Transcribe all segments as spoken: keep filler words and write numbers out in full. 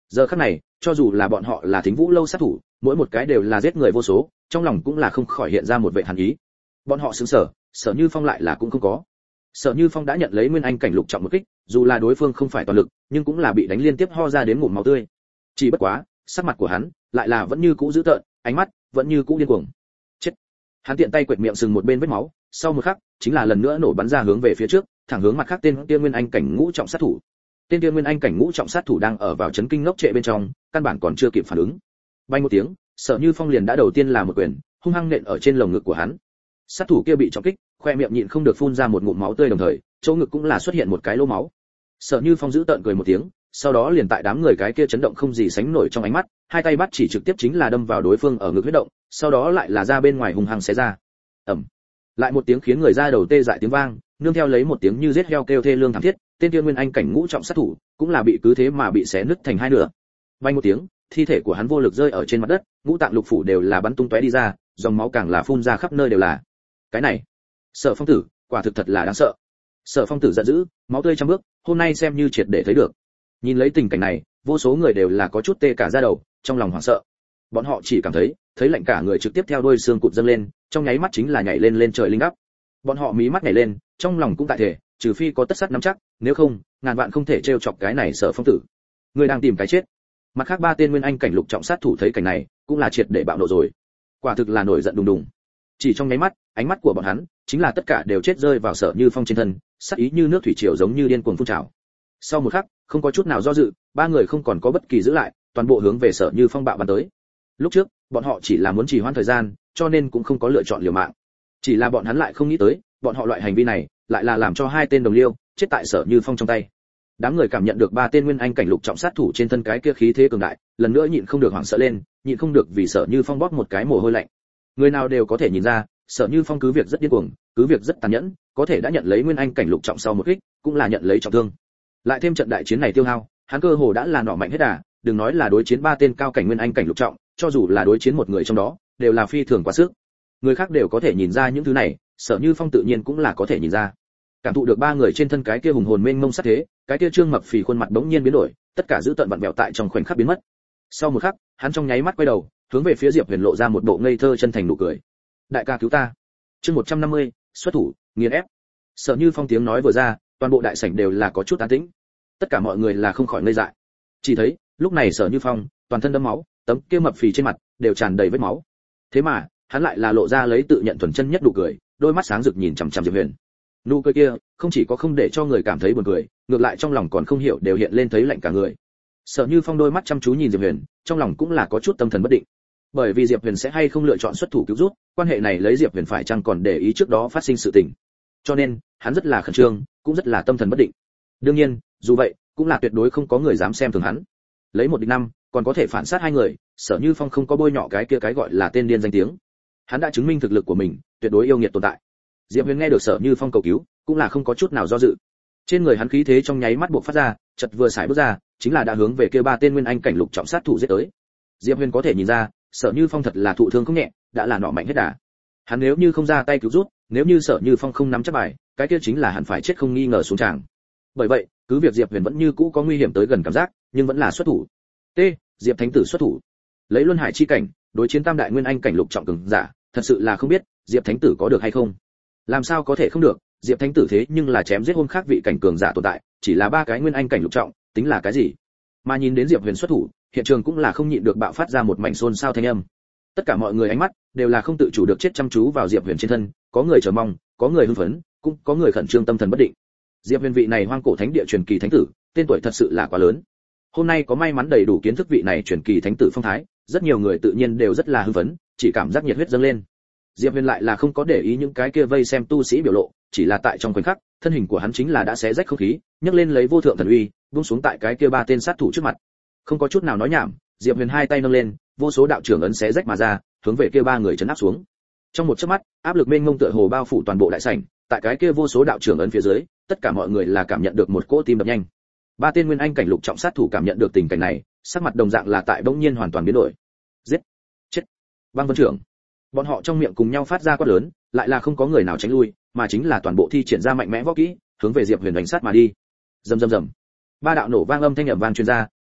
Giờ khắc này, cho dù là bọn họ là Thính Vũ lâu sát thủ, mỗi một cái đều là giết người vô số, trong lòng cũng là không khỏi hiện ra một vẻ hàn ý. Bọn họ sững sờ, Sở Như Phong lại là cũng không có. Sở Như Phong đã nhận lấy nguyên anh cảnh lục trọng một kích, dù là đối phương không phải toàn lực, nhưng cũng là bị đánh liên tiếp ho ra đến ngụm máu tươi. Chỉ bất quá, sắc mặt của hắn lại là vẫn như cũ dữ tợn, ánh mắt vẫn như cũ điên cuồng. Chết. Hắn tiện tay quệt miệng sừng một bên vết máu, sau một khắc, chính là lần nữa nổ bắn ra hướng về phía trước, thẳng hướng mặt khác tên kia nguyên anh cảnh ngũ trọng sát thủ. Tên kia nguyên anh cảnh ngũ trọng sát thủ đang ở vào chấn kinh ngốc trệ bên trong, căn bản còn chưa kịp phản ứng. Bay một tiếng, Sở Như Phong liền đã đầu tiên là một quyền, hung hăng nện ở trên lồng ngực của hắn. Sát thủ kia bị trọng kích, khoe miệng nhịn không được phun ra một ngụm máu tươi, đồng thời, chỗ ngực cũng là xuất hiện một cái lỗ máu. Sở Như Phong giữ tợn cười một tiếng, sau đó liền tại đám người cái kia chấn động không gì sánh nổi trong ánh mắt, hai tay bắt chỉ trực tiếp chính là đâm vào đối phương ở ngực huyết động, sau đó lại là ra bên ngoài hung hăng xé ra. Ầm. Lại một tiếng khiến người ra đầu tê dại tiếng vang, nương theo lấy một tiếng như giết heo kêu thê lương thảm thiết, tên kia nguyên anh cảnh ngũ trọng sát thủ cũng là bị cứ thế mà bị xé nứt thành hai nửa. Vang một tiếng, thi thể của hắn vô lực rơi ở trên mặt đất, ngũ tạng lục phủ đều là bắn tung tóe đi ra, dòng máu càng là phun ra khắp nơi đều là. Cái này, Sở Phong tử, quả thực thật là đáng sợ. Sở Phong tử giận dữ, máu tươi trăm bước, hôm nay xem như triệt để thấy được. Nhìn lấy tình cảnh này, vô số người đều là có chút tê cả da đầu, trong lòng hoảng sợ. Bọn họ chỉ cảm thấy, thấy lạnh cả người trực tiếp theo đôi xương cụt dâng lên, trong nháy mắt chính là nhảy lên lên trời linh áp. Bọn họ mí mắt nhảy lên, trong lòng cũng tại thể, trừ phi có tất sắt nắm chắc, nếu không, ngàn vạn không thể trêu chọc cái này Sở Phong tử. Người đang tìm cái chết. Mặt khác ba tên nguyên anh cảnh lục trọng sát thủ thấy cảnh này, cũng là triệt để bạo nộ rồi. Quả thực là nổi giận đùng đùng. Chỉ trong nháy mắt, ánh mắt của bọn hắn chính là tất cả đều chết rơi vào Sở Như Phong trên thân, sát ý như nước thủy triều giống như điên cuồng phun trào. Sau một khắc, không có chút nào do dự, ba người không còn có bất kỳ giữ lại, toàn bộ hướng về Sở Như Phong bạo bắn tới. Lúc trước, bọn họ chỉ là muốn trì hoãn thời gian, cho nên cũng không có lựa chọn liều mạng. Chỉ là bọn hắn lại không nghĩ tới, bọn họ loại hành vi này, lại là làm cho hai tên đồng liêu chết tại Sở Như Phong trong tay. Đám người cảm nhận được ba tên nguyên anh cảnh lục trọng sát thủ trên thân cái kia khí thế cường đại, lần nữa nhịn không được hoảng sợ lên, nhịn không được vì Sở Như Phong bóp một cái mồ hôi lạnh. Người nào đều có thể nhìn ra, Sở Như Phong cứ việc rất điên cuồng, cứ việc rất tàn nhẫn, có thể đã nhận lấy nguyên anh cảnh lục trọng sau một kích, cũng là nhận lấy trọng thương. Lại thêm trận đại chiến này tiêu hao, hắn cơ hồ đã là nỏ mạnh hết đà, đừng nói là đối chiến ba tên cao cảnh nguyên anh cảnh lục trọng, cho dù là đối chiến một người trong đó, đều là phi thường quá sức. Người khác đều có thể nhìn ra những thứ này, Sở Như Phong tự nhiên cũng là có thể nhìn ra. Cảm thụ được ba người trên thân cái kia hùng hồn mênh mông sát thế, cái kia trương mập phì khuôn mặt bỗng nhiên biến đổi, tất cả giữ tận vặn vẹo tại trong khoảnh khắc biến mất. Sau một khắc, hắn trong nháy mắt quay đầu, hướng về phía Diệp Huyền lộ ra một bộ ngây thơ chân thành nụ cười. Đại ca cứu ta. Chương một trăm năm mươi, xuất thủ, nghiền ép. Sở Như Phong tiếng nói vừa ra, toàn bộ đại sảnh đều là có chút an tĩnh. Tất cả mọi người là không khỏi ngây dại. Chỉ thấy, lúc này Sở Như Phong, toàn thân đẫm máu, tấm kia mập phì trên mặt đều tràn đầy vết máu. Thế mà, hắn lại là lộ ra lấy tự nhận thuần chân nhất nụ cười, đôi mắt sáng rực nhìn chằm chằm Diệp Huyền. Nụ cười kia, không chỉ có không để cho người cảm thấy buồn cười, ngược lại trong lòng còn không hiểu đều hiện lên thấy lạnh cả người. Sở Như Phong đôi mắt chăm chú nhìn Diệp Huyền, trong lòng cũng là có chút tâm thần bất định. Bởi vì Diệp Huyền sẽ hay không lựa chọn xuất thủ cứu giúp, quan hệ này lấy Diệp Huyền phải chăng còn để ý trước đó phát sinh sự tình. Cho nên, hắn rất là khẩn trương, cũng rất là tâm thần bất định. Đương nhiên, dù vậy, cũng là tuyệt đối không có người dám xem thường hắn. Lấy một địch năm, còn có thể phản sát hai người, Sở Như Phong không có bôi nhọ cái kia cái gọi là tên điên danh tiếng. Hắn đã chứng minh thực lực của mình, tuyệt đối yêu nghiệt tồn tại. Diệp Huyền nghe được Sở Như Phong cầu cứu, cũng là không có chút nào do dự. Trên người hắn khí thế trong nháy mắt bộc phát ra, chợt vừa xài bước ra, chính là đã hướng về kia ba tên nguyên anh cảnh lục trọng sát thủ giết tới. Diệp Huyền có thể nhìn ra, Sở Như Phong thật là thụ thương không nhẹ, đã là nọ mạnh hết đà. Hắn nếu như không ra tay cứu giúp, nếu như Sở Như Phong không nắm chắc bài, cái kia chính là hắn phải chết không nghi ngờ xuống tràng. Bởi vậy, cứ việc Diệp Huyền vẫn như cũ có nguy hiểm tới gần cảm giác, nhưng vẫn là xuất thủ. T. Diệp Thánh tử xuất thủ. Lấy Luân Hải chi cảnh, đối chiến tam đại nguyên anh cảnh lục trọng cường giả, thật sự là không biết Diệp Thánh tử có được hay không. Làm sao có thể không được, Diệp Thánh tử thế nhưng là chém giết hôn khác vị cảnh cường giả tồn tại, chỉ là ba cái nguyên anh cảnh lục trọng, tính là cái gì? Mà nhìn đến Diệp Huyền xuất thủ, hiện trường cũng là không nhịn được bạo phát ra một mảnh xôn xao thanh âm. Tất cả mọi người ánh mắt đều là không tự chủ được chết chăm chú vào Diệp Huyền trên thân, có người chờ mong, có người hưng phấn, cũng có người khẩn trương tâm thần bất định. Diệp Huyền vị này hoang cổ thánh địa truyền kỳ thánh tử, tên tuổi thật sự là quá lớn. Hôm nay có may mắn đầy đủ kiến thức vị này truyền kỳ thánh tử phong thái, rất nhiều người tự nhiên đều rất là hưng phấn, chỉ cảm giác nhiệt huyết dâng lên. Diệp Huyền lại là không có để ý những cái kia vây xem tu sĩ biểu lộ, chỉ là tại trong khoảnh khắc, thân hình của hắn chính là đã xé rách không khí, nhấc lên lấy vô thượng thần uy, buông xuống tại cái kia ba tên sát thủ trước mặt. Không có chút nào nói nhảm, Diệp Huyền hai tay nâng lên, vô số đạo trưởng ấn xé rách mà ra, hướng về kia ba người trấn áp xuống. Trong một chớp mắt, áp lực mênh mông tựa hồ bao phủ toàn bộ đại sảnh, tại cái kia vô số đạo trưởng ấn phía dưới, tất cả mọi người là cảm nhận được một cỗ tim đập nhanh. Ba tên nguyên anh cảnh lục trọng sát thủ cảm nhận được tình cảnh này, sắc mặt đồng dạng là tại bỗng nhiên hoàn toàn biến đổi. Giết, chết, băng vân trưởng. Bọn họ trong miệng cùng nhau phát ra quát lớn, lại là không có người nào tránh lui, mà chính là toàn bộ thi triển ra mạnh mẽ võ kỹ, hướng về Diệp Huyền đánh sát mà đi. Rầm rầm rầm. Ba đạo nổ vang âm thanh ầm vang truyền ra,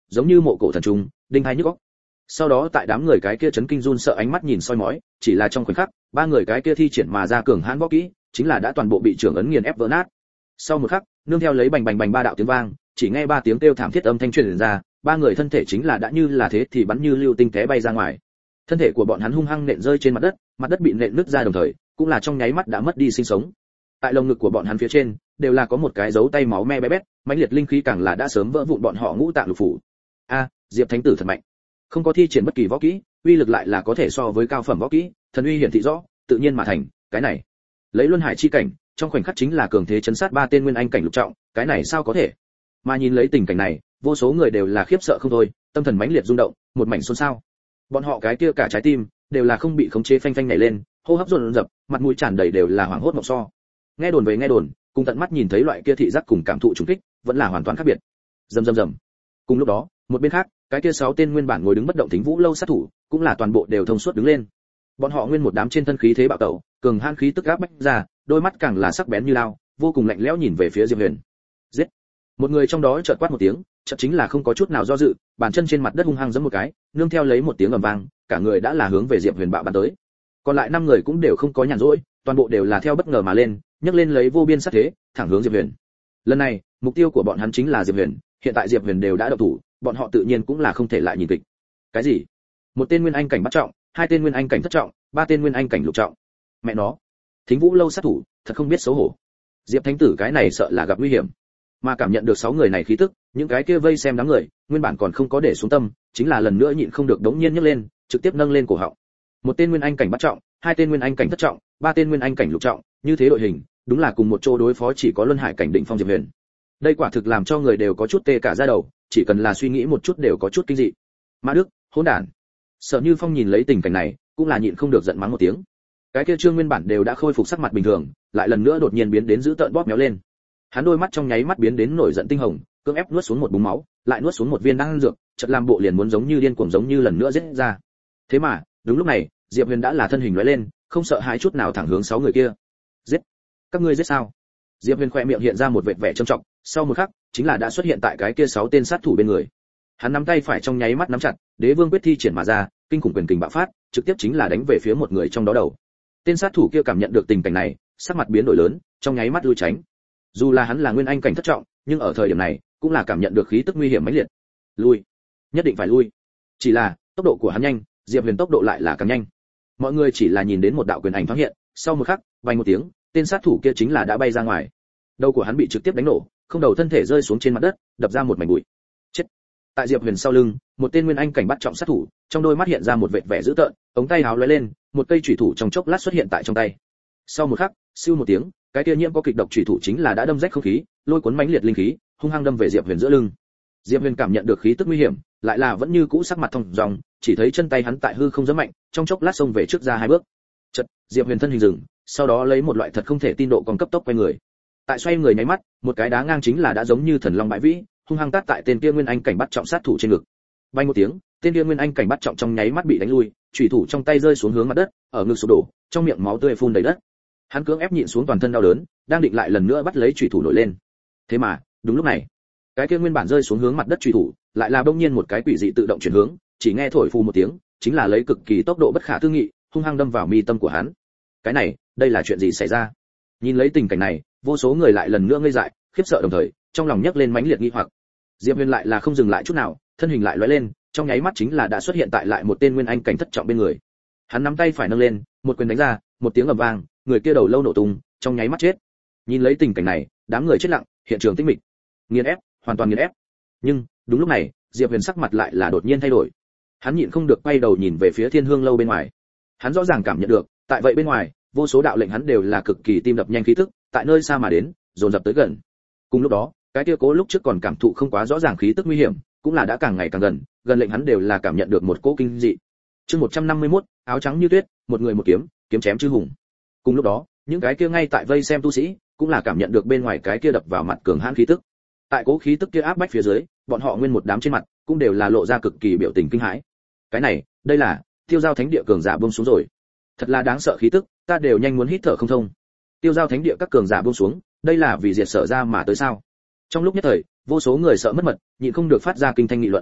giống như mộ cổ thần trùng, đinh hai nhức óc. Sau đó tại đám người cái kia chấn kinh run sợ ánh mắt nhìn soi mói, chỉ là trong khoảnh khắc, ba người cái kia thi triển mà ra cường hãn võ kỹ, chính là đã toàn bộ bị trưởng ấn nghiền ép vỡ nát. Sau một khắc, nương theo lấy bành bành bành ba đạo tiếng vang, chỉ nghe ba tiếng kêu thảm thiết âm thanh truyền ra, ba người thân thể chính là đã như là thế thì bắn như lưu tinh té bay ra ngoài. Thân thể của bọn hắn hung hăng nện rơi trên mặt đất, mặt đất bị nện nứt ra đồng thời, cũng là trong nháy mắt đã mất đi sinh sống. Tại lồng ngực của bọn hắn phía trên, đều là có một cái dấu tay máu me bé bét, mãnh liệt linh khí càng là đã sớm vỡ vụn bọn họ ngũ tạng lục phủ. A, Diệp Thánh tử thật mạnh. Không có thi triển bất kỳ võ kỹ, uy lực lại là có thể so với cao phẩm võ kỹ, thần uy hiển thị rõ, tự nhiên mà thành, cái này. Lấy luân hải chi cảnh, trong khoảnh khắc chính là cường thế chấn sát ba tên nguyên anh cảnh lục trọng, cái này sao có thể? Mà nhìn lấy tình cảnh này, vô số người đều là khiếp sợ không thôi, tâm thần mãnh liệt rung động, một mảnh xôn xao. Bọn họ cái kia cả trái tim đều là không bị khống chế phanh phanh nhảy lên, hô hấp dồn dập, mặt mũi tràn đầy đều là hoảng hốt mộng so. Nghe đồn về nghe đồn, cùng tận mắt nhìn thấy loại kia thị giác cùng cảm thụ trùng kích, vẫn là hoàn toàn khác biệt. Rầm rầm rầm. Cùng lúc đó, một bên khác, cái kia sáu tên nguyên bản ngồi đứng bất động Thính Vũ lâu sát thủ, cũng là toàn bộ đều thông suốt đứng lên. Bọn họ nguyên một đám trên thân khí thế bạo tẩu, cường hãn khí tức áp bách ra, đôi mắt càng là sắc bén như lao, vô cùng lạnh lẽo nhìn về phía Diệp Huyền. Giết! Một người trong đó chợt quát một tiếng, chợt chính là không có chút nào do dự, bàn chân trên mặt đất hung hăng giẫm một cái, nương theo lấy một tiếng ầm vang, cả người đã là hướng về Diệp Huyền bạo bắn tới. Còn lại năm người cũng đều không có nhàn rỗi, toàn bộ đều là theo bất ngờ mà lên, nhấc lên lấy vô biên sát thế, thẳng hướng Diệp Huyền. Lần này, mục tiêu của bọn hắn chính là Diệp Huyền, hiện tại Diệp Huyền đều đã động thủ, bọn họ tự nhiên cũng là không thể lại nhìn kịch. Cái gì? Một tên nguyên anh cảnh bắt trọng, hai tên nguyên anh cảnh thất trọng, ba tên nguyên anh cảnh lục trọng. Mẹ nó, Thính Vũ lâu sát thủ, thật không biết xấu hổ. Diệp Thánh tử cái này sợ là gặp nguy hiểm. Mà cảm nhận được sáu người này khí tức, những cái kia vây xem đám người, nguyên bản còn không có để xuống tâm, chính là lần nữa nhịn không được đống nhiên nhấc lên, trực tiếp nâng lên cổ họng. Một tên nguyên anh cảnh bắt trọng, hai tên nguyên anh cảnh thất trọng, ba tên nguyên anh cảnh lục trọng, như thế đội hình, đúng là cùng một chỗ đối phó chỉ có luân hải cảnh đỉnh phong Diệp Huyền. Đây quả thực làm cho người đều có chút tê cả da đầu, chỉ cần là suy nghĩ một chút đều có chút kinh dị. Mã Đức, hỗn đản. Sở Như Phong nhìn lấy tình cảnh này, cũng là nhịn không được giận mắng một tiếng. Cái kia Trương nguyên bản đều đã khôi phục sắc mặt bình thường, lại lần nữa đột nhiên biến đến dữ tợn bóp méo lên. Hắn đôi mắt trong nháy mắt biến đến nổi giận tinh hồng, cưỡng ép nuốt xuống một búng máu, lại nuốt xuống một viên đan dược, chợt làm bộ liền muốn giống như điên cuồng giống như lần nữa giết ra. Thế mà, đúng lúc này, Diệp Huyền đã là thân hình lóe lên, không sợ hãi chút nào thẳng hướng sáu người kia. Giết! Các ngươi giết sao? Diệp Huyền khẽ miệng hiện ra một vệt vẻ trầm trọng, sau một khắc, chính là đã xuất hiện tại cái kia sáu tên sát thủ bên người. Hắn nắm tay phải trong nháy mắt nắm chặt, Đế Vương quyết thi triển mà ra, kinh khủng quyền kình bạo phát, trực tiếp chính là đánh về phía một người trong đó đầu. Tên sát thủ kia cảm nhận được tình cảnh này, sắc mặt biến đổi lớn, trong nháy mắt lui tránh. Dù là hắn là nguyên anh cảnh thất trọng, nhưng ở thời điểm này, cũng là cảm nhận được khí tức nguy hiểm mãnh liệt. Lui, nhất định phải lui. Chỉ là, tốc độ của hắn nhanh, Diệp Huyền tốc độ lại là càng nhanh. Mọi người chỉ là nhìn đến một đạo quyền ảnh thoáng hiện, sau một khắc, vang một tiếng, tên sát thủ kia chính là đã bay ra ngoài. Đầu của hắn bị trực tiếp đánh nổ, không đầu thân thể rơi xuống trên mặt đất, đập ra một mảnh bụi. Chết. Tại Diệp Huyền sau lưng, một tên nguyên anh cảnh bắt trọng sát thủ, trong đôi mắt hiện ra một vệt vẻ dữ tợn, ống tay áo lóe lên, một cây chủy thủ trong chốc lát xuất hiện tại trong tay. Sau một khắc, siêu một tiếng, cái kia nhiễm có kịch độc chủy thủ chính là đã đâm rách không khí, lôi cuốn mãnh liệt linh khí, hung hăng đâm về Diệp Huyền giữa lưng. Diệp Huyền cảm nhận được khí tức nguy hiểm, lại là vẫn như cũ sắc mặt thông dong, chỉ thấy chân tay hắn tại hư không giẫm mạnh, trong chốc lát xông về trước ra hai bước. Chợt, Diệp Huyền thân hình dừng, sau đó lấy một loại thật không thể tin độ còn cấp tốc quay người. Tại xoay người nháy mắt, một cái đá ngang chính là đã giống như thần long bãi vĩ, hung hăng tát tại tên kia nguyên anh cảnh bắt trọng sát thủ trên ngực. Bay một tiếng, tên kia nguyên anh cảnh bắt trọng trong nháy mắt bị đánh lui, chủy thủ trong tay rơi xuống hướng mặt đất, ở ngực sụp đổ, trong miệng máu tươi phun đầy đất. Hắn cưỡng ép nhịn xuống toàn thân đau đớn, đang định lại lần nữa bắt lấy chủy thủ nổi lên. Thế mà, đúng lúc này, cái kia nguyên bản rơi xuống hướng mặt đất chủy thủ, lại là bỗng nhiên một cái quỷ dị tự động chuyển hướng, chỉ nghe thổi phù một tiếng, chính là lấy cực kỳ tốc độ bất khả tư nghị, hung hăng đâm vào mi tâm của hắn. Cái này, đây là chuyện gì xảy ra? Nhìn lấy tình cảnh này, vô số người lại lần nữa ngây dại, khiếp sợ đồng thời, trong lòng nhấc lên mãnh liệt nghi hoặc. Diệp Huyền lại là không dừng lại chút nào, thân hình lại lóe lên, trong nháy mắt chính là đã xuất hiện tại lại một tên nguyên anh cảnh thất trọng bên người. Hắn nắm tay phải nâng lên, một quyền đánh ra, một tiếng ầm vang, người kia đầu lâu nổ tung, trong nháy mắt chết. Nhìn lấy tình cảnh này, đám người chết lặng, hiện trường tĩnh mịch. Nghiền ép, hoàn toàn nghiền ép. Nhưng, đúng lúc này, Diệp Huyền sắc mặt lại là đột nhiên thay đổi. Hắn nhịn không được quay đầu nhìn về phía Thiên Hương lâu bên ngoài. Hắn rõ ràng cảm nhận được, tại vậy bên ngoài, vô số đạo lệnh hắn đều là cực kỳ tim đập nhanh khí tức, tại nơi xa mà đến, dồn dập tới gần. Cùng lúc đó, cái kia cố lúc trước còn cảm thụ không quá rõ ràng khí tức nguy hiểm, cũng là đã càng ngày càng gần, gần lệnh hắn đều là cảm nhận được một cỗ kinh dị. Chương một trăm năm mươi mốt, áo trắng như tuyết, một người một kiếm, kiếm chém chư hùng. Cùng lúc đó, những cái kia ngay tại vây xem tu sĩ, cũng là cảm nhận được bên ngoài cái kia đập vào mặt cường hãn khí tức. Tại cố khí tức kia áp bách phía dưới, bọn họ nguyên một đám trên mặt, cũng đều là lộ ra cực kỳ biểu tình kinh hãi. Cái này, đây là Tiêu Giao Thánh địa cường giả buông xuống rồi. Thật là đáng sợ khí tức, ta đều nhanh muốn hít thở không thông. Tiêu Giao Thánh địa các cường giả buông xuống, đây là vì diệt Sở ra mà tới sao? Trong lúc nhất thời, vô số người sợ mất mật, nhịn không được phát ra kinh thanh nghị luận.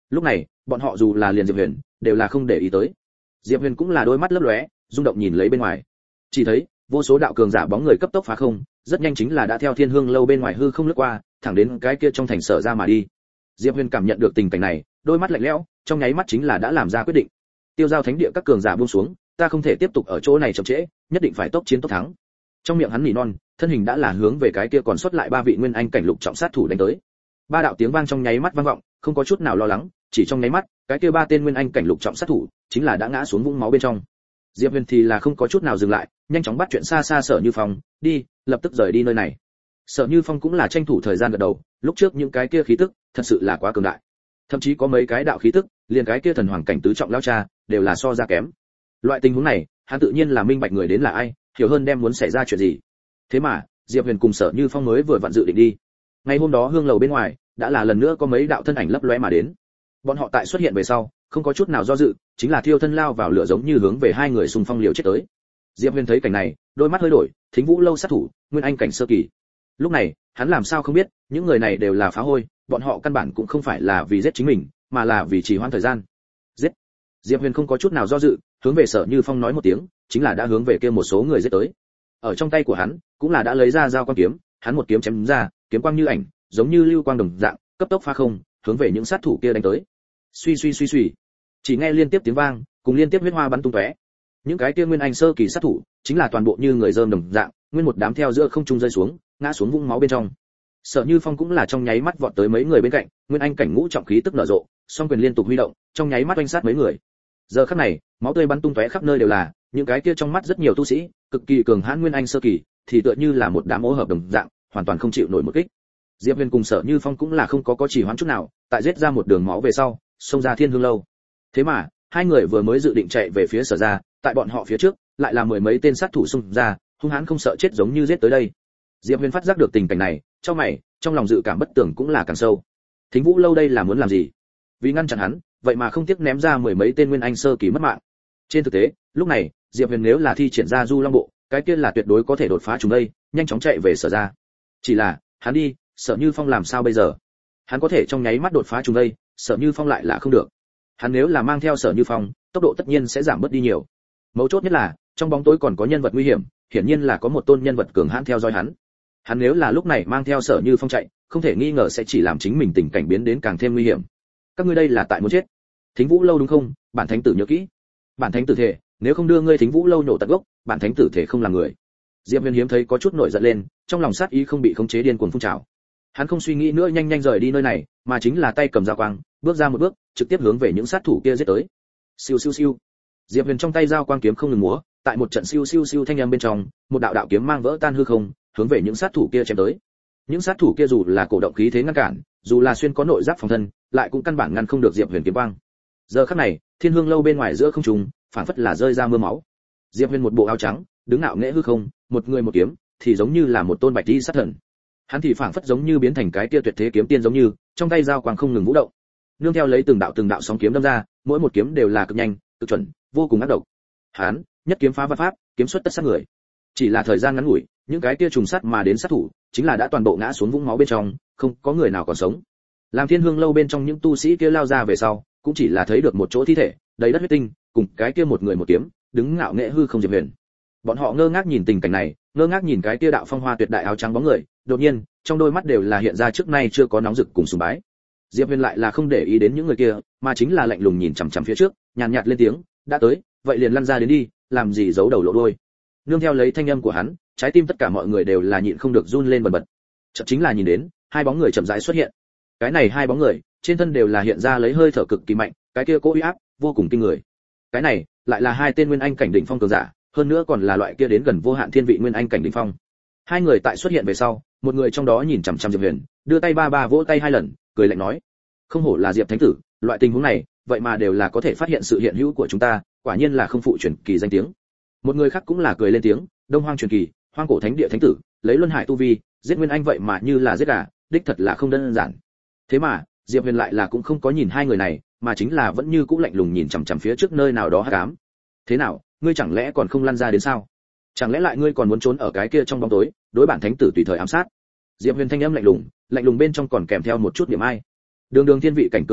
Lúc này bọn họ dù là liền Diệp Huyền đều là không để ý tới. Diệp Huyền cũng là đôi mắt lấp lóe rung động nhìn lấy bên ngoài, chỉ thấy vô số đạo cường giả bóng người cấp tốc phá không, rất nhanh chính là đã theo Thiên Hương lâu bên ngoài hư không lướt qua, thẳng đến cái kia trong thành Sở ra mà đi. Diệp Huyền cảm nhận được tình cảnh này, đôi mắt lạnh lẽo, trong nháy mắt chính là đã làm ra quyết định. Tiêu giao thánh địa các cường giả buông xuống, ta không thể tiếp tục ở chỗ này chậm trễ, nhất định phải tốc chiến tốc thắng. Trong miệng hắn nỉ non, thân hình đã là hướng về cái kia còn sót lại ba vị nguyên anh cảnh lục trọng sát thủ đánh tới. Ba đạo tiếng vang trong nháy mắt vang vọng, không có chút nào lo lắng, chỉ trong nháy mắt, cái kia ba tên nguyên anh cảnh lục trọng sát thủ chính là đã ngã xuống vũng máu bên trong. Diệp Huyền thì là không có chút nào dừng lại, nhanh chóng bắt chuyện xa xa Sở Như Phong, đi, lập tức rời đi nơi này. Sở Như Phong cũng là tranh thủ thời gian gật đầu, lúc trước những cái kia khí tức, thật sự là quá cường đại. Thậm chí có mấy cái đạo khí tức, liền cái kia thần hoàng cảnh tứ trọng lão cha, đều là so ra kém. Loại tình huống này, hắn tự nhiên là minh bạch người đến là ai, hiểu hơn đem muốn xảy ra chuyện gì. Thế mà, Diệp Huyền cùng Sở Như Phong mới vừa vặn dự định đi. Ngày hôm đó hương lầu bên ngoài, đã là lần nữa có mấy đạo thân ảnh lấp lóe mà đến. Bọn họ tại xuất hiện về sau, không có chút nào do dự, chính là thiêu thân lao vào lửa giống như hướng về hai người xung phong liều chết tới. Diệp Huyền thấy cảnh này, đôi mắt hơi đổi, Thính Vũ lâu sát thủ, nguyên anh cảnh sơ kỳ. Lúc này, hắn làm sao không biết, những người này đều là phá hôi, bọn họ căn bản cũng không phải là vì giết chính mình, mà là vì trì hoãn thời gian. Giết! Diệp Huyền không có chút nào do dự, hướng về Sở Như Phong nói một tiếng, chính là đã hướng về kia một số người giết tới. Ở trong tay của hắn, cũng là đã lấy ra dao quang kiếm, hắn một kiếm chém ra, kiếm quang như ảnh, giống như lưu quang đồng dạng, cấp tốc phá không, hướng về những sát thủ kia đánh tới. Suy suy suy suy, chỉ nghe liên tiếp tiếng vang, cùng liên tiếp huyết hoa bắn tung tóe. Những cái kia nguyên anh sơ kỳ sát thủ, chính là toàn bộ như người rơm đồng dạng, nguyên một đám theo giữa không trung rơi xuống, ngã xuống vũng máu bên trong. Sở Như Phong cũng là trong nháy mắt vọt tới mấy người bên cạnh, nguyên anh cảnh ngũ trọng khí tức nở rộ, song quyền liên tục huy động, trong nháy mắt oanh sát mấy người. Giờ khắc này, máu tươi bắn tung tóe khắp nơi đều là, những cái kia trong mắt rất nhiều tu sĩ, cực kỳ cường hãn nguyên anh sơ kỳ, thì tựa như là một đám ô hợp đồng dạng, hoàn toàn không chịu nổi một kích. Diệp Huyền cùng Sở Như Phong cũng là không có có chỉ hoãn chút nào, tại giết ra một đường máu về sau, xông ra Thiên Hương lâu. Thế mà, hai người vừa mới dự định chạy về phía Sở ra, tại bọn họ phía trước, lại là mười mấy tên sát thủ xung ra, hung hãn không sợ chết giống như giết tới đây. Diệp Huyền phát giác được tình cảnh này, trong mày, trong lòng dự cảm bất tưởng cũng là càng sâu. Thính Vũ lâu đây là muốn làm gì? Vì ngăn chặn hắn, vậy mà không tiếc ném ra mười mấy tên nguyên anh sơ kỳ mất mạng. Trên thực tế, lúc này, Diệp Huyền nếu là thi triển ra Du Long bộ, cái kia là tuyệt đối có thể đột phá chúng đây, nhanh chóng chạy về Sở ra. Chỉ là, hắn đi, Sở Như Phong làm sao bây giờ? Hắn có thể trong nháy mắt đột phá chúng đây, Sở Như Phong lại là không được. Hắn nếu là mang theo Sở Như Phong, tốc độ tất nhiên sẽ giảm bớt đi nhiều. Mấu chốt nhất là, trong bóng tối còn có nhân vật nguy hiểm, hiển nhiên là có một tôn nhân vật cường hãn theo dõi hắn. Hắn nếu là lúc này mang theo Sở Như Phong chạy, không thể nghi ngờ sẽ chỉ làm chính mình tình cảnh biến đến càng thêm nguy hiểm. Các ngươi đây là tại muốn chết. Thính Vũ lâu đúng không? Bản thánh tử nhớ kỹ. Bản thánh tử thể, nếu không đưa ngươi Thính Vũ lâu nhổ tận gốc, bản thánh tử thể không là người. Diệp Huyền hiếm thấy có chút nổi giận lên, trong lòng sát ý không bị khống chế điên cuồng phun trào. Hắn không suy nghĩ nữa nhanh nhanh rời đi nơi này, mà chính là tay cầm dao quang, bước ra một bước, trực tiếp hướng về những sát thủ kia giết tới. Siêu siêu siêu. Diệp Huyền trong tay dao quang kiếm không ngừng múa, tại một trận siêu siêu siêu thanh âm bên trong, một đạo đạo kiếm mang vỡ tan hư không, hướng về những sát thủ kia chém tới. Những sát thủ kia dù là cổ động khí thế ngăn cản, dù là xuyên có nội giáp phòng thân, lại cũng căn bản ngăn không được Diệp Huyền kiếm quang. Giờ khắc này, Thiên Hương lâu bên ngoài giữa không trung, phảng phất là rơi ra mưa máu. Diệp Huyền một bộ áo trắng, đứng ngạo nghễ hư không, một người một kiếm, thì giống như là một tôn bạch y sát thần. Hắn thì phảng phất giống như biến thành cái kia tuyệt thế kiếm tiên giống như, trong tay dao quang không ngừng vũ động. Nương theo lấy từng đạo từng đạo sóng kiếm đâm ra, mỗi một kiếm đều là cực nhanh, cực chuẩn, vô cùng ác độc. Hắn, nhất kiếm phá vạn pháp, kiếm xuất tất sát người. Chỉ là thời gian ngắn ngủi, những cái kia trùng sát mà đến sát thủ, chính là đã toàn bộ ngã xuống vũng máu bên trong, không có người nào còn sống. Làm Thiên Hương lâu bên trong những tu sĩ kia lao ra về sau, cũng chỉ là thấy được một chỗ thi thể, đầy đất huyết tinh, cùng cái kia một người một kiếm, đứng ngạo nghễ hư không Diệp Huyền. Bọn họ ngơ ngác nhìn tình cảnh này, ngơ ngác nhìn cái kia đạo phong hoa tuyệt đại áo trắng bóng người, đột nhiên, trong đôi mắt đều là hiện ra trước nay chưa có nóng rực cùng sùng bái. Diệp Huyền lại là không để ý đến những người kia, mà chính là lạnh lùng nhìn chằm chằm phía trước, nhàn nhạt, nhạt lên tiếng, đã tới, vậy liền lăn ra đến đi, làm gì giấu đầu lộ đuôi. Nương theo lấy thanh âm của hắn, trái tim tất cả mọi người đều là nhịn không được run lên bần bật. Chợt chính là nhìn đến, hai bóng người chậm rãi xuất hiện. Cái này hai bóng người, trên thân đều là hiện ra lấy hơi thở cực kỳ mạnh, cái kia cố uy áp vô cùng kinh người. Cái này, lại là hai tên nguyên anh cảnh đỉnh phong cường giả, hơn nữa còn là loại kia đến gần vô hạn thiên vị nguyên anh cảnh đỉnh phong. Hai người tại xuất hiện về sau, một người trong đó nhìn chằm chằm Diệp Huyền, đưa tay ba ba vỗ tay hai lần, cười lạnh nói: "Không hổ là Diệp thánh tử, loại tình huống này, vậy mà đều là có thể phát hiện sự hiện hữu của chúng ta, quả nhiên là không phụ truyền kỳ danh tiếng." Một người khác cũng là cười lên tiếng: "Đông Hoang truyền kỳ, Hoang cổ thánh địa thánh tử, lấy luân hải tu vi, giết nguyên anh vậy mà như là giết gà, đích thật là không đơn giản." Thế mà, Diệp Huyền lại là cũng không có nhìn hai người này, mà chính là vẫn như cũ lạnh lùng nhìn chằm chằm phía trước nơi nào đó hắc ám. "Thế nào, ngươi chẳng lẽ còn không lăn ra đến sao? Chẳng lẽ lại ngươi còn muốn trốn ở cái kia trong bóng tối, đối bản thánh tử tùy thời ám sát?" Diệp Huyền thanh âm lạnh lùng, lạnh lùng bên trong còn kèm theo một chút niệm ai. Đường đường thiên vị cảnh cường giả,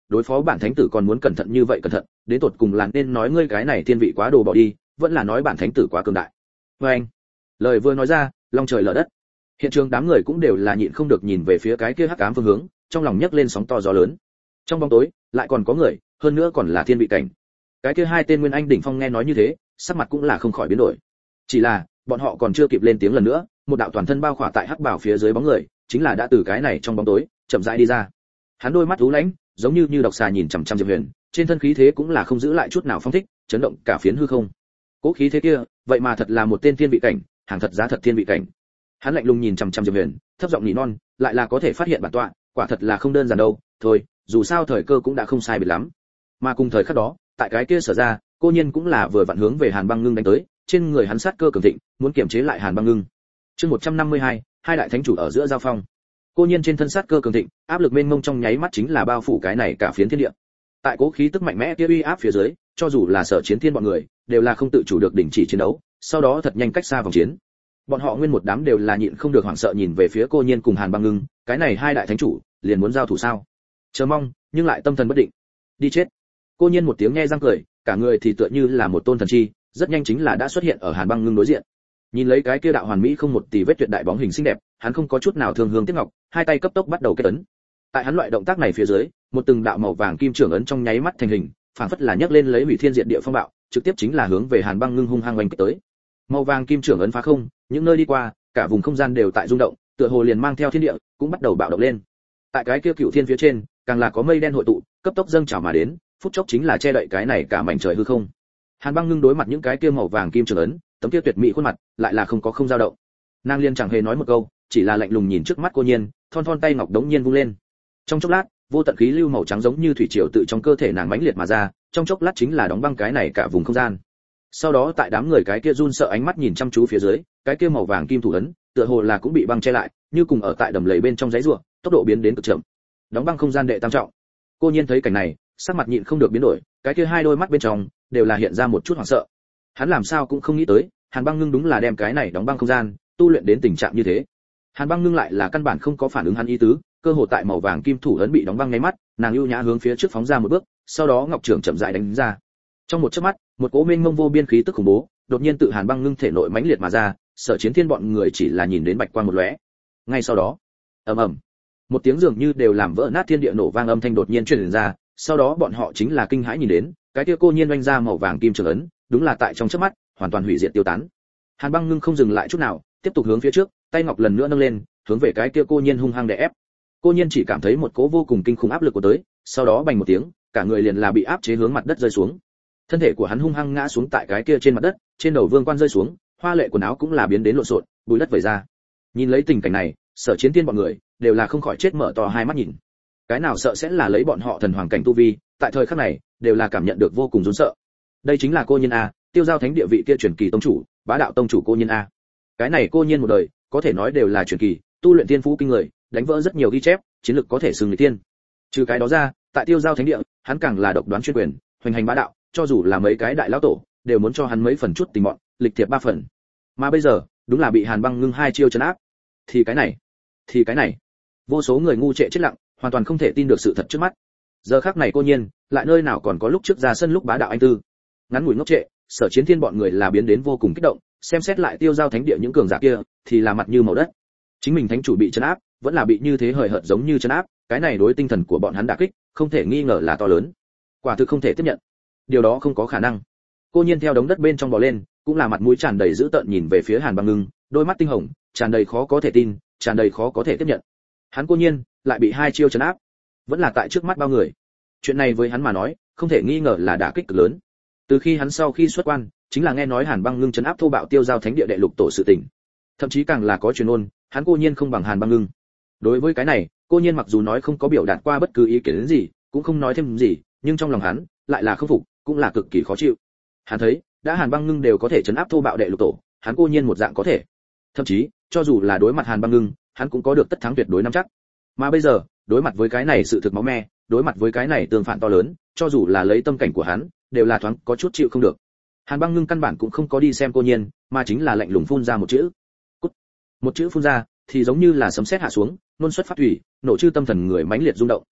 đối phó bản thánh tử còn muốn cẩn thận như vậy cẩn thận, đến tột cùng là nên nói ngươi cái này thiên vị quá đồ bỏ đi, vẫn là nói bản thánh tử quá cường đại. Với anh, lời vừa nói ra, long trời lở đất. Hiện trường đám người cũng đều là nhịn không được nhìn về phía cái kia hắc ám phương hướng, trong lòng nhấc lên sóng to gió lớn. Trong bóng tối, lại còn có người, hơn nữa còn là thiên vị cảnh. Cái kia hai tên nguyên anh đỉnh phong nghe nói như thế, sắc mặt cũng là không khỏi biến đổi. Chỉ là, bọn họ còn chưa kịp lên tiếng lần nữa, một đạo toàn thân bao khỏa tại hắc bảo phía dưới bóng người, chính là đã từ cái này trong bóng tối, chậm rãi đi ra. Hắn đôi mắt u lãnh, giống như như độc xà nhìn chằm chằm Diệp Huyền, trên thân khí thế cũng là không giữ lại chút nào phong thích, chấn động cả phiến hư không. Cố khí thế kia, vậy mà thật là một tên thiên vị cảnh, hàng thật giá thật thiên vị cảnh. Hắn lạnh lùng nhìn chằm chằm Diệp Huyền, thấp giọng nỉ non, lại là có thể phát hiện bản tọa, quả thật là không đơn giản đâu. Thôi, dù sao thời cơ cũng đã không sai biệt lắm. Mà cùng thời khắc đó, tại cái kia sở ra, cô nhiên cũng là vừa vặn hướng về Hàn Băng Ngưng đánh tới, trên người hắn sát cơ cường thịnh, muốn kiềm chế lại Hàn Băng Ngưng. Chương một trăm năm mươi hai, hai đại thánh chủ ở giữa giao phong. Cô nhiên trên thân sát cơ cường thịnh, áp lực mênh mông trong nháy mắt chính là bao phủ cái này cả phiến thiên địa. Tại cố khí tức mạnh mẽ kia uy áp phía dưới, cho dù là Sở Chiến Thiên bọn người, đều là không tự chủ được đình chỉ chiến đấu, sau đó thật nhanh cách xa vòng chiến. Bọn họ nguyên một đám đều là nhịn không được hoảng sợ nhìn về phía cô nhiên cùng Hàn Băng Ngưng, cái này hai đại thánh chủ, liền muốn giao thủ sao? Chờ mong, nhưng lại tâm thần bất định. Đi chết. Cô nhiên một tiếng nghe răng cười, cả người thì tựa như là một tôn thần chi, rất nhanh chính là đã xuất hiện ở Hàn Băng Ngưng đối diện. Nhìn lấy cái kia đạo hoàn mỹ không một tì vết tuyệt đại bóng hình xinh đẹp, hắn không có chút nào thương hương tiếc ngọc, hai tay cấp tốc bắt đầu kết ấn. Tại hắn loại động tác này phía dưới, một từng đạo màu vàng kim trưởng ấn trong nháy mắt thành hình, phảng phất là nhấc lên lấy hủy thiên diệt địa phong bạo, trực tiếp chính là hướng về Hàn Băng Ngưng hung hăng oanh kích tới. Màu vàng kim trưởng ấn phá không, những nơi đi qua, cả vùng không gian đều tại rung động, tựa hồ liền mang theo thiên địa, cũng bắt đầu bạo động lên. Tại cái kia cựu thiên phía trên, càng là có mây đen hội tụ, cấp tốc dâng trào mà đến, phút chốc chính là che đậy cái này cả mảnh trời hư không. Hàn Băng Ngưng đối mặt những cái kia màu vàng kim trưởng ấn, tấm kia tuyệt mỹ khuôn mặt, lại là không có không dao động. Nàng liên chẳng hề nói một câu, chỉ là lạnh lùng nhìn trước mắt cô nhiên, thon thon tay ngọc đống nhiên vung lên. Trong chốc lát, vô tận khí lưu màu trắng giống như thủy triều tự trong cơ thể nàng mãnh liệt mà ra, trong chốc lát chính là đóng băng cái này cả vùng không gian. Sau đó tại đám người cái kia run sợ ánh mắt nhìn chăm chú phía dưới, cái kia màu vàng kim thủ ấn, tựa hồ là cũng bị băng che lại, như cùng ở tại đầm lầy bên trong giấy rùa, tốc độ biến đến cực chậm. Đóng băng không gian đệ tam trọng. Cô nhiên thấy cảnh này, sắc mặt nhịn không được biến đổi, cái kia hai đôi mắt bên trong đều là hiện ra một chút hoảng sợ. Hắn làm sao cũng không nghĩ tới, Hàn Băng Ngưng đúng là đem cái này đóng băng không gian tu luyện đến tình trạng như thế. Hàn Băng Ngưng lại là căn bản không có phản ứng hắn ý tứ, cơ hồ tại màu vàng kim thủ ấn bị đóng băng ngay mắt, nàng ưu nhã hướng phía trước phóng ra một bước, sau đó ngọc trưởng chậm rãi đánh ra. Trong một chớp mắt, một cỗ mênh mông vô biên khí tức khủng bố, đột nhiên tự Hàn Băng Ngưng thể nội mãnh liệt mà ra, Sở Chiến Thiên bọn người chỉ là nhìn đến bạch quang một lóe. Ngay sau đó, ầm ầm, một tiếng dường như đều làm vỡ nát thiên địa nổ vang âm thanh đột nhiên truyền ra, sau đó bọn họ chính là kinh hãi nhìn đến, cái kia cô nhiên oanh ra màu vàng kim trường ấn, đúng là tại trong chớp mắt, hoàn toàn hủy diệt tiêu tán. Hàn Băng Ngưng không dừng lại chút nào, tiếp tục hướng phía trước, tay ngọc lần nữa nâng lên, hướng về cái kia cô nhiên hung hăng đè ép. Cô nhiên chỉ cảm thấy một cỗ vô cùng kinh khủng áp lực của tới, sau đó bành một tiếng, cả người liền là bị áp chế hướng mặt đất rơi xuống. Thân thể của hắn hung hăng ngã xuống tại cái kia trên mặt đất, trên đầu vương quan rơi xuống, hoa lệ quần áo cũng là biến đến lộn xộn, bụi đất vẩy ra. Nhìn lấy tình cảnh này, Sở Chiến Tiên bọn người đều là không khỏi chết mở to hai mắt nhìn. Cái nào sợ sẽ là lấy bọn họ thần hoàng cảnh tu vi, tại thời khắc này, đều là cảm nhận được vô cùng run sợ. Đây chính là cô nhiên a, Tiêu Giao Thánh địa vị kia truyền kỳ tông chủ, Bá đạo tông chủ cô nhiên a. Cái này cô nhiên một đời, có thể nói đều là truyền kỳ, tu luyện tiên phú kinh người, đánh vỡ rất nhiều ghi chép, chiến lực có thể xưng người tiên. Trừ cái đó ra, tại Tiêu Giao Thánh địa, hắn càng là độc đoán chuyên quyền, hoành hành bá đạo, cho dù là mấy cái đại lão tổ, đều muốn cho hắn mấy phần chút tình mọn, lịch thiệp ba phần. Mà bây giờ, đúng là bị Hàn Băng Ngưng hai chiêu trấn áp. Thì cái này, thì cái này. Vô số người ngu trệ chết lặng, hoàn toàn không thể tin được sự thật trước mắt. Giờ khắc này cô nhiên, lại nơi nào còn có lúc trước ra sân lúc bá đạo anh tư. Ngắn ngủi ngốc trệ, Sở Chiến Thiên bọn người là biến đến vô cùng kích động, xem xét lại Tiêu Giao Thánh địa những cường giả kia, thì là mặt như màu đất. Chính mình thánh chủ bị trấn áp, vẫn là bị như thế hời hợt giống như trấn áp, cái này đối tinh thần của bọn hắn đả kích, không thể nghi ngờ là to lớn. Quả thực không thể tiếp nhận. Điều đó không có khả năng. Cô nhiên theo đống đất bên trong bò lên, cũng là mặt mũi tràn đầy dữ tợn nhìn về phía Hàn Băng Ngưng, đôi mắt tinh hồng, tràn đầy khó có thể tin, tràn đầy khó có thể tiếp nhận. Hắn cô nhiên lại bị hai chiêu trấn áp, vẫn là tại trước mắt bao người. Chuyện này với hắn mà nói, không thể nghi ngờ là đả kích cực lớn. Từ khi hắn sau khi xuất quan, chính là nghe nói Hàn Băng Ngưng trấn áp thô bạo Tiêu Giao Thánh địa đệ lục tổ sự tình. Thậm chí càng là có truyền ngôn, hắn cô nhiên không bằng Hàn Băng Ngưng. Đối với cái này, cô nhiên mặc dù nói không có biểu đạt qua bất cứ ý kiến gì, cũng không nói thêm gì, nhưng trong lòng hắn lại là không phục, cũng là cực kỳ khó chịu. Hắn thấy, đã Hàn Băng Ngưng đều có thể trấn áp thô bạo đệ lục tổ, hắn cô nhiên một dạng có thể. Thậm chí, cho dù là đối mặt Hàn Băng Ngưng, hắn cũng có được tất thắng tuyệt đối nắm chắc. Mà bây giờ, đối mặt với cái này sự thực máu me, đối mặt với cái này tương phản to lớn, cho dù là lấy tâm cảnh của hắn, đều là thoáng có chút chịu không được. Hàn Băng Ngưng căn bản cũng không có đi xem cô nhiên, mà chính là lạnh lùng phun ra một chữ. Cút. Một chữ phun ra, thì giống như là sấm sét hạ xuống, nôn xuất phát thủy, nổ chư tâm thần người mãnh liệt rung động.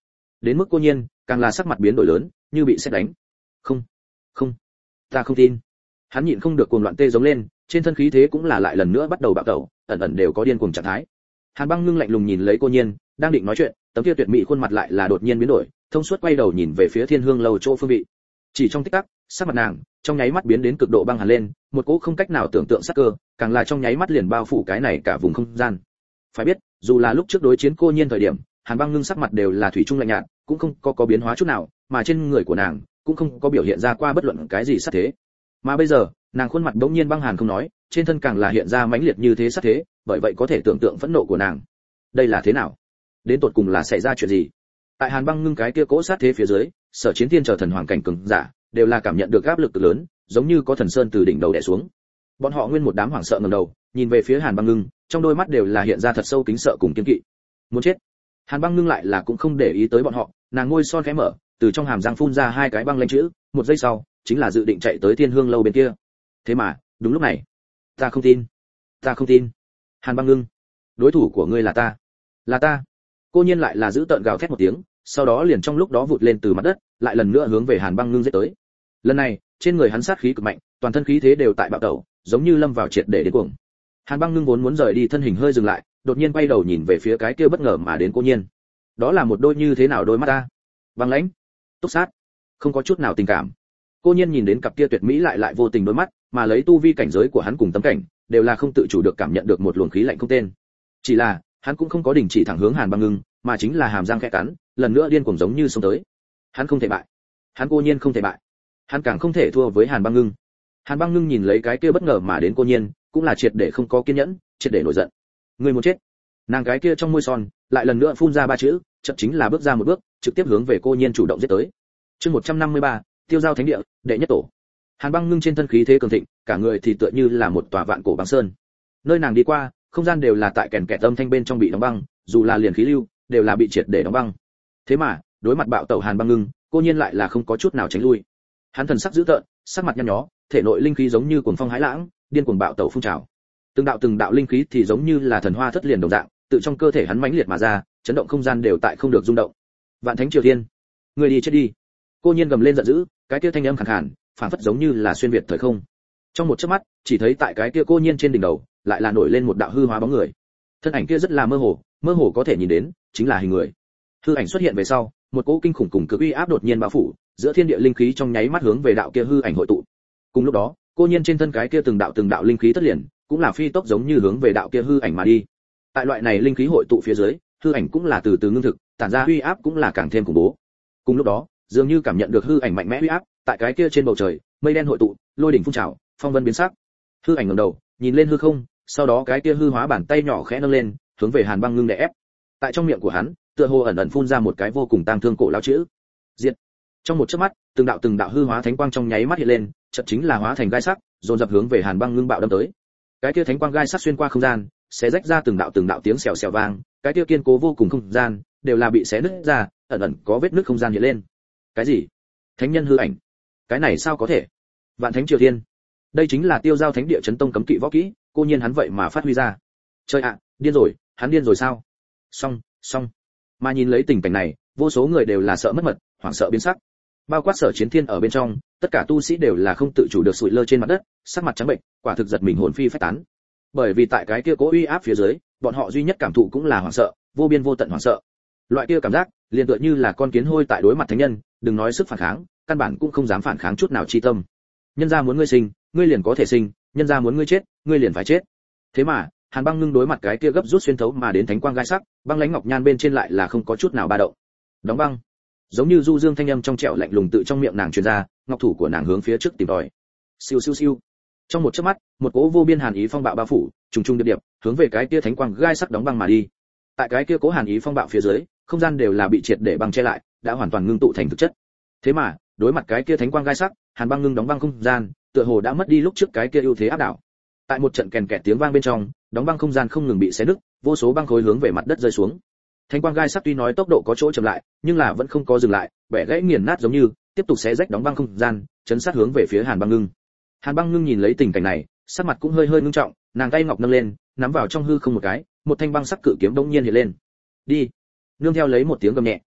Đến mức Cô Nhiên, càng là sắc mặt biến đổi lớn, như bị sét đánh. Không, không, ta không tin. Hắn nhịn không được cuồng loạn tê giống lên, trên thân khí thế cũng là lại lần nữa bắt đầu bạo tẩu, ẩn ẩn đều có điên cuồng trạng thái. Hàn Băng Ngưng lạnh lùng nhìn lấy Cô Nhiên, đang định nói chuyện, tấm kia tuyệt mỹ khuôn mặt lại là đột nhiên biến đổi, thông suốt quay đầu nhìn về phía Thiên Hương lâu chỗ phương vị. Chỉ trong tích tắc, sắc mặt nàng trong nháy mắt biến đến cực độ băng hàn lên, một cỗ không cách nào tưởng tượng sắc cơ, càng là trong nháy mắt liền bao phủ cái này cả vùng không gian. Phải biết, dù là lúc trước đối chiến Cô Nhiên thời điểm, Hàn Băng Ngưng sắc mặt đều là thủy chung lạnh nhạt, cũng không có có biến hóa chút nào, mà trên người của nàng cũng không có biểu hiện ra qua bất luận cái gì sát thế. Mà bây giờ, nàng khuôn mặt bỗng nhiên băng hàn không nói, trên thân càng là hiện ra mãnh liệt như thế sát thế, bởi vậy có thể tưởng tượng phẫn nộ của nàng. Đây là thế nào? Đến tột cùng là xảy ra chuyện gì? Tại Hàn Băng Ngưng cái kia cỗ sát thế phía dưới, Sở Chiến Thiên chờ thần hoàng cảnh cường giả đều là cảm nhận được áp lực cực lớn, giống như có thần sơn từ đỉnh đầu đè xuống. Bọn họ nguyên một đám hoảng sợ ngẩng đầu, nhìn về phía Hàn Băng Ngưng, trong đôi mắt đều là hiện ra thật sâu kính sợ cùng kiêng kỵ. Muốn chết. Hàn Băng Ngưng lại là cũng không để ý tới bọn họ, nàng môi son khẽ mở, từ trong hàm răng phun ra hai cái băng lanh chữ, một giây sau, chính là dự định chạy tới Thiên Hương lâu bên kia. Thế mà, đúng lúc này, ta không tin, ta không tin. Hàn Băng Ngưng, đối thủ của ngươi là ta, là ta. Cô Nhiên lại là giữ tợn gào thét một tiếng, sau đó liền trong lúc đó vụt lên từ mặt đất, lại lần nữa hướng về Hàn Băng Ngưng giết tới. Lần này, trên người hắn sát khí cực mạnh, toàn thân khí thế đều tại bạo tẩu, giống như lâm vào triệt để đến cuồng. Hàn Băng Ngưng vốn muốn rời đi, thân hình hơi dừng lại, đột nhiên quay đầu nhìn về phía cái kia bất ngờ mà đến Cô Nhiên. Đó là một đôi như thế nào đôi mắt ta? Băng lãnh, túc sát, không có chút nào tình cảm. Cô Nhiên nhìn đến cặp kia tuyệt mỹ lại lại vô tình đôi mắt, mà lấy tu vi cảnh giới của hắn cùng tấm cảnh, đều là không tự chủ được cảm nhận được một luồng khí lạnh không tên. Chỉ là, hắn cũng không có đình chỉ thẳng hướng Hàn Băng Ngưng, mà chính là hàm răng khẽ cắn, lần nữa điên cuồng giống như xông tới. Hắn không thể bại, hắn Cô Nhiên không thể bại, hắn càng không thể thua với Hàn Băng Ngưng. Hàn Băng Ngưng nhìn lấy cái kia bất ngờ mà đến Cô Nhiên, cũng là triệt để không có kiên nhẫn, triệt để nổi giận. Người muốn chết. Nàng cái kia trong môi son, lại lần nữa phun ra ba chữ, chậm chính là bước ra một bước, trực tiếp hướng về Cô Nhiên chủ động giết tới. Chương một trăm năm mươi ba, Tiêu Giao Thánh Địa, đệ nhất tổ. Hàn Băng Ngưng trên thân khí thế cường thịnh, cả người thì tựa như là một tòa vạn cổ băng sơn. Nơi nàng đi qua, không gian đều là tại kèn kẹt âm thanh bên trong bị đóng băng, dù là liền khí lưu, đều là bị triệt để đóng băng. Thế mà, đối mặt bạo tẩu Hàn Băng Ngưng, Cô Nhiên lại là không có chút nào tránh lui. Hắn thần sắc dữ tợn, sắc mặt nhăn nhó, thể nội linh khí giống như cuồng phong hãi lãng, điên cuồng bạo tẩu phun trào. Từng đạo từng đạo linh khí thì giống như là thần hoa thất liền đồng dạng, tự trong cơ thể hắn mãnh liệt mà ra, chấn động không gian đều tại không được rung động. Vạn Thánh Triều Thiên, người đi chết đi. Cô Nhiên gầm lên giận dữ, cái kia thanh âm khàn khàn, phảng phất giống như là xuyên việt thời không. Trong một chớp mắt, chỉ thấy tại cái kia Cô Nhiên trên đỉnh đầu, lại là nổi lên một đạo hư hóa bóng người. Thân ảnh kia rất là mơ hồ, mơ hồ có thể nhìn đến, chính là hình người. Hư ảnh xuất hiện về sau, một cỗ kinh khủng cùng cực uy áp đột nhiên bao phủ, giữa thiên địa linh khí trong nháy mắt hướng về đạo kia hư ảnh hội tụ. Cùng lúc đó, Cô Nhiên trên thân cái kia từng đạo từng đạo linh khí tất liền, cũng là phi tốc giống như hướng về đạo kia hư ảnh mà đi. Tại loại này linh khí hội tụ phía dưới, hư ảnh cũng là từ từ ngưng thực, tản ra uy áp cũng là càng thêm khủng bố. Cùng lúc đó, dường như cảm nhận được hư ảnh mạnh mẽ uy áp, tại cái kia trên bầu trời, mây đen hội tụ, lôi đỉnh phun trào, phong vân biến sắc. Hư ảnh ngẩng đầu, nhìn lên hư không, sau đó cái kia hư hóa bàn tay nhỏ khẽ nâng lên, hướng về Hàn Băng Ngưng đè ép. Tại trong miệng của hắn, tựa hồ ẩn ẩn phun ra một cái vô cùng tang thương cổ lão chữ. Diệt. Trong một chớp mắt, từng đạo từng đạo hư hóa thánh quang trong nháy mắt hiện lên, chợt chính là hóa thành gai sắc, dồn dập hướng về Hàn Băng Ngưng bạo đâm tới. Cái kia thánh quang gai sắc xuyên qua không gian, xé rách ra từng đạo từng đạo tiếng xèo xèo vang, cái kia kiên cố vô cùng không gian, đều là bị xé nứt ra, ẩn ẩn có vết nứt không gian hiện lên. Cái gì? Thánh nhân hư ảnh? Cái này sao có thể? Vạn Thánh Triều Thiên. Đây chính là Tiêu Giao Thánh Địa chấn tông cấm kỵ võ kỹ, Cô Nhiên hắn vậy mà phát huy ra. Trời ạ, điên rồi, hắn điên rồi sao? Xong, xong. Mà nhìn lấy tình cảnh này, vô số người đều là sợ mất mật, hoảng sợ biến sắc. Bao quát Sở Chiến Thiên ở bên trong, tất cả tu sĩ đều là không tự chủ được sụi lơ trên mặt đất, sắc mặt trắng bệnh, quả thực giật mình hồn phi phách tán. Bởi vì tại cái kia cố uy áp phía dưới, bọn họ duy nhất cảm thụ cũng là hoảng sợ, vô biên vô tận hoảng sợ. Loại kia cảm giác, liền tựa như là con kiến hôi tại đối mặt thánh nhân, đừng nói sức phản kháng, căn bản cũng không dám phản kháng chút nào chi tâm. Nhân gia muốn ngươi sinh, ngươi liền có thể sinh, nhân gia muốn ngươi chết, ngươi liền phải chết. Thế mà, Hàn Băng Ngưng đối mặt cái kia gấp rút xuyên thấu mà đến thánh quang gai sắc, băng lãnh ngọc nhan bên trên lại là không có chút nào ba động. Đóng băng. Giống như du dương thanh âm trong trẻo lạnh lùng tự trong miệng nàng truyền ra, ngọc thủ của nàng hướng phía trước tìm tòi. Siêu siêu siêu. Trong một chớp mắt, một cỗ vô biên hàn ý phong bạo bao phủ, trùng trùng điệp điệp, hướng về cái kia thánh quang gai sắc đóng băng mà đi. Tại cái kia cỗ hàn ý phong bạo phía dưới, không gian đều là bị triệt để băng che lại, đã hoàn toàn ngưng tụ thành thực chất. Thế mà, đối mặt cái kia thánh quang gai sắc, Hàn Băng Ngưng đóng băng không gian, tựa hồ đã mất đi lúc trước cái kia ưu thế áp đảo. Tại một trận kèn kẹt tiếng vang bên trong, đóng băng không gian không ngừng bị xé nứt, vô số băng khối hướng về mặt đất rơi xuống. Thánh quang gai sắc tuy nói tốc độ có chỗ chậm lại, nhưng là vẫn không có dừng lại, bẻ gãy nghiền nát giống như, tiếp tục xé rách đóng băng không gian, chấn sát hướng về phía Hàn Băng Ngưng. Hàn Băng Ngưng nhìn lấy tình cảnh này, sắc mặt cũng hơi hơi ngưng trọng, nàng tay ngọc nâng lên, nắm vào trong hư không một cái, một thanh băng sắc cự kiếm đống nhiên hiện lên. Đi. Nương theo lấy một tiếng gầm nhẹ,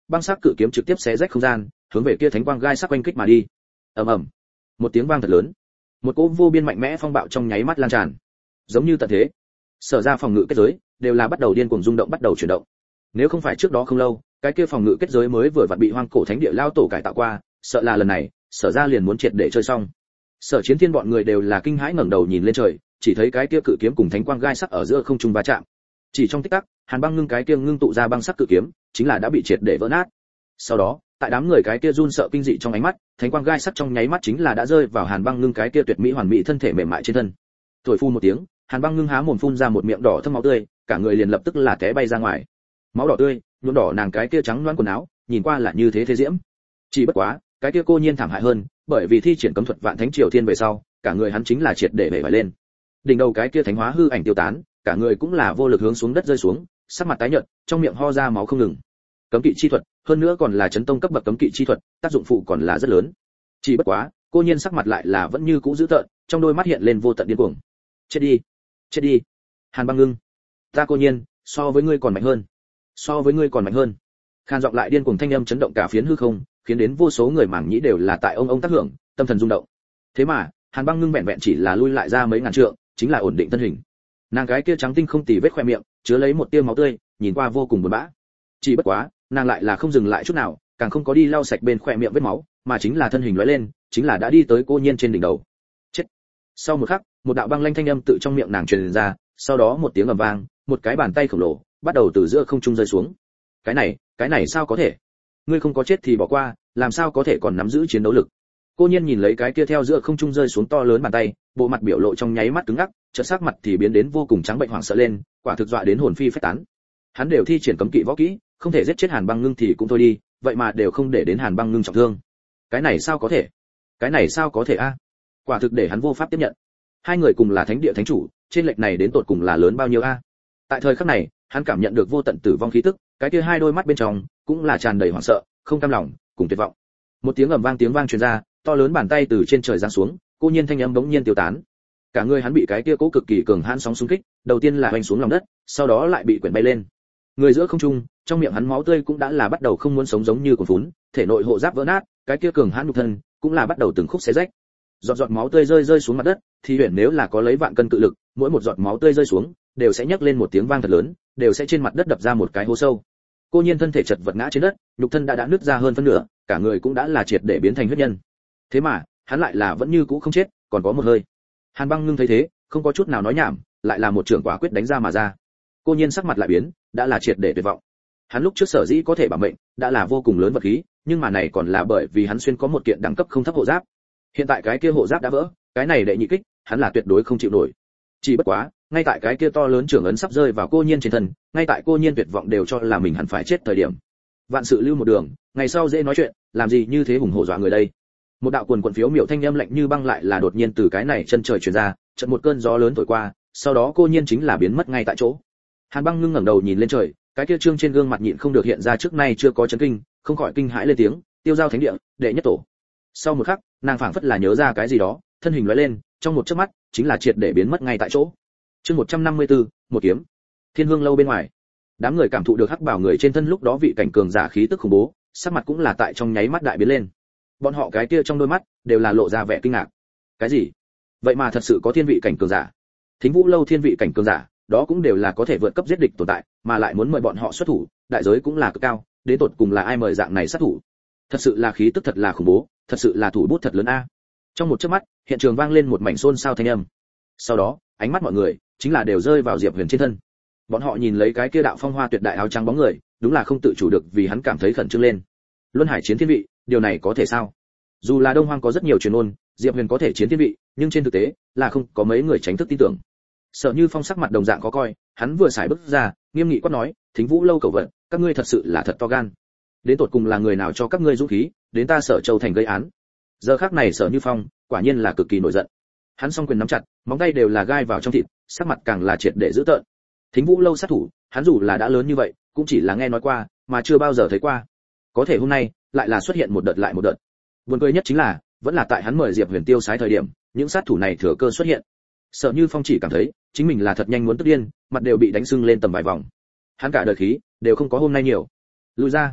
băng sắc cự kiếm trực tiếp xé rách không gian, hướng về kia thánh quang gai sắc quanh kích mà đi. Ầm ầm, một tiếng vang thật lớn, một cỗ vô biên mạnh mẽ phong bạo trong nháy mắt lan tràn, giống như tận thế. Sở ra phòng ngự kết giới đều là bắt đầu điên cuồng rung động, bắt đầu chuyển động. Nếu không phải trước đó không lâu, cái kia phòng ngự kết giới mới vừa vặn bị hoang cổ thánh địa lao tổ cải tạo qua, sợ là lần này sở ra liền muốn triệt để chơi xong. Sở Chiến Thiên bọn người đều là kinh hãi ngẩng đầu nhìn lên trời, chỉ thấy cái kia cự kiếm cùng thánh quang gai sắc ở giữa không trung va chạm. Chỉ trong tích tắc, Hàn Băng Ngưng cái kia ngưng tụ ra băng sắc cự kiếm, chính là đã bị triệt để vỡ nát. Sau đó, tại đám người cái kia run sợ kinh dị trong ánh mắt, thánh quang gai sắc trong nháy mắt chính là đã rơi vào Hàn Băng Ngưng cái kia tuyệt mỹ hoàn mỹ thân thể mềm mại trên thân. Thổi phun một tiếng, Hàn Băng Ngưng há mồm phun ra một miệng đỏ thâm máu tươi, cả người liền lập tức là té bay ra ngoài. Máu đỏ tươi, nhuộm đỏ nàng cái kia trắng loáng quần áo, nhìn qua là như thế thế diễm. Chỉ bất quá, cái kia cô nhiên thảm hại hơn, bởi vì thi triển cấm thuật Vạn Thánh Triều Thiên về sau, cả người hắn chính là triệt để bể vải lên. Đỉnh đầu cái kia thánh hóa hư ảnh tiêu tán, cả người cũng là vô lực hướng xuống đất rơi xuống, sắc mặt tái nhợt, trong miệng ho ra máu không ngừng. Cấm kỵ chi thuật, hơn nữa còn là chấn tông cấp bậc cấm kỵ chi thuật, tác dụng phụ còn là rất lớn. Chỉ bất quá, cô nhiên sắc mặt lại là vẫn như cũ dữ tợn, trong đôi mắt hiện lên vô tận điên cuồng. Chết đi, chết đi. Hàn Băng Ngưng, ta cô nhiên, so với ngươi còn mạnh hơn, so với ngươi còn mạnh hơn. Khan giọng lại điên cuồng thanh âm chấn động cả phiến hư không, khiến đến vô số người mảng nhĩ đều là tại ông ông tác hưởng, tâm thần rung động. Thế mà, Hàn Băng Ngưng vẹn vẹn chỉ là lui lại ra mấy ngàn trượng, chính là ổn định thân hình. Nàng cái kia trắng tinh không tì vết khoe miệng, chứa lấy một tia máu tươi, nhìn qua vô cùng buồn bã. Chỉ bất quá, nàng lại là không dừng lại chút nào, càng không có đi lau sạch bên khoe miệng vết máu, mà chính là thân hình lóe lên, chính là đã đi tới cô nhiên trên đỉnh đầu. Chết. Sau một khắc, một đạo băng lanh thanh âm tự trong miệng nàng truyền ra, sau đó một tiếng ầm vang, một cái bàn tay khổng lồ bắt đầu từ giữa không trung rơi xuống. Cái này, cái này sao có thể? Ngươi không có chết thì bỏ qua, làm sao có thể còn nắm giữ chiến đấu lực? Cô nhiên nhìn lấy cái kia theo giữa không trung rơi xuống to lớn bàn tay, bộ mặt biểu lộ trong nháy mắt cứng ngắc, chợt sắc mặt thì biến đến vô cùng trắng bệnh hoảng sợ lên, quả thực dọa đến hồn phi phách tán. Hắn đều thi triển cấm kỵ võ kỹ, không thể giết chết Hàn Băng Ngưng thì cũng thôi đi, vậy mà đều không để đến Hàn Băng Ngưng trọng thương. Cái này sao có thể? Cái này sao có thể a? Quả thực để hắn vô pháp tiếp nhận. Hai người cùng là thánh địa thánh chủ, trên lệch này đến tột cùng là lớn bao nhiêu a? Tại thời khắc này, hắn cảm nhận được vô tận tử vong khí tức, cái kia hai đôi mắt bên trong cũng là tràn đầy hoảng sợ, không cam lòng, cùng tuyệt vọng. Một tiếng ầm vang tiếng vang truyền ra, to lớn bàn tay từ trên trời giáng xuống, cô nhiên thanh âm bỗng nhiên tiêu tán. Cả người hắn bị cái kia cố cực kỳ cường hãn sóng xung kích, đầu tiên là hoành xuống lòng đất, sau đó lại bị quyển bay lên. Người giữa không trung, trong miệng hắn máu tươi cũng đã là bắt đầu không muốn sống giống như cuồn phún, thể nội hộ giáp vỡ nát, cái kia cường hãn nhục thân cũng là bắt đầu từng khúc xé rách. Giọt giọt máu tươi rơi rơi xuống mặt đất, thì huyền nếu là có lấy vạn cân cự lực, mỗi một giọt máu tươi rơi xuống, đều sẽ nhấc lên một tiếng vang thật lớn, đều sẽ trên mặt đất đập ra một cái hố sâu. Cô nhiên thân thể chật vật ngã trên đất, nhục thân đã đã nứt ra hơn phân nửa, cả người cũng đã là triệt để biến thành huyết nhân. Thế mà, hắn lại là vẫn như cũ không chết, còn có một hơi. Hàn Băng Ngưng thấy thế, không có chút nào nói nhảm, lại là một trường quả quyết đánh ra mà ra. Cô nhiên sắc mặt lại biến, đã là triệt để tuyệt vọng. Hắn lúc trước sở dĩ có thể bảo mệnh, đã là vô cùng lớn vật khí, nhưng mà này còn là bởi vì hắn xuyên có một kiện đẳng cấp không thấp hộ giáp. Hiện tại cái kia hộ giáp đã vỡ, cái này đệ nhị kích, hắn là tuyệt đối không chịu nổi. Chỉ bất quá, ngay tại cái kia to lớn trưởng ấn sắp rơi vào cô nhiên trên thân, ngay tại cô nhiên tuyệt vọng đều cho là mình hẳn phải chết thời điểm. Vạn sự lưu một đường, ngày sau dễ nói chuyện, làm gì như thế hùng hổ dọa người đây. Một đạo quần quần phiếu miểu thanh âm lạnh như băng lại là đột nhiên từ cái này chân trời truyền ra, chợt một cơn gió lớn thổi qua, sau đó cô nhiên chính là biến mất ngay tại chỗ. Hàn Băng Ngưng ngẩng đầu nhìn lên trời, cái kia trương trên gương mặt nhịn không được hiện ra trước nay chưa có chấn kinh, không khỏi kinh hãi lên tiếng, tiêu giao thánh địa, đệ nhất tổ. Sau một khắc, nàng phảng phất là nhớ ra cái gì đó, thân hình lóe lên, trong một chớp mắt, chính là triệt để biến mất ngay tại chỗ. Chương một trăm năm mươi tư, một kiếm. Thiên Hương lâu bên ngoài, đám người cảm thụ được hắc bảo người trên thân lúc đó vị cảnh cường giả khí tức khủng bố, sắc mặt cũng là tại trong nháy mắt đại biến lên. Bọn họ cái kia trong đôi mắt đều là lộ ra vẻ kinh ngạc. Cái gì? Vậy mà thật sự có thiên vị cảnh cường giả? Thính Vũ lâu thiên vị cảnh cường giả, đó cũng đều là có thể vượt cấp giết địch tồn tại, mà lại muốn mời bọn họ xuất thủ, đại giới cũng là cực cao, đến tột cùng là ai mời dạng này sát thủ? Thật sự là khí tức thật là khủng bố, thật sự là thủ bút thật lớn a. Trong một chớp mắt, hiện trường vang lên một mảnh xôn xao thanh âm. Sau đó, ánh mắt mọi người chính là đều rơi vào Diệp Huyền trên thân. Bọn họ nhìn lấy cái kia đạo phong hoa tuyệt đại áo trắng bóng người, đúng là không tự chủ được vì hắn cảm thấy khẩn trương lên. Luân Hải chiến thiên vị, điều này có thể sao? Dù là Đông Hoang có rất nhiều truyền ngôn, Diệp Huyền có thể chiến thiên vị, nhưng trên thực tế là không có mấy người tránh thức tin tưởng. Sở Như Phong sắc mặt đồng dạng khó coi, hắn vừa xài bước ra, nghiêm nghị quát nói, Thính Vũ lâu cầu vận, các ngươi thật sự là thật to gan. Đến tột cùng là người nào cho các ngươi dũng khí, đến ta Sở Châu thành gây án? Giờ khắc này Sở Như Phong, quả nhiên là cực kỳ nổi giận. Hắn song quyền nắm chặt, móng tay đều là gai vào trong thịt, sắc mặt càng là triệt để dữ tợn. Thính Vũ lâu sát thủ, hắn dù là đã lớn như vậy, cũng chỉ là nghe nói qua, mà chưa bao giờ thấy qua. Có thể hôm nay, lại là xuất hiện một đợt lại một đợt. Buồn cười nhất chính là, vẫn là tại hắn mời Diệp Huyền tiêu sái thời điểm, những sát thủ này thừa cơ xuất hiện. Sở Như Phong chỉ cảm thấy, chính mình là thật nhanh muốn tức điên, mặt đều bị đánh sưng lên tầm vài vòng. Hắn cả đời khí, đều không có hôm nay nhiều. Lùi ra.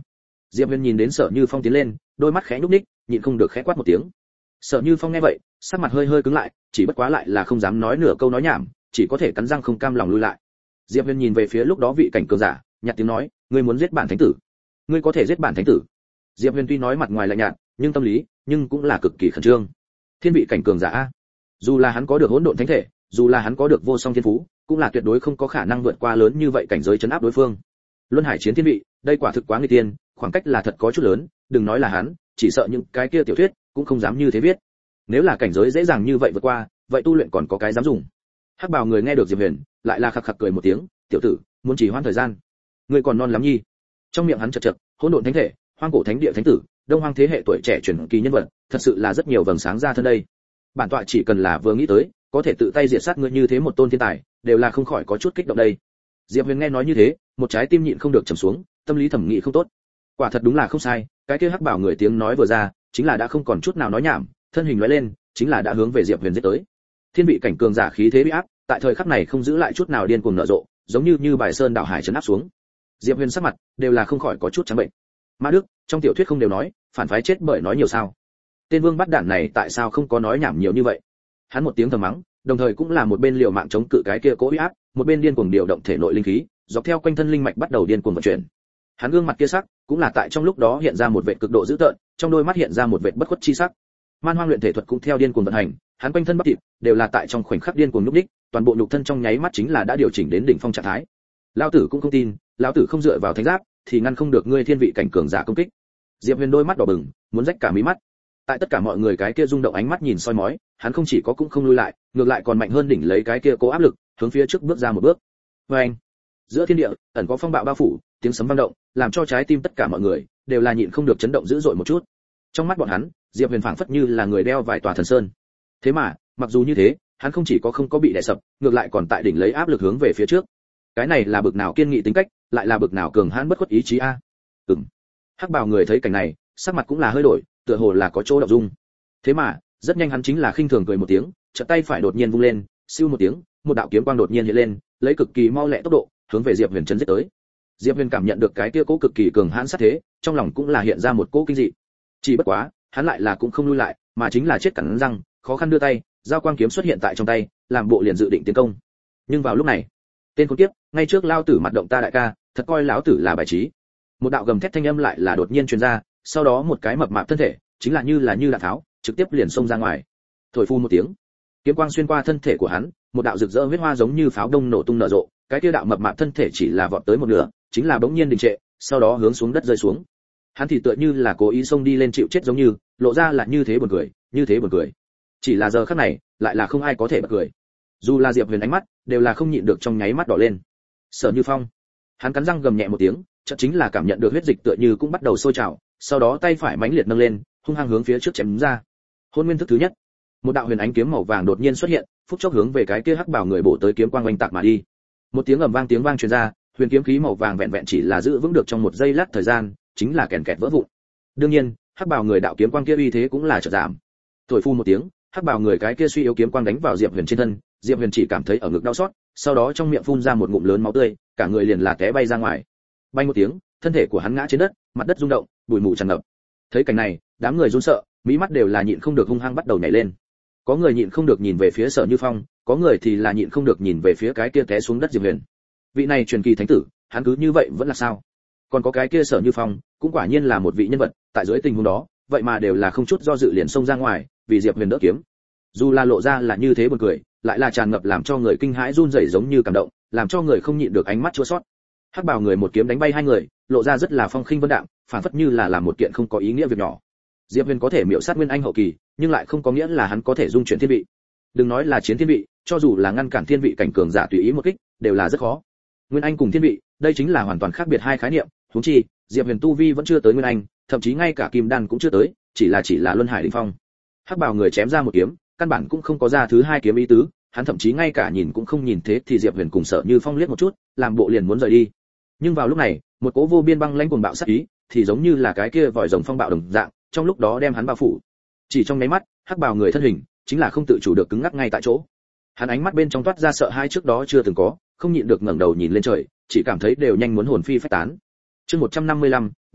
Diệp Huyền nhìn đến Sở Như Phong tiến lên, đôi mắt khẽ nhúc nhích, nhịn không được khẽ quát một tiếng. Sở Như Phong nghe vậy, sắc mặt hơi hơi cứng lại, chỉ bất quá lại là không dám nói nửa câu nói nhảm, chỉ có thể cắn răng không cam lòng lui lại. Diệp Huyền nhìn về phía lúc đó vị cảnh cường giả, nhạt tiếng nói, ngươi muốn giết bản thánh tử? Ngươi có thể giết bản thánh tử? Diệp Huyền tuy nói mặt ngoài lạnh nhạt, nhưng tâm lý, nhưng cũng là cực kỳ khẩn trương. Thiên vị cảnh cường giả a, dù là hắn có được hỗn độn thánh thể, dù là hắn có được vô song thiên phú, cũng là tuyệt đối không có khả năng vượt qua lớn như vậy cảnh giới chấn áp đối phương. Luân Hải chiến thiên vị, đây quả thực quá nguy tiên, khoảng cách là thật có chút lớn, đừng nói là hắn, chỉ sợ những cái kia tiểu thuyết cũng không dám như thế viết. Nếu là cảnh giới dễ dàng như vậy vượt qua, vậy tu luyện còn có cái dám dùng. Hắc Bào người nghe được Diệp Huyền, lại là khặc khặc cười một tiếng, tiểu tử, muốn chỉ hoãn thời gian, ngươi còn non lắm nhi. Trong miệng hắn chật chật, hỗn độn thánh thể, hoang cổ thánh địa thánh tử, đông hoang thế hệ tuổi trẻ truyền kỳ nhân vật, thật sự là rất nhiều vầng sáng ra thân đây. Bản tọa chỉ cần là vừa nghĩ tới, có thể tự tay diệt sát ngươi như thế một tôn thiên tài, đều là không khỏi có chút kích động đây. Diệp Huyền nghe nói như thế, một trái tim nhịn không được trầm xuống, tâm lý thẩm nghĩ không tốt. Quả thật đúng là không sai, cái kia Hắc Bảo người tiếng nói vừa ra, chính là đã không còn chút nào nói nhảm, thân hình lóe lên, chính là đã hướng về Diệp Huyền giết tới. Thiên vị cảnh cường giả khí thế uy áp, tại thời khắc này không giữ lại chút nào điên cuồng nở rộ, giống như như bài sơn đảo hải trấn áp xuống. Diệp Huyền sắc mặt đều là không khỏi có chút trắng bệnh. Ma Đức, trong tiểu thuyết không đều nói, phản phái chết bởi nói nhiều sao? Tên vương bắt đạn này tại sao không có nói nhảm nhiều như vậy? Hắn một tiếng thầm mắng, đồng thời cũng là một bên liều mạng chống cự cái kia cố uy áp, một bên điên cuồng điều động thể nội linh khí, dọc theo quanh thân linh mạch bắt đầu điên cuồng vận chuyển. Hắn gương mặt kia sắc, cũng là tại trong lúc đó hiện ra một vẻ cực độ dữ tợn, trong đôi mắt hiện ra một vẻ bất khuất chi sắc. Man Hoang luyện thể thuật cũng theo điên cuồng vận hành, hắn quanh thân bắp thịt đều là tại trong khoảnh khắc điên cuồng lúc đích, toàn bộ nhục thân trong nháy mắt chính là đã điều chỉnh đến đỉnh phong trạng thái. Lão tử cũng không tin, lão tử không dựa vào thánh giáp, thì ngăn không được ngươi thiên vị cảnh cường giả công kích. Diệp Huyền đôi mắt đỏ bừng, muốn rách cả mí mắt. Tại tất cả mọi người cái kia rung động ánh mắt nhìn soi mói, hắn không chỉ có cũng không lui lại, ngược lại còn mạnh hơn đỉnh lấy cái kia cố áp lực, hướng phía trước bước ra một bước. Oeng! Giữa thiên địa ẩn có phong bạo bao phủ, tiếng sấm vang động, làm cho trái tim tất cả mọi người đều là nhịn không được chấn động dữ dội một chút. Trong mắt bọn hắn, Diệp Huyền phảng phất như là người đeo vài tòa thần sơn. Thế mà, mặc dù như thế, hắn không chỉ có không có bị đè sập, ngược lại còn tại đỉnh lấy áp lực hướng về phía trước. Cái này là bực nào kiên nghị tính cách, lại là bực nào cường hãn bất khuất ý chí a. Ừm. Hắc Bào người thấy cảnh này, sắc mặt cũng là hơi đổi, tựa hồ là có chỗ động dung. Thế mà, rất nhanh hắn chính là khinh thường cười một tiếng, chợt tay phải đột nhiên vung lên, siêu một tiếng, một đạo kiếm quang đột nhiên hiện lên, lấy cực kỳ mau lẹ tốc độ, hướng về Diệp Huyền chấn giết tới. Diệp Huyền cảm nhận được cái kia cố cực kỳ cường hãn sát thế, trong lòng cũng là hiện ra một cỗ kinh dị. Chỉ bất quá, hắn lại là cũng không lui lại, mà chính là chết cắn răng, khó khăn đưa tay, giao quang kiếm xuất hiện tại trong tay, làm bộ liền dự định tiến công. Nhưng vào lúc này, tên khốn kiếp, ngay trước lao tử mặt động ta đại ca, thật coi lão tử là bài trí. Một đạo gầm thét thanh âm lại là đột nhiên truyền ra, sau đó một cái mập mạp thân thể, chính là như là như đạn tháo, trực tiếp liền xông ra ngoài. Thổi phu một tiếng, kiếm quang xuyên qua thân thể của hắn, một đạo rực rỡ huyết hoa giống như pháo đông nổ tung nở rộ, cái kia đạo mập mạp thân thể chỉ là vọt tới một nửa, chính là bỗng nhiên đình trệ, sau đó hướng xuống đất rơi xuống. Hắn thì tựa như là cố ý xông đi lên chịu chết giống như, lộ ra là như thế buồn cười, như thế buồn cười. Chỉ là giờ khắc này, lại là không ai có thể bật cười. Dù là Diệp Huyền ánh mắt, đều là không nhịn được trong nháy mắt đỏ lên. Sở Như Phong, hắn cắn răng gầm nhẹ một tiếng, chợt chính là cảm nhận được huyết dịch tựa như cũng bắt đầu sôi trào, sau đó tay phải mãnh liệt nâng lên, hung hăng hướng phía trước chém ra. Hôn nguyên thức thứ nhất, một đạo huyền ánh kiếm màu vàng đột nhiên xuất hiện, phút chốc hướng về cái kia Hắc Bào người bổ tới kiếm quang oanh tạc mà đi. Một tiếng ầm vang tiếng vang truyền ra, huyền kiếm khí màu vàng vẹn vẹn chỉ là giữ vững được trong một giây lát thời gian, chính là kèn kẹt vỡ vụn. Đương nhiên, Hắc Bào người đạo kiếm quang kia uy thế cũng là chợt giảm. Thổi phu một tiếng, Hắc Bào người cái kia suy yếu kiếm quang đánh vào Diệp Huyền trên thân, Diệp Huyền chỉ cảm thấy ở ngực đau xót, sau đó trong miệng phun ra một ngụm lớn máu tươi, cả người liền là té bay ra ngoài. Bay một tiếng, thân thể của hắn ngã trên đất, mặt đất rung động, bụi mù tràn ngập. Thấy cảnh này, đám người run sợ, mí mắt đều là nhịn không được hung hăng bắt đầu nhảy lên. Có người nhịn không được nhìn về phía Sở Như Phong, có người thì là nhịn không được nhìn về phía cái kia té xuống đất Diệp Huyền. Vị này truyền kỳ thánh tử, hắn cứ như vậy vẫn là sao? Còn có cái kia Sở Như Phong, cũng quả nhiên là một vị nhân vật, tại dưới tình huống đó, vậy mà đều là không chút do dự liền xông ra ngoài, vì Diệp Huyền đỡ kiếm. Dù là lộ ra là như thế buồn cười, lại là tràn ngập làm cho người kinh hãi run rẩy giống như cảm động, làm cho người không nhịn được ánh mắt chua xót. Hắc Bào người một kiếm đánh bay hai người, lộ ra rất là phong khinh vân đạm, phản phất như là làm một kiện không có ý nghĩa việc nhỏ. Diệp Huyền có thể miểu sát Nguyên Anh hậu kỳ, nhưng lại không có nghĩa là hắn có thể dung chuyển thiên vị. Đừng nói là chiến thiên vị, cho dù là ngăn cản thiên vị cảnh cường giả tùy ý một kích, đều là rất khó. Nguyên Anh cùng thiên vị, đây chính là hoàn toàn khác biệt hai khái niệm, huống chi, Diệp Huyền tu vi vẫn chưa tới Nguyên Anh, thậm chí ngay cả Kim Đan cũng chưa tới, chỉ là chỉ là Luân Hải đỉnh phong. Hắc Bào người chém ra một kiếm, căn bản cũng không có ra thứ hai kiếm ý tứ, hắn thậm chí ngay cả nhìn cũng không nhìn thế thì Diệp Huyền cùng Sở Như Phong liếc một chút, làm bộ liền muốn rời đi. Nhưng vào lúc này, một cỗ vô biên băng lãnh cuồng bạo sát ý, thì giống như là cái kia vòi rồng phong bạo đồng dạng, trong lúc đó đem hắn bao phủ. Chỉ trong nháy mắt, Hắc Bào người thân hình chính là không tự chủ được cứng ngắc ngay tại chỗ. Hắn ánh mắt bên trong toát ra sợ hãi trước đó chưa từng có, không nhịn được ngẩng đầu nhìn lên trời, chỉ cảm thấy đều nhanh muốn hồn phi phách tán. Chương một trăm năm mươi lăm,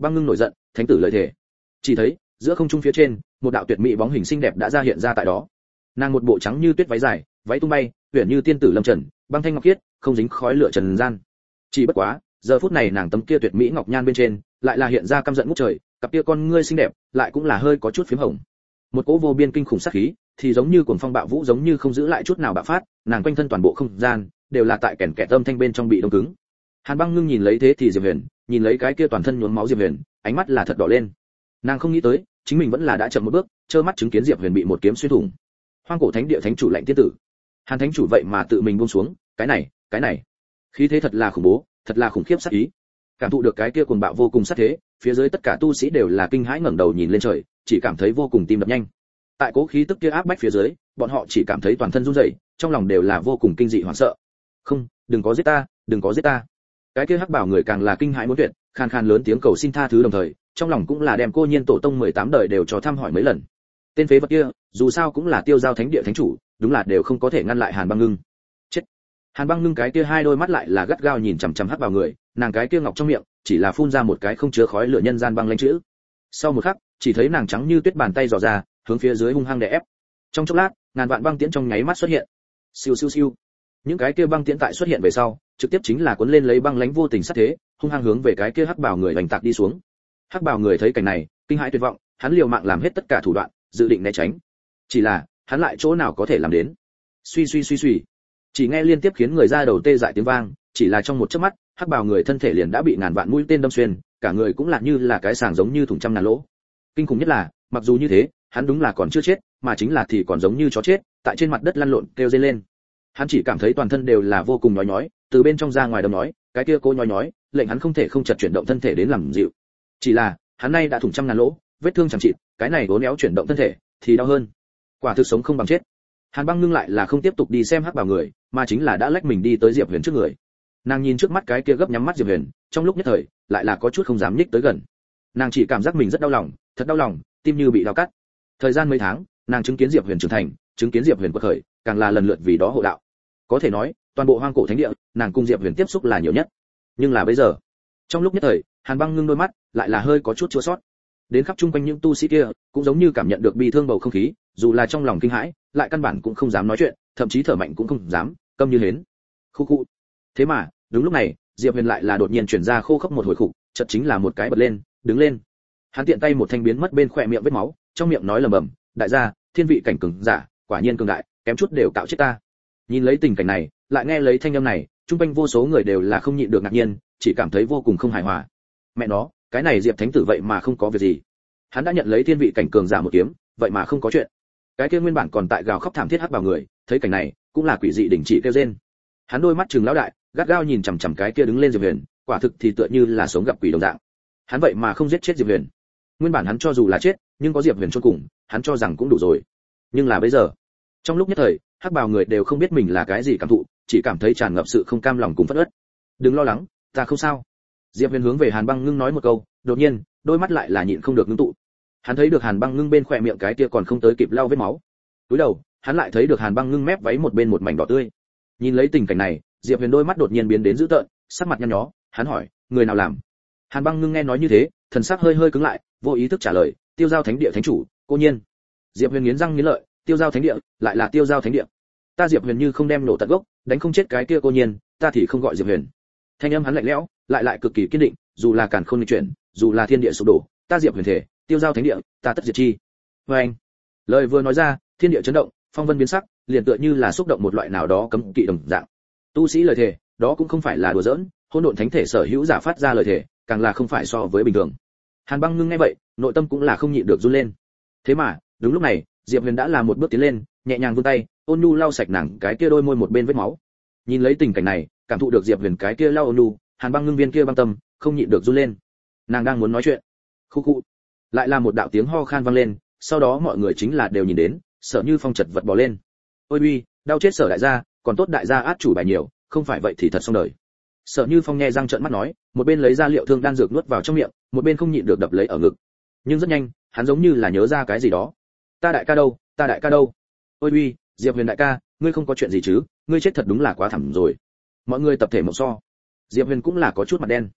Băng Ngưng nổi giận, thánh tử lợi thể. Chỉ thấy giữa không trung phía trên, một đạo tuyệt mỹ bóng hình xinh đẹp đã ra hiện ra tại đó. Nàng một bộ trắng như tuyết váy dài, váy tung bay, uyển như tiên tử lâm trần, băng thanh ngọc khiết, không dính khói lửa trần gian. Chỉ bất quá, giờ phút này nàng tấm kia tuyệt mỹ ngọc nhan bên trên, lại là hiện ra căm giận ngút trời, cặp kia con ngươi xinh đẹp, lại cũng là hơi có chút phím hồng. Một cỗ vô biên kinh khủng sát khí, thì giống như cuồng phong bạo vũ giống như không giữ lại chút nào bạo phát, nàng quanh thân toàn bộ không gian đều là tại kèn kẹt âm thanh bên trong bị đông cứng. Hàn Băng Ngưng nhìn lấy thế thì Diệp Huyền, nhìn lấy cái kia toàn thân nhuốm máu Diệp Huyền, ánh mắt là thật đỏ lên. Nàng không nghĩ tới, chính mình vẫn là đã chậm một bước, trơ mắt chứng kiến Diệp Huyền bị một kiếm xuyên thủng. Hoang cổ thánh địa thánh chủ lạnh tiên tử, Hàn thánh chủ vậy mà tự mình buông xuống, cái này, cái này, khí thế thật là khủng bố, thật là khủng khiếp sát ý. Cảm thụ được cái kia cuồng bạo vô cùng sát thế, phía dưới tất cả tu sĩ đều là kinh hãi ngẩng đầu nhìn lên trời, chỉ cảm thấy vô cùng tim đập nhanh. Tại cố khí tức kia áp bách phía dưới, bọn họ chỉ cảm thấy toàn thân run rẩy, trong lòng đều là vô cùng kinh dị hoảng sợ. Không, đừng có giết ta, đừng có giết ta. Cái kia hắc bảo người càng là kinh hãi muốn tuyệt, khan khan lớn tiếng cầu xin tha thứ đồng thời, trong lòng cũng là đem cô nhiên tổ tông mười tám đời đều cho thăm hỏi mấy lần. Tên phế vật kia, dù sao cũng là tiêu giao thánh địa thánh chủ, đúng là đều không có thể ngăn lại Hàn Băng Ngưng. Chết. Hàn Băng Ngưng cái kia hai đôi mắt lại là gắt gao nhìn chằm chằm hắc bảo người, nàng cái kia ngọc trong miệng chỉ là phun ra một cái không chứa khói lửa nhân gian băng lãnh chữ. Sau một khắc, chỉ thấy nàng trắng như tuyết bàn tay dò ra, hướng phía dưới hung hăng đè ép. Trong chốc lát, ngàn vạn băng tiễn trong nháy mắt xuất hiện. Siêu siêu siêu. Những cái kia băng tiễn tại xuất hiện về sau, trực tiếp chính là cuốn lên lấy băng lãnh vô tình sát thế, hung hăng hướng về cái kia hắc bào người đánh tạc đi xuống. Hắc bào người thấy cảnh này, kinh hãi tuyệt vọng, hắn liều mạng làm hết tất cả thủ đoạn, dự định né tránh. Chỉ là, hắn lại chỗ nào có thể làm đến. Suy suy suy suy. Chỉ nghe liên tiếp khiến người ra đầu tê dại tiếng vang, chỉ là trong một chớp mắt, hắc bào người thân thể liền đã bị ngàn vạn mũi tên đâm xuyên, cả người cũng là như là cái sàng giống như thủng trăm ngàn lỗ. Kinh khủng nhất là, mặc dù như thế, hắn đúng là còn chưa chết, mà chính là thì còn giống như chó chết, tại trên mặt đất lăn lộn kêu rên lên. Hắn chỉ cảm thấy toàn thân đều là vô cùng nhói nhói, từ bên trong ra ngoài đâm nói, cái kia cô nhói nhói, lệnh hắn không thể không chật chuyển động thân thể đến làm dịu. Chỉ là, hắn nay đã thủng trăm ngàn lỗ, vết thương chẳng chịt, cái này uốn éo chuyển động thân thể thì đau hơn. Quả thực sống không bằng chết. Hàn Băng Ngưng lại là không tiếp tục đi xem hắc bảo người, mà chính là đã lách mình đi tới Diệp Huyền trước người. Nàng nhìn trước mắt cái kia gấp nhắm mắt Diệp Huyền, trong lúc nhất thời, lại là có chút không dám nhích tới gần. Nàng chỉ cảm giác mình rất đau lòng, thật đau lòng, tim như bị dao cắt. Thời gian mấy tháng, nàng chứng kiến Diệp Huyền trưởng thành, chứng kiến Diệp Huyền quật khởi, càng là lần lượt vì đó hộ đạo. Có thể nói, toàn bộ hoang cổ thánh địa, nàng cùng Diệp Huyền tiếp xúc là nhiều nhất. Nhưng là bây giờ, trong lúc nhất thời, Hàn Băng Ngưng đôi mắt lại là hơi có chút chua xót. Đến khắp chung quanh những tu sĩ kia, cũng giống như cảm nhận được bi thương bầu không khí, dù là trong lòng kinh hãi, lại căn bản cũng không dám nói chuyện, thậm chí thở mạnh cũng không dám, câm như hến. Khu khu. Thế mà, đúng lúc này, Diệp Huyền lại là đột nhiên chuyển ra khô khốc một hồi khục, chợt chính là một cái bật lên, đứng lên. Hắn tiện tay một thanh biến mất bên khỏe miệng vết máu, trong miệng nói lẩm bẩm, đại gia, thiên vị cảnh cường giả, quả nhiên cường đại, kém chút đều cạo chết ta. Nhìn lấy tình cảnh này, lại nghe lấy thanh âm này, chung quanh vô số người đều là không nhịn được ngạc nhiên, chỉ cảm thấy vô cùng không hài hòa. Mẹ nó, cái này Diệp Thánh tử vậy mà không có việc gì. Hắn đã nhận lấy thiên vị cảnh cường giả một kiếm, vậy mà không có chuyện. Cái kia nguyên bản còn tại gào khóc thảm thiết hắc vào người, thấy cảnh này, cũng là quỷ dị đỉnh chỉ kêu rên. Hắn đôi mắt trừng lão đại, gắt gao nhìn chằm chằm cái kia đứng lên Diệp Huyền, quả thực thì tựa như là sống gặp quỷ đồng dạng. Hắn vậy mà không giết chết Diệp Huyền. Nguyên bản hắn cho dù là chết, nhưng có Diệp Huyền chôn cùng, hắn cho rằng cũng đủ rồi. Nhưng là bây giờ, trong lúc nhất thời, hắc bào người đều không biết mình là cái gì cảm thụ, chỉ cảm thấy tràn ngập sự không cam lòng cùng phẫn uất. Đừng lo lắng, ta không sao. Diệp Huyền hướng về Hàn Băng Ngưng nói một câu, đột nhiên, đôi mắt lại là nhịn không được ngưng tụ. Hắn thấy được Hàn Băng Ngưng bên khóe miệng cái kia còn không tới kịp lau vết máu. Cúi đầu, hắn lại thấy được Hàn Băng Ngưng mép váy một bên một mảnh đỏ tươi. Nhìn lấy tình cảnh này, Diệp Huyền đôi mắt đột nhiên biến đến dữ tợn, sắc mặt nhăn nhó, hắn hỏi, người nào làm? Hàn Băng Ngưng nghe nói như thế, thần sắc hơi hơi cứng lại, vô ý thức trả lời, Tiêu Giao Thánh địa thánh chủ, cô nhiên. Diệp Huyền nghiến răng nghiến lợi, Tiêu Giao Thánh địa, lại là Tiêu Giao Thánh địa. Ta Diệp Huyền như không đem nổ tận gốc, đánh không chết cái kia cô nhiên, ta thì không gọi Diệp Huyền. Thanh âm hắn lạnh lẽo, lại lại cực kỳ kiên định, dù là càn khôn nghịch chuyển, dù là thiên địa sụp đổ, ta Diệp Huyền thể, Tiêu Giao Thánh địa, ta tất diệt chi. Và anh, lời vừa nói ra, thiên địa chấn động, phong vân biến sắc, liền tựa như là xúc động một loại nào đó cấm kỵ đồng dạng. Tu sĩ lời thề, đó cũng không phải là đùa giỡn, hỗn độn thánh thể sở hữu giả phát ra lời thề, càng là không phải so với bình thường. Hàn Băng Ngưng nghe vậy, nội tâm cũng là không nhịn được run lên. Thế mà, đúng lúc này, Diệp Huyền đã là một bước tiến lên, nhẹ nhàng vươn tay, ôn nhu lau sạch nàng cái kia đôi môi một bên vết máu. Nhìn lấy tình cảnh này, cảm thụ được Diệp Huyền cái kia lau ôn nhu, Hàn Băng Ngưng viên kia băng tâm, không nhịn được run lên. Nàng đang muốn nói chuyện. Khu khu. Lại là một đạo tiếng ho khan vang lên, sau đó mọi người chính là đều nhìn đến, Sở Như Phong chật vật bò lên. Ôi uy, đau chết Sở đại gia, còn tốt đại gia át chủ bài nhiều, không phải vậy thì thật xong đời. Sở Như Phong nghe răng trợn mắt nói, một bên lấy ra liệu thương đan dược nuốt vào trong miệng, một bên không nhịn được đập lấy ở ngực. Nhưng rất nhanh, hắn giống như là nhớ ra cái gì đó. Ta đại ca đâu, ta đại ca đâu? Ôi uy, Diệp Huyền đại ca, ngươi không có chuyện gì chứ? Ngươi chết thật đúng là quá thảm rồi. Mọi người tập thể một so. Diệp Huyền cũng là có chút mặt đen.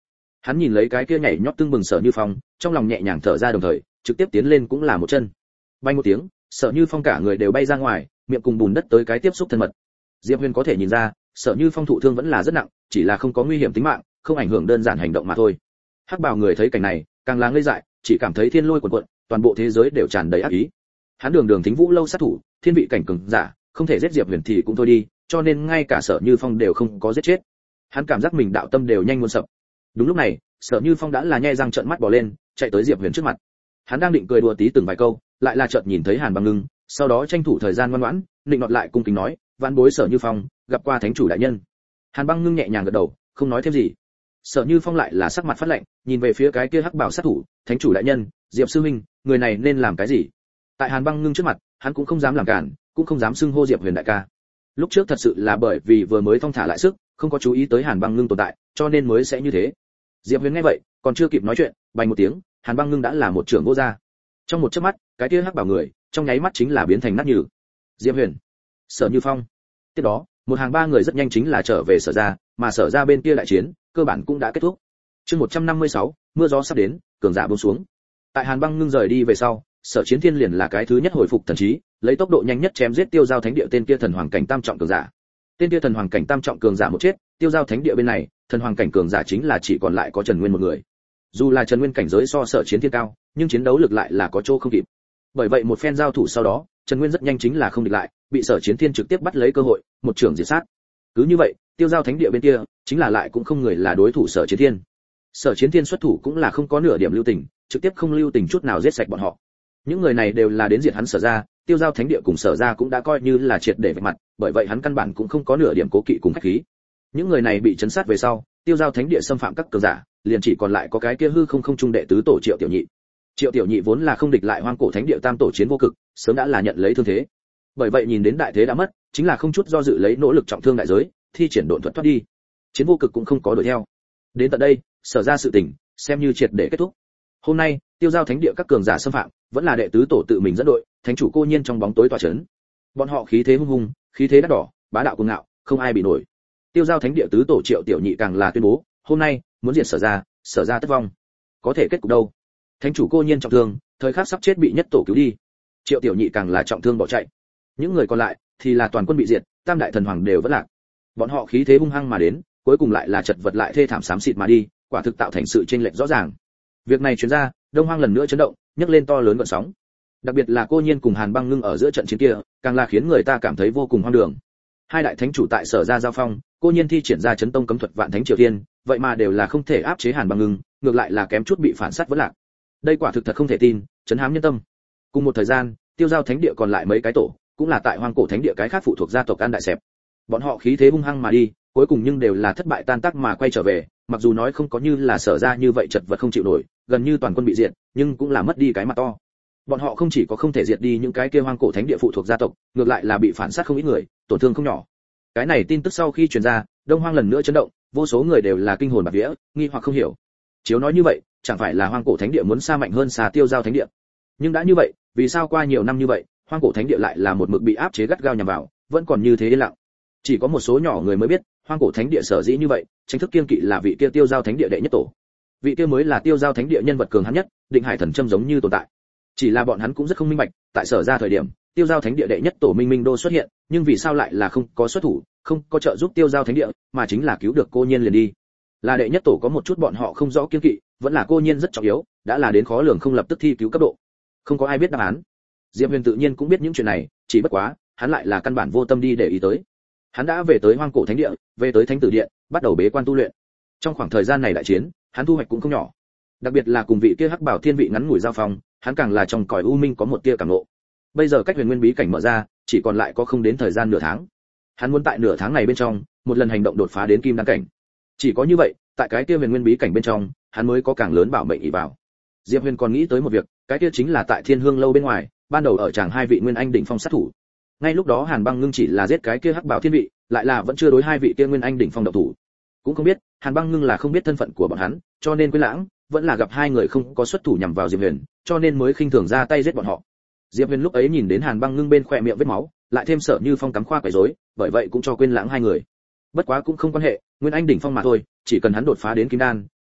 Hắn nhìn lấy cái kia nhảy nhót tưng bừng Sở Như Phong, trong lòng nhẹ nhàng thở ra, đồng thời trực tiếp tiến lên cũng là một chân. Bay một tiếng, Sở Như Phong cả người đều bay ra ngoài, miệng cùng bùn đất tới cái tiếp xúc thân mật. Diệp Huyền có thể nhìn ra, Sở Như Phong thụ thương vẫn là rất nặng, chỉ là không có nguy hiểm tính mạng, không ảnh hưởng đơn giản hành động mà thôi. Hắc Bào người thấy cảnh này, càng là ngây dại, chỉ cảm thấy thiên lôi cuồn cuộn, toàn bộ thế giới đều tràn đầy ác ý. Hắn đường đường Thính Vũ lâu sát thủ, thiên vị cảnh cường giả, không thể giết Diệp Huyền thì cũng thôi đi, cho nên ngay cả Sở Như Phong đều không có giết chết. Hắn cảm giác mình đạo tâm đều nhanh muốn sập. Đúng lúc này, Sở Như Phong đã là nhe răng trợn mắt bò lên, chạy tới Diệp Huyền trước mặt. Hắn đang định cười đùa tí từng vài câu, lại là chợt nhìn thấy Hàn Băng Ngưng, sau đó tranh thủ thời gian ngoan ngoãn, định nọt lại cung kính nói, vãn bối Sở Như Phong, gặp qua thánh chủ đại nhân. Hàn Băng Ngưng nhẹ nhàng gật đầu, không nói thêm gì. Sở Như Phong lại là sắc mặt phát lạnh, nhìn về phía cái kia hắc bảo sát thủ, thánh chủ đại nhân, Diệp sư huynh, người này nên làm cái gì? Tại Hàn Băng Ngưng trước mặt, hắn cũng không dám làm cản, cũng không dám xưng hô Diệp Huyền đại ca. Lúc trước thật sự là bởi vì vừa mới thong thả lại sức, không có chú ý tới Hàn Băng Ngưng tồn tại, cho nên mới sẽ như thế. Diệp Huyền nghe vậy, còn chưa kịp nói chuyện, bành một tiếng, Hàn Băng Ngưng đã là một trưởng vô gia. Trong một chớp mắt, cái kia hắc bảo người, trong nháy mắt chính là biến thành nát nhừ. Diệp Huyền, Sở Như Phong. Tiếp đó, một hàng ba người rất nhanh chính là trở về Sở gia, mà Sở gia bên kia đại chiến, cơ bản cũng đã kết thúc. Chương một trăm năm mươi sáu, mưa gió sắp đến, cường giả buông xuống. Tại Hàn Băng Ngưng rời đi về sau, Sở Chiến Thiên liền là cái thứ nhất hồi phục thần trí, lấy tốc độ nhanh nhất chém giết Tiêu Giao Thánh Địa tên kia thần hoàng cảnh tam trọng cường giả. Tên kia thần hoàng cảnh tam trọng cường giả một chết, Tiêu Giao Thánh Địa bên này, thần hoàng cảnh cường giả chính là chỉ còn lại có Trần Nguyên một người. Dù là Trần Nguyên cảnh giới so Sở Chiến Thiên cao, nhưng chiến đấu lực lại là có chỗ không kịp. Bởi vậy một phen giao thủ sau đó, Trần Nguyên rất nhanh chính là không địch lại, bị Sở Chiến Thiên trực tiếp bắt lấy cơ hội, một trường diệt sát. Cứ như vậy, Tiêu Giao Thánh Địa bên kia, chính là lại cũng không người là đối thủ Sở Chiến Thiên. Sở Chiến Thiên xuất thủ cũng là không có nửa điểm lưu tình, trực tiếp không lưu tình chút nào giết sạch bọn họ. Những người này đều là đến diệt hắn Sở gia, Tiêu Giao Thánh Địa cùng Sở gia cũng đã coi như là triệt để vạch mặt, bởi vậy hắn căn bản cũng không có nửa điểm cố kỵ cùng khách khí. Những người này bị chấn sát về sau, Tiêu Giao Thánh Địa xâm phạm các cường giả, liền chỉ còn lại có cái kia hư không không trung đệ tứ tổ Triệu Tiểu Nhị. Triệu Tiểu Nhị vốn là không địch lại Hoang Cổ Thánh Địa tam tổ chiến vô cực, sớm đã là nhận lấy thương thế. Bởi vậy nhìn đến đại thế đã mất, chính là không chút do dự lấy nỗ lực trọng thương đại giới, thi triển độn thuật thoát đi. Chiến vô cực cũng không có đuổi theo. Đến tận đây, Sở ra sự tình xem như triệt để kết thúc. Hôm nay, Tiêu Giao Thánh Địa các cường giả xâm phạm, vẫn là đệ tứ tổ tự mình dẫn đội, thánh chủ cô nhiên trong bóng tối tỏa chấn. Bọn họ khí thế hung hùng, khí thế đắt đỏ, bá đạo cuồng ngạo, không ai bị nổi. Tiêu Giao Thánh Địa tứ tổ Triệu Tiểu Nhị càng là tuyên bố, hôm nay muốn diệt Sở ra, Sở ra tất vong. Có thể kết cục đâu? Thánh chủ cô nhiên trọng thương, thời khắc sắp chết bị nhất tổ cứu đi. Triệu Tiểu Nhị càng là trọng thương bỏ chạy. Những người còn lại thì là toàn quân bị diệt, tam đại thần hoàng đều vẫn lạc. Bọn họ khí thế hung hăng mà đến, cuối cùng lại là chật vật lại thê thảm xám xịt mà đi, quả thực tạo thành sự chênh lệch rõ ràng. Việc này truyền ra, Đông Hoang lần nữa chấn động, nhấc lên to lớn gợn sóng. Đặc biệt là cô nhiên cùng Hàn Băng Ngưng ở giữa trận chiến kia, càng là khiến người ta cảm thấy vô cùng hoang đường. Hai đại thánh chủ tại Sở gia giao phong, cô nhiên thi triển ra chấn tông cấm thuật Vạn Thánh Triều Thiên, vậy mà đều là không thể áp chế Hàn Băng Ngưng, ngược lại là kém chút bị phản sát vẫn lạc. Đây quả thực thật không thể tin, chấn hám nhân tâm. Cùng một thời gian, Tiêu Giao Thánh Địa còn lại mấy cái tổ, cũng là tại Hoang Cổ Thánh Địa cái khác phụ thuộc gia tộc An Đại Sẹp. Bọn họ khí thế hung hăng mà đi, cuối cùng nhưng đều là thất bại tan tác mà quay trở về, mặc dù nói không có như là Sở ra như vậy chật vật không chịu nổi, gần như toàn quân bị diệt, nhưng cũng là mất đi cái mặt to. Bọn họ không chỉ có không thể diệt đi những cái kia Hoang Cổ Thánh Địa phụ thuộc gia tộc, ngược lại là bị phản sát không ít người, tổn thương không nhỏ. Cái này tin tức sau khi truyền ra, Đông Hoang lần nữa chấn động, vô số người đều là kinh hồn bạt vía, nghi hoặc không hiểu. Chiếu nói như vậy, chẳng phải là Hoang Cổ Thánh Địa muốn xa mạnh hơn xa Tiêu Giao Thánh Địa? Nhưng đã như vậy, vì sao qua nhiều năm như vậy, Hoang Cổ Thánh Địa lại là một mực bị áp chế gắt gao nhằm vào, vẫn còn như thế yên lặng? Chỉ có một số nhỏ người mới biết, Hoang Cổ Thánh Địa sở dĩ như vậy, chính thức kiên kỵ là vị kia Tiêu Giao Thánh Địa đệ nhất tổ. Vị kia mới là Tiêu Giao Thánh Địa nhân vật cường hãn nhất, Định Hải Thần Châm giống như tồn tại. Chỉ là bọn hắn cũng rất không minh bạch, tại Sở ra thời điểm, Tiêu Giao Thánh Địa đệ nhất tổ Minh Minh Đô xuất hiện, nhưng vì sao lại là không có xuất thủ, không có trợ giúp Tiêu Giao Thánh Địa, mà chính là cứu được cô nhiên liền đi. Là đệ nhất tổ có một chút bọn họ không rõ kiên kỵ, vẫn là cô nhiên rất trọng yếu, đã là đến khó lường không lập tức thi cứu cấp độ. Không có ai biết đáp án. Diệp Huyền tự nhiên cũng biết những chuyện này, chỉ bất quá, hắn lại là căn bản vô tâm đi để ý tới. Hắn đã về tới Hoang Cổ Thánh Địa, về tới Thánh Tử Điện, bắt đầu bế quan tu luyện. Trong khoảng thời gian này đại chiến, hắn thu hoạch cũng không nhỏ. Đặc biệt là cùng vị kia Hắc Bảo Thiên vị ngắn ngủi giao phong, hắn càng là trong cõi u minh có một tia cảm ngộ. Bây giờ cách Huyền Nguyên bí cảnh mở ra, chỉ còn lại có không đến thời gian nửa tháng. Hắn muốn tại nửa tháng này bên trong, một lần hành động đột phá đến Kim Đan cảnh. Chỉ có như vậy, tại cái kia Huyền Nguyên bí cảnh bên trong, hắn mới có càng lớn bảo mệnh ỷ vào. Diệp Huyền còn nghĩ tới một việc, cái kia chính là tại Thiên Hương lâu bên ngoài, ban đầu ở chàng hai vị nguyên anh đỉnh phong sát thủ. Ngay lúc đó Hàn Băng Ngưng chỉ là giết cái kia Hắc Bảo Thiên vị, lại là vẫn chưa đối hai vị kia nguyên anh đỉnh phong động thủ. Cũng không biết, Hàn Băng Ngưng là không biết thân phận của bọn hắn, cho nên quên lãng, vẫn là gặp hai người không có xuất thủ nhằm vào Diệp Huyền, cho nên mới khinh thường ra tay giết bọn họ. Diệp Huyền lúc ấy nhìn đến Hàn Băng Ngưng bên khóe miệng vết máu, lại thêm Sở Như Phong cắm khoa quấy rối, bởi vậy cũng cho quên lãng hai người. Bất quá cũng không quan hệ, nguyên anh đỉnh phong mà thôi, chỉ cần hắn đột phá đến kim đan,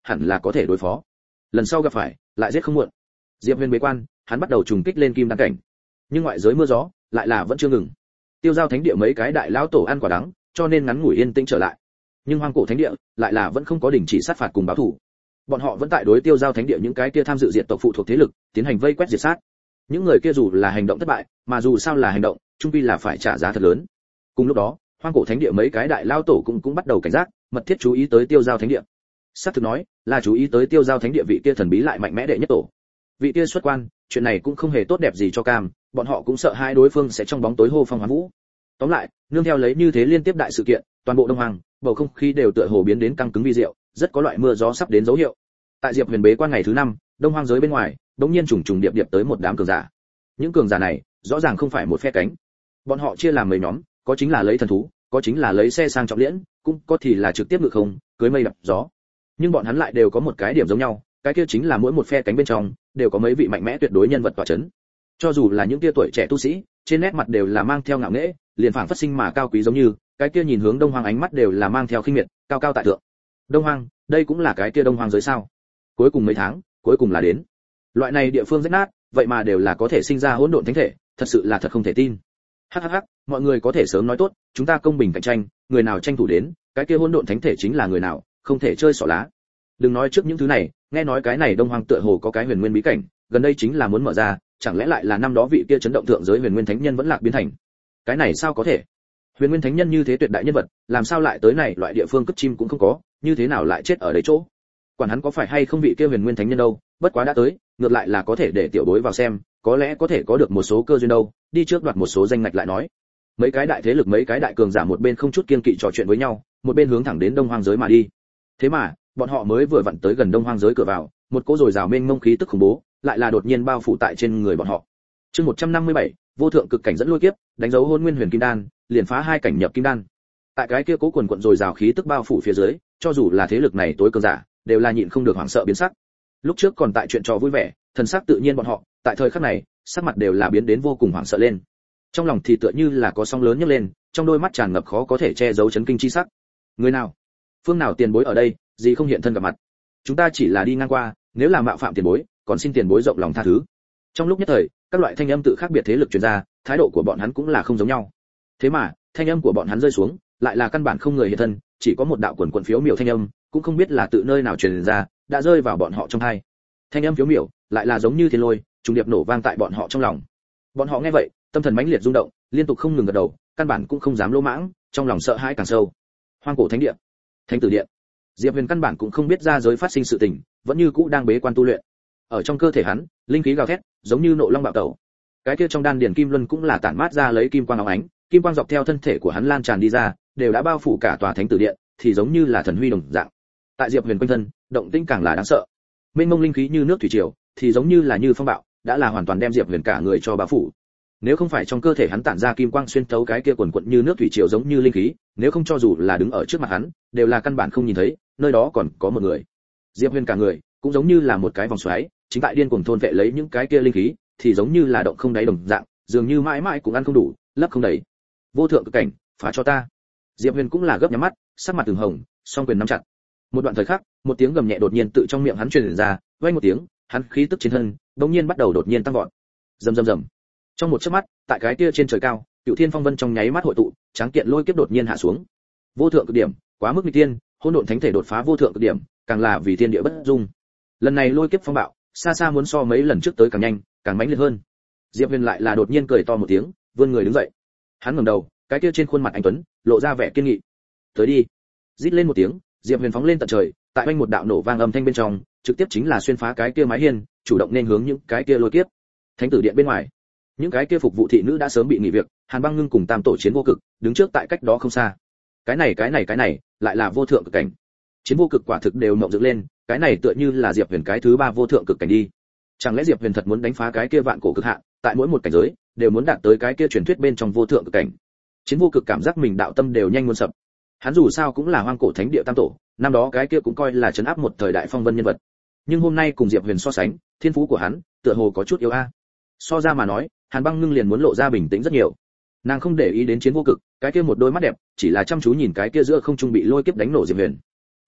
hẳn là có thể đối phó. Lần sau gặp phải, lại giết không muộn. Diệp Huyền bế quan, hắn bắt đầu trùng kích lên kim đan cảnh. Nhưng ngoại giới mưa gió, lại là vẫn chưa ngừng. Tiêu Giao Thánh Địa mấy cái đại lão tổ ăn quả đắng, cho nên ngắn ngủi yên tĩnh trở lại. Nhưng Hoang Cổ Thánh Địa lại là vẫn không có đình chỉ sát phạt cùng báo thù. Bọn họ vẫn tại đối Tiêu Giao Thánh Địa những cái kia tham dự diệt tộc phụ thuộc thế lực, tiến hành vây quét diệt sát. Những người kia dù là hành động thất bại, mà dù sao là hành động, chung quy là phải trả giá thật lớn. Cùng lúc đó, Hoang Cổ Thánh Địa mấy cái đại lão tổ cũng cũng bắt đầu cảnh giác, mật thiết chú ý tới Tiêu Giao Thánh Địa. Sát thực nói, là chú ý tới Tiêu Giao Thánh Địa vị kia thần bí lại mạnh mẽ đệ nhất tổ. Vị kia xuất quan, chuyện này cũng không hề tốt đẹp gì cho Cam, bọn họ cũng sợ hai đối phương sẽ trong bóng tối hô phong hoán vũ. Tóm lại, nương theo lấy như thế liên tiếp đại sự kiện, toàn bộ Đông Hoàng, bầu không khí đều tựa hồ biến đến căng cứng vi diệu, rất có loại mưa gió sắp đến dấu hiệu. Tại Diệp Huyền bế quan ngày thứ năm, Đông Hoang giới bên ngoài, đống nhiên trùng trùng điệp điệp tới một đám cường giả. Những cường giả này, rõ ràng không phải một phe cánh. Bọn họ chia làm mấy nhóm, có chính là lấy thần thú, có chính là lấy xe sang trọng liễn, cũng có thì là trực tiếp ngự không, cưới mây đập gió. Nhưng bọn hắn lại đều có một cái điểm giống nhau, cái kia chính là mỗi một phe cánh bên trong đều có mấy vị mạnh mẽ tuyệt đối nhân vật tọa chấn. Cho dù là những tia tuổi trẻ tu sĩ, trên nét mặt đều là mang theo ngạo nghễ, liền phảng phất sinh mà cao quý giống như, cái kia nhìn hướng Đông Hoang ánh mắt đều là mang theo khinh miệt, cao cao tại thượng. Đông Hoang, đây cũng là cái kia Đông Hoang giới sao? Cuối cùng mấy tháng, cuối cùng là đến. Loại này địa phương rách nát, vậy mà đều là có thể sinh ra hỗn độn thánh thể, thật sự là thật không thể tin. Hắc hắc hắc, mọi người có thể sớm nói tốt, chúng ta công bình cạnh tranh, người nào tranh thủ đến, cái kia hỗn độn thánh thể chính là người nào, không thể chơi xỏ lá. Đừng nói trước những thứ này, nghe nói cái này Đông Hoang tựa hồ có cái huyền nguyên bí cảnh, gần đây chính là muốn mở ra, chẳng lẽ lại là năm đó vị kia chấn động thượng giới huyền nguyên thánh nhân vẫn lạc biến thành? Cái này sao có thể? Huyền nguyên thánh nhân như thế tuyệt đại nhân vật, làm sao lại tới này loại địa phương cất chim cũng không có, như thế nào lại chết ở đấy chỗ? Quản hắn có phải hay không vị kia huyền nguyên thánh nhân đâu, bất quá đã tới, ngược lại là có thể để tiểu bối vào xem, có lẽ có thể có được một số cơ duyên đâu, đi trước đoạt một số danh ngạch lại nói. Mấy cái đại thế lực mấy cái đại cường giả một bên không chút kiên kỵ trò chuyện với nhau, một bên hướng thẳng đến Đông Hoang giới mà đi. Thế mà, bọn họ mới vừa vặn tới gần Đông Hoang giới cửa vào, một cỗ rồi rào mênh mông khí tức khủng bố, lại là đột nhiên bao phủ tại trên người bọn họ. Chương một trăm năm mươi bảy, vô thượng cực cảnh dẫn lôi kiếp, đánh dấu hôn nguyên huyền kim đan, liền phá hai cảnh nhập kim đan. Tại cái kia cố quần quần rồi rào khí tức bao phủ phía dưới, cho dù là thế lực này tối cường giả, đều là nhịn không được hoảng sợ biến sắc. Lúc trước còn tại chuyện trò vui vẻ, thần sắc tự nhiên bọn họ, tại thời khắc này, sắc mặt đều là biến đến vô cùng hoảng sợ lên. Trong lòng thì tựa như là có sóng lớn nhấc lên, trong đôi mắt tràn ngập khó có thể che giấu chấn kinh chi sắc. Người nào? Phương nào tiền bối ở đây, gì không hiện thân gặp mặt? Chúng ta chỉ là đi ngang qua, nếu là mạo phạm tiền bối, còn xin tiền bối rộng lòng tha thứ. Trong lúc nhất thời, các loại thanh âm tự khác biệt thế lực truyền ra, thái độ của bọn hắn cũng là không giống nhau. Thế mà, thanh âm của bọn hắn rơi xuống, lại là căn bản không người hiện thân, chỉ có một đạo quần quần phiếu miểu thanh âm, cũng không biết là tự nơi nào truyền ra, đã rơi vào bọn họ trong tai. Thanh âm phiếu miểu, lại là giống như thiên lôi, trùng điệp nổ vang tại bọn họ trong lòng. Bọn họ nghe vậy, tâm thần mãnh liệt rung động, liên tục không ngừng gật đầu, căn bản cũng không dám lỗ mãng, trong lòng sợ hãi càng sâu. Hoang cổ thánh địa, thánh tử điện. Diệp Huyền căn bản cũng không biết ra giới phát sinh sự tình, vẫn như cũ đang bế quan tu luyện. Ở trong cơ thể hắn, linh khí gào thét, giống như nộ long bạo tẩu. Cái kia trong đan điền kim luân cũng là tản mát ra lấy kim quang óng ánh, kim quang dọc theo thân thể của hắn lan tràn đi ra, đều đã bao phủ cả tòa thánh tử điện, thì giống như là thần huy đồng dạng. Tại Diệp Huyền quanh thân, động tĩnh càng là đáng sợ. Mênh mông linh khí như nước thủy triều, thì giống như là như phong bạo, đã là hoàn toàn đem Diệp Huyền cả người cho bao phủ. Nếu không phải trong cơ thể hắn tản ra kim quang xuyên thấu cái kia quần quật như nước thủy triều giống như linh khí, nếu không cho dù là đứng ở trước mặt hắn, đều là căn bản không nhìn thấy, nơi đó còn có một người. Diệp Huyền cả người cũng giống như là một cái vòng xoáy, chính tại điên cuồng thôn vệ lấy những cái kia linh khí, thì giống như là động không đáy đồng dạng, dường như mãi mãi cũng ăn không đủ, lấp không đầy. Vô thượng cực cảnh, phá cho ta. Diệp Huyền cũng là gấp nhắm mắt, sắc mặt từng hồng, song quyền nắm chặt. Một đoạn thời khắc, một tiếng gầm nhẹ đột nhiên tự trong miệng hắn truyền ra, vang một tiếng, hắn khí tức trên thân đột nhiên bắt đầu đột nhiên tăng vọt. Rầm rầm rầm. Trong một chớp mắt, tại cái kia trên trời cao, Cửu Thiên Phong Vân trong nháy mắt hội tụ, tráng kiện lôi kiếp đột nhiên hạ xuống. Vô thượng cực điểm, quá mức nghịch tiên, hỗn độn thánh thể đột phá vô thượng cực điểm, càng là vì thiên địa bất dung. Lần này lôi kiếp phong bạo, xa xa muốn so mấy lần trước tới càng nhanh, càng mãnh liệt hơn. Diệp Huyền lại là đột nhiên cười to một tiếng, vươn người đứng dậy. Hắn ngẩng đầu, cái kia trên khuôn mặt anh tuấn lộ ra vẻ kiên nghị. Tới đi. Rít lên một tiếng, Diệp Huyền phóng lên tận trời, tại oanh một đạo nổ vang âm thanh bên trong, trực tiếp chính là xuyên phá cái kia mái hiên, chủ động nên hướng những cái kia lôi kiếp. Thánh tử điện bên ngoài, những cái kia phục vụ thị nữ đã sớm bị nghỉ việc, Hàn Băng Ngưng cùng Tam tổ chiến vô cực, đứng trước tại cách đó không xa. Cái này cái này cái này, lại là vô thượng cực cảnh. Chiến vô cực quả thực đều mộng dựng lên, cái này tựa như là Diệp Huyền cái thứ ba vô thượng cực cảnh đi. Chẳng lẽ Diệp Huyền thật muốn đánh phá cái kia vạn cổ cực hạn, tại mỗi một cảnh giới đều muốn đạt tới cái kia truyền thuyết bên trong vô thượng cực cảnh. Chiến vô cực cảm giác mình đạo tâm đều nhanh muốn sập. Hắn dù sao cũng là hoang cổ thánh địa tam tổ, năm đó cái kia cũng coi là trấn áp một thời đại phong vân nhân vật. Nhưng hôm nay cùng Diệp Huyền so sánh, thiên phú của hắn tựa hồ có chút yếu a. So ra mà nói, Hàn Băng Ngưng liền muốn lộ ra bình tĩnh rất nhiều. Nàng không để ý đến chiến vô cực, cái kia một đôi mắt đẹp, chỉ là chăm chú nhìn cái kia giữa không trung bị lôi kiếp đánh nổ Diệp Huyền.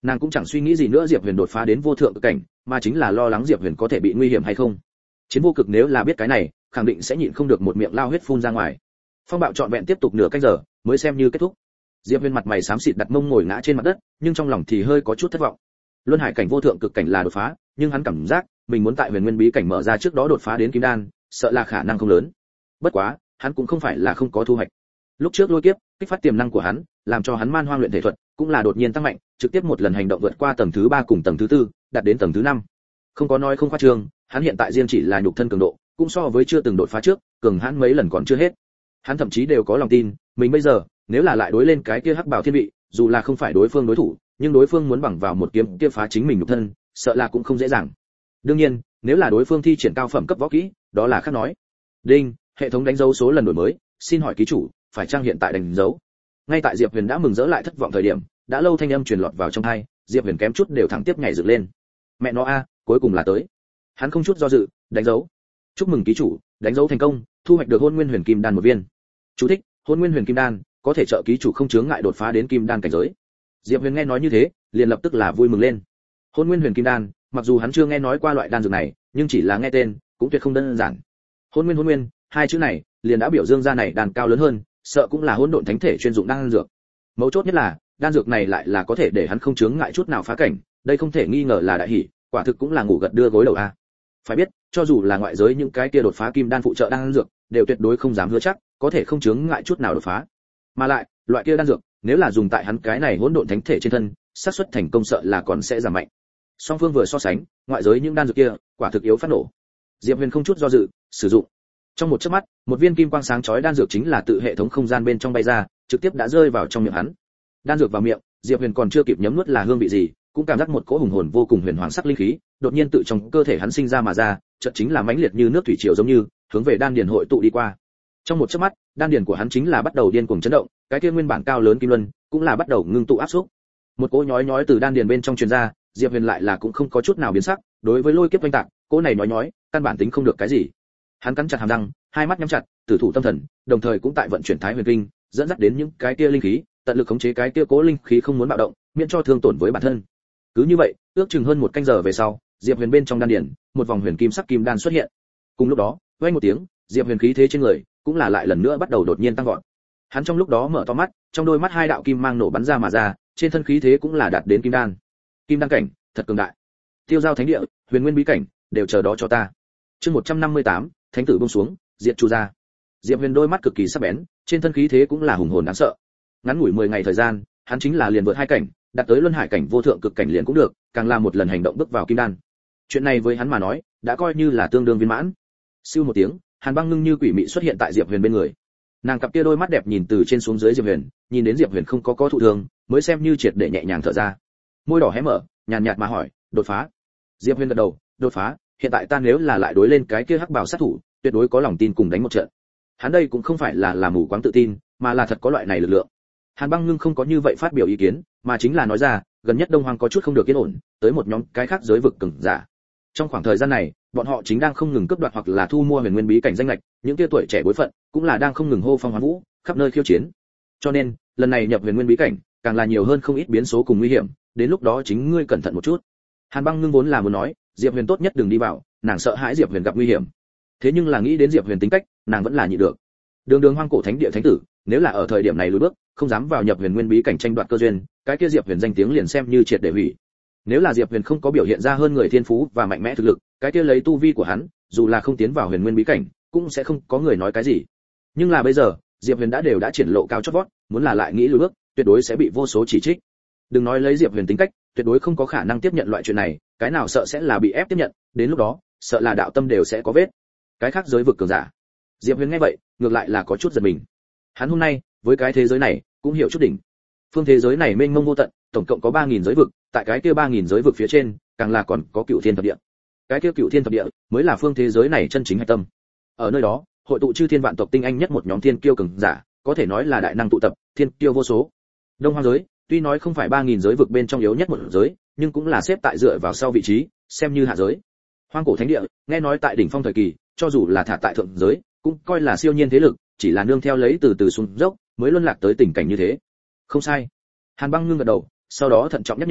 Nàng cũng chẳng suy nghĩ gì nữa Diệp Huyền đột phá đến vô thượng cực cảnh, mà chính là lo lắng Diệp Huyền có thể bị nguy hiểm hay không. Chiến vô cực nếu là biết cái này, khẳng định sẽ nhịn không được một miệng lao huyết phun ra ngoài. Phong bạo trọn vẹn tiếp tục nửa canh giờ, mới xem như kết thúc. Diệp Huyền mặt mày xám xịt đặt mông ngồi ngã trên mặt đất, nhưng trong lòng thì hơi có chút thất vọng. Luân hải cảnh vô thượng cực cảnh là đột phá, nhưng hắn cảm giác mình muốn tại Huyền Nguyên bí cảnh mở ra trước đó đột phá đến kim đan, sợ là khả năng không lớn. Bất quá, hắn cũng không phải là không có thu hoạch. Lúc trước lôi kiếp kích phát tiềm năng của hắn, làm cho hắn man hoang luyện thể thuật cũng là đột nhiên tăng mạnh, trực tiếp một lần hành động vượt qua tầng thứ ba cùng tầng thứ tư, đạt đến tầng thứ năm. Không có nói không khoa trương, hắn hiện tại riêng chỉ là nhục thân cường độ, cũng so với chưa từng đột phá trước, cường hãn mấy lần còn chưa hết. Hắn thậm chí đều có lòng tin, mình bây giờ, nếu là lại đối lên cái kia hắc bảo thiên vị, dù là không phải đối phương đối thủ, nhưng đối phương muốn bằng vào một kiếm kia phá chính mình nhục thân, sợ là cũng không dễ dàng. Đương nhiên, nếu là đối phương thi triển cao phẩm cấp võ kỹ, đó là khác nói. Đinh, hệ thống đánh dấu số lần đổi mới, xin hỏi ký chủ, phải trang hiện tại đánh dấu. Ngay tại Diệp Huyền đã mừng rỡ lại thất vọng thời điểm, đã lâu thanh âm truyền lọt vào trong tai, Diệp Huyền kém chút đều thẳng tiếp nhảy dựng lên. Mẹ nó a, cuối cùng là tới. Hắn không chút do dự, đánh dấu. Chúc mừng ký chủ, đánh dấu thành công, thu hoạch được Hôn Nguyên Huyền Kim Đan một viên. Chú thích: Hôn Nguyên Huyền Kim Đan có thể trợ ký chủ không chướng ngại đột phá đến kim đan cảnh giới. Diệp Huyền nghe nói như thế, liền lập tức là vui mừng lên. Hôn Nguyên Huyền Kim Đan, mặc dù hắn chưa nghe nói qua loại đan dược này, nhưng chỉ là nghe tên, cũng tuyệt không đơn giản. Hôn Nguyên Hôn Nguyên, hai chữ này, liền đã biểu dương ra này đan cao lớn hơn, sợ cũng là hỗn độn thánh thể chuyên dụng đan dược. Mấu chốt nhất là, đan dược này lại là có thể để hắn không chướng ngại chút nào phá cảnh, đây không thể nghi ngờ là đại hỷ, quả thực cũng là ngủ gật đưa gối đầu a. Phải biết, cho dù là ngoại giới những cái kia đột phá kim đan phụ trợ đan dược, đều tuyệt đối không dám hứa chắc có thể không chướng ngại chút nào đột phá. Mà lại, loại kia đan dược, nếu là dùng tại hắn cái này hỗn độn thánh thể trên thân, xác suất thành công sợ là còn sẽ giảm mạnh. Song phương vừa so sánh, ngoại giới những đan dược kia, quả thực yếu phát nổ. Diệp Huyền không chút do dự, sử dụng. Trong một chớp mắt, một viên kim quang sáng chói đan dược chính là tự hệ thống không gian bên trong bay ra, trực tiếp đã rơi vào trong miệng hắn. Đan dược vào miệng, Diệp Huyền còn chưa kịp nhấm nuốt là hương vị gì, cũng cảm giác một cỗ hùng hồn vô cùng huyền hoàng sắc linh khí, đột nhiên tự trong cơ thể hắn sinh ra mà ra, chợt chính là mãnh liệt như nước thủy triều giống như, hướng về đan điền hội tụ đi qua. Trong một chớp mắt, đan điền của hắn chính là bắt đầu điên cuồng chấn động, cái kia nguyên bản cao lớn kim luân, cũng là bắt đầu ngưng tụ áp xúc. Một cỗ nhói nhói từ đan điền bên trong truyền ra, Diệp Huyền lại là cũng không có chút nào biến sắc, đối với lôi kiếp vây tạc, cỗ này nhói nhói, căn bản tính không được cái gì. Hắn cắn chặt hàm răng, hai mắt nhắm chặt, tử thủ tâm thần, đồng thời cũng tại vận chuyển Thái Huyền Kinh, dẫn dắt đến những cái kia linh khí, tận lực khống chế cái kia cố linh khí không muốn bạo động, miễn cho thương tổn với bản thân. Cứ như vậy, ước chừng hơn một canh giờ về sau, Diệp Huyền bên trong đan điền, một vòng huyền kim sắc kim đan xuất hiện. Cùng lúc đó, vang một tiếng, Diệp Huyền khí thế trên người cũng là lại lần nữa bắt đầu đột nhiên tăng vọt. Hắn trong lúc đó mở to mắt, trong đôi mắt hai đạo kim mang nổ bắn ra mà ra, trên thân khí thế cũng là đạt đến kim đan. Kim đan cảnh, thật cường đại. Tiêu giao thánh địa, huyền nguyên bí cảnh, đều chờ đó cho ta. Chương một trăm năm mươi tám, thánh tử buông xuống, diệt chu gia. Diệp Huyền đôi mắt cực kỳ sắc bén, trên thân khí thế cũng là hùng hồn đáng sợ. Ngắn ngủi mười ngày thời gian, hắn chính là liền vượt hai cảnh, đạt tới luân hải cảnh vô thượng cực cảnh liền cũng được, càng là một lần hành động bước vào kim đan. Chuyện này với hắn mà nói, đã coi như là tương đương viên mãn. Siêu một tiếng, Hàn Băng ngưng như quỷ mị xuất hiện tại Diệp Huyền bên người. Nàng cặp kia đôi mắt đẹp nhìn từ trên xuống dưới Diệp Huyền, nhìn đến Diệp Huyền không có có thụ thương, mới xem như triệt để nhẹ nhàng thở ra. Môi đỏ hé mở, nhàn nhạt mà hỏi, đột phá? Diệp Huyền gật đầu, đột phá, hiện tại ta nếu là lại đối lên cái kia hắc bào sát thủ, tuyệt đối có lòng tin cùng đánh một trận. Hắn đây cũng không phải là là mù quáng tự tin, mà là thật có loại này lực lượng. Hàn Băng ngưng không có như vậy phát biểu ý kiến, mà chính là nói ra, gần nhất Đông Hoang có chút không được yên ổn, tới một nhóm cái khác giới vực cường giả. Trong khoảng thời gian này, bọn họ chính đang không ngừng cướp đoạt hoặc là thu mua huyền nguyên bí cảnh danh lệch, những kia tuổi trẻ bối phận cũng là đang không ngừng hô phong hoán vũ, khắp nơi khiêu chiến. Cho nên, lần này nhập huyền nguyên bí cảnh, càng là nhiều hơn không ít biến số cùng nguy hiểm, đến lúc đó chính ngươi cẩn thận một chút. Hàn Băng ngưng vốn là muốn nói, Diệp Huyền tốt nhất đừng đi vào, nàng sợ hãi Diệp Huyền gặp nguy hiểm. Thế nhưng là nghĩ đến Diệp Huyền tính cách, nàng vẫn là nhịn được. Đường Đường Hoang cổ thánh địa thánh tử, nếu là ở thời điểm này lùi bước, không dám vào nhập huyền nguyên bí cảnh tranh đoạt cơ duyên, cái kia Diệp Huyền danh tiếng liền xem như triệt để hủy. Nếu là Diệp Huyền không có biểu hiện ra hơn người thiên phú và mạnh mẽ thực lực, cái kia lấy tu vi của hắn, dù là không tiến vào huyền nguyên bí cảnh, cũng sẽ không có người nói cái gì. Nhưng là bây giờ, Diệp Huyền đã đều đã triển lộ cao chót vót, muốn là lại nghĩ lùi bước, tuyệt đối sẽ bị vô số chỉ trích. Đừng nói lấy Diệp Huyền tính cách, tuyệt đối không có khả năng tiếp nhận loại chuyện này, cái nào sợ sẽ là bị ép tiếp nhận, đến lúc đó, sợ là đạo tâm đều sẽ có vết. Cái khác giới vực cường giả. Diệp Huyền nghe vậy, ngược lại là có chút giật mình. Hắn hôm nay, với cái thế giới này, cũng hiểu chút đỉnh. Phương thế giới này mênh mông vô tận, tổng cộng có ba nghìn giới vực, tại cái kia ba nghìn giới vực phía trên, càng là còn có Cửu Thiên thập địa. Cái kia Cửu Thiên thập địa mới là phương thế giới này chân chính hạch tâm. Ở nơi đó, hội tụ chư thiên vạn tộc tinh anh nhất một nhóm thiên kiêu cường giả, có thể nói là đại năng tụ tập, thiên kiêu vô số. Đông Hoang giới, tuy nói không phải ba nghìn giới vực bên trong yếu nhất một giới, nhưng cũng là xếp tại dựa vào sau vị trí, xem như hạ giới. Hoang cổ thánh địa, nghe nói tại đỉnh phong thời kỳ, cho dù là thả tại thượng giới, cũng coi là siêu nhiên thế lực, chỉ là nương theo lấy từ từ xuống dốc, mới luân lạc tới tình cảnh như thế. Không sai. Hàn Băng ngưng gật đầu, sau đó thận trọng nhắc nhở,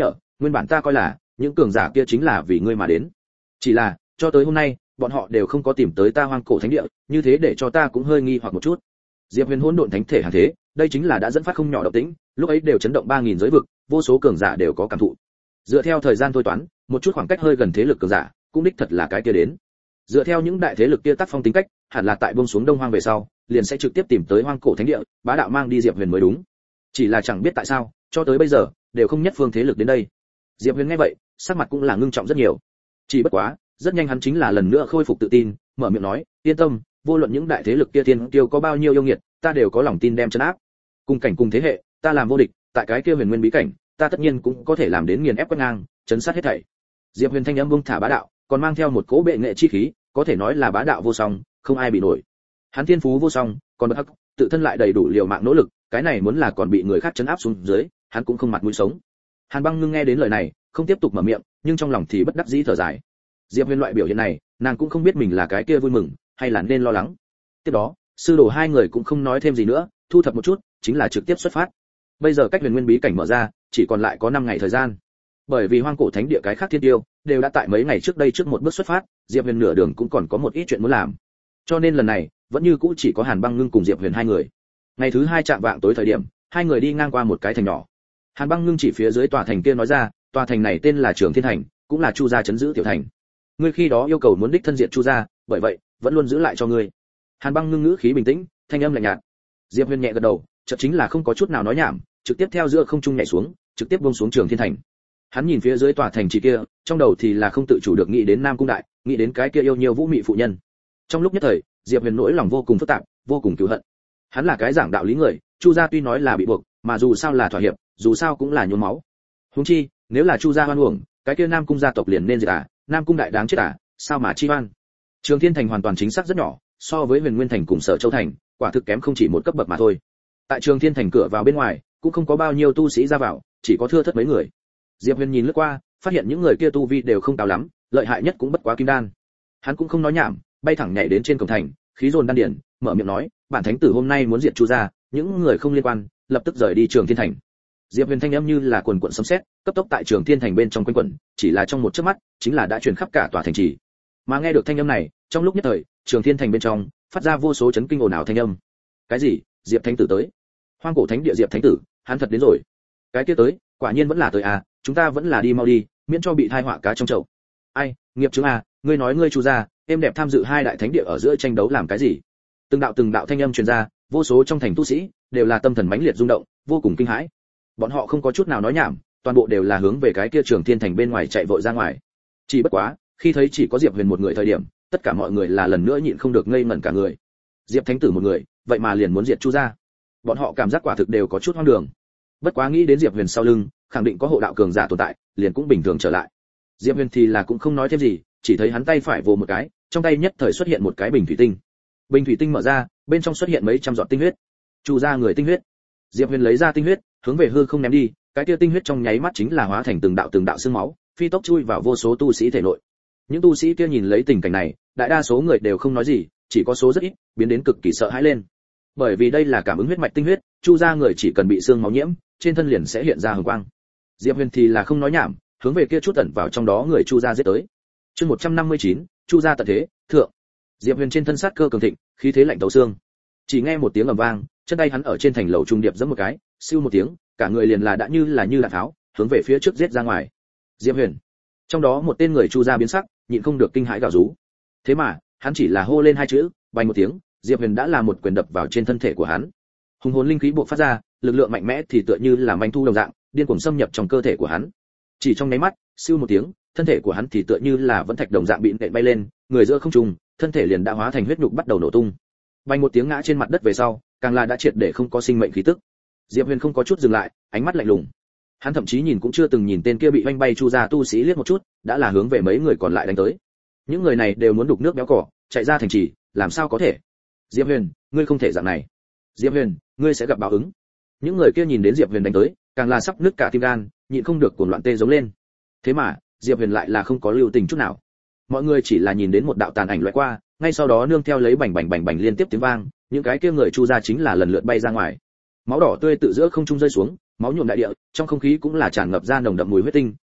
nguyên bản ta coi là những cường giả kia chính là vì ngươi mà đến, chỉ là cho tới hôm nay bọn họ đều không có tìm tới ta hoang cổ thánh địa, như thế để cho ta cũng hơi nghi hoặc một chút. Diệp Huyền hỗn độn thánh thể hàng thế, đây chính là đã dẫn phát không nhỏ động tĩnh, lúc ấy đều chấn động ba nghìn giới vực, vô số cường giả đều có cảm thụ. Dựa theo thời gian thôi toán, một chút khoảng cách hơi gần thế lực cường giả, cũng đích thật là cái kia đến. Dựa theo những đại thế lực kia tác phong tính cách, hẳn là tại buông xuống Đông Hoang về sau, liền sẽ trực tiếp tìm tới hoang cổ thánh địa, bá đạo mang đi Diệp Huyền mới đúng. Chỉ là chẳng biết tại sao, cho tới bây giờ đều không nhất phương thế lực đến đây. Diệp Huyền nghe vậy, sắc mặt cũng là ngưng trọng rất nhiều. Chỉ bất quá, rất nhanh hắn chính là lần nữa khôi phục tự tin, mở miệng nói, yên tâm, vô luận những đại thế lực kia thiên kiêu có bao nhiêu yêu nghiệt, ta đều có lòng tin đem trấn áp. Cùng cảnh cùng thế hệ, ta làm vô địch, tại cái kia huyền nguyên bí cảnh, ta tất nhiên cũng có thể làm đến nghiền ép quét ngang, chấn sát hết thảy. Diệp Huyền thanh âm bông thả bá đạo, còn mang theo một cỗ bệ nghệ chi khí, có thể nói là bá đạo vô song, không ai bị nổi. Hắn thiên phú vô song, còn bất hắc, tự thân lại đầy đủ liều mạng nỗ lực, cái này muốn là còn bị người khác trấn áp xuống dưới, hắn cũng không mặt mũi sống. Hàn Băng Ngưng nghe đến lời này, không tiếp tục mở miệng, nhưng trong lòng thì bất đắc dĩ thở dài. Diệp Huyền loại biểu hiện này, nàng cũng không biết mình là cái kia vui mừng, hay là nên lo lắng. Tiếp đó, sư đồ hai người cũng không nói thêm gì nữa, thu thập một chút, chính là trực tiếp xuất phát. Bây giờ cách huyền nguyên bí cảnh mở ra, chỉ còn lại có năm ngày thời gian. Bởi vì hoang cổ thánh địa cái khác thiên tiêu đều đã tại mấy ngày trước đây trước một bước xuất phát, Diệp Huyền nửa đường cũng còn có một ít chuyện muốn làm. Cho nên lần này, vẫn như cũ chỉ có Hàn Băng Ngưng cùng Diệp Huyền hai người. Ngày thứ hai chạm vạng tối thời điểm, hai người đi ngang qua một cái thành nhỏ. Hàn Băng Ngưng chỉ phía dưới tòa thành kia nói ra, tòa thành này tên là Trường Thiên Thành, cũng là Chu gia trấn giữ tiểu thành. Ngươi khi đó yêu cầu muốn đích thân diện Chu gia, bởi vậy vẫn luôn giữ lại cho ngươi. Hàn Băng Ngưng ngữ khí bình tĩnh, thanh âm lạnh nhạt. Diệp Huyền nhẹ gật đầu, chợt chính là không có chút nào nói nhảm, trực tiếp theo giữa không trung nhảy xuống, trực tiếp buông xuống Trường Thiên Thành. Hắn nhìn phía dưới tòa thành trì kia, trong đầu thì là không tự chủ được nghĩ đến Nam Cung Đại, nghĩ đến cái kia yêu nhiều vũ mị phụ nhân. Trong lúc nhất thời, Diệp Huyền nỗi lòng vô cùng phức tạp, vô cùng cừu hận. Hắn là cái giảng đạo lý người, Chu gia tuy nói là bị buộc, mà dù sao là thỏa hiệp, dù sao cũng là nhuốm máu. Huống chi, nếu là Chu gia hoan uổng, cái kia Nam Cung gia tộc liền nên diệt à, Nam Cung Đại đáng chết à, sao mà chi oan. Trường Thiên Thành hoàn toàn chính xác rất nhỏ, so với Huyền Nguyên Thành cùng Sở Châu Thành, quả thực kém không chỉ một cấp bậc mà thôi. Tại Trường Thiên Thành cửa vào bên ngoài, cũng không có bao nhiêu tu sĩ ra vào, chỉ có thưa thớt mấy người. Diệp Huyền nhìn lướt qua, phát hiện những người kia tu vi đều không cao lắm, lợi hại nhất cũng bất quá kim đan. Hắn cũng không nói nhảm, bay thẳng nhảy đến trên cổng thành, khí dồn đan điển, mở miệng nói, bản thánh tử hôm nay muốn diệt Chu gia, những người không liên quan, lập tức rời đi Trường Thiên Thành. Diệp Huyền thanh âm như là quần quần sấm sét, cấp tốc tại Trường Thiên Thành bên trong quanh quẩn, chỉ là trong một chớp mắt, chính là đã truyền khắp cả tòa thành trì. Mà nghe được thanh âm này, trong lúc nhất thời, Trường Thiên Thành bên trong phát ra vô số chấn kinh ồn ào thanh âm. Cái gì? Diệp thánh tử tới? Hoang cổ thánh địa Diệp thánh tử, hắn thật đến rồi. Cái kia tới, quả nhiên vẫn là tới à, chúng ta vẫn là đi mau đi, miễn cho bị tai họa cá trong chậu. Ai, nghiệp chứng à, ngươi nói ngươi Chu gia, em đẹp tham dự hai đại thánh địa ở giữa tranh đấu làm cái gì? Từng đạo từng đạo thanh âm truyền ra, vô số trong thành tu sĩ đều là tâm thần mãnh liệt rung động, vô cùng kinh hãi. Bọn họ không có chút nào nói nhảm, toàn bộ đều là hướng về cái kia Trường Thiên Thành bên ngoài chạy vội ra ngoài. Chỉ bất quá, khi thấy chỉ có Diệp Huyền một người thời điểm, tất cả mọi người là lần nữa nhịn không được ngây ngẩn cả người. Diệp thánh tử một người, vậy mà liền muốn diệt Chu gia. Bọn họ cảm giác quả thực đều có chút hoang đường. Bất quá nghĩ đến Diệp Huyền sau lưng, khẳng định có hộ đạo cường giả tồn tại, liền cũng bình thường trở lại. Diệp Huyền thì là cũng không nói thêm gì, chỉ thấy hắn tay phải vồ một cái, trong tay nhất thời xuất hiện một cái bình thủy tinh. Bình thủy tinh mở ra, bên trong xuất hiện mấy trăm giọt tinh huyết. Chu gia người tinh huyết. Diệp Huyền lấy ra tinh huyết, hướng về hư không ném đi, cái kia tinh huyết trong nháy mắt chính là hóa thành từng đạo từng đạo xương máu, phi tốc chui vào vô số tu sĩ thể nội. Những tu sĩ kia nhìn lấy tình cảnh này, đại đa số người đều không nói gì, chỉ có số rất ít biến đến cực kỳ sợ hãi lên. Bởi vì đây là cảm ứng huyết mạch tinh huyết, Chu gia người chỉ cần bị xương máu nhiễm, trên thân liền sẽ hiện ra hồng quang. Diệp Huyền thì là không nói nhảm, hướng về kia chút tẩn vào trong đó người Chu gia giết tới. Chương một trăm năm mươi chín, Chu gia tận thế, thượng. Diệp Huyền trên thân sát cơ cường thịnh, khí thế lạnh tấu xương. Chỉ nghe một tiếng ầm vang, chân tay hắn ở trên thành lầu trung điệp giẫm một cái, siêu một tiếng, cả người liền là đã như là như đạn tháo, hướng về phía trước giết ra ngoài. Diệp Huyền. Trong đó một tên người Chu gia biến sắc, nhịn không được kinh hãi gào rú. Thế mà, hắn chỉ là hô lên hai chữ, bay một tiếng, Diệp Huyền đã là một quyền đập vào trên thân thể của hắn. Hùng hồn linh khí bộc phát ra, lực lượng mạnh mẽ thì tựa như là manh thu đồng dạng, điên cuồng xâm nhập trong cơ thể của hắn. Chỉ trong nháy mắt, siêu một tiếng, thân thể của hắn thì tựa như là vẫn thạch đồng dạng bị nện bay lên, người giữa không trung, thân thể liền đã hóa thành huyết nhục bắt đầu nổ tung. Bay một tiếng ngã trên mặt đất về sau, càng là đã triệt để không có sinh mệnh khí tức. Diệp Huyền không có chút dừng lại, ánh mắt lạnh lùng. Hắn thậm chí nhìn cũng chưa từng nhìn tên kia bị oanh bay Chu gia tu sĩ liếc một chút, đã là hướng về mấy người còn lại đánh tới. Những người này đều muốn đục nước béo cỏ, chạy ra thành trì, làm sao có thể? Diệp Huyền, ngươi không thể dạng này. Diệp Huyền, ngươi sẽ gặp báo ứng. Những người kia nhìn đến Diệp Huyền đánh tới, càng là sắp nứt cả tim gan, nhịn không được cuồng loạn tê giống lên. Thế mà, Diệp Huyền lại là không có lưu tình chút nào. Mọi người chỉ là nhìn đến một đạo tàn ảnh lóe qua, ngay sau đó nương theo lấy bành bành bành bành liên tiếp tiếng vang, những cái kia người Chu gia chính là lần lượt bay ra ngoài. Máu đỏ tươi tự giữa không trung rơi xuống, máu nhuộm đại địa, trong không khí cũng là tràn ngập ra nồng đậm mùi huyết tinh,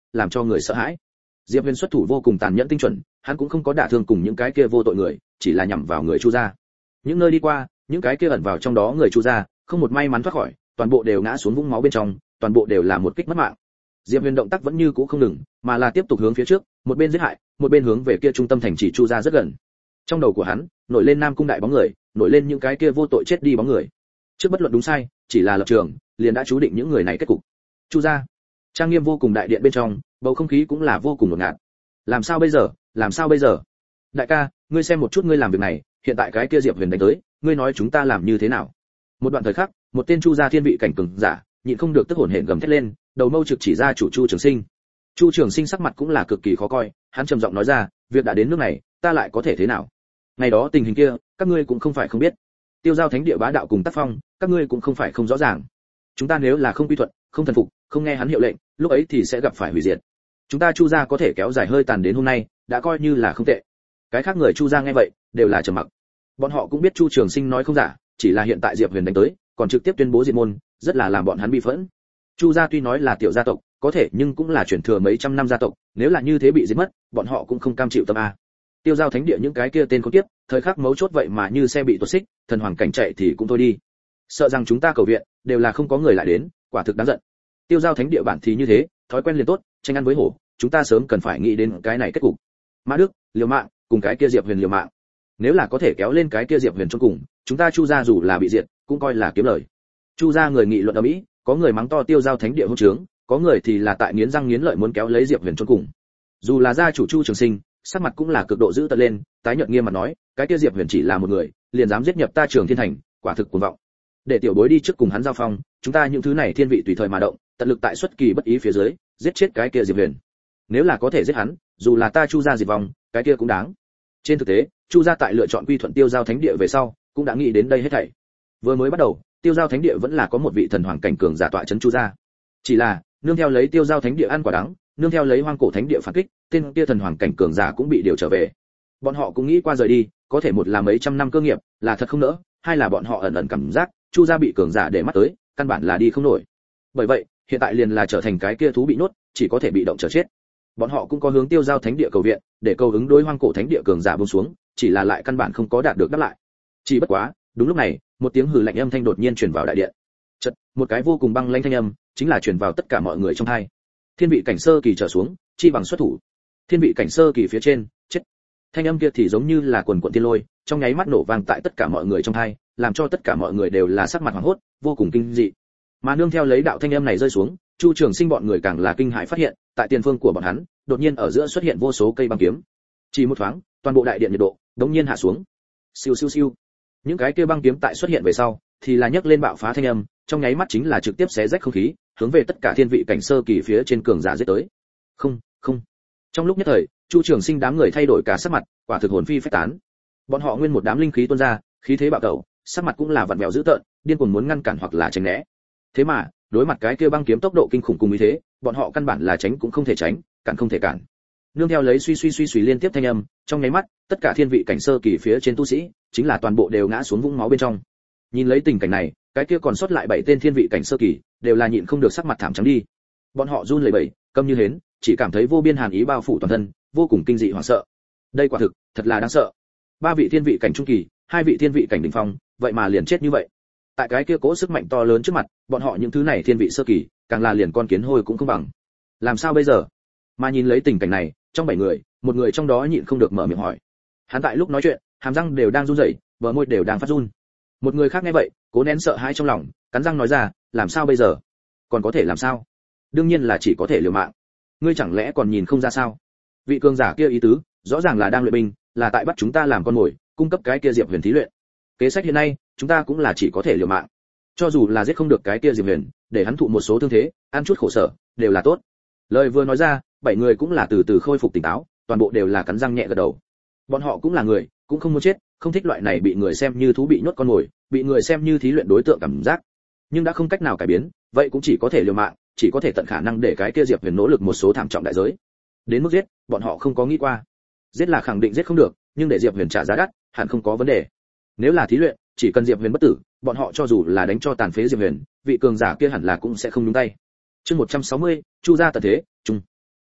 làm cho người sợ hãi. Diệp Huyền xuất thủ vô cùng tàn nhẫn tinh chuẩn, hắn cũng không có đả thương cùng những cái kia vô tội người, chỉ là nhắm vào người Chu gia. Những nơi đi qua, những cái kia ẩn vào trong đó người Chu gia, không một may mắn thoát khỏi, toàn bộ đều ngã xuống vũng máu bên trong, toàn bộ đều là một kích mất mạng. Diệp Huyền động tác vẫn như cũ không ngừng, mà là tiếp tục hướng phía trước, một bên giết hại, một bên hướng về kia trung tâm thành trì Chu gia rất gần. Trong đầu của hắn, nổi lên Nam cung đại bóng người, nổi lên những cái kia vô tội chết đi bóng người. Trước bất luận đúng sai, chỉ là lập trường, liền đã chú định những người này kết cục. Chu gia, trang nghiêm vô cùng đại điện bên trong, bầu không khí cũng là vô cùng ngột ngạt. Làm sao bây giờ, làm sao bây giờ? Đại ca, ngươi xem một chút ngươi làm việc này, hiện tại cái kia Diệp Huyền đánh tới, ngươi nói chúng ta làm như thế nào? Một đoạn thời khắc, một tên Chu gia thiên vị cảnh cường giả, nhịn không được tức hổn hển gầm thét lên, đầu mâu trực chỉ ra chủ Chu Trường Sinh. Chu Trường Sinh sắc mặt cũng là cực kỳ khó coi, hắn trầm giọng nói ra, việc đã đến nước này, ta lại có thể thế nào? Ngày đó tình hình kia, các ngươi cũng không phải không biết. Tiêu giao thánh địa bá đạo cùng tác phong, các ngươi cũng không phải không rõ ràng. Chúng ta nếu là không quy thuận, không thần phục, không nghe hắn hiệu lệnh, lúc ấy thì sẽ gặp phải hủy diệt. Chúng ta Chu gia có thể kéo dài hơi tàn đến hôm nay, đã coi như là không tệ. Cái khác người Chu gia nghe vậy, đều là trầm mặc. Bọn họ cũng biết Chu Trường Sinh nói không giả, chỉ là hiện tại Diệp Huyền đánh tới, còn trực tiếp tuyên bố diệt môn, rất là làm bọn hắn bi phẫn. Chu gia tuy nói là tiểu gia tộc, có thể nhưng cũng là truyền thừa mấy trăm năm gia tộc, nếu là như thế bị giết mất, bọn họ cũng không cam chịu tâm a. Tiêu giao thánh địa những cái kia tên con tiếp, thời khắc mấu chốt vậy mà như xe bị tuột xích, thần hoàng cảnh chạy thì cũng thôi đi. Sợ rằng chúng ta cầu viện, đều là không có người lại đến, quả thực đáng giận. Tiêu giao thánh địa bản thì như thế, thói quen liền tốt, tranh ăn với hổ, chúng ta sớm cần phải nghĩ đến cái này kết cục. Mã Đức, liều mạng, cùng cái kia Diệp Huyền liều mạng. Nếu là có thể kéo lên cái kia Diệp Huyền chôn cùng, chúng ta Chu gia dù là bị diệt, cũng coi là kiếm lời. Chu gia người nghị luận ầm ĩ, có người mắng to Tiêu giao thánh địa hỗn trướng, có người thì là tại nghiến răng nghiến lợi muốn kéo lấy Diệp Huyền chôn cùng. Dù là gia chủ Chu Trường Sinh, sắc mặt cũng là cực độ giữ tợn lên, tái nhợt nghiêm mặt nói, cái kia Diệp Huyền chỉ là một người, liền dám giết nhập ta Trường Thiên Thành, quả thực cuồng vọng. Để tiểu bối đi trước cùng hắn giao phong, chúng ta những thứ này thiên vị tùy thời mà động, tận lực tại xuất kỳ bất ý phía dưới, giết chết cái kia Diệp Huyền. Nếu là có thể giết hắn, dù là ta Chu gia diệt vong, cái kia cũng đáng. Trên thực tế, Chu gia tại lựa chọn quy thuận Tiêu giao thánh địa về sau, cũng đã nghĩ đến đây hết thảy. Vừa mới bắt đầu, Tiêu giao thánh địa vẫn là có một vị thần hoàng cảnh cường giả tọa trấn Chu gia. Chỉ là, nương theo lấy Tiêu giao thánh địa ăn quả đắng, nương theo lấy hoang cổ thánh địa phản kích, tên kia thần hoàng cảnh cường giả cũng bị điều trở về. Bọn họ cũng nghĩ qua rời đi, có thể một là mấy trăm năm cơ nghiệp, là thật không nỡ, hai là bọn họ ẩn ẩn cảm giác, Chu gia bị cường giả để mắt tới, căn bản là đi không nổi. Bởi vậy, hiện tại liền là trở thành cái kia thú bị nhốt, chỉ có thể bị động chờ chết. Bọn họ cũng có hướng Tiêu giao thánh địa cầu viện, để cầu ứng đối hoang cổ thánh địa cường giả buông xuống, chỉ là lại căn bản không có đạt được đáp lại. Chỉ bất quá, đúng lúc này, một tiếng hừ lạnh âm thanh đột nhiên truyền vào đại điện. Chợt, một cái vô cùng băng lãnh thanh âm, chính là truyền vào tất cả mọi người trong tai. Thiên vị cảnh sơ kỳ trở xuống, chi bằng xuất thủ. Thiên vị cảnh sơ kỳ phía trên, chết. Thanh âm kia thì giống như là quần quần thiên lôi, trong nháy mắt nổ vang tại tất cả mọi người trong tai, làm cho tất cả mọi người đều là sắc mặt hoảng hốt, vô cùng kinh dị. Mà nương theo lấy đạo thanh âm này rơi xuống, Chu Trường Sinh bọn người càng là kinh hãi phát hiện, tại tiền phương của bọn hắn, đột nhiên ở giữa xuất hiện vô số cây băng kiếm. Chỉ một thoáng, toàn bộ đại điện nhiệt độ đống nhiên hạ xuống. Siêu siêu siêu. Những cái kia băng kiếm tại xuất hiện về sau, thì là nhấc lên bạo phá thanh âm, trong nháy mắt chính là trực tiếp xé rách không khí, hướng về tất cả thiên vị cảnh sơ kỳ phía trên cường giả giết tới. Không, không. Trong lúc nhất thời, Chu Trường Sinh đám người thay đổi cả sắc mặt, quả thực hồn phi phách tán. Bọn họ nguyên một đám linh khí tuôn ra, khí thế bạo tẩu, sắc mặt cũng là vặn vẹo dữ tợn, điên cuồng muốn ngăn cản hoặc là tránh né. Thế mà, đối mặt cái kia băng kiếm tốc độ kinh khủng cùng như thế, bọn họ căn bản là tránh cũng không thể tránh, cản không thể cản. Nương theo lấy suy suy suy suy liên tiếp thanh âm, trong nháy mắt, tất cả thiên vị cảnh sơ kỳ phía trên tu sĩ, chính là toàn bộ đều ngã xuống vũng máu bên trong. Nhìn lấy tình cảnh này, cái kia còn sót lại bảy tên thiên vị cảnh sơ kỳ, đều là nhịn không được sắc mặt thảm trắng đi. Bọn họ run lẩy bẩy, câm như hến, chỉ cảm thấy vô biên hàn ý bao phủ toàn thân, vô cùng kinh dị hoảng sợ. Đây quả thực, thật là đáng sợ. Ba vị thiên vị cảnh trung kỳ, hai vị thiên vị cảnh đỉnh phong, vậy mà liền chết như vậy. Tại cái kia cố sức mạnh to lớn trước mặt, bọn họ những thứ này thiên vị sơ kỳ, càng là liền con kiến hôi cũng không bằng. Làm sao bây giờ? Mà nhìn lấy tình cảnh này, trong bảy người, một người trong đó nhịn không được mở miệng hỏi. Hắn tại lúc nói chuyện, hàm răng đều đang run rẩy, bờ môi đều đang phát run. Một người khác nghe vậy, cố nén sợ hãi trong lòng, cắn răng nói ra, làm sao bây giờ? Còn có thể làm sao? Đương nhiên là chỉ có thể liều mạng. Ngươi chẳng lẽ còn nhìn không ra sao? Vị cường giả kia ý tứ, rõ ràng là đang luyện binh, là tại bắt chúng ta làm con mồi, cung cấp cái kia Diệp Huyền thí luyện. Kế sách hiện nay, chúng ta cũng là chỉ có thể liều mạng. Cho dù là giết không được cái kia Diệp Huyền, để hắn thụ một số thương thế, ăn chút khổ sở, đều là tốt. Lời vừa nói ra, bảy người cũng là từ từ khôi phục tỉnh táo, toàn bộ đều là cắn răng nhẹ gật đầu. Bọn họ cũng là người, cũng không muốn chết, không thích loại này bị người xem như thú bị nhốt con mồi, bị người xem như thí luyện đối tượng cảm giác. Nhưng đã không cách nào cải biến, vậy cũng chỉ có thể liều mạng, chỉ có thể tận khả năng để cái kia Diệp Huyền nỗ lực một số thảm trọng đại giới. Đến mức giết, bọn họ không có nghĩ qua. Giết là khẳng định giết không được, nhưng để Diệp Huyền trả giá đắt, hẳn không có vấn đề. Nếu là thí luyện, chỉ cần Diệp Huyền bất tử, bọn họ cho dù là đánh cho tàn phế Diệp Huyền, vị cường giả kia hẳn là cũng sẽ không nhúng tay. Chương một trăm sáu mươi, Chu gia tận thế, chung.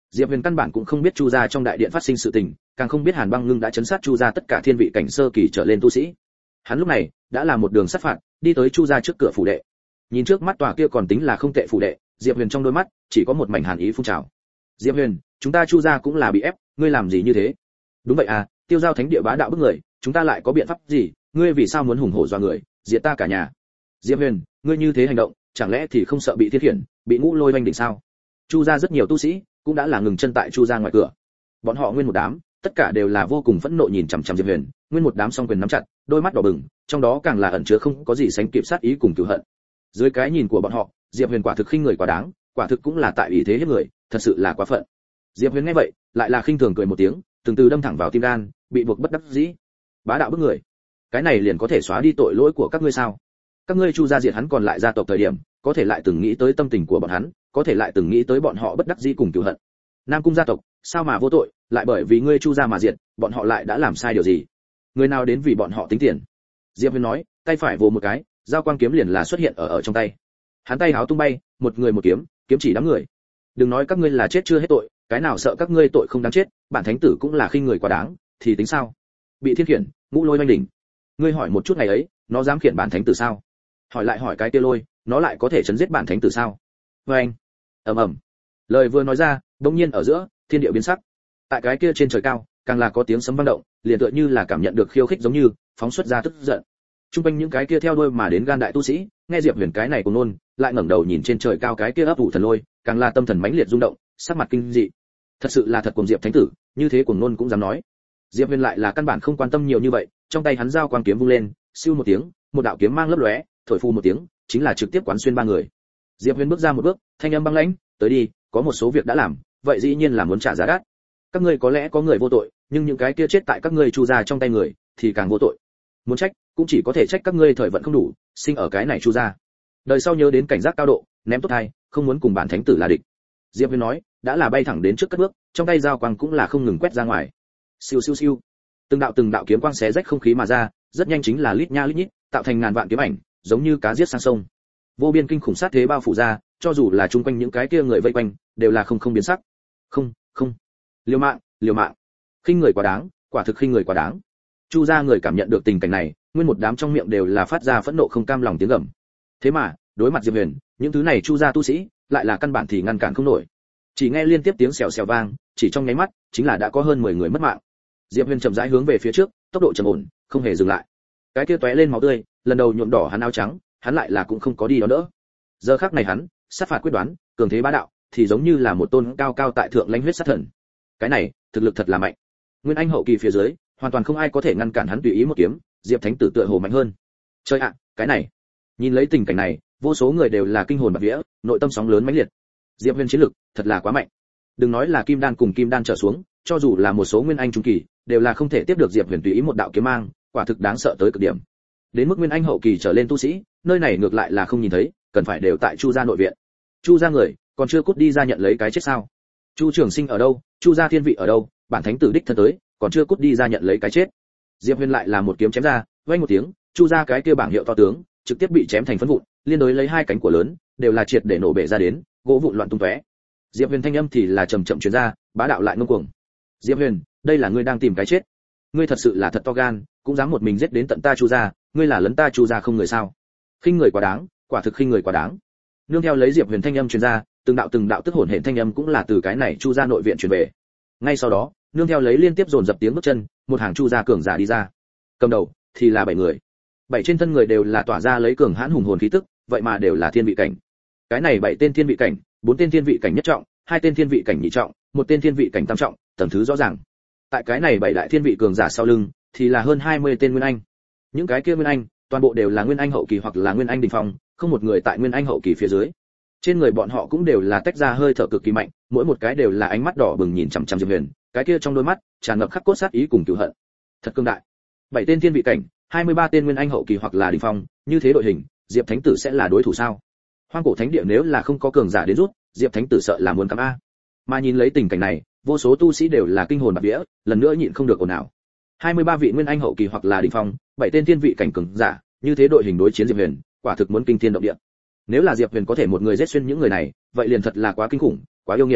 Diệp Huyền căn bản cũng không biết Chu gia trong đại điện phát sinh sự tình, càng không biết Hàn Băng Ngưng đã chấn sát Chu gia tất cả thiên vị cảnh sơ kỳ trở lên tu sĩ. Hắn lúc này đã là một đường sát phạt, đi tới Chu gia trước cửa phủ đệ. Nhìn trước mắt tòa kia còn tính là không tệ phủ đệ, Diệp Huyền trong đôi mắt chỉ có một mảnh hàn ý phun trào. Diệp Huyền, chúng ta Chu gia cũng là bị ép, ngươi làm gì như thế? Đúng vậy à, tiêu giao thánh địa bá đạo bức người, chúng ta lại có biện pháp gì? Ngươi vì sao muốn hùng hổ dọa người, diệt ta cả nhà? Diệp Huyền, ngươi như thế hành động, chẳng lẽ thì không sợ bị thiên khiển, bị ngũ lôi oanh đỉnh sao? Chu gia rất nhiều tu sĩ cũng đã là ngừng chân tại Chu gia ngoài cửa. Bọn họ nguyên một đám, tất cả đều là vô cùng phẫn nộ nhìn chằm chằm Diệp Huyền, nguyên một đám song quyền nắm chặt, đôi mắt đỏ bừng, trong đó càng là ẩn chứa không có gì sánh kịp sát ý cùng cừu hận. Dưới cái nhìn của bọn họ, Diệp Huyền quả thực khinh người quá đáng, quả thực cũng là tại ý thế hiếp người, thật sự là quá phận. Diệp Huyền nghe vậy, lại là khinh thường cười một tiếng, từng từ đâm thẳng vào tim gan, bị buộc bất đắc dĩ. Bá đạo bức người, cái này liền có thể xóa đi tội lỗi của các ngươi sao? Các ngươi Chu gia diệt hắn còn lại gia tộc thời điểm, có thể lại từng nghĩ tới tâm tình của bọn hắn, có thể lại từng nghĩ tới bọn họ bất đắc dĩ cùng cừu hận. Nam cung gia tộc, sao mà vô tội, lại bởi vì ngươi Chu gia mà diệt, bọn họ lại đã làm sai điều gì? Người nào đến vì bọn họ tính tiền? Diệp Huyền nói, tay phải vồ một cái, dao quang kiếm liền là xuất hiện ở ở trong tay. Hắn tay háo tung bay, một người một kiếm, kiếm chỉ đám người. Đừng nói các ngươi là chết chưa hết tội, cái nào sợ các ngươi tội không đáng chết, bản thánh tử cũng là khinh người quá đáng, thì tính sao? Bị thiên khiển, ngũ lôi oanh đỉnh. Ngươi hỏi một chút ngày ấy, nó dám khiển bản thánh tử sao? Hỏi lại hỏi cái kia lôi, nó lại có thể chấn giết bản thánh tử sao? Với anh, ầm ầm. Lời vừa nói ra, đột nhiên ở giữa, thiên địa biến sắc. Tại cái kia trên trời cao, càng là có tiếng sấm vang động, liền tựa như là cảm nhận được khiêu khích giống như, phóng xuất ra tức giận. Trung quanh những cái kia theo đuôi mà đến gan đại tu sĩ, nghe Diệp Huyền cái này cùng nôn, lại ngẩng đầu nhìn trên trời cao cái kia ấp ủ thần lôi, càng là tâm thần mãnh liệt rung động, sắc mặt kinh dị. Thật sự là thật cuồng Diệp thánh tử, như thế cuồng nôn cũng dám nói. Diệp Huyền lại là căn bản không quan tâm nhiều như vậy, trong tay hắn dao quang kiếm vung lên, siêu một tiếng, một đạo kiếm mang lấp lóe, thổi phù một tiếng, chính là trực tiếp quán xuyên ba người. Diệp Huyền bước ra một bước, thanh âm băng lãnh, tới đi, có một số việc đã làm, vậy dĩ nhiên là muốn trả giá đắt. Các ngươi có lẽ có người vô tội, nhưng những cái kia chết tại các ngươi Chu gia trong tay người, thì càng vô tội. Muốn trách, cũng chỉ có thể trách các ngươi thời vận không đủ, sinh ở cái này Chu gia. Đời sau nhớ đến cảnh giác cao độ, ném tốt hai, không muốn cùng bản thánh tử là địch. Diệp Huyền nói, đã là bay thẳng đến trước cất bước, trong tay dao quang cũng là không ngừng quét ra ngoài. Siêu siêu siêu. Từng đạo từng đạo kiếm quang xé rách không khí mà ra, rất nhanh chính là lít nha lít nhít, tạo thành ngàn vạn kiếm ảnh, giống như cá giết sang sông. Vô biên kinh khủng sát thế bao phủ ra, cho dù là chung quanh những cái kia người vây quanh, đều là không không biến sắc. Không, không. Liều mạng, liều mạng. Khinh người quá đáng, quả thực khinh người quá đáng. Chu gia người cảm nhận được tình cảnh này, nguyên một đám trong miệng đều là phát ra phẫn nộ không cam lòng tiếng gầm. Thế mà, đối mặt Diệp Huyền, những thứ này Chu gia tu sĩ, lại là căn bản thì ngăn cản không nổi. Chỉ nghe liên tiếp tiếng xèo xèo vang, chỉ trong nháy mắt, chính là đã có hơn mười người mất mạng. Diệp Huyền chậm rãi hướng về phía trước, tốc độ trầm ổn, không hề dừng lại. Cái kia tóe lên máu tươi, lần đầu nhuộm đỏ hắn áo trắng, hắn lại là cũng không có đi đó nữa. Giờ khắc này hắn, sát phạt quyết đoán, cường thế bá đạo, thì giống như là một tôn cao cao tại thượng lãnh huyết sát thần. Cái này, thực lực thật là mạnh. Nguyên Anh hậu kỳ phía dưới, hoàn toàn không ai có thể ngăn cản hắn tùy ý một kiếm, Diệp Thánh tử tựa hồ mạnh hơn. Chơi ạ, cái này. Nhìn lấy tình cảnh này, vô số người đều là kinh hồn bạt vía, nội tâm sóng lớn mãnh liệt. Diệp Huyền chiến lực, thật là quá mạnh. Đừng nói là kim đan cùng kim đan trở xuống, cho dù là một số nguyên anh trung kỳ, đều là không thể tiếp được Diệp Huyền tùy ý một đạo kiếm mang, quả thực đáng sợ tới cực điểm. Đến mức nguyên anh hậu kỳ trở lên tu sĩ, nơi này ngược lại là không nhìn thấy, cần phải đều tại Chu gia nội viện. Chu gia người, còn chưa cút đi ra nhận lấy cái chết sao? Chu Trường Sinh ở đâu? Chu gia thiên vị ở đâu? Bản thánh tử đích thân tới, còn chưa cút đi ra nhận lấy cái chết. Diệp Huyền lại là một kiếm chém ra, vang một tiếng, Chu gia cái kia bảng hiệu to tướng, trực tiếp bị chém thành phấn vụn, liên đối lấy hai cánh của lớn, đều là triệt để nổ bể ra đến, gỗ vụn loạn tung tóe. Diệp Huyền thanh âm thì là trầm chậm truyền ra, bá đạo lại ngông cuồng. Diệp Huyền, đây là ngươi đang tìm cái chết. Ngươi thật sự là thật to gan, cũng dám một mình giết đến tận ta Chu gia, ngươi là lấn ta Chu gia không người sao? Khinh người quá đáng, quả thực khinh người quá đáng. Nương theo lấy Diệp Huyền thanh âm truyền ra, từng đạo từng đạo tức hồn hển thanh âm cũng là từ cái này Chu gia nội viện truyền về. Ngay sau đó, nương theo lấy liên tiếp dồn dập tiếng bước chân, một hàng Chu gia cường giả đi ra. Cầm đầu thì là bảy người. Bảy trên thân người đều là tỏa ra lấy cường hãn hùng hồn khí tức, vậy mà đều là thiên vị cảnh. Cái này bảy tên thiên vị cảnh, bốn tên thiên vị cảnh nhất trọng, hai tên thiên vị cảnh nhị trọng, một tên thiên vị cảnh tam trọng, tầng thứ rõ ràng. Tại cái này bảy đại thiên vị cường giả sau lưng, thì là hơn hai mươi tên nguyên anh. Những cái kia nguyên anh, toàn bộ đều là nguyên anh hậu kỳ hoặc là nguyên anh đỉnh phong, không một người tại nguyên anh hậu kỳ phía dưới. Trên người bọn họ cũng đều là tách ra hơi thở cực kỳ mạnh, mỗi một cái đều là ánh mắt đỏ bừng nhìn chằm chằm Diệp Huyền, cái kia trong đôi mắt tràn ngập khắc cốt sát ý cùng cừu hận. Thật cương đại. Bảy tên thiên vị cảnh, hai mươi ba tên nguyên anh hậu kỳ hoặc là đỉnh phong, như thế đội hình, Diệp Thánh tử sẽ là đối thủ sao? Hoang cổ thánh địa nếu là không có cường giả đến rút, Diệp Thánh tử sợ là muốn cắm a. Mà nhìn lấy tình cảnh này, vô số tu sĩ đều là kinh hồn bạt vía, lần nữa nhịn không được ồn ào. hai mươi ba vị nguyên anh hậu kỳ hoặc là đỉnh phong, bảy tên thiên vị cảnh cường giả, như thế đội hình đối chiến Diệp Huyền, quả thực muốn kinh thiên động địa. Nếu là Diệp Huyền có thể một người giết xuyên những người này, vậy liền thật là quá kinh khủng, quá yêu nghiệt.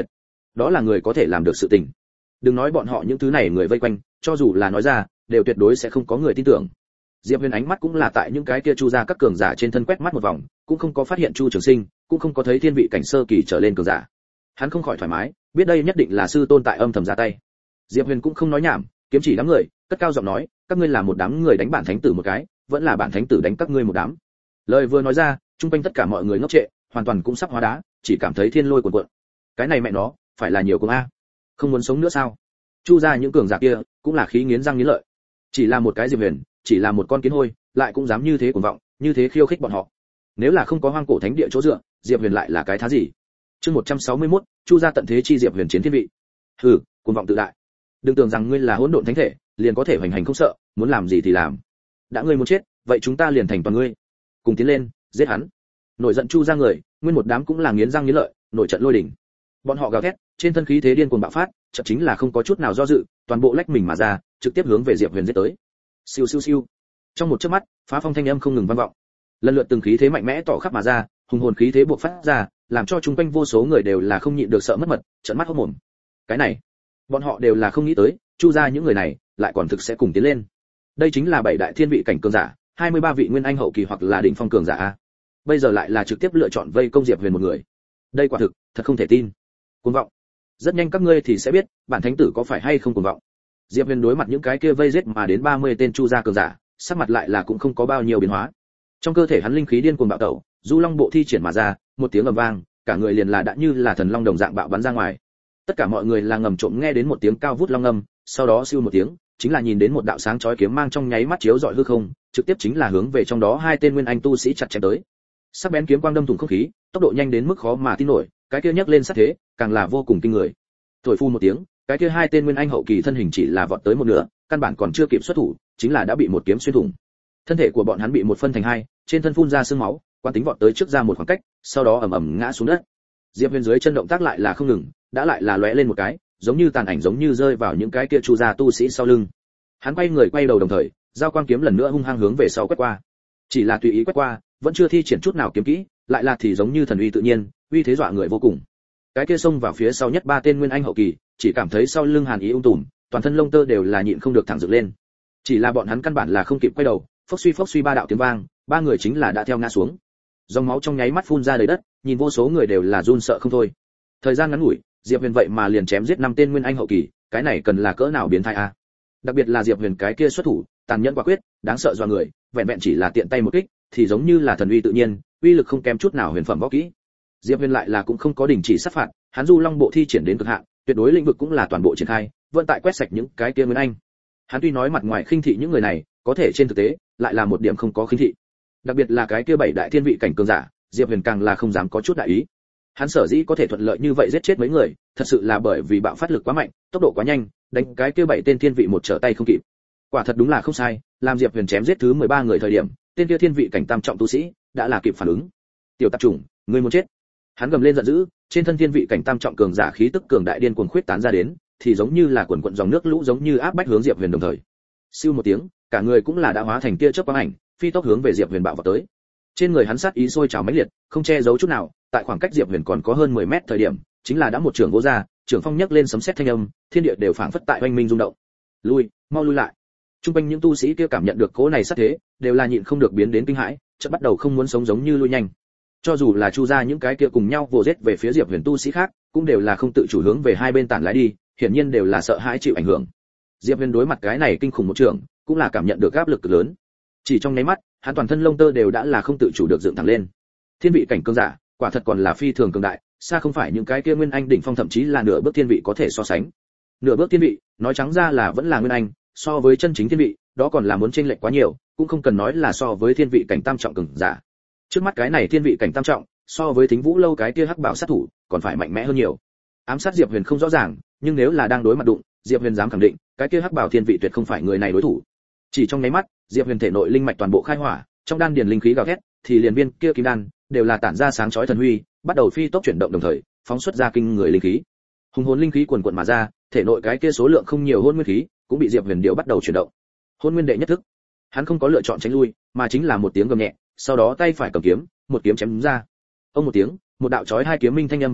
đó là người có thể làm được sự tình. Đừng nói bọn họ những thứ này người vây quanh, cho dù là nói ra, đều tuyệt đối sẽ không có người tin tưởng. Diệp Huyền ánh mắt cũng là tại những cái kia chu gia các cường giả trên thân quét mắt một vòng, cũng không có phát hiện Chu Trường Sinh, cũng không có thấy thiên vị cảnh sơ kỳ trở lên cường giả. Hắn không khỏi thoải mái, biết đây nhất định là sư tôn tại âm thầm ra tay. Diệp Huyền cũng không nói nhảm, kiếm chỉ đám người, cất cao giọng nói, các ngươi là một đám người đánh bản thánh tử một cái, vẫn là bản thánh tử đánh các ngươi một đám. Lời vừa nói ra, trung quanh tất cả mọi người ngốc trệ, hoàn toàn cũng sắp hóa đá, chỉ cảm thấy thiên lôi cuồn cuộn. Cái này mẹ nó, phải là nhiều cùng a. Không muốn sống nữa sao? Chu gia những cường giả kia, cũng là khí nghiến răng nghiến lợi. Chỉ là một cái Diệp Huyền, chỉ là một con kiến hôi, lại cũng dám như thế cuồng vọng, như thế khiêu khích bọn họ. Nếu là không có hoang cổ thánh địa chỗ dựa, Diệp Huyền lại là cái thá gì? Chương một trăm sáu mươi mốt, Chu gia tận thế chi Diệp Huyền chiến thiên vị. Hừ, cuồng vọng tự đại. Đừng tưởng rằng ngươi là hỗn độn thánh thể, liền có thể hoành hành không sợ, muốn làm gì thì làm. Đã ngươi muốn chết, vậy chúng ta liền thành toàn ngươi. Cùng tiến lên, giết hắn. Nổi giận Chu gia người, nguyên một đám cũng là nghiến răng nghiến lợi, nổi trận lôi đình. Bọn họ gào thét, trên thân khí thế điên cuồng bạo phát, chợt chính là không có chút nào do dự, toàn bộ lách mình mà ra, trực tiếp hướng về Diệp Huyền giết tới. Siêu siêu siêu. Trong một chớp mắt, phá phong thanh âm không ngừng vang vọng. Lần lượt từng khí thế mạnh mẽ tỏ khắp mà ra, hùng hồn khí thế buộc phát ra, làm cho chúng quanh vô số người đều là không nhịn được sợ mất mật, trợn mắt hốt mồm. Cái này, bọn họ đều là không nghĩ tới, Chu gia những người này lại còn thực sẽ cùng tiến lên. Đây chính là bảy đại thiên vị cảnh cường giả, hai mươi ba vị nguyên anh hậu kỳ hoặc là đỉnh phong cường giả a. Bây giờ lại là trực tiếp lựa chọn vây công Diệp Huyền một người. Đây quả thực, thật không thể tin. Cuồng vọng. Rất nhanh các ngươi thì sẽ biết, bản thánh tử có phải hay không cuồng vọng. Diệp Huyền đối mặt những cái kia vây giết mà đến ba mươi tên Chu gia cường giả, sắc mặt lại là cũng không có bao nhiêu biến hóa. Trong cơ thể hắn linh khí điên cuồng bạo tẩu, du long bộ thi triển mà ra, một tiếng ầm vang, cả người liền là đã như là thần long đồng dạng bạo bắn ra ngoài. Tất cả mọi người là ngầm trộm nghe đến một tiếng cao vút long âm, sau đó siêu một tiếng, chính là nhìn đến một đạo sáng chói kiếm mang trong nháy mắt chiếu rọi hư không, trực tiếp chính là hướng về trong đó hai tên nguyên anh tu sĩ chặt chém tới. Sắc bén kiếm quang đâm thủng không khí, tốc độ nhanh đến mức khó mà tin nổi, cái kia nhấc lên sát thế, càng là vô cùng kinh người. Thổi phu một tiếng, cái kia hai tên nguyên anh hậu kỳ thân hình chỉ là vọt tới một nửa, căn bản còn chưa kịp xuất thủ, chính là đã bị một kiếm xuyên thủng. Thân thể của bọn hắn bị một phân thành hai, trên thân phun ra sương máu, quán tính vọt tới trước ra một khoảng cách, sau đó ầm ầm ngã xuống đất. Diệp Huyền dưới chân động tác lại là không ngừng, đã lại là lóe lên một cái, giống như tàn ảnh giống như rơi vào những cái kia Chu gia tu sĩ sau lưng. Hắn quay người quay đầu đồng thời, giao quang kiếm lần nữa hung hăng hướng về sau quét qua. Chỉ là tùy ý quét qua, vẫn chưa thi triển chút nào kiếm kỹ, lại là thì giống như thần uy tự nhiên, uy thế dọa người vô cùng. Cái kia xông vào phía sau nhất ba tên nguyên anh hậu kỳ, chỉ cảm thấy sau lưng hàn ý ung tùm, toàn thân lông tơ đều là nhịn không được thẳng dựng lên. Chỉ là bọn hắn căn bản là không kịp quay đầu, phốc suy phốc suy ba đạo tiếng vang, ba người chính là đã theo ngã xuống. Dòng máu trong nháy mắt phun ra đầy đất, nhìn vô số người đều là run sợ không thôi. Thời gian ngắn ngủi, Diệp Huyền vậy mà liền chém giết năm tên nguyên anh hậu kỳ, cái này cần là cỡ nào biến thái a. Đặc biệt là Diệp Huyền cái kia xuất thủ, tàn nhẫn quả quyết, đáng sợ dọa người, vẹn vẹn chỉ là tiện tay một kích, thì giống như là thần uy tự nhiên, uy lực không kém chút nào huyền phẩm võ kỹ. Diệp Huyền lại là cũng không có đình chỉ sát phạt, hắn du long bộ thi triển đến cực hạn, tuyệt đối lĩnh vực cũng là toàn bộ triển khai, vận tại quét sạch những cái kia nguyên anh. Hắn tuy nói mặt ngoài khinh thị những người này, có thể trên thực tế lại là một điểm không có khinh thị. Đặc biệt là cái kia bảy đại thiên vị cảnh cường giả, Diệp Huyền càng là không dám có chút đại ý. Hắn sở dĩ có thể thuận lợi như vậy giết chết mấy người, thật sự là bởi vì bạo phát lực quá mạnh, tốc độ quá nhanh, đánh cái kia bảy tên thiên vị một trở tay không kịp. Quả thật đúng là không sai, làm Diệp Huyền chém giết thứ mười ba người thời điểm, tên kia thiên vị cảnh tam trọng tu sĩ đã là kịp phản ứng. Tiểu tạp chủng, ngươi muốn chết. Hắn gầm lên giận dữ, trên thân thiên vị cảnh tam trọng cường giả khí tức cường đại điên cuồng khuyết tán ra đến, thì giống như là quần quần dòng nước lũ giống như áp bách hướng Diệp Huyền đồng thời. Siêu một tiếng, cả người cũng là đã hóa thành tia chớp quang ảnh, phi tốc hướng về Diệp Huyền bạo vào tới. Trên người hắn sát ý sôi trào mãnh liệt, không che giấu chút nào, tại khoảng cách Diệp Huyền còn có hơn mười mét thời điểm, chính là đã một trường vỗ ra, trường phong nhấc lên sấm sét thanh âm, thiên địa đều phảng phất tại oanh minh rung động. Lui, mau lui lại. Trung quanh những tu sĩ kia cảm nhận được cỗ này sát thế, đều là nhịn không được biến đến kinh hãi, chợt bắt đầu không muốn sống giống như lui nhanh. Cho dù là Chu gia những cái kia cùng nhau vồ giết về phía Diệp Huyền tu sĩ khác, cũng đều là không tự chủ hướng về hai bên tản lái đi, hiển nhiên đều là sợ hãi chịu ảnh hưởng. Diệp Huyền đối mặt cái này kinh khủng một trường, cũng là cảm nhận được áp lực cực lớn. Chỉ trong nháy mắt, hắn toàn thân lông tơ đều đã là không tự chủ được dựng thẳng lên. Thiên vị cảnh cường giả, quả thật còn là phi thường cường đại, xa không phải những cái kia nguyên anh đỉnh phong thậm chí là nửa bước thiên vị có thể so sánh. Nửa bước thiên vị, nói trắng ra là vẫn là nguyên anh, so với chân chính thiên vị, đó còn là muốn chênh lệch quá nhiều, cũng không cần nói là so với thiên vị cảnh tam trọng cường giả. Trước mắt cái này thiên vị cảnh tam trọng, so với Thính Vũ lâu cái kia hắc bảo sát thủ, còn phải mạnh mẽ hơn nhiều. Ám sát Diệp Huyền không rõ ràng, nhưng nếu là đang đối mặt đụng, Diệp Huyền dám khẳng định, cái kia hắc bảo thiên vị tuyệt không phải người này đối thủ. Chỉ trong nháy mắt, Diệp Huyền thể nội linh mạch toàn bộ khai hỏa, trong đan điền linh khí gào thét, thì liền viên kia kim đan đều là tản ra sáng chói thần huy, bắt đầu phi tốc chuyển động đồng thời, phóng xuất ra kinh người linh khí. Hùng hồn linh khí cuồn cuộn mà ra, thể nội cái kia số lượng không nhiều hôn nguyên khí, cũng bị Diệp Huyền điều bắt đầu chuyển động. Hôn nguyên đệ nhất thức. Hắn không có lựa chọn tránh lui, mà chính là một tiếng gầm nhẹ, sau đó tay phải cầm kiếm, một kiếm chém đúng ra. Ông một tiếng, một đạo chói hai kiếm minh thanh âm vang vọng,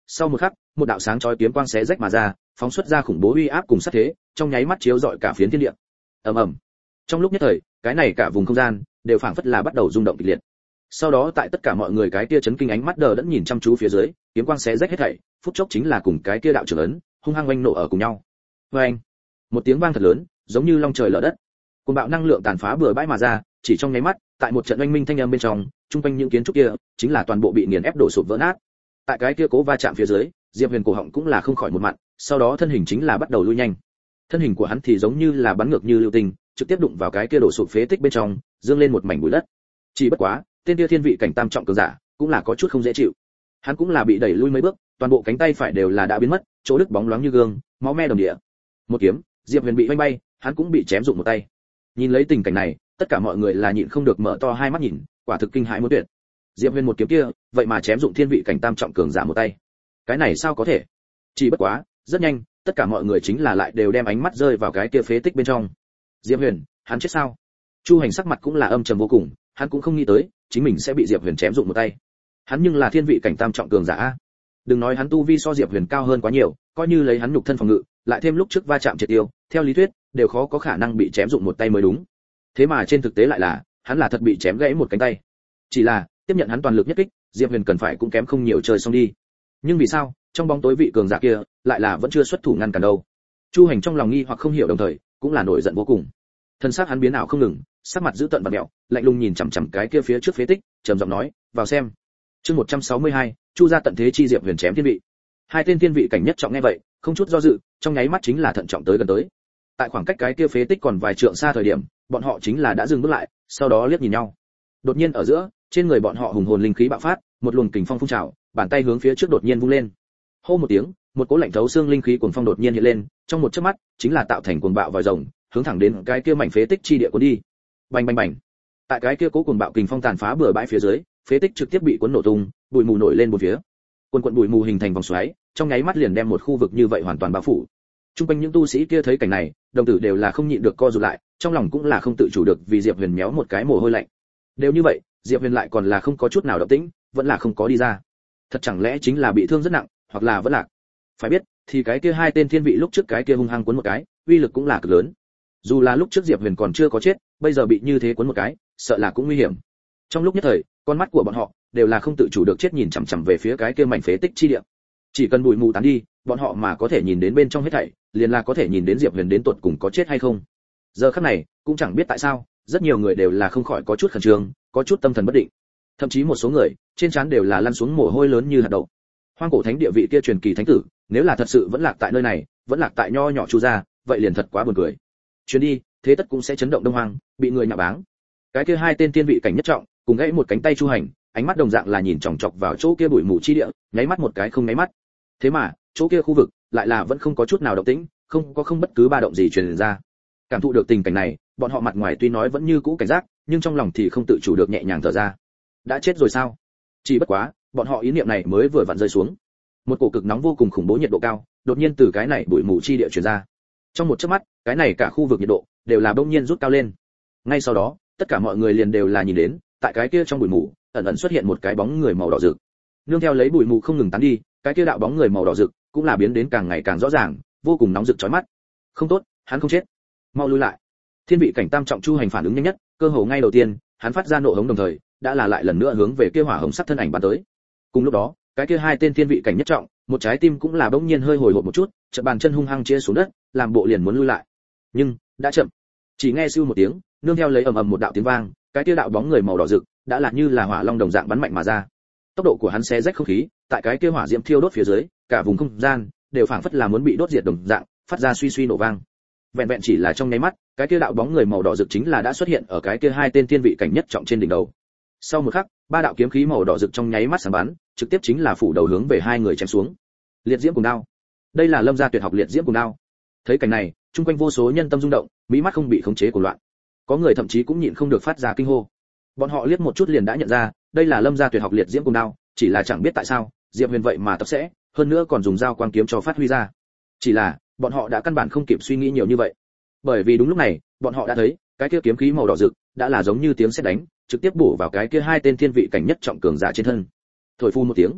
sau một khắc, một đạo sáng chói kiếm quang xé rách mà ra, phóng xuất ra khủng bố uy áp cùng sát thế, trong nháy mắt chiếu rọi cả phiến thiên địa. Ầm ầm. Trong lúc nhất thời, cái này cả vùng không gian đều phảng phất là bắt đầu rung động kịch liệt. Sau đó tại tất cả mọi người cái kia chấn kinh ánh mắt đờ đẫn nhìn chăm chú phía dưới, kiếm quang xé rách hết thảy, phút chốc chính là cùng cái kia đạo trưởng ấn, hung hăng oanh nổ ở cùng nhau. Oanh! Một tiếng vang thật lớn, giống như long trời lở đất. Cuồng bạo năng lượng tàn phá bừa bãi mà ra, chỉ trong nháy mắt, tại một trận oanh minh thanh âm bên trong, trung quanh những kiến trúc kia, chính là toàn bộ bị nghiền ép đổ sụp vỡ nát. Tại cái kia cố va chạm phía dưới, Diệp Huyền cổ họng cũng là không khỏi một mặn, sau đó thân hình chính là bắt đầu lui nhanh. Thân hình của hắn thì giống như là bắn ngược như lưu tình, trực tiếp đụng vào cái kia đổ sụp phế tích bên trong, dương lên một mảnh bụi đất. Chỉ bất quá, tên kia thiên vị cảnh tam trọng cường giả, cũng là có chút không dễ chịu. Hắn cũng là bị đẩy lui mấy bước, toàn bộ cánh tay phải đều là đã biến mất, chỗ đứt bóng loáng như gương, máu me đồng địa. Một kiếm, Diệp Huyền bị vênh bay, hắn cũng bị chém rụng một tay. Nhìn lấy tình cảnh này, tất cả mọi người là nhịn không được mở to hai mắt nhìn, quả thực kinh hãi muốn tuyệt. Diệp Huyền một kiếm kia, vậy mà chém dụng thiên vị cảnh tam trọng cường giả một tay. Cái này sao có thể? Chỉ bất quá, rất nhanh, tất cả mọi người chính là lại đều đem ánh mắt rơi vào cái kia phế tích bên trong. Diệp Huyền, hắn chết sao? Chu Hành sắc mặt cũng là âm trầm vô cùng, hắn cũng không nghĩ tới, chính mình sẽ bị Diệp Huyền chém dụng một tay. Hắn nhưng là thiên vị cảnh tam trọng cường giả a. Đừng nói hắn tu vi so Diệp Huyền cao hơn quá nhiều, coi như lấy hắn nhục thân phòng ngự, lại thêm lúc trước va chạm triệt tiêu, theo lý thuyết, đều khó có khả năng bị chém dụng một tay mới đúng. Thế mà trên thực tế lại là, hắn là thật bị chém gãy một cánh tay. Chỉ là, tiếp nhận hắn toàn lực nhất kích, Diệp Huyền cần phải cũng kém không nhiều chơi xong đi. Nhưng vì sao, trong bóng tối vị cường giả kia, lại là vẫn chưa xuất thủ ngăn cản đâu? Chu Hành trong lòng nghi hoặc không hiểu đồng thời, cũng là nổi giận vô cùng. Thân xác hắn biến ảo không ngừng, sắc mặt dữ tợn và mèo, lạnh lùng nhìn chằm chằm cái kia phía trước phế tích, trầm giọng nói, "Vào xem." Chương một trăm sáu mươi hai, Chu gia tận thế chi Diệp Huyền chém thiên vị. Hai tên thiên vị cảnh nhất trọng nghe vậy, không chút do dự, trong nháy mắt chính là thận trọng tới gần tới. Tại khoảng cách cái kia phế tích còn vài trượng xa thời điểm, bọn họ chính là đã dừng bước lại, sau đó liếc nhìn nhau. Đột nhiên ở giữa, trên người bọn họ hùng hồn linh khí bạo phát, một luồng kình phong phun trào, bàn tay hướng phía trước đột nhiên vung lên. Hô một tiếng, một cỗ lạnh thấu xương linh khí cuồng phong đột nhiên hiện lên, trong một chớp mắt, chính là tạo thành cuồng bạo vòi rồng, hướng thẳng đến cái kia mảnh phế tích chi địa cuốn đi. Bành bành bành. Tại cái kia cỗ cuồng bạo kình phong tàn phá bừa bãi phía dưới, phế tích trực tiếp bị cuốn nổ tung, bụi mù nổi lên bốn phía. Quần quần bụi mù hình thành vòng xoáy, trong nháy mắt liền đem một khu vực như vậy hoàn toàn bao phủ. Trung quanh những tu sĩ kia thấy cảnh này, đồng tử đều là không nhịn được co rụt lại, trong lòng cũng là không tự chủ được vì Diệp Huyền méo một cái mồ hôi lạnh. Đều như vậy, Diệp Huyền lại còn là không có chút nào động tĩnh, vẫn là không có đi ra. Thật chẳng lẽ chính là bị thương rất nặng, hoặc là vẫn lạc. Phải biết, thì cái kia hai tên thiên vị lúc trước cái kia hung hăng cuốn một cái, uy lực cũng là cực lớn. Dù là lúc trước Diệp Huyền còn chưa có chết, bây giờ bị như thế cuốn một cái, sợ là cũng nguy hiểm. Trong lúc nhất thời, con mắt của bọn họ đều là không tự chủ được chết nhìn chằm chằm về phía cái kia mảnh phế tích chi địa. Chỉ cần bụi mù tán đi, bọn họ mà có thể nhìn đến bên trong hết thảy, liền là có thể nhìn đến Diệp Huyền đến tuột cùng có chết hay không. Giờ khắc này, cũng chẳng biết tại sao, rất nhiều người đều là không khỏi có chút khẩn trương, có chút tâm thần bất định. Thậm chí một số người, trên trán đều là lăn xuống mồ hôi lớn như hạt đậu. Hoang cổ thánh địa vị kia truyền kỳ thánh tử, nếu là thật sự vẫn lạc tại nơi này, vẫn lạc tại nho nhỏ Chu gia, vậy liền thật quá buồn cười. Chuyến đi, thế tất cũng sẽ chấn động Đông Hoang, bị người nhạ báng. Cái kia hai tên tiên vị cảnh nhất trọng, cùng gãy một cánh tay Chu Hành, ánh mắt đồng dạng là nhìn chòng chọc vào chỗ kia bụi mù chi địa, nháy mắt một cái không nháy mắt. Thế mà, chỗ kia khu vực lại là vẫn không có chút nào động tĩnh, không có không bất cứ ba động gì truyền ra. Cảm thụ được tình cảnh này, bọn họ mặt ngoài tuy nói vẫn như cũ cảnh giác, nhưng trong lòng thì không tự chủ được nhẹ nhàng thở ra. Đã chết rồi sao? Chỉ bất quá, bọn họ ý niệm này mới vừa vặn rơi xuống, một cổ cực nóng vô cùng khủng bố nhiệt độ cao, đột nhiên từ cái này bụi mù chi địa truyền ra. Trong một chớp mắt, cái này cả khu vực nhiệt độ đều là bỗng nhiên rút cao lên. Ngay sau đó, tất cả mọi người liền đều là nhìn đến, tại cái kia trong bụi mù, ẩn ẩn xuất hiện một cái bóng người màu đỏ rực. Nương theo lấy bụi mù không ngừng tán đi, cái kia đạo bóng người màu đỏ rực cũng là biến đến càng ngày càng rõ ràng, vô cùng nóng rực chói mắt. Không tốt, hắn không chết. Mau lui lại. Thiên vị cảnh tam trọng Chu Hành phản ứng nhanh nhất, cơ hồ ngay đầu tiên, hắn phát ra nộ hống đồng thời, đã là lại lần nữa hướng về kia hỏa hồng sắc thân ảnh bắn tới. Cùng lúc đó, cái kia hai tên thiên vị cảnh nhất trọng, một trái tim cũng là bỗng nhiên hơi hồi hộp một chút, chợt bàn chân hung hăng chia xuống đất, làm bộ liền muốn lui lại. Nhưng, đã chậm. Chỉ nghe siêu một tiếng, nương theo lấy ầm ầm một đạo tiếng vang, cái kia đạo bóng người màu đỏ rực đã là như là hỏa long đồng dạng bắn mạnh mà ra. Tốc độ của hắn xé rách không khí, tại cái kia hỏa diễm thiêu đốt phía dưới, cả vùng không gian đều phảng phất là muốn bị đốt diệt đồng dạng, phát ra suy suy nổ vang. Vẹn vẹn chỉ là trong nháy mắt, cái kia đạo bóng người màu đỏ rực chính là đã xuất hiện ở cái kia hai tên thiên vị cảnh nhất trọng trên đỉnh đầu. Sau một khắc, ba đạo kiếm khí màu đỏ rực trong nháy mắt sáng bắn, trực tiếp chính là phủ đầu hướng về hai người chém xuống. Liệt diễm cùng đao. Đây là Lâm gia tuyệt học liệt diễm cùng đao. Thấy cảnh này, chung quanh vô số nhân tâm rung động, mỹ mắt không bị khống chế của loạn. Có người thậm chí cũng nhịn không được phát ra kinh hô. Bọn họ liếc một chút liền đã nhận ra, đây là Lâm gia tuyệt học liệt diễm cùng đao, chỉ là chẳng biết tại sao, Diệp Huyền vậy mà tập sẽ, hơn nữa còn dùng dao quang kiếm cho phát huy ra. Chỉ là, bọn họ đã căn bản không kịp suy nghĩ nhiều như vậy. Bởi vì đúng lúc này, bọn họ đã thấy, cái kia kiếm khí màu đỏ rực đã là giống như tiếng sét đánh, trực tiếp bổ vào cái kia hai tên thiên vị cảnh nhất trọng cường giả trên thân. Thổi phun một tiếng,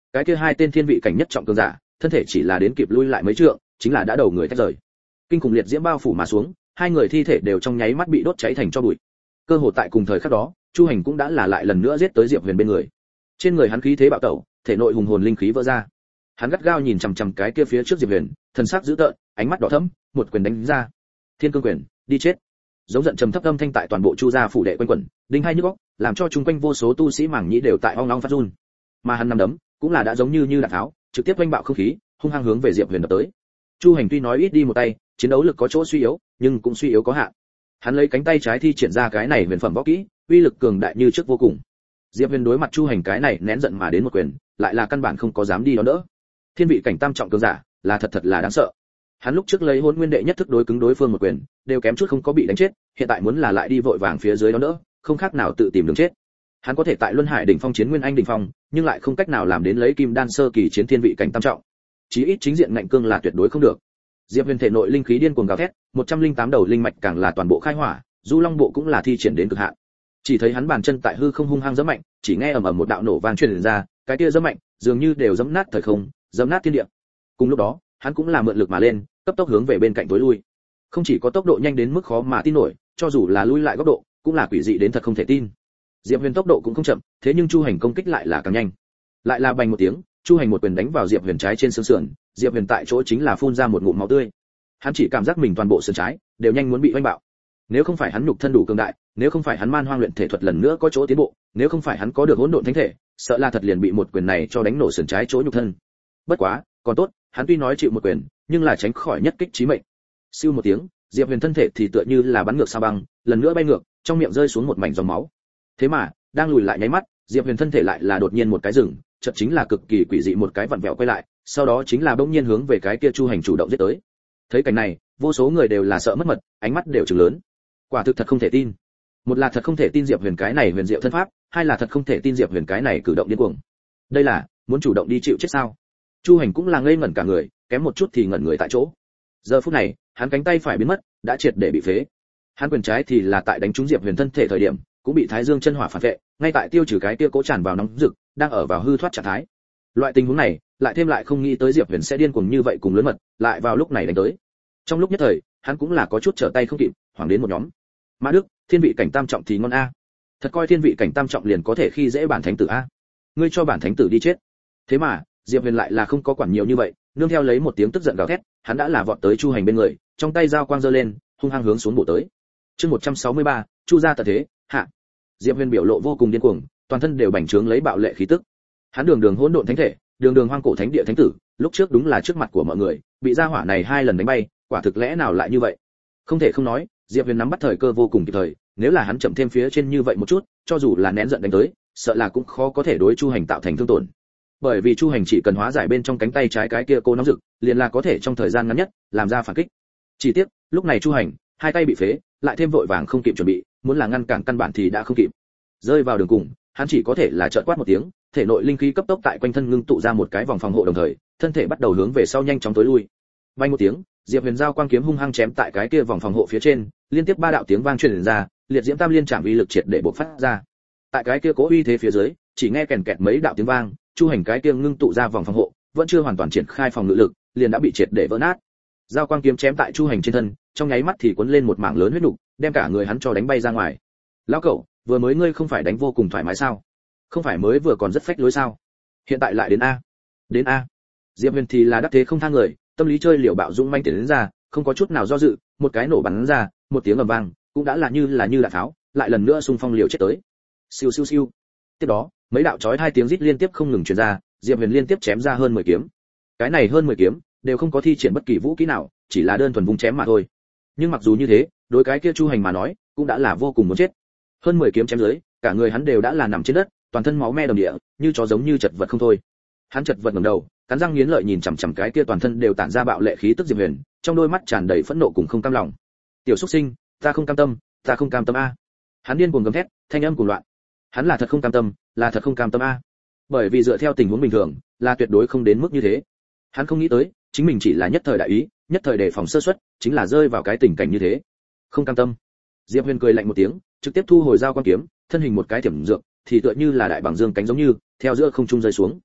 cái kia hai tên thiên vị cảnh nhất trọng cường giả, thân thể chỉ là đến kịp lui lại mấy trượng, chính là đã đầu người tách rời. Kinh khủng liệt diễm bao phủ mà xuống, hai người thi thể đều trong nháy mắt bị đốt cháy thành tro bụi. Cơ hồ tại cùng thời khắc đó, Chu Hành cũng đã là lại lần nữa giết tới Diệp Huyền bên người. Trên người hắn khí thế bạo tẩu, thể nội hùng hồn linh khí vỡ ra. Hắn gắt gao nhìn chằm chằm cái kia phía trước Diệp Huyền, thần sắc dữ tợn, ánh mắt đỏ thẫm, một quyền đánh ra. Thiên Cương Quyền, đi chết. Giống giận trầm thấp âm thanh tại toàn bộ Chu gia phủ đệ quanh quẩn, đinh hai nhức óc, làm cho chung quanh vô số tu sĩ mảng nhĩ đều tại ong ong phát run. Mà hắn nắm đấm, cũng là đã giống như như đạn tháo, trực tiếp oanh bạo không khí, hung hăng hướng về Diệp Huyền đập tới. Chu Hành tuy nói ít đi một tay, chiến đấu lực có chỗ suy yếu, nhưng cũng suy yếu có hạn. Hắn lấy cánh tay trái thi triển ra cái này huyền phẩm võ kỹ, uy lực cường đại như trước vô cùng. Diệp Huyền đối mặt Chu Hành cái này nén giận mà đến một quyền, lại là căn bản không có dám đi đón đỡ. Thiên vị cảnh tam trọng cường giả, là thật thật là đáng sợ. Hắn lúc trước lấy Hỗn Nguyên đệ nhất thức đối cứng đối phương một quyền, đều kém chút không có bị đánh chết, hiện tại muốn là lại đi vội vàng phía dưới đón đỡ, không khác nào tự tìm đường chết. Hắn có thể tại Luân Hải đỉnh phong chiến Nguyên Anh đỉnh phong, nhưng lại không cách nào làm đến lấy Kim Đan sơ kỳ chiến thiên vị cảnh tam trọng. Chí ít chính diện ngạnh cương là tuyệt đối không được. Diệp Huyền thể nội linh khí điên cuồng gào thét, một trăm linh tám đầu linh mạch càng là toàn bộ khai hỏa, Du Long bộ cũng là thi triển đến cực hạn. Chỉ thấy hắn bàn chân tại hư không hung hăng giẫm mạnh, chỉ nghe ầm ầm một đạo nổ vang truyền ra, cái kia giẫm mạnh, dường như đều giẫm nát thời không, giẫm nát thiên địa. Cùng lúc đó, hắn cũng là mượn lực mà lên, cấp tốc hướng về bên cạnh tối lui. Không chỉ có tốc độ nhanh đến mức khó mà tin nổi, cho dù là lui lại góc độ, cũng là quỷ dị đến thật không thể tin. Diệp Huyền tốc độ cũng không chậm, thế nhưng Chu Hành công kích lại là càng nhanh. Lại là bành một tiếng, Chu Hành một quyền đánh vào Diệp Huyền trái trên xương sườn, Diệp Huyền tại chỗ chính là phun ra một ngụm máu tươi. Hắn chỉ cảm giác mình toàn bộ sườn trái đều nhanh muốn bị vênh bạo. Nếu không phải hắn nhục thân đủ cường đại, nếu không phải hắn man hoang luyện thể thuật lần nữa có chỗ tiến bộ, nếu không phải hắn có được hỗn độn thánh thể, sợ là thật liền bị một quyền này cho đánh nổ sườn trái chỗ nhục thân. Bất quá, còn tốt, hắn tuy nói chịu một quyền, nhưng là tránh khỏi nhất kích chí mệnh. Siêu một tiếng, Diệp Huyền thân thể thì tựa như là bắn ngược sao băng, lần nữa bay ngược, trong miệng rơi xuống một mảnh dòng máu. Thế mà, đang lùi lại nháy mắt, Diệp Huyền thân thể lại là đột nhiên một cái dừng, chợt chính là cực kỳ quỷ dị một cái vặn vẹo quay lại, sau đó chính là bỗng nhiên hướng về cái kia Chu Hành chủ động giết tới. Thấy cảnh này, vô số người đều là sợ mất mật, ánh mắt đều trừng lớn. Quả thực thật không thể tin. Một là thật không thể tin Diệp Huyền cái này huyền diệu thân pháp, hai là thật không thể tin Diệp Huyền cái này cử động điên cuồng. Đây là muốn chủ động đi chịu chết sao? Chu Hành cũng là ngây ngẩn cả người, kém một chút thì ngẩn người tại chỗ. Giờ phút này, hắn cánh tay phải biến mất, đã triệt để bị phế. Hắn quyền trái thì là tại đánh trúng Diệp Huyền thân thể thời điểm, cũng bị Thái Dương chân hỏa phản vệ, ngay tại tiêu trừ cái kia cố tràn vào nóng rực, đang ở vào hư thoát trạng thái. Loại tình huống này, lại thêm lại không nghĩ tới Diệp Huyền sẽ điên cuồng như vậy cùng lớn mật, lại vào lúc này đánh tới. Trong lúc nhất thời, hắn cũng là có chút trở tay không kịp, hoảng đến một nhóm. Mã Đức, thiên vị cảnh tam trọng thì ngon a. Thật coi thiên vị cảnh tam trọng liền có thể khi dễ bản thánh tử a. Ngươi cho bản thánh tử đi chết. Thế mà, Diệp Huyền lại là không có quản nhiều như vậy, nương theo lấy một tiếng tức giận gào thét, hắn đã là vọt tới Chu Hành bên người, trong tay dao quang giơ lên, hung hăng hướng xuống bổ tới. Chương một trăm sáu mươi ba, Chu gia tận thế, hạ. Diệp Huyền biểu lộ vô cùng điên cuồng, toàn thân đều bành trướng lấy bạo lệ khí tức. Hắn đường đường hỗn độn thánh thể, đường đường hoang cổ thánh địa thánh tử, lúc trước đúng là trước mặt của mọi người, bị gia hỏa này hai lần đánh bay, quả thực lẽ nào lại như vậy? Không thể không nói, Diệp Huyền nắm bắt thời cơ vô cùng kịp thời, nếu là hắn chậm thêm phía trên như vậy một chút, cho dù là nén giận đánh tới, sợ là cũng khó có thể đối Chu Hành tạo thành thương tổn. Bởi vì Chu Hành chỉ cần hóa giải bên trong cánh tay trái cái kia cô nóng rực, liền là có thể trong thời gian ngắn nhất làm ra phản kích. Chỉ tiếc, lúc này Chu Hành, hai tay bị phế, lại thêm vội vàng không kịp chuẩn bị, muốn là ngăn cản căn bản thì đã không kịp. Rơi vào đường cùng, hắn chỉ có thể là chợt quát một tiếng, thể nội linh khí cấp tốc tại quanh thân ngưng tụ ra một cái vòng phòng hộ đồng thời, thân thể bắt đầu hướng về sau nhanh chóng tối lui. Vang một tiếng, Diệp Huyền giao quang kiếm hung hăng chém tại cái kia vòng phòng hộ phía trên, liên tiếp ba đạo tiếng vang truyền ra, liệt diễm tam liên trảm uy lực triệt để bộc phát ra. Tại cái kia cố uy thế phía dưới, chỉ nghe kèn kẹt mấy đạo tiếng vang, Chu Hành cái kia ngưng tụ ra vòng phòng hộ, vẫn chưa hoàn toàn triển khai phòng ngự lực, liền đã bị triệt để vỡ nát. Giao quang kiếm chém tại Chu Hành trên thân, trong nháy mắt thì cuốn lên một mảng lớn huyết nục, đem cả người hắn cho đánh bay ra ngoài. Lão cẩu, vừa mới ngươi không phải đánh vô cùng thoải mái sao? Không phải mới vừa còn rất phách lối sao? Hiện tại lại đến a? Đến a? Diệp Huyền thì là đắc thế không tha người, tâm lý chơi liều bạo dũng manh tiến đến ra, không có chút nào do dự, một cái nổ bắn ra, một tiếng ầm vang, cũng đã là như là như đạn tháo, lại lần nữa xung phong liều chết tới. Siêu siêu siêu. Tiếp đó, mấy đạo chói hai tiếng rít liên tiếp không ngừng truyền ra, Diệp Huyền liên tiếp chém ra hơn mười kiếm. Cái này hơn mười kiếm đều không có thi triển bất kỳ vũ kỹ nào, chỉ là đơn thuần vung chém mà thôi. Nhưng mặc dù như thế, đối cái kia Chu Hành mà nói, cũng đã là vô cùng muốn chết. Hơn mười kiếm chém dưới, cả người hắn đều đã là nằm trên đất, toàn thân máu me đầm địa, như chó giống như chật vật không thôi. Hắn chật vật ngẩng đầu, cắn răng nghiến lợi nhìn chằm chằm cái kia toàn thân đều tản ra bạo lệ khí tức Diệp Huyền, trong đôi mắt tràn đầy phẫn nộ cùng không cam lòng. Tiểu xuất sinh, ta không cam tâm, ta không cam tâm a. Hắn điên cuồng gầm thét, thanh âm cuồng loạn. Hắn là thật không cam tâm, là thật không cam tâm a. Bởi vì dựa theo tình huống bình thường, là tuyệt đối không đến mức như thế. Hắn không nghĩ tới, chính mình chỉ là nhất thời đại ý, nhất thời đề phòng sơ suất, chính là rơi vào cái tình cảnh như thế. Không cam tâm. Diệp Huyền cười lạnh một tiếng, trực tiếp thu hồi dao quan kiếm, thân hình một cái thiểm dược, thì tựa như là đại bảng dương cánh giống như, theo giữa không trung rơi xuống.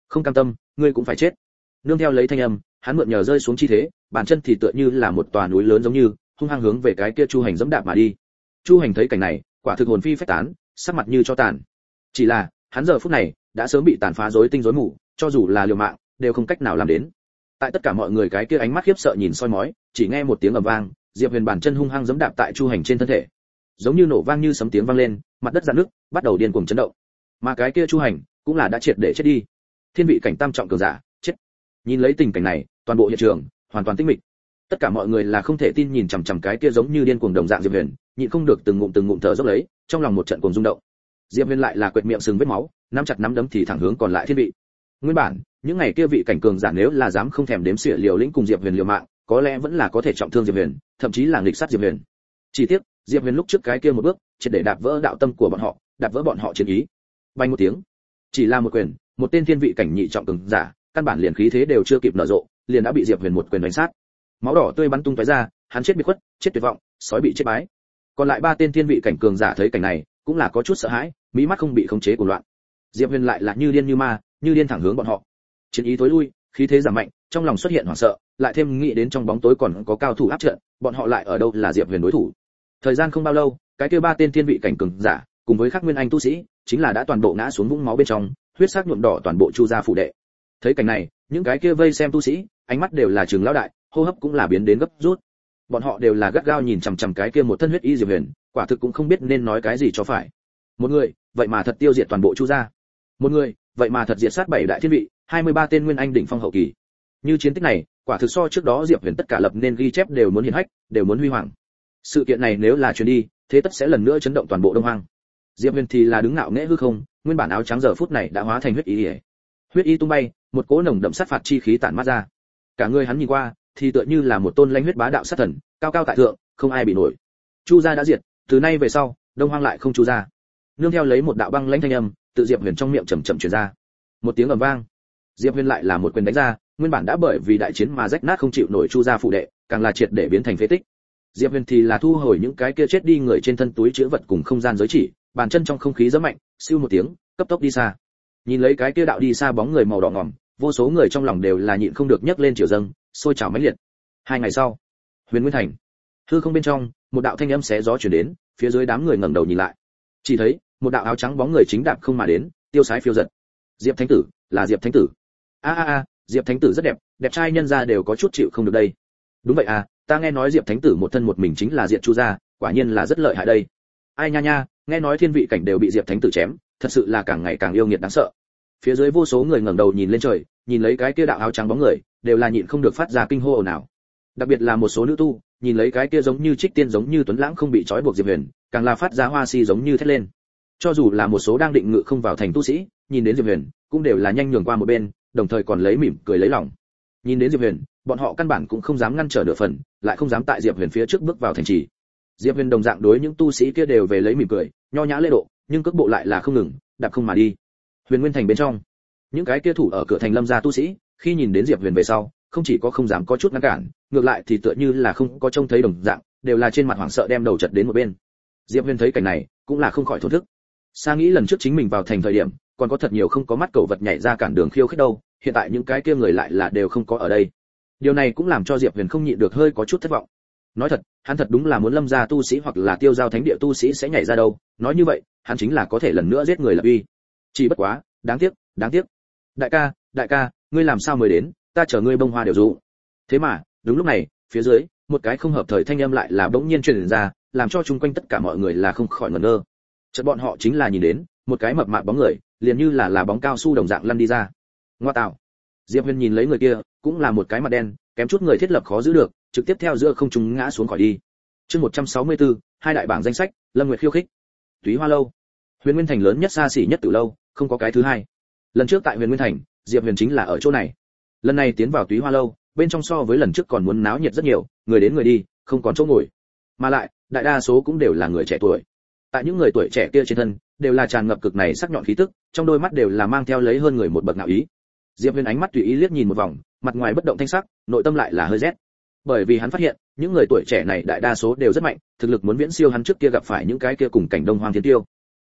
Không cam tâm, ngươi cũng phải chết. Nương theo lấy thanh âm, hắn mượn nhờ rơi xuống chi thế, bàn chân thì tựa như là một tòa núi lớn giống như, hung hăng hướng về cái kia Chu Hành dẫm đạp mà đi. Chu Hành thấy cảnh này, quả thực hồn phi phách tán, sắc mặt như cho tàn. Chỉ là, hắn giờ phút này đã sớm bị tàn phá rối tinh rối mù, cho dù là liều mạng, đều không cách nào làm đến. Tại tất cả mọi người cái kia ánh mắt khiếp sợ nhìn soi mói, chỉ nghe một tiếng ầm vang, Diệp Huyền bàn chân hung hăng giẫm đạp tại Chu Hành trên thân thể. Giống như nổ vang như sấm tiếng vang lên, mặt đất rạn nứt, bắt đầu điên cuồng chấn động. Mà cái kia Chu Hành cũng là đã triệt để chết đi. Thiên vị cảnh tam trọng cường giả, chết. Nhìn lấy tình cảnh này, toàn bộ hiện trường hoàn toàn tĩnh mịch. Tất cả mọi người là không thể tin nhìn chằm chằm cái kia giống như điên cuồng đồng dạng Diệp Huyền, nhịn không được từng ngụm từng ngụm thở dốc lấy, trong lòng một trận cuồng rung động. Diệp Huyền lại là quệt miệng sừng vết máu, nắm chặt nắm đấm thì thẳng hướng còn lại thiên vị. Nguyên bản, những ngày kia vị cảnh cường giả nếu là dám không thèm đếm xỉa liều lĩnh cùng Diệp Huyền liều mạng, có lẽ vẫn là có thể trọng thương Diệp Huyền, thậm chí là nghịch sát Diệp Huyền. Chỉ tiếc, Diệp Huyền lúc trước cái kia một bước, triệt để đạp vỡ đạo tâm của bọn họ, đạp vỡ bọn họ chiến ý. Bay một tiếng, chỉ là một quyền, một tên thiên vị cảnh nhị trọng cường giả, căn bản liền khí thế đều chưa kịp nở rộ, liền đã bị Diệp Huyền một quyền đánh sát. Máu đỏ tươi bắn tung tóe ra, hắn chết bị khuất, chết tuyệt vọng, sói bị chết bái. Còn lại ba tên thiên vị cảnh cường giả thấy cảnh này, cũng là có chút sợ hãi, mí mắt không bị khống chế của loạn. Diệp Huyền lại là như điên như ma, như điên thẳng hướng bọn họ. Chiến ý tối lui, khí thế giảm mạnh, trong lòng xuất hiện hoảng sợ, lại thêm nghĩ đến trong bóng tối còn có cao thủ áp trận, bọn họ lại ở đâu là Diệp Huyền đối thủ. Thời gian không bao lâu, cái kia ba tên thiên vị cảnh cường giả, cùng với các nguyên anh tu sĩ, chính là đã toàn bộ ngã xuống vũng máu bên trong, huyết sắc nhuộm đỏ toàn bộ Chu gia phủ đệ. Thấy cảnh này, những cái kia vây xem tu sĩ, ánh mắt đều là trừng lão đại, hô hấp cũng là biến đến gấp rút. Bọn họ đều là gắt gao nhìn chằm chằm cái kia một thân huyết y Diệp Huyền, quả thực cũng không biết nên nói cái gì cho phải. Một người, vậy mà thật tiêu diệt toàn bộ Chu gia. Một người, vậy mà thật diệt sát bảy đại thiên vị, hai mươi ba tên nguyên anh đỉnh phong hậu kỳ. Như chiến tích này, quả thực so trước đó Diệp Huyền tất cả lập nên ghi chép đều muốn hiển hách, đều muốn huy hoàng. Sự kiện này nếu là truyền đi, thế tất sẽ lần nữa chấn động toàn bộ Đông Hoang. Diệp Huyền thì là đứng ngạo nghễ hư không, nguyên bản áo trắng giờ phút này đã hóa thành huyết y. Huyết y tung bay, một cỗ nồng đậm sát phạt chi khí tản mát ra. Cả người hắn nhìn qua, thì tựa như là một tôn lãnh huyết bá đạo sát thần, cao cao tại thượng, không ai bị nổi. Chu gia đã diệt, từ nay về sau, Đông Hoang lại không Chu gia. Nương theo lấy một đạo băng lãnh thanh âm, tự Diệp Huyền trong miệng chậm chậm truyền ra. Một tiếng ầm vang, Diệp Huyền lại là một quyền đánh ra, nguyên bản đã bởi vì đại chiến mà rách nát không chịu nổi Chu gia phụ đệ, càng là triệt để biến thành phế tích. Diệp Huyền thì là thu hồi những cái kia chết đi người trên thân túi chứa vật cùng không gian giới chỉ, bàn chân trong không khí giẫm mạnh, siêu một tiếng, cấp tốc đi xa. Nhìn lấy cái kia đạo đi xa bóng người màu đỏ ngòm, vô số người trong lòng đều là nhịn không được nhấc lên triều dâng, sôi trào mãnh liệt. Hai ngày sau, Huyền Nguyên Thành, hư không bên trong, một đạo thanh âm xé gió truyền đến, phía dưới đám người ngẩng đầu nhìn lại, chỉ thấy một đạo áo trắng bóng người chính đạp không mà đến, tiêu sái phiêu giật. Diệp Thánh tử, là Diệp Thánh tử. A a a, Diệp Thánh tử rất đẹp, đẹp trai nhân gia đều có chút chịu không được đây. Đúng vậy à, ta nghe nói Diệp Thánh tử một thân một mình chính là Diệp Chu gia, quả nhiên là rất lợi hại đây. Ai nha nha, nghe nói thiên vị cảnh đều bị Diệp Thánh tử chém, thật sự là càng ngày càng yêu nghiệt đáng sợ. Phía dưới vô số người ngẩng đầu nhìn lên trời, nhìn lấy cái kia đạo áo trắng bóng người, đều là nhịn không được phát ra kinh hô ồn ào. Đặc biệt là một số nữ tu, nhìn lấy cái kia giống như trích tiên giống như tuấn lãng không bị trói buộc Diệp Huyền, càng là phát ra hoa si giống như thét lên. Cho dù là một số đang định ngự không vào thành tu sĩ, nhìn đến Diệp Huyền, cũng đều là nhanh nhường qua một bên, đồng thời còn lấy mỉm cười lấy lòng. Nhìn đến Diệp Huyền, bọn họ căn bản cũng không dám ngăn trở nửa phần, lại không dám tại Diệp Huyền phía trước bước vào thành trì. Diệp Huyền đồng dạng đối những tu sĩ kia đều về lấy mỉm cười, nho nhã lễ độ, nhưng cước bộ lại là không ngừng, đạp không mà đi. Huyền Nguyên thành bên trong, những cái kia thủ ở cửa thành Lâm gia tu sĩ, khi nhìn đến Diệp Huyền về sau, không chỉ có không dám có chút ngăn cản, ngược lại thì tựa như là không có trông thấy đồng dạng, đều là trên mặt hoảng sợ đem đầu chật đến một bên. Diệp Huyền thấy cảnh này, cũng là không khỏi thổn thức. Sa nghĩ lần trước chính mình vào thành thời điểm, còn có thật nhiều không có mắt cầu vật nhảy ra cản đường khiêu khích đâu, hiện tại những cái kia người lại là đều không có ở đây. Điều này cũng làm cho Diệp Huyền không nhịn được hơi có chút thất vọng. Nói thật, hắn thật đúng là muốn Lâm gia tu sĩ hoặc là Tiêu giao thánh địa tu sĩ sẽ nhảy ra đâu, nói như vậy, hắn chính là có thể lần nữa giết người lập uy. Chỉ bất quá, đáng tiếc, đáng tiếc. Đại ca, đại ca, ngươi làm sao mới đến, ta chờ ngươi bông hoa đều dụ. Thế mà, đúng lúc này, phía dưới, một cái không hợp thời thanh âm lại là bỗng nhiên truyền ra, làm cho chung quanh tất cả mọi người là không khỏi ngẩn ngơ. Chợt bọn họ chính là nhìn đến, một cái mập mạp bóng người, liền như là là bóng cao su đồng dạng lăn đi ra. Ngoa tạo. Diệp Huyền nhìn lấy người kia, cũng là một cái mặt đen, kém chút người thiết lập khó giữ được, trực tiếp theo giữa không trung ngã xuống khỏi đi. Chương một trăm sáu mươi tư, hai đại bảng danh sách, Lâm Nguyệt khiêu khích. Túy Hoa lâu, Huyền Nguyên thành lớn nhất xa xỉ nhất tử lâu, không có cái thứ hai. Lần trước tại Huyền Nguyên thành, Diệp Huyền chính là ở chỗ này. Lần này tiến vào Túy Hoa lâu, bên trong so với lần trước còn muốn náo nhiệt rất nhiều, người đến người đi, không còn chỗ ngồi. Mà lại, đại đa số cũng đều là người trẻ tuổi. Tại những người tuổi trẻ kia trên thân, đều là tràn ngập cực này sắc nhọn khí tức, trong đôi mắt đều là mang theo lấy hơn người một bậc ngạo ý. Diệp Huyền ánh mắt tùy ý liếc nhìn một vòng, mặt ngoài bất động thanh sắc, nội tâm lại là hơi rét. Bởi vì hắn phát hiện, những người tuổi trẻ này đại đa số đều rất mạnh, thực lực muốn viễn siêu hắn trước kia gặp phải những cái kia cùng cảnh Đông Hoang Thiên Tiêu.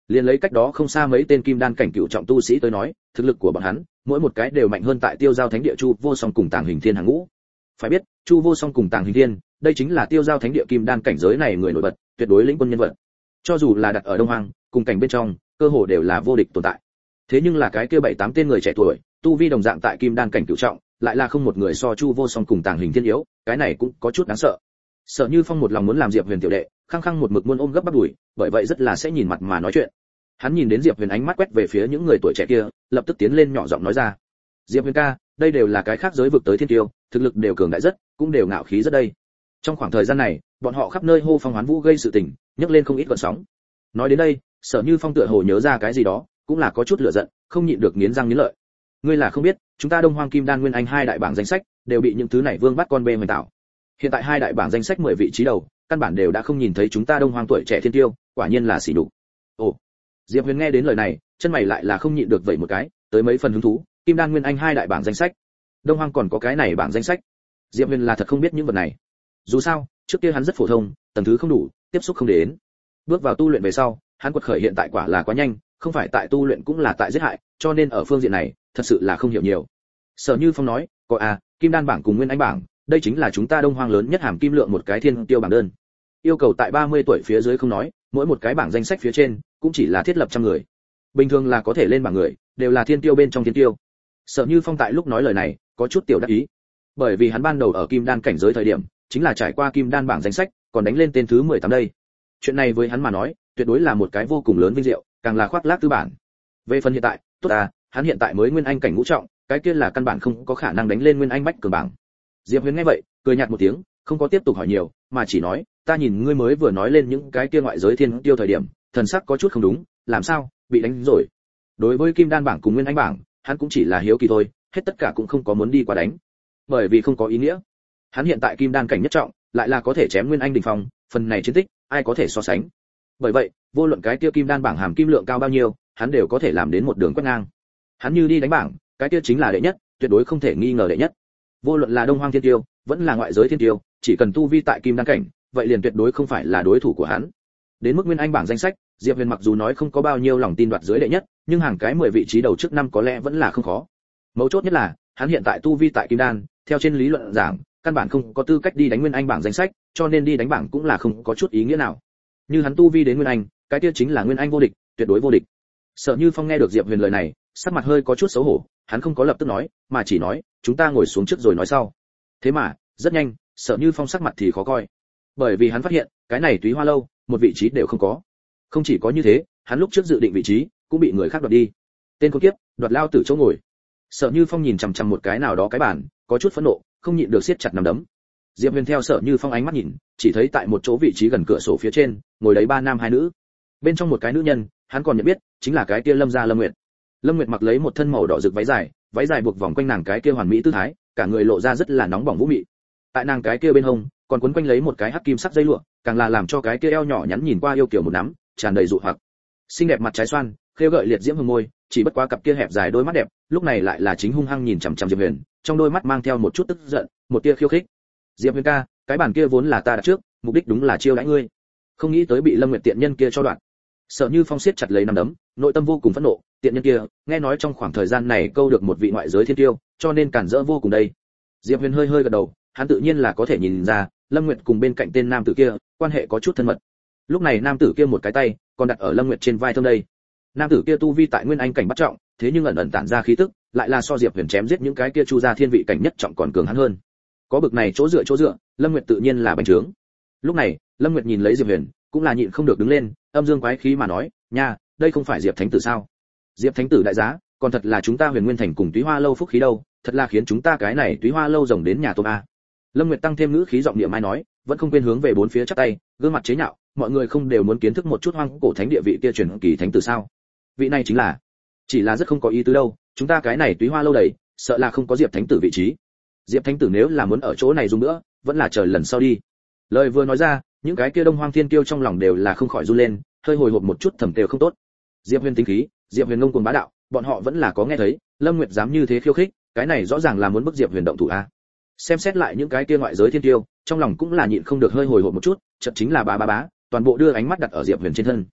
Liên lấy cách đó không xa mấy tên kim đan cảnh cựu trọng tu sĩ tới nói, thực lực của bọn hắn, mỗi một cái đều mạnh hơn tại Tiêu Giao Thánh Địa Chu Vô Song cùng Tàng Hình Thiên hàng ngũ. Phải biết, Chu Vô Song cùng Tàng Hình Thiên, đây chính là Tiêu Giao Thánh Địa kim đan cảnh giới này người nổi bật, tuyệt đối lĩnh quân nhân vật. Cho dù là đặt ở Đông Hoang, cùng cảnh bên trong, cơ hồ đều là vô địch tồn tại. Thế nhưng là cái kia bảy tám tên người trẻ tuổi, tu vi đồng dạng tại kim đan cảnh cửu trọng, lại là không một người so Chu Vô Song cùng Tàng Hình Thiên yếu, cái này cũng có chút đáng sợ. Sở Như Phong một lòng muốn làm Diệp Huyền tiểu đệ, khăng khăng một mực muốn ôm gấp bắt đuổi, bởi vậy rất là sẽ nhìn mặt mà nói chuyện. Hắn nhìn đến Diệp Huyền ánh mắt quét về phía những người tuổi trẻ kia, lập tức tiến lên nhỏ giọng nói ra: "Diệp Huyền ca, đây đều là cái khác giới vực tới thiên tiêu, thực lực đều cường đại rất, cũng đều ngạo khí rất đây." Trong khoảng thời gian này, bọn họ khắp nơi hô phong hoán vũ gây sự tình, nhấc lên không ít gợn sóng. Nói đến đây, Sở Như Phong tựa hồ nhớ ra cái gì đó, cũng là có chút lửa giận, không nhịn được nghiến răng nghiến lợi. Ngươi là không biết, chúng ta Đông Hoang Kim Đan Nguyên Anh hai đại bảng danh sách đều bị những thứ này vương bắt con bê hoành tạo. Hiện tại hai đại bảng danh sách mười vị trí đầu, căn bản đều đã không nhìn thấy chúng ta Đông Hoang tuổi trẻ thiên tiêu, quả nhiên là xỉ nhục. Ồ. Diệp Huyền nghe đến lời này, chân mày lại là không nhịn được vậy một cái, tới mấy phần hứng thú, Kim Đan Nguyên Anh hai đại bảng danh sách. Đông Hoang còn có cái này bảng danh sách. Diệp Huyền là thật không biết những vật này. Dù sao, trước kia hắn rất phổ thông, tầng thứ không đủ, tiếp xúc không đến. Bước vào tu luyện về sau, hắn quật khởi hiện tại quả là quá nhanh, không phải tại tu luyện cũng là tại giết hại, cho nên ở phương diện này, thật sự là không hiểu nhiều. Sở Như Phong nói, có à, Kim Đan bảng cùng Nguyên Anh bảng, đây chính là chúng ta Đông Hoang lớn nhất hàm kim lượng một cái thiên tiêu bảng đơn. Yêu cầu tại ba mươi tuổi phía dưới không nói, mỗi một cái bảng danh sách phía trên cũng chỉ là thiết lập trăm người. Bình thường là có thể lên bảng người, đều là thiên tiêu bên trong thiên tiêu. Sở Như Phong tại lúc nói lời này, có chút tiểu đắc ý. Bởi vì hắn ban đầu ở Kim Đan cảnh giới thời điểm, chính là trải qua Kim Đan bảng danh sách, còn đánh lên tên thứ mười tám đây. Chuyện này với hắn mà nói, tuyệt đối là một cái vô cùng lớn vinh diệu, càng là khoác lác tư bản. Về phần hiện tại, tốt à, hắn hiện tại mới Nguyên Anh cảnh ngũ trọng, cái kia là căn bản không có khả năng đánh lên Nguyên Anh bách cường bảng. Diệp Huyền nghe vậy, cười nhạt một tiếng, không có tiếp tục hỏi nhiều, mà chỉ nói, ta nhìn ngươi mới vừa nói lên những cái kia ngoại giới thiên tiêu thời điểm, thần sắc có chút không đúng, làm sao, bị đánh rồi. Đối với Kim Đan bảng cùng Nguyên Anh bảng, hắn cũng chỉ là hiếu kỳ thôi, hết tất cả cũng không có muốn đi qua đánh, bởi vì không có ý nghĩa. Hắn hiện tại Kim Đan cảnh nhất trọng, lại là có thể chém Nguyên Anh đỉnh phong, phần này chiến tích, ai có thể so sánh. Bởi vậy, vô luận cái kia Kim Đan bảng hàm kim lượng cao bao nhiêu, hắn đều có thể làm đến một đường quét ngang. Hắn như đi đánh bảng, cái kia chính là đệ nhất, tuyệt đối không thể nghi ngờ đệ nhất. Vô luận là Đông Hoang thiên tiêu, vẫn là ngoại giới thiên tiêu, chỉ cần tu vi tại Kim Đan cảnh, vậy liền tuyệt đối không phải là đối thủ của hắn. Đến mức Nguyên Anh bảng danh sách, Diệp Huyền mặc dù nói không có bao nhiêu lòng tin đoạt dưới đệ nhất, nhưng hàng cái mười vị trí đầu trước năm có lẽ vẫn là không khó. Mấu chốt nhất là, hắn hiện tại tu vi tại Kim Đan, theo trên lý luận giảng, căn bản không có tư cách đi đánh Nguyên Anh bảng danh sách, cho nên đi đánh bảng cũng là không có chút ý nghĩa nào. Như hắn tu vi đến Nguyên Anh, cái kia chính là Nguyên Anh vô địch, tuyệt đối vô địch. Sở Như Phong nghe được Diệp Huyền lời này, sắc mặt hơi có chút xấu hổ, hắn không có lập tức nói, mà chỉ nói, chúng ta ngồi xuống trước rồi nói sau. Thế mà, rất nhanh, Sở Như Phong sắc mặt thì khó coi, bởi vì hắn phát hiện, cái này Túy Hoa lâu, một vị trí đều không có. Không chỉ có như thế, hắn lúc trước dự định vị trí, cũng bị người khác đoạt đi. Tên con kiếp, đoạt lao tử chỗ ngồi. Sở Như Phong nhìn chằm chằm một cái nào đó cái bàn, có chút phẫn nộ, không nhịn được siết chặt nắm đấm. Diệp Huyền theo Sở Như Phong ánh mắt nhìn, chỉ thấy tại một chỗ vị trí gần cửa sổ phía trên, ngồi đấy ba nam hai nữ. Bên trong một cái nữ nhân, hắn còn nhận biết, chính là cái kia Lâm gia Lâm Nguyệt. Lâm Nguyệt mặc lấy một thân màu đỏ rực váy dài, váy dài buộc vòng quanh nàng cái kia hoàn mỹ tư thái, cả người lộ ra rất là nóng bỏng vũ mị. Tại nàng cái kia bên hông, còn quấn quanh lấy một cái hắc kim sắc dây lụa, càng là làm cho cái kia eo nhỏ nhắn nhìn qua yêu kiều một nắm, tràn đầy dụ hoặc. Xinh đẹp mặt trái xoan, khêu gợi liệt diễm hương môi, chỉ bất quá cặp kia hẹp dài đôi mắt đẹp, lúc này lại là chính hung hăng nhìn chằm chằm Diệp Huyền, trong đôi mắt mang theo một chút tức giận, một tia khiêu khích. Diệp Huyền ca, cái bản kia vốn là ta đặt trước, mục đích đúng là chiêu đãi ngươi, không nghĩ tới bị Lâm Nguyệt tiện nhân kia cho đoạn. Sở Như Phong siết chặt lấy nắm đấm, nội tâm vô cùng phẫn nộ, tiện nhân kia, nghe nói trong khoảng thời gian này câu được một vị ngoại giới thiên tiêu, cho nên cản rỡ vô cùng đây. Diệp Huyền hơi hơi gật đầu, hắn tự nhiên là có thể nhìn ra, Lâm Nguyệt cùng bên cạnh tên nam tử kia, quan hệ có chút thân mật. Lúc này nam tử kia một cái tay, còn đặt ở Lâm Nguyệt trên vai thơm đây. Nam tử kia tu vi tại Nguyên Anh cảnh bắt trọng, thế nhưng ẩn ẩn tản ra khí tức, lại là so Diệp Huyền chém giết những cái kia Chu gia thiên vị cảnh nhất trọng còn cường hắn hơn. Có bực này chỗ dựa chỗ dựa, Lâm Nguyệt tự nhiên là bành trướng. Lúc này, Lâm Nguyệt nhìn lấy Diệp Huyền, cũng là nhịn không được đứng lên, âm dương quái khí mà nói, nha, đây không phải Diệp Thánh tử sao? Diệp Thánh tử đại giá, còn thật là chúng ta Huyền Nguyên Thành cùng Túy Hoa lâu phúc khí đâu, thật là khiến chúng ta cái này Túy Hoa lâu rồng đến nhà tôm a. Lâm Nguyệt tăng thêm ngữ khí giọng địa mai nói, vẫn không quên hướng về bốn phía chắp tay, gương mặt chế nhạo, mọi người không đều muốn kiến thức một chút hoang cổ thánh địa vị kia truyền kỳ thánh tử sao? Vị này chính là, chỉ là rất không có ý tứ đâu, chúng ta cái này Túy Hoa lâu đầy, sợ là không có Diệp Thánh tử vị trí. Diệp Thánh tử nếu là muốn ở chỗ này dùng nữa, vẫn là chờ lần sau đi. Lời vừa nói ra, những cái kia Đông Hoang thiên kiêu trong lòng đều là không khỏi run lên, hơi hồi hộp một chút thầm đều không tốt. Diệp Huyền tính khí, Diệp Huyền ngông cuồng bá đạo, bọn họ vẫn là có nghe thấy, Lâm Nguyệt dám như thế khiêu khích, cái này rõ ràng là muốn bức Diệp Huyền động thủ a. Xem xét lại những cái kia ngoại giới thiên kiêu, trong lòng cũng là nhịn không được hơi hồi hộp một chút, chợt chính là bá bá bá, toàn bộ đưa ánh mắt đặt ở Diệp Huyền trên thân.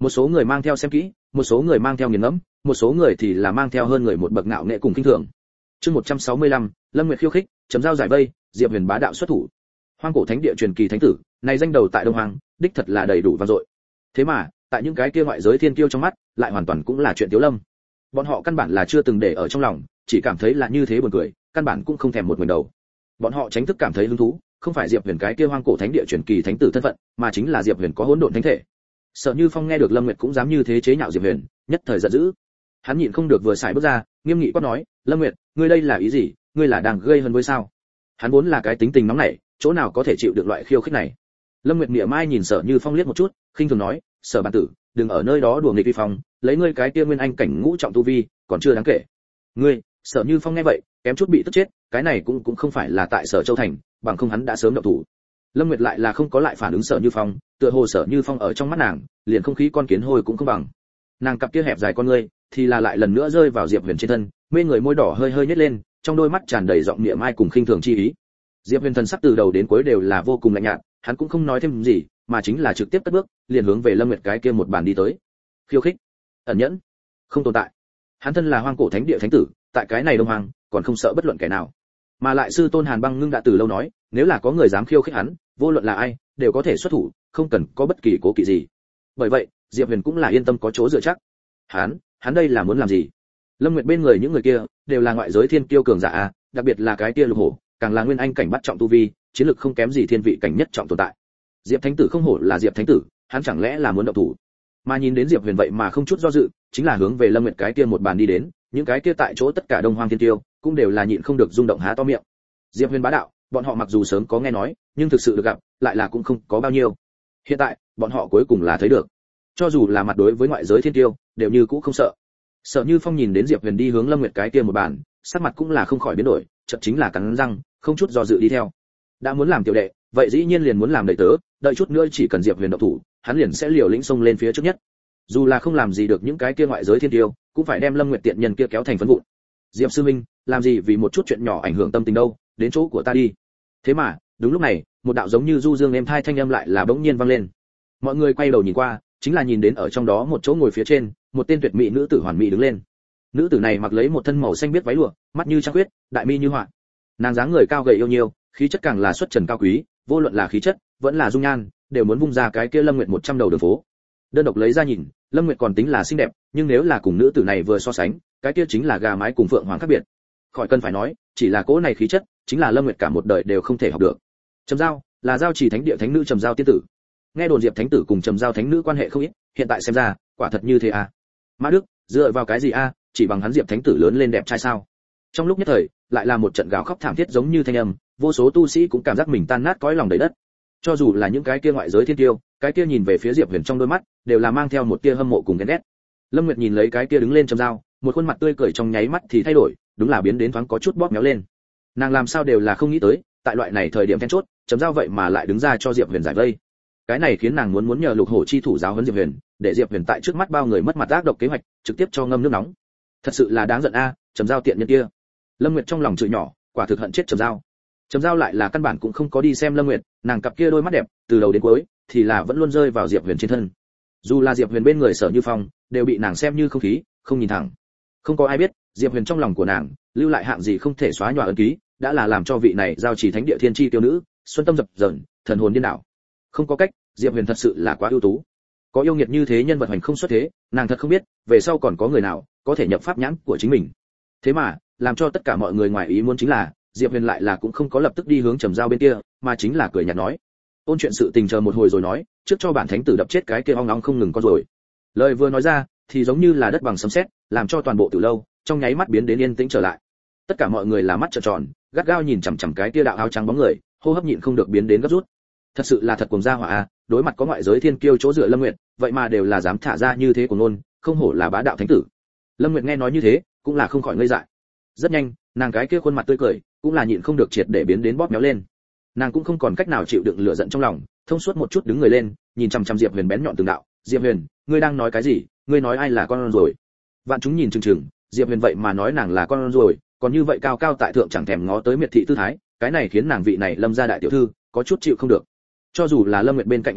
Một số người mang theo xem kỹ, một số người mang theo nghiền ngẫm, một số người thì là mang theo hơn người một bậc ngạo nghệ cùng kinh thường. Chương một trăm sáu mươi lăm, Lâm Nguyệt khiêu khích, chấm dao giải vây, Diệp Huyền bá đạo xuất thủ. Hoang cổ thánh địa truyền kỳ thánh tử, này danh đầu tại Đông Hoang, đích thật là đầy đủ vang dội. Thế mà, tại những cái kia ngoại giới thiên kiêu trong mắt, lại hoàn toàn cũng là chuyện tiểu lâm. Bọn họ căn bản là chưa từng để ở trong lòng, chỉ cảm thấy là như thế buồn cười, căn bản cũng không thèm một mình đầu. Bọn họ tránh thức cảm thấy hứng thú, không phải Diệp Huyền cái kia hoang cổ thánh địa truyền kỳ thánh tử thân phận, mà chính là Diệp Huyền có hỗn độn thánh thể. Sở Như Phong nghe được Lâm Nguyệt cũng dám như thế chế nhạo Diệp Huyền, nhất thời giận dữ. Hắn nhịn không được vừa xài bước ra, nghiêm nghị quát nói, "Lâm Nguyệt, ngươi đây là ý gì? Ngươi là đang gây hấn với sao?" Hắn vốn là cái tính tình nóng nảy, chỗ nào có thể chịu được loại khiêu khích này. Lâm Nguyệt mỉa mai nhìn Sở Như Phong liếc một chút, khinh thường nói, "Sở bản tử, đừng ở nơi đó đùa nghịch vi phong, lấy ngươi cái kia nguyên anh cảnh ngũ trọng tu vi, còn chưa đáng kể." "Ngươi?" Sở Như Phong nghe vậy, kém chút bị tức chết, cái này cũng cũng không phải là tại Sở Châu thành, bằng không hắn đã sớm động thủ. Lâm Nguyệt lại là không có lại phản ứng Sở Như Phong, tựa hồ Sở Như Phong ở trong mắt nàng, liền không khí con kiến hôi cũng không bằng. Nàng cặp kia hẹp dài con ngươi, thì là lại lần nữa rơi vào Diệp Huyền trên thân, mê người môi đỏ hơi hơi nhếch lên, trong đôi mắt tràn đầy giọng mỉa mai cùng khinh thường chi ý. Diệp Huyền thần sắc từ đầu đến cuối đều là vô cùng lạnh nhạt, hắn cũng không nói thêm gì, mà chính là trực tiếp cất bước, liền hướng về Lâm Nguyệt cái kia một bàn đi tới. Khiêu khích, ẩn nhẫn, không tồn tại. Hắn thân là hoang cổ thánh địa thánh tử, tại cái này Đông Hoang, còn không sợ bất luận kẻ nào. Mà lại sư tôn Hàn Băng Ngưng đã từ lâu nói, nếu là có người dám khiêu khích hắn, vô luận là ai, đều có thể xuất thủ, không cần có bất kỳ cố kỵ gì. Bởi vậy, Diệp Huyền cũng là yên tâm có chỗ dựa chắc. Hắn, hắn đây là muốn làm gì? Lâm Nguyệt bên người những người kia, đều là ngoại giới thiên kiêu cường giả a, đặc biệt là cái kia Lục Hổ, càng là nguyên anh cảnh bắt trọng tu vi, chiến lực không kém gì thiên vị cảnh nhất trọng tồn tại. Diệp Thánh tử không hổ là Diệp Thánh tử, hắn chẳng lẽ là muốn động thủ? Mà nhìn đến Diệp Huyền vậy mà không chút do dự, chính là hướng về Lâm Nguyệt cái kia một bàn đi đến, những cái kia tại chỗ tất cả Đông Hoang thiên kiêu, cũng đều là nhịn không được rung động há to miệng. Diệp Huyền bá đạo, bọn họ mặc dù sớm có nghe nói, nhưng thực sự được gặp, lại là cũng không có bao nhiêu. Hiện tại, bọn họ cuối cùng là thấy được. Cho dù là mặt đối với ngoại giới thiên kiêu, đều như cũ không sợ. Sở Như Phong nhìn đến Diệp Huyền đi hướng Lâm Nguyệt cái kia một bàn, sắc mặt cũng là không khỏi biến đổi, chợt chính là cắn răng, không chút do dự đi theo. Đã muốn làm tiểu đệ, vậy dĩ nhiên liền muốn làm đầy tớ, đợi chút nữa chỉ cần Diệp Huyền động thủ, hắn liền sẽ liều lĩnh xông lên phía trước nhất. Dù là không làm gì được những cái kia ngoại giới thiên tiêu, cũng phải đem Lâm Nguyệt tiện nhân kia kéo thành phấn vụn. Diệp sư minh, làm gì vì một chút chuyện nhỏ ảnh hưởng tâm tình đâu, đến chỗ của ta đi. Thế mà, đúng lúc này, một đạo giống như du dương êm thai thanh âm lại là bỗng nhiên vang lên. Mọi người quay đầu nhìn qua, chính là nhìn đến ở trong đó một chỗ ngồi phía trên, một tên tuyệt mỹ nữ tử hoàn mỹ đứng lên. Nữ tử này mặc lấy một thân màu xanh biếc váy lụa, mắt như trăng khuyết, đại mi như họa. Nàng dáng người cao gầy yêu nhiêu, khí chất càng là xuất trần cao quý, vô luận là khí chất, vẫn là dung nhan, đều muốn vung ra cái kia Lâm Nguyệt một trăm đầu đường phố. Đơn độc lấy ra nhìn, Lâm Nguyệt còn tính là xinh đẹp, nhưng nếu là cùng nữ tử này vừa so sánh, cái kia chính là gà mái cùng phượng hoàng khác biệt. Khỏi cần phải nói, chỉ là cỗ này khí chất, chính là Lâm Nguyệt cả một đời đều không thể học được. Trầm Giao, là Giao Chỉ Thánh địa thánh nữ Trầm Giao tiên tử. Nghe đồn Diệp thánh tử cùng Trầm Giao thánh nữ quan hệ không ít, hiện tại xem ra, quả thật như thế à? Mã Đức, dựa vào cái gì a, à? Chỉ bằng hắn Diệp thánh tử lớn lên đẹp trai sao? Trong lúc nhất thời, lại là một trận gào khóc thảm thiết giống như thanh âm, vô số tu sĩ cũng cảm giác mình tan nát cõi lòng đầy đất. Cho dù là những cái kia ngoại giới thiên tiêu, cái kia nhìn về phía Diệp Huyền trong đôi mắt, đều là mang theo một tia hâm mộ cùng ghen ghét. Lâm Nguyệt nhìn lấy cái kia đứng lên Trầm Giao, một khuôn mặt tươi cười trong nháy mắt thì thay đổi, đúng là biến đến thoáng có chút bóp méo lên. Nàng làm sao đều là không nghĩ tới, tại loại này thời điểm then chốt, Trầm Giao vậy mà lại đứng ra cho Diệp Huyền giải vây. Cái này khiến nàng muốn muốn nhờ Lục Hổ chi thủ giáo huấn Diệp Huyền, để Diệp Huyền tại trước mắt bao người mất mặt ác độc kế hoạch, trực tiếp cho ngâm nước nóng. Thật sự là đáng giận a, à, Trầm Giao tiện nhân kia. Lâm Nguyệt trong lòng chửi nhỏ, quả thực hận chết Trầm Giao. Trầm Giao lại là căn bản cũng không có đi xem Lâm Nguyệt, nàng cặp kia đôi mắt đẹp, từ đầu đến cuối thì là vẫn luôn rơi vào Diệp Huyền trên thân. Dù là Diệp Huyền bên người Sở Như Phong, đều bị nàng xem như không khí, không nhìn thẳng. Không có ai biết, Diệp Huyền trong lòng của nàng, lưu lại hạng gì không thể xóa nhòa ấn ký, đã là làm cho vị này Giao Chỉ Thánh địa thiên chi tiêu nữ, xuân tâm dập dờn, thần hồn điên đảo. Không có cách, Diệp Huyền thật sự là quá ưu tú. Có yêu nghiệt như thế nhân vật hành không xuất thế, nàng thật không biết, về sau còn có người nào có thể nhập pháp nhãn của chính mình. Thế mà, làm cho tất cả mọi người ngoài ý muốn chính là, Diệp Huyền lại là cũng không có lập tức đi hướng Trầm Giao bên kia, mà chính là cười nhạt nói: "Ôn chuyện sự tình chờ một hồi rồi nói, trước cho bản thánh tử đập chết cái kia ong ong không ngừng con rồi." Lời vừa nói ra, thì giống như là đất bằng sấm sét, làm cho toàn bộ tử lâu trong nháy mắt biến đến yên tĩnh trở lại. Tất cả mọi người là mắt trợn tròn, gắt gao nhìn chằm chằm cái kia đạo áo trắng bóng người, hô hấp nhịn không được biến đến gấp rút. Thật sự là thật cuồng gia hỏa a, đối mặt có ngoại giới thiên kiêu chỗ dựa Lâm Nguyệt, vậy mà đều là dám thả ra như thế của nôn, không hổ là bá đạo thánh tử. Lâm Nguyệt nghe nói như thế, cũng là không khỏi ngây dại. Rất nhanh, nàng cái kia khuôn mặt tươi cười, cũng là nhịn không được triệt để biến đến bóp méo lên. Nàng cũng không còn cách nào chịu đựng lửa giận trong lòng, thông suốt một chút đứng người lên, nhìn chằm chằm Diệp Huyền bén nhọn từng đạo. "Diệp Huyền, ngươi đang nói cái gì? Ngươi nói ai là con rồi?" Vạn chúng nhìn chừng chừng, Diệp Huyền vậy mà nói nàng là con rồi, còn như vậy cao cao tại thượng chẳng thèm ngó tới miệt thị tư thái, cái này khiến nàng vị này Lâm gia đại tiểu thư có chút chịu không được. Cho dù là Lâm Nguyệt bên cạnh Lục Hổ,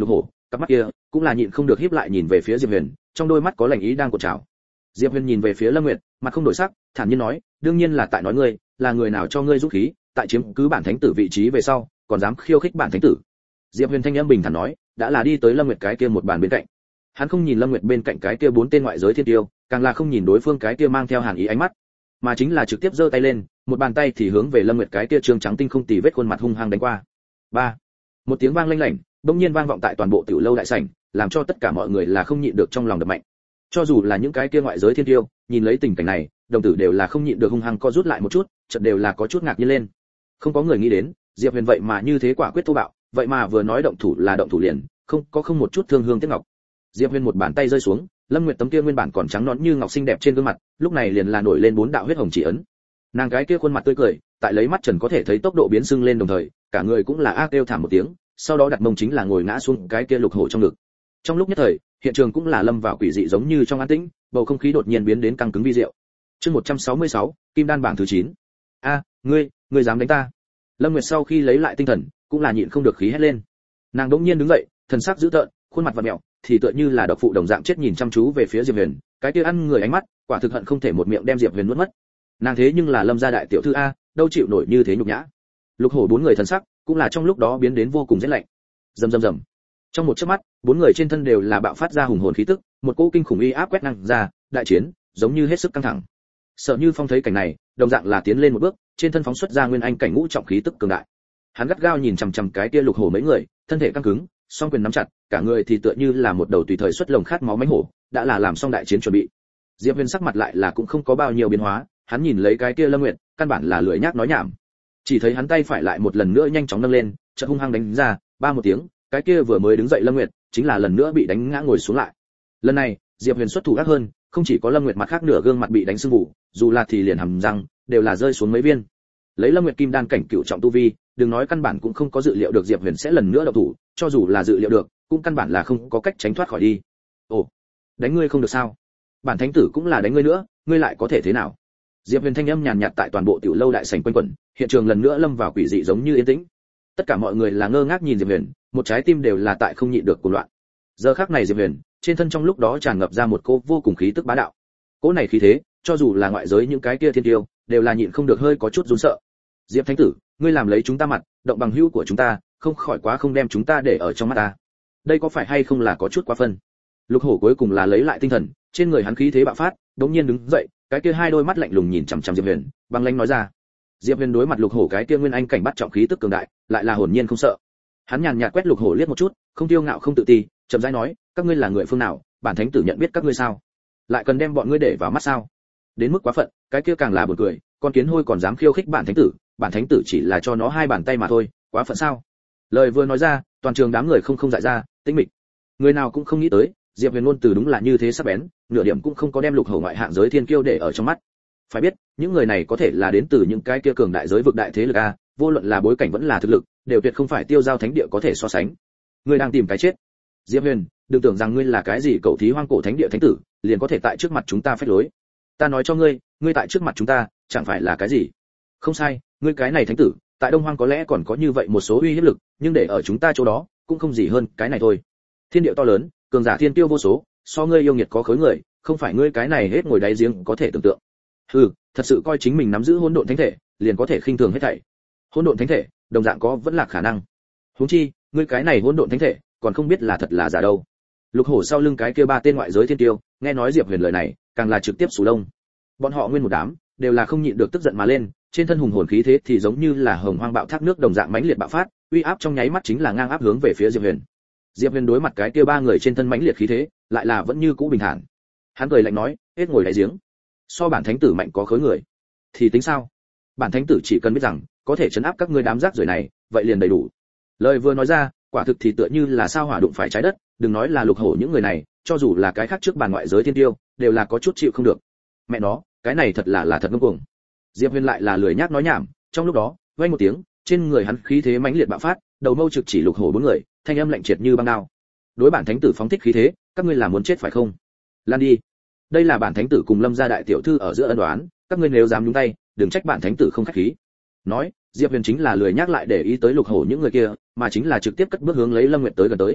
cặp mắt kia cũng là nhịn không được híp lại nhìn về phía Diệp Huyền, trong đôi mắt có lạnh ý đang cuộn trào. Diệp Huyền nhìn về phía Lâm Nguyệt, mặt không đổi sắc, thản nhiên nói, đương nhiên là tại nói ngươi, là người nào cho ngươi dũng khí, tại chiếm cứ bản thánh tử vị trí về sau, còn dám khiêu khích bản thánh tử. Diệp Huyền thanh âm bình thản nói, đã là đi tới Lâm Nguyệt cái kia một bàn bên cạnh. Hắn không nhìn Lâm Nguyệt bên cạnh cái kia bốn tên ngoại giới thiên tiêu, càng là không nhìn đối phương cái kia mang theo hàn ý ánh mắt, mà chính là trực tiếp giơ tay lên, một bàn tay thì hướng về Lâm Nguyệt cái kia trương trắng tinh không tì vết khuôn mặt hung hăng đánh qua. Ba, một tiếng vang lanh lảnh, bỗng nhiên vang vọng tại toàn bộ tiểu lâu đại sảnh, làm cho tất cả mọi người là không nhịn được trong lòng đập mạnh. Cho dù là những cái kia ngoại giới thiên tiêu, nhìn lấy tình cảnh này, đồng tử đều là không nhịn được hung hăng co rút lại một chút, chợt đều là có chút ngạc nhiên lên. Không có người nghĩ đến, Diệp Huyền vậy mà như thế quả quyết thô bạo, vậy mà vừa nói động thủ là động thủ liền, không có không một chút thương hương tiếc ngọc. Diệp Huyền một bàn tay rơi xuống, Lâm Nguyệt tấm kia nguyên bản còn trắng nõn như ngọc xinh đẹp trên gương mặt, lúc này liền là nổi lên bốn đạo huyết hồng chỉ ấn. Nàng cái kia khuôn mặt tươi cười, tại lấy mắt trần có thể thấy tốc độ biến sưng lên đồng thời, cả người cũng là a kêu thảm một tiếng, sau đó đặt mông chính là ngồi ngã xuống cái kia lục hổ trong ngực. Trong lúc nhất thời, hiện trường cũng là lâm vào quỷ dị giống như trong an tĩnh, bầu không khí đột nhiên biến đến căng cứng vi diệu. Chương một trăm sáu mươi sáu, Kim Đan bảng thứ chín. A, ngươi, ngươi dám đánh ta? Lâm Nguyệt sau khi lấy lại tinh thần, cũng là nhịn không được khí hét lên. Nàng đột nhiên đứng dậy, thần sắc dữ tợn, khuôn mặt vặn mèo, thì tựa như là độc phụ đồng dạng chết nhìn chăm chú về phía Diệp Huyền, cái kia ăn người ánh mắt, quả thực hận không thể một miệng đem Diệp Huyền nuốt mất. Nàng thế nhưng là Lâm gia đại tiểu thư a, đâu chịu nổi như thế nhục nhã. Lục Hổ bốn người thần sắc, cũng là trong lúc đó biến đến vô cùng rét lạnh. Rầm rầm rầm. Trong một chớp mắt, bốn người trên thân đều là bạo phát ra hùng hồn khí tức, một cỗ kinh khủng uy áp quét ngang ra, đại chiến giống như hết sức căng thẳng. Sở Như Phong thấy cảnh này, đồng dạng là tiến lên một bước, trên thân phóng xuất ra nguyên anh cảnh ngũ trọng khí tức cường đại. Hắn gắt gao nhìn chằm chằm cái kia Lục Hổ mấy người, thân thể căng cứng, song quyền nắm chặt, cả người thì tựa như là một đầu tùy thời xuất lồng khát máu mãnh hổ, đã là làm xong đại chiến chuẩn bị. Diệp Huyền sắc mặt lại là cũng không có bao nhiêu biến hóa, hắn nhìn lấy cái kia Lâm Nguyệt, căn bản là lười nhác nói nhảm. Chỉ thấy hắn tay phải lại một lần nữa nhanh chóng nâng lên, chợt hung hăng đánh ra, ba một tiếng, cái kia vừa mới đứng dậy Lâm Nguyệt, chính là lần nữa bị đánh ngã ngồi xuống lại. Lần này, Diệp Huyền xuất thủ ác hơn, không chỉ có Lâm Nguyệt mặt khác nửa gương mặt bị đánh sưng vụ, dù là thì liền hàm răng đều là rơi xuống mấy viên. Lấy Lâm Nguyệt kim đan cảnh cựu trọng tu vi, đừng nói căn bản cũng không có dự liệu được Diệp Huyền sẽ lần nữa động thủ, cho dù là dự liệu được, cũng căn bản là không có cách tránh thoát khỏi đi. Ồ, đánh ngươi không được sao? Bản thánh tử cũng là đánh ngươi nữa, ngươi lại có thể thế nào? Diệp Huyền thanh âm nhàn nhạt tại toàn bộ tiểu lâu đại sảnh quanh quẩn, hiện trường lần nữa lâm vào quỷ dị giống như yên tĩnh. Tất cả mọi người là ngơ ngác nhìn Diệp Huyền, một trái tim đều là tại không nhịn được cuồng loạn. Giờ khắc này Diệp Huyền, trên thân trong lúc đó tràn ngập ra một cô vô cùng khí tức bá đạo. Cỗ này khí thế, cho dù là ngoại giới những cái kia thiên tiêu, đều là nhịn không được hơi có chút run sợ. Diệp thánh tử, ngươi làm lấy chúng ta mặt, động bằng hữu của chúng ta, không khỏi quá không đem chúng ta để ở trong mắt ta. Đây có phải hay không là có chút quá phân? Lục Hổ cuối cùng là lấy lại tinh thần, trên người hắn khí thế bạo phát, đống nhiên đứng dậy, cái kia hai đôi mắt lạnh lùng nhìn chằm chằm Diệp Huyền, băng lãnh nói ra. Diệp Huyền đối mặt Lục Hổ cái kia nguyên anh cảnh bắt trọng khí tức cường đại, lại là hồn nhiên không sợ. Hắn nhàn nhạt quét Lục Hổ liếc một chút, không tiêu ngạo không tự ti, chậm rãi nói, các ngươi là người phương nào, bản thánh tử nhận biết các ngươi sao? Lại cần đem bọn ngươi để vào mắt sao? Đến mức quá phận, cái kia càng là buồn cười, con kiến hôi còn dám khiêu khích bản thánh tử, bản thánh tử chỉ là cho nó hai bàn tay mà thôi, quá phận sao? Lời vừa nói ra, toàn trường đám người không không dại ra, tĩnh mịch. Người nào cũng không nghĩ tới, Diệp Huyền ngôn từ đúng là như thế sắc bén, nửa điểm cũng không có đem Lục Hổ ngoại hạng giới thiên kiêu để ở trong mắt. Phải biết, những người này có thể là đến từ những cái kia cường đại giới vực đại thế lực a, vô luận là bối cảnh vẫn là thực lực, đều tuyệt không phải tiêu giao thánh địa có thể so sánh. Ngươi đang tìm cái chết. Diệp Huyền, đừng tưởng rằng ngươi là cái gì cậu thí hoang cổ thánh địa thánh tử, liền có thể tại trước mặt chúng ta phách lối. Ta nói cho ngươi, ngươi tại trước mặt chúng ta, chẳng phải là cái gì? Không sai, ngươi cái này thánh tử, tại Đông Hoang có lẽ còn có như vậy một số uy hiếp lực, nhưng để ở chúng ta chỗ đó, cũng không gì hơn cái này thôi. Thiên địa to lớn, cường giả thiên tiêu vô số, so ngươi yêu nghiệt có khối người, không phải ngươi cái này hết ngồi đáy giếng có thể tưởng tượng. Hừ, thật sự coi chính mình nắm giữ hỗn độn thánh thể, liền có thể khinh thường hết thảy. Hỗn độn thánh thể, đồng dạng có vẫn là khả năng. Huống chi, ngươi cái này hỗn độn thánh thể, còn không biết là thật là giả đâu. Lục Hổ sau lưng cái kia ba tên ngoại giới thiên tiêu, nghe nói Diệp Huyền lời này, càng là trực tiếp sù lông. Bọn họ nguyên một đám, đều là không nhịn được tức giận mà lên, trên thân hùng hồn khí thế thì giống như là hồng hoang bạo thác nước đồng dạng mãnh liệt bạo phát, uy áp trong nháy mắt chính là ngang áp hướng về phía Diệp Huyền. Diệp Huyền đối mặt cái kia ba người trên thân mãnh liệt khí thế, lại là vẫn như cũ bình thản. Hắn cười lạnh nói, hết ngồi đáy giếng. So bản thánh tử mạnh có khối người, thì tính sao? Bản thánh tử chỉ cần biết rằng, có thể chấn áp các ngươi đám rác rưởi này, vậy liền đầy đủ. Lời vừa nói ra, quả thực thì tựa như là sao hỏa đụng phải trái đất, đừng nói là Lục Hổ những người này, cho dù là cái khác trước bàn ngoại giới thiên tiêu, đều là có chút chịu không được. Mẹ nó, cái này thật là là thật ngông cuồng. Diệp Huyền lại là lười nhác nói nhảm, trong lúc đó, vang một tiếng, trên người hắn khí thế mãnh liệt bạo phát, đầu mâu trực chỉ Lục Hổ bốn người, thanh âm lạnh triệt như băng đao. Đối bản thánh tử phóng thích khí thế, các ngươi là muốn chết phải không? Lan đi. Đây là bản thánh tử cùng Lâm gia đại tiểu thư ở giữa ân oán, các ngươi nếu dám nhúng tay, đừng trách bản thánh tử không khách khí. Nói, Diệp Huyền chính là lười nhắc lại để ý tới Lục Hổ những người kia, mà chính là trực tiếp cất bước hướng lấy Lâm Nguyệt tới gần tới.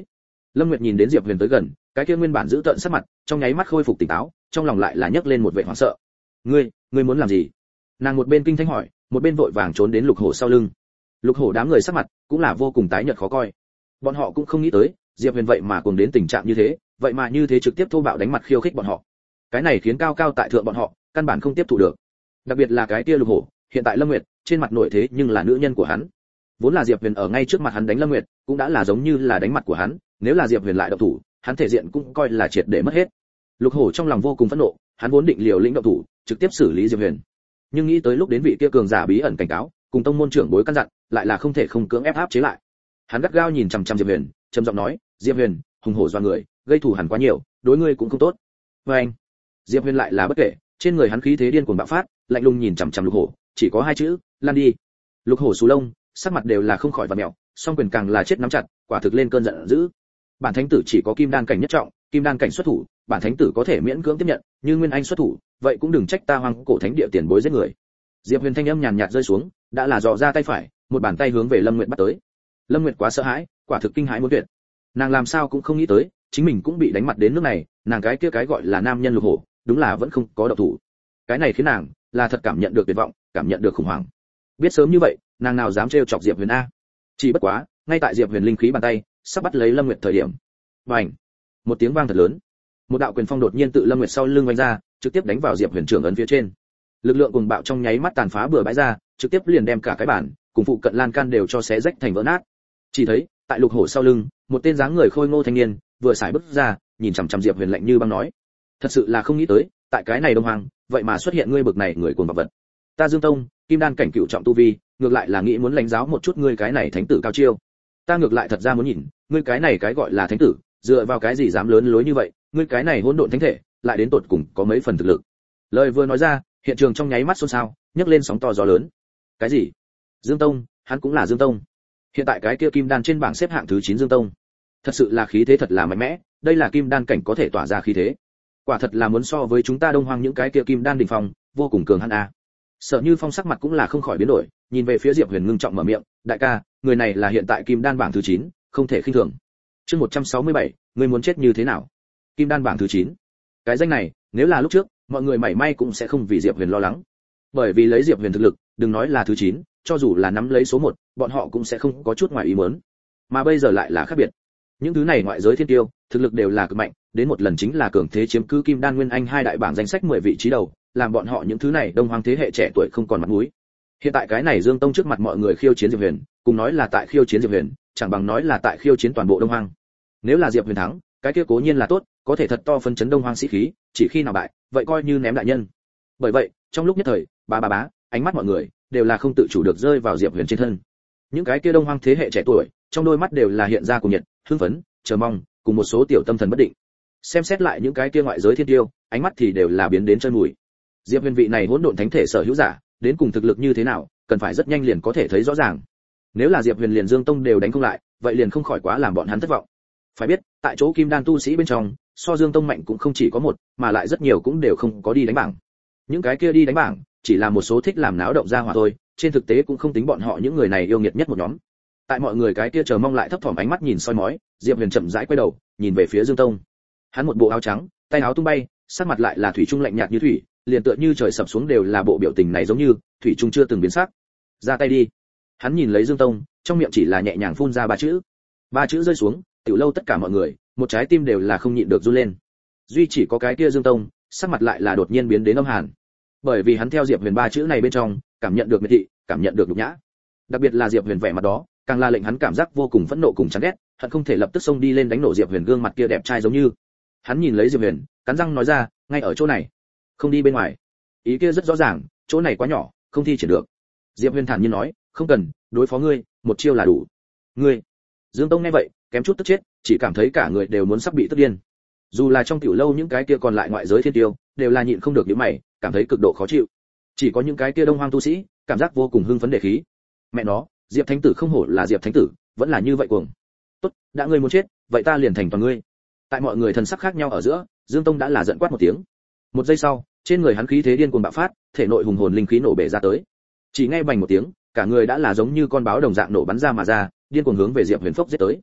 Lâm Nguyệt nhìn đến Diệp Huyền tới gần, cái kia nguyên bản giữ tợn sắc mặt, trong nháy mắt khôi phục tỉnh táo, trong lòng lại là nhấc lên một vẻ hoảng sợ. "Ngươi, ngươi muốn làm gì?" Nàng một bên kinh thanh hỏi, một bên vội vàng trốn đến Lục Hổ sau lưng. Lục Hổ đám người sắc mặt cũng là vô cùng tái nhợt khó coi. Bọn họ cũng không nghĩ tới, Diệp Huyền vậy mà cùng đến tình trạng như thế, vậy mà như thế trực tiếp thô bạo đánh mặt khiêu khích bọn họ. Cái này khiến cao cao tại thượng bọn họ căn bản không tiếp thụ được. Đặc biệt là cái kia Lục Hổ, hiện tại Lâm Nguyệt trên mặt nổi thế nhưng là nữ nhân của hắn. Vốn là Diệp Huyền ở ngay trước mặt hắn đánh Lâm Nguyệt, cũng đã là giống như là đánh mặt của hắn, nếu là Diệp Huyền lại động thủ, hắn thể diện cũng coi là triệt để mất hết. Lục Hổ trong lòng vô cùng phẫn nộ, hắn vốn định liều lĩnh động thủ, trực tiếp xử lý Diệp Huyền. Nhưng nghĩ tới lúc đến vị kia cường giả bí ẩn cảnh cáo, cùng tông môn trưởng bối căn dặn, lại là không thể không cưỡng ép áp chế lại. Hắn gắt gao nhìn chằm chằm Diệp Huyền, trầm giọng nói, "Diệp Huyền, hùng hổ doa người, gây thù hằn quá nhiều, đối ngươi cũng không tốt." Và anh, Diệp Huyền lại là bất kể, trên người hắn khí thế điên cuồng bạo phát, lạnh lùng nhìn chằm chằm Lục Hổ, chỉ có hai chữ, "Lan đi." Lục Hổ xù lông, sắc mặt đều là không khỏi vặn mèo, song quyền càng là chết nắm chặt, quả thực lên cơn giận dữ. Bản thánh tử chỉ có kim đan cảnh nhất trọng, kim đan cảnh xuất thủ, bản thánh tử có thể miễn cưỡng tiếp nhận, nhưng nguyên anh xuất thủ, vậy cũng đừng trách ta hoang cổ thánh địa tiền bối giết người. Diệp Huyền thanh âm nhàn nhạt rơi xuống, đã là dò ra tay phải, một bàn tay hướng về Lâm Nguyệt bắt tới. Lâm Nguyệt quá sợ hãi, quả thực kinh hãi muốn tuyệt. Nàng làm sao cũng không nghĩ tới, chính mình cũng bị đánh mặt đến nước này, nàng cái kia cái gọi là nam nhân Lục Hổ, đúng là vẫn không có động thủ. Cái này khiến nàng là thật cảm nhận được tuyệt vọng, cảm nhận được khủng hoảng. Biết sớm như vậy, nàng nào dám trêu chọc Diệp Huyền a? Chỉ bất quá, ngay tại Diệp Huyền linh khí bàn tay sắp bắt lấy Lâm Nguyệt thời điểm, bành, một tiếng vang thật lớn, một đạo quyền phong đột nhiên tự Lâm Nguyệt sau lưng vung ra, trực tiếp đánh vào Diệp Huyền trưởng ấn phía trên. Lực lượng cuồng bạo trong nháy mắt tàn phá bừa bãi ra, trực tiếp liền đem cả cái bản cùng phụ cận lan can đều cho xé rách thành vỡ nát. Chỉ thấy, tại Lục Hổ sau lưng, một tên dáng người khôi ngô thanh niên vừa xài bước ra, nhìn chằm chằm Diệp Huyền lạnh như băng nói: "Thật sự là không nghĩ tới, tại cái này đông hoàng, vậy mà xuất hiện ngươi bực này người cuồng bạo vật. Ta Dương Tông, kim đan cảnh cửu trọng tu vi, ngược lại là nghĩ muốn lãnh giáo một chút ngươi cái này thánh tử cao chiêu. Ta ngược lại thật ra muốn nhìn, ngươi cái này cái gọi là thánh tử, dựa vào cái gì dám lớn lối như vậy, ngươi cái này hỗn độn thánh thể, lại đến tột cùng có mấy phần thực lực." Lời vừa nói ra, hiện trường trong nháy mắt xôn xao, nhấc lên sóng to gió lớn. Cái gì? Dương Tông, hắn cũng là Dương Tông. Hiện tại cái kia kim đan trên bảng xếp hạng thứ chín Dương Tông. Thật sự là khí thế thật là mạnh mẽ, đây là kim đan cảnh có thể tỏa ra khí thế. Quả thật là muốn so với chúng ta Đông Hoang những cái kia kim đan đỉnh phong, vô cùng cường hắn a. Sở Như Phong sắc mặt cũng là không khỏi biến đổi, nhìn về phía Diệp Huyền ngưng trọng mở miệng, "Đại ca, người này là hiện tại kim đan bảng thứ chín, không thể khinh thường." Chương một trăm sáu mươi bảy, ngươi muốn chết như thế nào? Kim đan bảng thứ chín. Cái danh này, nếu là lúc trước, mọi người mảy may cũng sẽ không vì Diệp Huyền lo lắng. Bởi vì lấy Diệp Huyền thực lực, đừng nói là thứ chín, cho dù là nắm lấy số một, bọn họ cũng sẽ không có chút ngoài ý muốn. Mà bây giờ lại là khác biệt. Những thứ này ngoại giới thiên tiêu, thực lực đều là cực mạnh, đến một lần chính là cường thế chiếm cứ kim đan nguyên anh hai đại bảng danh sách mười vị trí đầu, làm bọn họ những thứ này đông hoang thế hệ trẻ tuổi không còn mặt mũi. Hiện tại cái này Dương Tông trước mặt mọi người khiêu chiến Diệp Huyền, cùng nói là tại khiêu chiến Diệp Huyền, chẳng bằng nói là tại khiêu chiến toàn bộ đông hoang. Nếu là Diệp Huyền thắng, cái kia cố nhiên là tốt, có thể thật to phân chấn đông hoang sĩ khí, chỉ khi nào bại, vậy coi như ném đại nhân. Bởi vậy, trong lúc nhất thời, bá bá bá, ánh mắt mọi người đều là không tự chủ được rơi vào Diệp Huyền trên thân. Những cái kia đông hoang thế hệ trẻ tuổi, trong đôi mắt đều là hiện ra cuồng nhiệt, hưng phấn, chờ mong, cùng một số tiểu tâm thần bất định. Xem xét lại những cái kia ngoại giới thiên tiêu, ánh mắt thì đều là biến đến chân mùi. Diệp Huyền vị này hỗn độn thánh thể sở hữu giả, đến cùng thực lực như thế nào, cần phải rất nhanh liền có thể thấy rõ ràng. Nếu là Diệp Huyền liền Dương Tông đều đánh không lại, vậy liền không khỏi quá làm bọn hắn thất vọng. Phải biết, tại chỗ kim đan tu sĩ bên trong, so Dương Tông mạnh cũng không chỉ có một, mà lại rất nhiều cũng đều không có đi đánh bảng. Những cái kia đi đánh bảng, chỉ là một số thích làm náo động ra hỏa thôi, trên thực tế cũng không tính bọn họ những người này yêu nghiệt nhất một nhóm. Tại mọi người cái kia chờ mong lại thấp thỏm ánh mắt nhìn soi mói, Diệp Huyền chậm rãi quay đầu, nhìn về phía Dương Tông. Hắn một bộ áo trắng, tay áo tung bay, sắc mặt lại là thủy chung lạnh nhạt như thủy, liền tựa như trời sập xuống đều là bộ biểu tình này giống như thủy chung chưa từng biến sắc. Ra tay đi. Hắn nhìn lấy Dương Tông, trong miệng chỉ là nhẹ nhàng phun ra ba chữ. Ba chữ rơi xuống, tiểu lâu tất cả mọi người, một trái tim đều là không nhịn được run lên. Duy chỉ có cái kia Dương Tông, sắc mặt lại là đột nhiên biến đến âm hàn. Bởi vì hắn theo Diệp Huyền ba chữ này bên trong, cảm nhận được miệt thị, cảm nhận được nhục nhã. Đặc biệt là Diệp Huyền vẻ mặt đó, càng là lệnh hắn cảm giác vô cùng phẫn nộ cùng chán ghét, hận không thể lập tức xông đi lên đánh nổ Diệp Huyền gương mặt kia đẹp trai giống như. Hắn nhìn lấy Diệp Huyền, cắn răng nói ra, ngay ở chỗ này, không đi bên ngoài. Ý kia rất rõ ràng, chỗ này quá nhỏ, không thi triển được. Diệp Huyền thản nhiên nói, không cần, đối phó ngươi, một chiêu là đủ. Ngươi. Dương Tông nghe vậy, kém chút tức chết, chỉ cảm thấy cả người đều muốn sắp bị tức điên. Dù là trong tiểu lâu những cái kia còn lại ngoại giới thiên tiêu, đều là nhịn không được nhíu mày, cảm thấy cực độ khó chịu. Chỉ có những cái kia đông hoang tu sĩ, cảm giác vô cùng hưng phấn đề khí. Mẹ nó, Diệp Thánh tử không hổ là Diệp Thánh tử, vẫn là như vậy cuồng. Tốt, đã ngươi muốn chết, vậy ta liền thành toàn ngươi. Tại mọi người thần sắc khác nhau ở giữa, Dương Tông đã là giận quát một tiếng. Một giây sau, trên người hắn khí thế điên cuồng bạo phát, thể nội hùng hồn linh khí nổ bể ra tới. Chỉ nghe bành một tiếng, cả người đã là giống như con báo đồng dạng nổ bắn ra mà ra, điên cuồng hướng về Diệp Huyền phốc giết tới.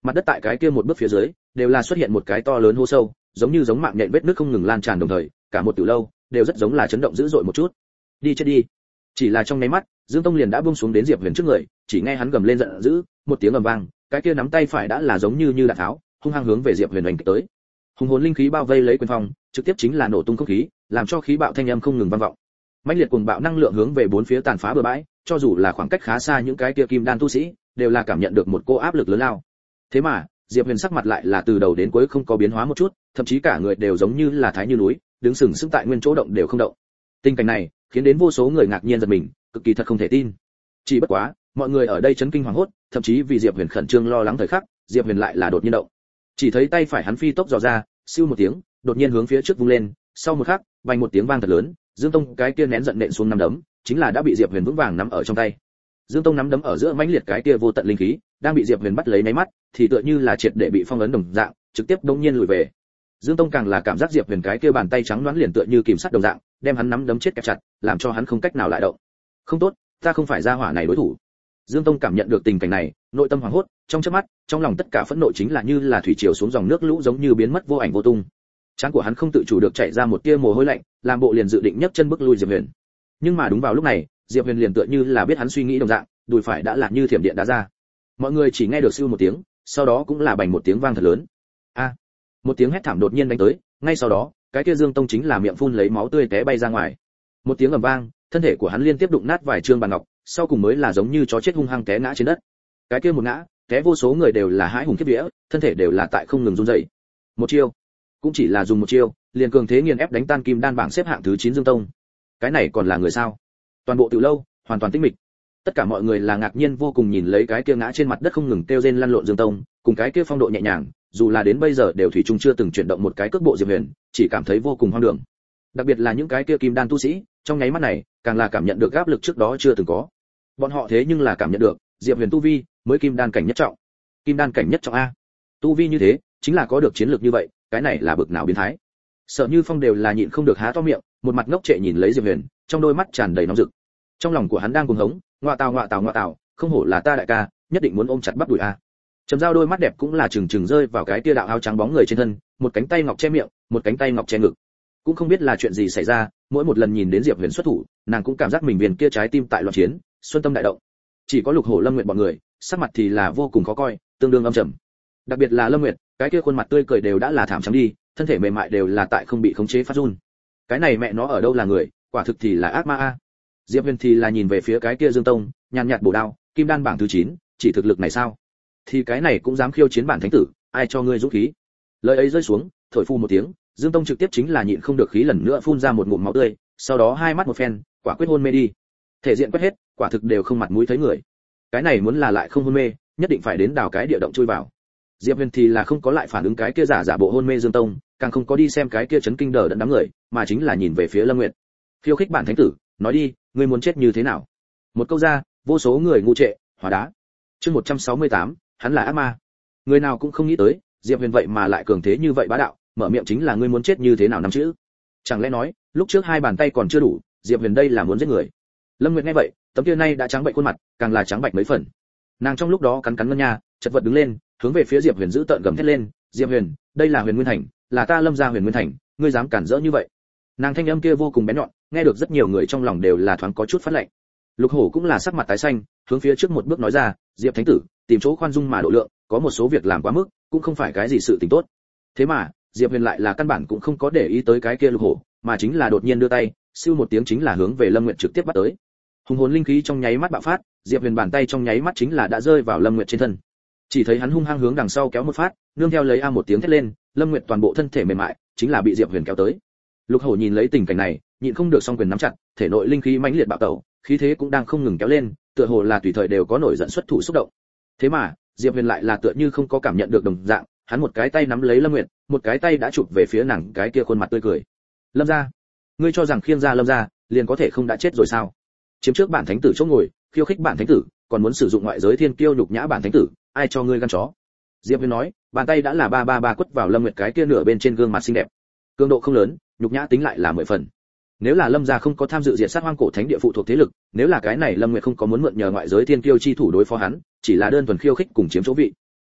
Mặt đất tại cái kia một bước phía dưới đều là xuất hiện một cái to lớn hố sâu, giống như giống mạng nhện vết nước không ngừng lan tràn đồng thời, cả một tiểu lâu đều rất giống là chấn động dữ dội một chút. Đi chết đi. Chỉ là trong nháy mắt, Dương Tông liền đã buông xuống đến Diệp Huyền trước người, chỉ nghe hắn gầm lên giận dữ, một tiếng ầm vang, cái kia nắm tay phải đã là giống như như đạn tháo, hung hăng hướng về Diệp Huyền đánh tới. Hùng hồn linh khí bao vây lấy quyền phong, trực tiếp chính là nổ tung không khí, làm cho khí bạo thanh âm không ngừng vang vọng. Mãnh liệt cuồng bạo năng lượng hướng về bốn phía tàn phá bừa bãi, cho dù là khoảng cách khá xa những cái kia kim đan tu sĩ, đều là cảm nhận được một cô áp lực lớn lao. Thế mà, Diệp Huyền sắc mặt lại là từ đầu đến cuối không có biến hóa một chút, thậm chí cả người đều giống như là thái như núi, đứng sừng sững tại nguyên chỗ động đều không động. Tình cảnh này khiến đến vô số người ngạc nhiên giật mình, cực kỳ thật không thể tin. Chỉ bất quá, mọi người ở đây chấn kinh hoảng hốt, thậm chí vì Diệp Huyền khẩn trương lo lắng thời khắc, Diệp Huyền lại là đột nhiên động. Chỉ thấy tay phải hắn phi tốc dò ra, siêu một tiếng, đột nhiên hướng phía trước vung lên, sau một khắc, vang một tiếng vang thật lớn, Dương Tông cái kia nén giận nện xuống năm đấm, chính là đã bị Diệp Huyền vững vàng nắm ở trong tay. Dương Tông nắm đấm ở giữa mãnh liệt cái kia vô tận linh khí, đang bị Diệp Huyền bắt lấy nháy mắt, thì tựa như là triệt để bị phong ấn đồng dạng, trực tiếp đống nhiên lùi về. Dương Tông càng là cảm giác Diệp Huyền cái kia bàn tay trắng nõn liền tựa như kìm sắt đồng dạng, đem hắn nắm đấm chết kẹp chặt, làm cho hắn không cách nào lại động. Không tốt, ta không phải gia hỏa này đối thủ. Dương Tông cảm nhận được tình cảnh này, nội tâm hoảng hốt, trong chớp mắt, trong lòng tất cả phẫn nộ chính là như là thủy triều xuống dòng nước lũ giống như biến mất vô ảnh vô tung. Trán của hắn không tự chủ được chảy ra một tia mồ hôi lạnh, làm bộ liền dự định nhấc chân bước lui Diệp Huyền. Nhưng mà đúng vào lúc này, Diệp Huyền liền tựa như là biết hắn suy nghĩ đồng dạng, đùi phải đã là như thiểm điện đá ra. Mọi người chỉ nghe được siêu một tiếng, sau đó cũng là bành một tiếng vang thật lớn. A! Một tiếng hét thảm đột nhiên đánh tới, ngay sau đó, cái kia Dương Tông chính là miệng phun lấy máu tươi té bay ra ngoài. Một tiếng ầm vang, thân thể của hắn liên tiếp đụng nát vài trương bàn ngọc, sau cùng mới là giống như chó chết hung hăng té ngã trên đất. Cái kia một ngã, té vô số người đều là hãi hùng kiếp vía, thân thể đều là tại không ngừng run rẩy. Một chiêu, cũng chỉ là dùng một chiêu, liền cường thế nghiền ép đánh tan kim đan bảng xếp hạng thứ chín Dương Tông. Cái này còn là người sao? Toàn bộ tiểu lâu hoàn toàn tĩnh mịch. Tất cả mọi người là ngạc nhiên vô cùng nhìn lấy cái kia ngã trên mặt đất không ngừng kêu rên lăn lộn Dương Tông, cùng cái kia phong độ nhẹ nhàng, dù là đến bây giờ đều thủy chung chưa từng chuyển động một cái cước bộ Diệp Huyền, chỉ cảm thấy vô cùng hoang đường. Đặc biệt là những cái kia kim đan tu sĩ, trong nháy mắt này, càng là cảm nhận được áp lực trước đó chưa từng có. Bọn họ thế nhưng là cảm nhận được, Diệp Huyền tu vi mới kim đan cảnh nhất trọng. Kim đan cảnh nhất trọng a. Tu vi như thế, chính là có được chiến lược như vậy, cái này là bực nào biến thái. Sợ Như Phong đều là nhịn không được há to miệng, một mặt ngốc trệ nhìn lấy Diệp Huyền, trong đôi mắt tràn đầy nóng rực. Trong lòng của hắn đang cuồng hống, ngoạ tào ngoạ tào ngoạ tào, không hổ là ta đại ca, nhất định muốn ôm chặt bắp đùi a. Trầm Giao đôi mắt đẹp cũng là trừng trừng rơi vào cái tia đạo áo trắng bóng người trên thân, một cánh tay ngọc che miệng, một cánh tay ngọc che ngực. Cũng không biết là chuyện gì xảy ra, mỗi một lần nhìn đến Diệp Huyền xuất thủ, nàng cũng cảm giác mình viên kia trái tim tại loạn chiến, xuân tâm đại động. Chỉ có Lục Hổ Lâm Nguyệt bọn người, sắc mặt thì là vô cùng khó coi, tương đương âm trầm. Đặc biệt là Lâm Nguyệt, cái kia khuôn mặt tươi cười đều đã là thảm trắng đi, thân thể mềm mại đều là tại không bị khống chế phát run. Cái này mẹ nó ở đâu là người, quả thực thì là ác ma a. Diệp Huyền thì là nhìn về phía cái kia Dương Tông, nhàn nhạt bổ đao, kim đan bảng thứ chín, chỉ thực lực này sao? Thì cái này cũng dám khiêu chiến bản thánh tử, ai cho ngươi dũng khí? Lời ấy rơi xuống, thổi phu một tiếng, Dương Tông trực tiếp chính là nhịn không được khí lần nữa phun ra một ngụm máu tươi, sau đó hai mắt một phen, quả quyết hôn mê đi. Thể diện quét hết, quả thực đều không mặt mũi thấy người. Cái này muốn là lại không hôn mê, nhất định phải đến đào cái địa động chui vào. Diệp Huyền thì là không có lại phản ứng cái kia giả giả bộ hôn mê Dương Tông, càng không có đi xem cái kia chấn kinh đờ đẫn đám người, mà chính là nhìn về phía Lâm Nguyệt. Khiêu khích bản thánh tử, nói đi, ngươi muốn chết như thế nào? Một câu ra, vô số người ngu trệ, hóa đá. Chương một trăm sáu mươi tám, hắn là ác ma. Người nào cũng không nghĩ tới, Diệp Huyền vậy mà lại cường thế như vậy bá đạo, mở miệng chính là ngươi muốn chết như thế nào năm chữ. Chẳng lẽ nói, lúc trước hai bàn tay còn chưa đủ, Diệp Huyền đây là muốn giết người. Lâm Nguyệt nghe vậy, tấm kia nay đã trắng bệch khuôn mặt, càng là trắng bệch mấy phần. Nàng trong lúc đó cắn cắn ngân nha, chật vật đứng lên, hướng về phía Diệp Huyền giữ tợn gầm thét lên, "Diệp Huyền, đây là Huyền Nguyên Thành, là ta Lâm gia Huyền Nguyên Thành, ngươi dám cản rỡ như vậy?" Nàng thanh âm kia vô cùng bén nhọn, nghe được rất nhiều người trong lòng đều là thoáng có chút phát lạnh. Lục Hổ cũng là sắc mặt tái xanh, hướng phía trước một bước nói ra, "Diệp thánh tử, tìm chỗ khoan dung mà độ lượng, có một số việc làm quá mức, cũng không phải cái gì sự tình tốt." Thế mà, Diệp Huyền lại là căn bản cũng không có để ý tới cái kia Lục Hổ, mà chính là đột nhiên đưa tay, siêu một tiếng chính là hướng về Lâm Nguyệt trực tiếp bắt tới. Hùng hồn linh khí trong nháy mắt bạo phát, Diệp Huyền bàn tay trong nháy mắt chính là đã rơi vào Lâm Nguyệt trên thân. Chỉ thấy hắn hung hăng hướng đằng sau kéo một phát, nương theo lấy a một tiếng thét lên, Lâm Nguyệt toàn bộ thân thể mềm mại, chính là bị Diệp Huyền kéo tới. Lục Hổ nhìn lấy tình cảnh này, nhịn không được song quyền nắm chặt, thể nội linh khí mãnh liệt bạo tẩu, khí thế cũng đang không ngừng kéo lên, tựa hồ là tùy thời đều có nổi giận xuất thủ xúc động. Thế mà, Diệp Huyền lại là tựa như không có cảm nhận được đồng dạng, hắn một cái tay nắm lấy Lâm Nguyệt, một cái tay đã chụp về phía nàng cái kia khuôn mặt tươi cười. "Lâm gia, ngươi cho rằng khiêng ra Lâm gia, liền có thể không đã chết rồi sao? Chiếm trước bản thánh tử chỗ ngồi, khiêu khích bản thánh tử, còn muốn sử dụng ngoại giới thiên kiêu nhục nhã bản thánh tử, ai cho ngươi gan chó?" Diệp Huyền nói, bàn tay đã là ba ba ba quất vào Lâm Nguyệt cái kia nửa bên trên gương mặt xinh đẹp. Cường độ không lớn, nhục nhã tính lại là mười phần. Nếu là Lâm gia không có tham dự diệt sát hoang cổ thánh địa phụ thuộc thế lực, nếu là cái này Lâm Nguyệt không có muốn mượn nhờ ngoại giới thiên kiêu chi thủ đối phó hắn, chỉ là đơn thuần khiêu khích cùng chiếm chỗ vị,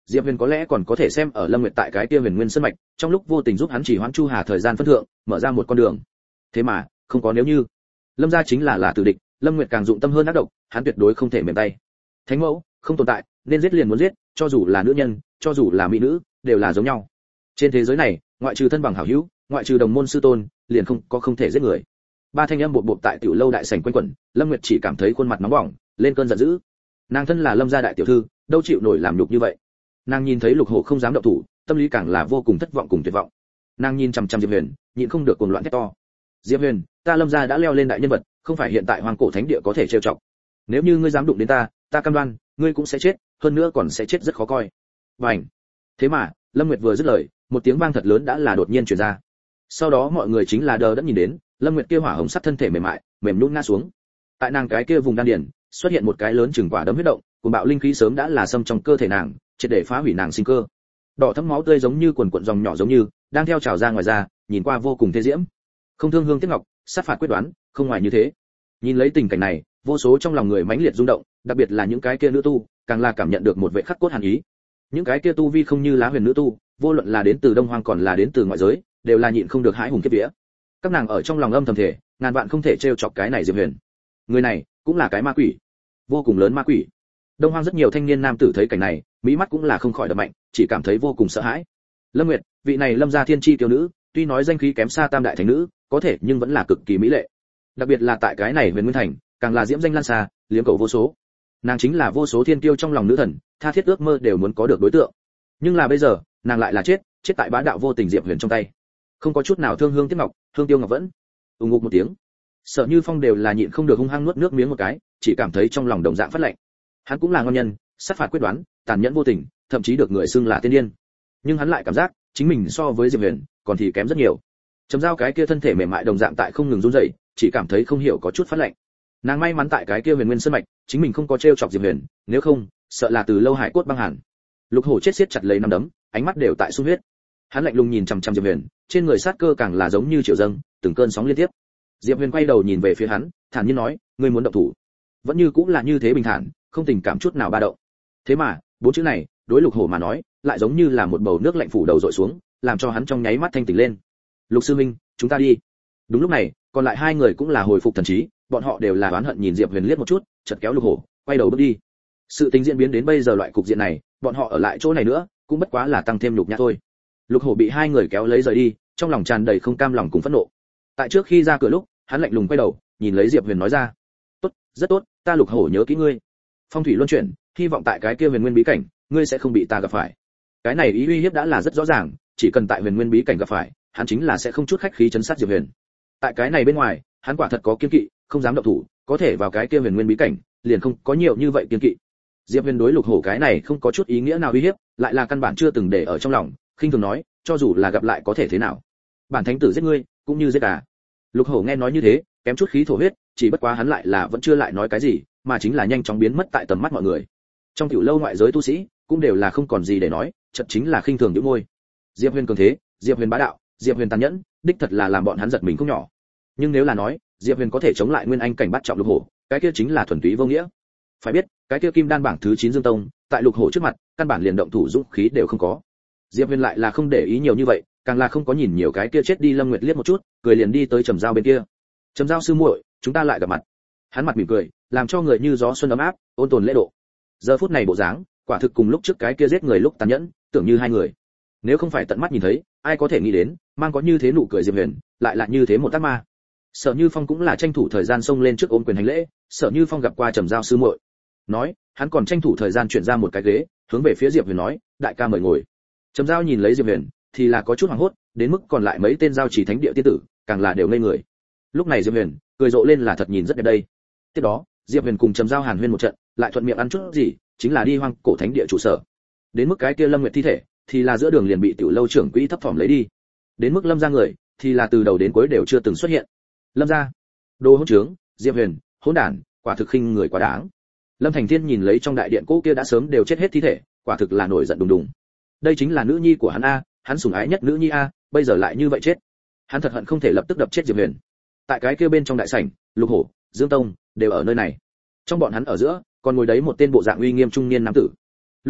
Diệp Huyền có lẽ còn có thể xem ở Lâm Nguyệt tại cái kia Huyền Nguyên Sơn mạch, trong lúc vô tình giúp hắn chỉ hoãn Chu Hà thời gian phân thượng, mở ra một con đường. Thế mà, không có nếu như. Lâm gia chính là là tử địch, Lâm Nguyệt càng dụng tâm hơn ác độc, hắn tuyệt đối không thể mềm tay. Thánh mẫu, không tồn tại, nên giết liền muốn giết, cho dù là nữ nhân, cho dù là mỹ nữ, đều là giống nhau. Trên thế giới này, ngoại trừ thân bằng hảo hữu, ngoại trừ đồng môn sư tôn, liền không có không thể giết người. Ba thanh âm bột bột tại tiểu lâu đại sảnh quanh quẩn, Lâm Nguyệt chỉ cảm thấy khuôn mặt nóng bỏng, lên cơn giận dữ. Nàng thân là Lâm gia đại tiểu thư, đâu chịu nổi làm nhục như vậy. Nàng nhìn thấy Lục Hổ không dám động thủ, tâm lý càng là vô cùng thất vọng cùng tuyệt vọng. Nàng nhìn chằm chằm Diệp Huyền, nhịn không được cuồng loạn thét to. Diệp Huyền, ta Lâm gia đã leo lên đại nhân vật, không phải hiện tại Hoàng cổ thánh địa có thể trêu chọc. Nếu như ngươi dám đụng đến ta, ta cam đoan, ngươi cũng sẽ chết, hơn nữa còn sẽ chết rất khó coi. Bành. Thế mà, Lâm Nguyệt vừa dứt lời, một tiếng vang thật lớn đã là đột nhiên truyền ra. Sau đó mọi người chính là đờ đẫn nhìn đến, Lâm Nguyệt kia hỏa hồng sắt thân thể mềm mại, mềm nhũn ngã xuống. Tại nàng cái kia vùng đan điền, xuất hiện một cái lớn chừng quả đấm huyết động, cuồng bạo linh khí sớm đã là xâm trong cơ thể nàng, triệt để phá hủy nàng sinh cơ. Đỏ thẫm máu tươi giống như quần cuộn dòng nhỏ giống như, đang theo trào ra ngoài ra, nhìn qua vô cùng thê diễm. Không thương hương tiếc ngọc, sát phạt quyết đoán, không ngoài như thế. Nhìn lấy tình cảnh này, vô số trong lòng người mãnh liệt rung động, đặc biệt là những cái kia nữ tu, càng là cảm nhận được một vệ khắc cốt hàn ý. Những cái kia tu vi không như lá huyền nữ tu, vô luận là đến từ Đông Hoang còn là đến từ ngoại giới, đều là nhịn không được hãi hùng kiếp vía. Các nàng ở trong lòng âm thầm thể, ngàn vạn không thể trêu chọc cái này Diệp Huyền. Người này cũng là cái ma quỷ, vô cùng lớn ma quỷ. Đông Hoang rất nhiều thanh niên nam tử thấy cảnh này, mỹ mắt cũng là không khỏi đập mạnh, chỉ cảm thấy vô cùng sợ hãi. Lâm Nguyệt, vị này Lâm gia thiên chi tiểu nữ, tuy nói danh khí kém xa tam đại thánh nữ, có thể nhưng vẫn là cực kỳ mỹ lệ. Đặc biệt là tại cái này Huyền Nguyên thành, càng là diễm danh lan xa, liếm cầu vô số. Nàng chính là vô số thiên kiêu trong lòng nữ thần, tha thiết ước mơ đều muốn có được đối tượng. Nhưng là bây giờ, nàng lại là chết, chết tại bá đạo vô tình Diệp Huyền trong tay. Không có chút nào thương hương tiếc ngọc, hương tiêu ngọc vẫn. Ùng ục một tiếng. Sở Như Phong đều là nhịn không được hung hăng nuốt nước miếng một cái, chỉ cảm thấy trong lòng đồng dạng phát lạnh. Hắn cũng là ngon nhân, sát phạt quyết đoán, tàn nhẫn vô tình, thậm chí được người xưng là tiên điên. Nhưng hắn lại cảm giác, chính mình so với Diệp Huyền, còn thì kém rất nhiều. Trầm Giao cái kia thân thể mềm mại đồng dạng tại không ngừng run rẩy, chỉ cảm thấy không hiểu có chút phát lạnh. Nàng may mắn tại cái kia Huyền Nguyên Sơn mạch, chính mình không có trêu chọc Diệp Huyền, nếu không, sợ là từ lâu hải cốt băng hàn. Lục Hổ chết siết chặt lấy nắm đấm, ánh mắt đều tại sung huyết. Hắn lạnh lùng nhìn chằm chằm Diệp Huyền, trên người sát cơ càng là giống như triệu dâng, từng cơn sóng liên tiếp. Diệp Huyền quay đầu nhìn về phía hắn, thản nhiên nói, ngươi muốn động thủ? Vẫn như cũng là như thế bình thản, không tình cảm chút nào ba động. Thế mà, bốn chữ này, đối Lục Hổ mà nói, lại giống như là một bầu nước lạnh phủ đầu dội xuống, làm cho hắn trong nháy mắt thanh tỉnh lên. Lục sư minh, chúng ta đi. Đúng lúc này, còn lại hai người cũng là hồi phục thần trí, bọn họ đều là oán hận nhìn Diệp Huyền liếc một chút, chợt kéo Lục Hổ, quay đầu bước đi. Sự tình diễn biến đến bây giờ loại cục diện này, bọn họ ở lại chỗ này nữa, cũng bất quá là tăng thêm nhục nhã thôi. Lục Hổ bị hai người kéo lấy rời đi, trong lòng tràn đầy không cam lòng cùng phẫn nộ. Tại trước khi ra cửa lúc, hắn lạnh lùng quay đầu, nhìn lấy Diệp Huyền nói ra: "Tốt, rất tốt, ta Lục Hổ nhớ kỹ ngươi. Phong thủy luân chuyển, hy vọng tại cái kia Huyền Nguyên bí cảnh, ngươi sẽ không bị ta gặp phải." Cái này ý uy hiếp đã là rất rõ ràng, chỉ cần tại Huyền Nguyên bí cảnh gặp phải, hắn chính là sẽ không chút khách khí chấn sát Diệp Huyền. Tại cái này bên ngoài, hắn quả thật có kiên kỵ, không dám động thủ, có thể vào cái kia Huyền Nguyên bí cảnh, liền không có nhiều như vậy kiên kỵ. Diệp Huyền đối Lục Hổ cái này không có chút ý nghĩa nào uy hiếp, lại là căn bản chưa từng để ở trong lòng, khinh thường nói, cho dù là gặp lại có thể thế nào? Bản thánh tử giết ngươi, cũng như giết gà. Lục Hổ nghe nói như thế, kém chút khí thổ huyết, chỉ bất quá hắn lại là vẫn chưa lại nói cái gì, mà chính là nhanh chóng biến mất tại tầm mắt mọi người. Trong tiểu lâu ngoại giới tu sĩ, cũng đều là không còn gì để nói, chợt chính là khinh thường nhíu môi. Diệp Huyền cường thế, Diệp Huyền bá đạo, Diệp Huyền tàn nhẫn, đích thật là làm bọn hắn giật mình không nhỏ. Nhưng nếu là nói, Diệp Huyền có thể chống lại Nguyên Anh cảnh bắt trọng Lục Hổ, cái kia chính là thuần túy vô nghĩa. Phải biết, cái kia Kim Đan bảng thứ chín Dương Tông, tại Lục Hổ trước mặt, căn bản liền động thủ dũng khí đều không có. Diệp Huyền lại là không để ý nhiều như vậy, càng là không có nhìn nhiều cái kia chết đi Lâm Nguyệt liếc một chút, cười liền đi tới Trầm Giao bên kia. Trầm Giao sư muội, chúng ta lại gặp mặt. Hắn mặt mỉm cười, làm cho người như gió xuân ấm áp, ôn tồn lễ độ. Giờ phút này bộ dáng, quả thực cùng lúc trước cái kia giết người lúc tàn nhẫn, tưởng như hai người. Nếu không phải tận mắt nhìn thấy, ai có thể nghĩ đến, mang có như thế nụ cười Diệp Huyền, lại là như thế một tác ma. Sở Như Phong cũng là tranh thủ thời gian xông lên trước ôm quyền hành lễ, Sở Như Phong gặp qua Trầm Giao sư muội. Nói, hắn còn tranh thủ thời gian chuyển ra một cái ghế, hướng về phía Diệp Huyền nói, đại ca mời ngồi. Trầm Giao nhìn lấy Diệp Huyền, thì là có chút hoảng hốt, đến mức còn lại mấy tên giao chỉ thánh địa tiên tử, càng là đều ngây người. Lúc này Diệp Huyền, cười rộ lên là thật nhìn rất đẹp đây. Tiếp đó, Diệp Huyền cùng Trầm Giao hàn huyên một trận, lại thuận miệng ăn chút gì, chính là đi Hoang cổ thánh địa trụ sở. Đến mức cái kia Lâm Nguyệt thi thể, thì là giữa đường liền bị tiểu lâu trưởng quỹ thấp thỏm lấy đi. Đến mức Lâm gia người, thì là từ đầu đến cuối đều chưa từng xuất hiện. Lâm gia, đồ hỗn trướng, Diệp Huyền, hỗn đản, quả thực khinh người quá đáng. Lâm Thành Thiên nhìn lấy trong đại điện cũ kia đã sớm đều chết hết thi thể, quả thực là nổi giận đùng đùng. Đây chính là nữ nhi của hắn a, hắn sủng ái nhất nữ nhi a, bây giờ lại như vậy chết. Hắn thật hận không thể lập tức đập chết Diệp Huyền. Tại cái kia bên trong đại sảnh, Lục Hổ, Dương Tông đều ở nơi này. Trong bọn hắn ở giữa, còn ngồi đấy một tên bộ dạng uy nghiêm trung niên nam tử. Lúc này,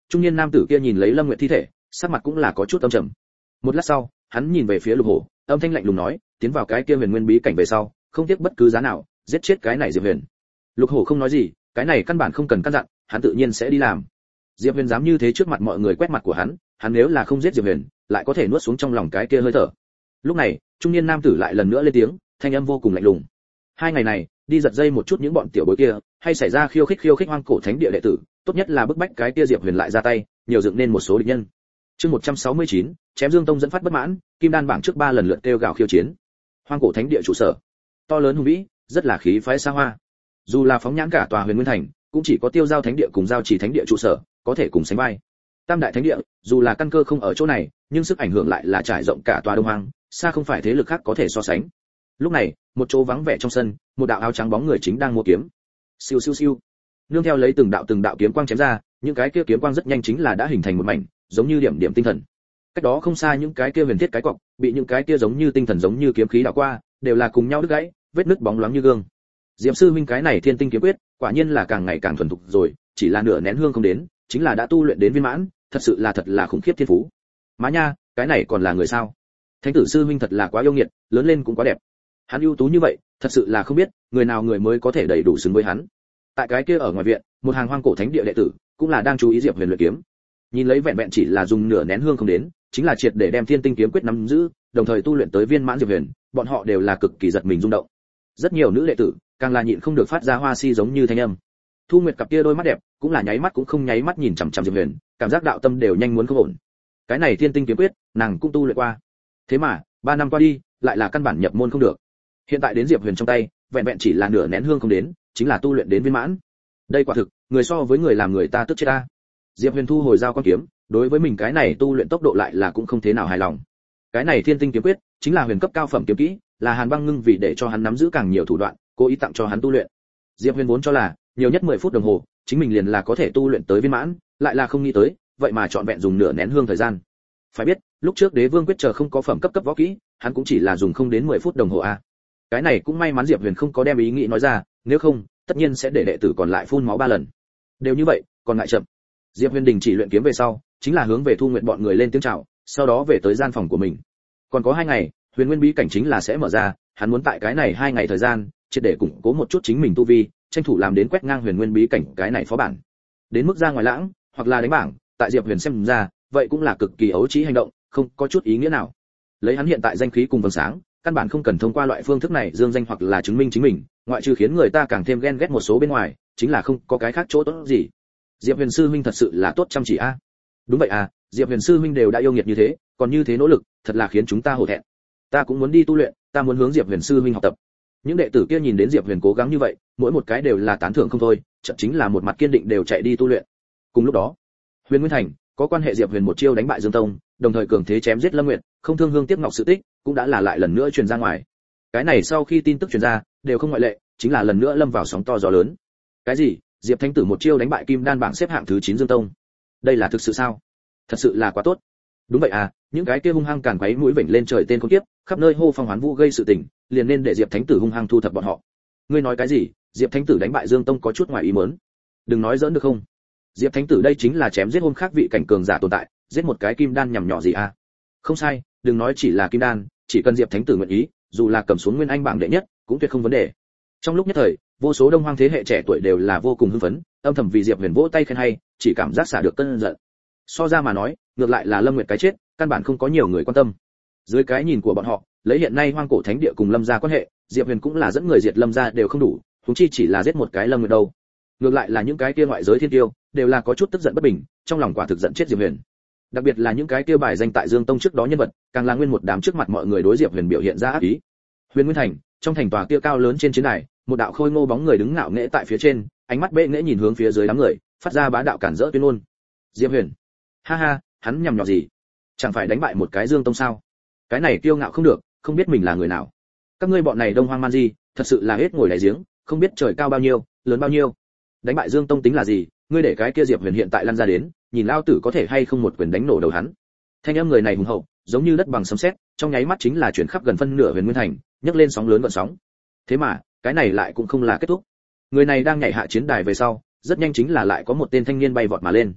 trung niên nam tử kia nhìn lấy Lâm Nguyệt thi thể, sắc mặt cũng là có chút âm trầm. Một lát sau, hắn nhìn về phía Lục Hổ, âm thanh lạnh lùng nói, tiến vào cái kia Huyền Nguyên bí cảnh về sau, không tiếc bất cứ giá nào, giết chết cái này Diệp Huyền. Lục Hổ không nói gì, cái này căn bản không cần căn dặn, hắn tự nhiên sẽ đi làm. Diệp Huyền dám như thế trước mặt mọi người quét mặt của hắn, hắn nếu là không giết Diệp Huyền, lại có thể nuốt xuống trong lòng cái kia hơi thở. Lúc này, trung niên nam tử lại lần nữa lên tiếng, thanh âm vô cùng lạnh lùng. Hai ngày này, đi giật dây một chút những bọn tiểu bối kia, hay xảy ra khiêu khích khiêu khích hoang cổ thánh địa đệ tử, tốt nhất là bức bách cái kia Diệp Huyền lại ra tay, nhiều dựng nên một số địch nhân. Chương một trăm sáu mươi chín, chém Dương Tông dẫn phát bất mãn, Kim Đan bảng trước ba lần lượt kêu gào khiêu chiến. Hoang cổ thánh địa trụ sở, to lớn hùng vĩ, rất là khí phái xa hoa. Dù là phóng nhãn cả tòa Huyền Nguyên thành, cũng chỉ có Tiêu Giao thánh địa cùng Giao Chỉ thánh địa trụ sở có thể cùng sánh vai. Tam đại thánh địa, dù là căn cơ không ở chỗ này, nhưng sức ảnh hưởng lại là trải rộng cả tòa Đông Hoang, xa không phải thế lực khác có thể so sánh. Lúc này, một chỗ vắng vẻ trong sân, một đạo áo trắng bóng người chính đang mua kiếm. Siêu siêu siêu. Nương theo lấy từng đạo từng đạo kiếm quang chém ra, những cái kia kiếm quang rất nhanh chính là đã hình thành một mảnh, giống như điểm điểm tinh thần. Cách đó không xa những cái kia huyền thiết cái cọc, bị những cái kia giống như tinh thần giống như kiếm khí đảo qua, đều là cùng nhau đứt gãy, vết nứt bóng loáng như gương. Diệp sư huynh cái này Thiên Tinh kiếm quyết, quả nhiên là càng ngày càng thuần thục rồi, chỉ là nửa nén hương không đến, chính là đã tu luyện đến viên mãn, thật sự là thật là khủng khiếp thiên phú. Má nha, cái này còn là người sao? Thánh tử sư huynh thật là quá yêu nghiệt, lớn lên cũng quá đẹp. Hắn ưu tú như vậy, thật sự là không biết, người nào người mới có thể đầy đủ xứng với hắn. Tại cái kia ở ngoài viện, một hàng hoang cổ thánh địa đệ tử, cũng là đang chú ý Diệp Huyền luyện kiếm. Nhìn lấy vẹn vẹn chỉ là dùng nửa nén hương không đến, chính là triệt để đem Thiên Tinh kiếm quyết nắm giữ, đồng thời tu luyện tới viên mãn Diệp Huyền, bọn họ đều là cực kỳ giật mình rung động. Rất nhiều nữ đệ tử, càng là nhịn không được phát ra hoa si giống như thanh âm. Thu Nguyệt cặp kia đôi mắt đẹp, cũng là nháy mắt cũng không nháy mắt nhìn chằm chằm Diệp Huyền, cảm giác đạo tâm đều nhanh muốn không ổn. Cái này Thiên Tinh kiếm quyết, nàng cũng tu luyện qua. Thế mà, ba năm qua đi, lại là căn bản nhập môn không được. Hiện tại đến Diệp Huyền trong tay, vẹn vẹn chỉ là nửa nén hương không đến, chính là tu luyện đến viên mãn. Đây quả thực, người so với người làm người ta tức chết ta. Diệp Huyền thu hồi dao quan kiếm, đối với mình cái này tu luyện tốc độ lại là cũng không thế nào hài lòng. Cái này Thiên Tinh kiếm quyết, chính là huyền cấp cao phẩm kiếm kỹ, là Hàn Băng Ngưng vì để cho hắn nắm giữ càng nhiều thủ đoạn, cố ý tặng cho hắn tu luyện. Diệp Huyền vốn cho là, nhiều nhất mười phút đồng hồ, chính mình liền là có thể tu luyện tới viên mãn, lại là không nghĩ tới, vậy mà chọn vẹn dùng nửa nén hương thời gian. Phải biết, lúc trước Đế Vương quyết chờ không có phẩm cấp cấp võ kỹ, hắn cũng chỉ là dùng không đến mười phút đồng hồ a. Cái này cũng may mắn Diệp Huyền không có đem ý nghĩ nói ra, nếu không, tất nhiên sẽ để đệ tử còn lại phun máu ba lần. Đều như vậy, còn ngại chậm. Diệp Huyền đình chỉ luyện kiếm về sau, chính là hướng về Thu Nguyệt bọn người lên tiếng chào, sau đó về tới gian phòng của mình. Còn có hai ngày, Huyền Nguyên bí cảnh chính là sẽ mở ra, hắn muốn tại cái này hai ngày thời gian, triệt để củng cố một chút chính mình tu vi, tranh thủ làm đến quét ngang Huyền Nguyên bí cảnh cái này phó bản. Đến mức ra ngoài lãng, hoặc là đánh bảng, tại Diệp Huyền xem ra, vậy cũng là cực kỳ ấu trí hành động, không có chút ý nghĩa nào. Lấy hắn hiện tại danh khí cùng vầng sáng, căn bản không cần thông qua loại phương thức này dương danh hoặc là chứng minh chính mình, ngoại trừ khiến người ta càng thêm ghen ghét một số bên ngoài, chính là không có cái khác chỗ tốt gì. Diệp Huyền sư huynh thật sự là tốt chăm chỉ a. Đúng vậy à, Diệp Huyền sư huynh đều đã yêu nghiệt như thế, còn như thế nỗ lực, thật là khiến chúng ta hổ thẹn. Ta cũng muốn đi tu luyện, ta muốn hướng Diệp Huyền sư huynh học tập. Những đệ tử kia nhìn đến Diệp Huyền cố gắng như vậy, mỗi một cái đều là tán thưởng không thôi, chậm chính là một mặt kiên định đều chạy đi tu luyện. Cùng lúc đó, Huyền Nguyên thành có quan hệ Diệp Huyền một chiêu đánh bại Dương Tông, đồng thời cường thế chém giết Lâm Nguyệt, không thương hương tiếc ngọc sự tích, cũng đã là lại lần nữa truyền ra ngoài. Cái này sau khi tin tức truyền ra, đều không ngoại lệ, chính là lần nữa lâm vào sóng to gió lớn. Cái gì? Diệp Thánh tử một chiêu đánh bại Kim Đan bảng xếp hạng thứ chín Dương Tông. Đây là thực sự sao? Thật sự là quá tốt. Đúng vậy à, những cái kia hung hăng càn quấy mũi vểnh lên trời tên con kiếp, khắp nơi hô phong hoán vũ gây sự tình, liền nên để Diệp Thánh tử hung hăng thu thập bọn họ. Ngươi nói cái gì? Diệp Thánh tử đánh bại Dương Tông có chút ngoài ý muốn. Đừng nói giỡn được không? Diệp Thánh tử đây chính là chém giết hôm khác vị cảnh cường giả tồn tại, giết một cái Kim Đan nhằm nhỏ gì à? Không sai, đừng nói chỉ là Kim Đan, chỉ cần Diệp Thánh tử nguyện ý, dù là cầm xuống Nguyên Anh bảng đệ nhất, cũng tuyệt không vấn đề. Trong lúc nhất thời, vô số Đông Hoang thế hệ trẻ tuổi đều là vô cùng hưng phấn, âm thầm vì Diệp Huyền vỗ tay khen hay, chỉ cảm giác xả được cơn giận. So ra mà nói, ngược lại là Lâm Nguyệt cái chết, căn bản không có nhiều người quan tâm. Dưới cái nhìn của bọn họ, lấy hiện nay Hoang cổ thánh địa cùng Lâm gia quan hệ, Diệp Huyền cũng là dẫn người diệt Lâm gia đều không đủ, huống chi chỉ là giết một cái Lâm Nguyệt đâu. Ngược lại là những cái kia ngoại giới thiên tiêu, đều là có chút tức giận bất bình, trong lòng quả thực giận chết Diệp Huyền. Đặc biệt là những cái kia bài danh tại Dương Tông trước đó nhân vật, càng là nguyên một đám trước mặt mọi người đối Diệp Huyền biểu hiện ra ác ý. Huyền Nguyên thành, trong thành tòa kia cao lớn trên chiến đài, một đạo khôi ngô bóng người đứng ngạo nghễ tại phía trên, ánh mắt bệ nghễ nhìn hướng phía dưới đám người, phát ra bá đạo cản rỡ tuyên ngôn. Diệp Huyền, ha ha, hắn nhằm nhọ gì? Chẳng phải đánh bại một cái Dương Tông sao? Cái này kiêu ngạo không được, không biết mình là người nào. Các ngươi bọn này Đông Hoang man di, thật sự là hết ngồi đáy giếng, không biết trời cao bao nhiêu, lớn bao nhiêu. Đánh bại Dương Tông tính là gì? Ngươi để cái kia Diệp Huyền hiện tại lăn ra đến, nhìn lao tử có thể hay không một quyền đánh nổ đầu hắn. Thanh âm người này hùng hậu, giống như đất bằng sấm sét, trong nháy mắt chính là chuyển khắp gần phân nửa Huyền Nguyên thành, nhấc lên sóng lớn gợn sóng. Thế mà, cái này lại cũng không là kết thúc. Người này đang nhảy hạ chiến đài về sau, rất nhanh chính là lại có một tên thanh niên bay vọt mà lên.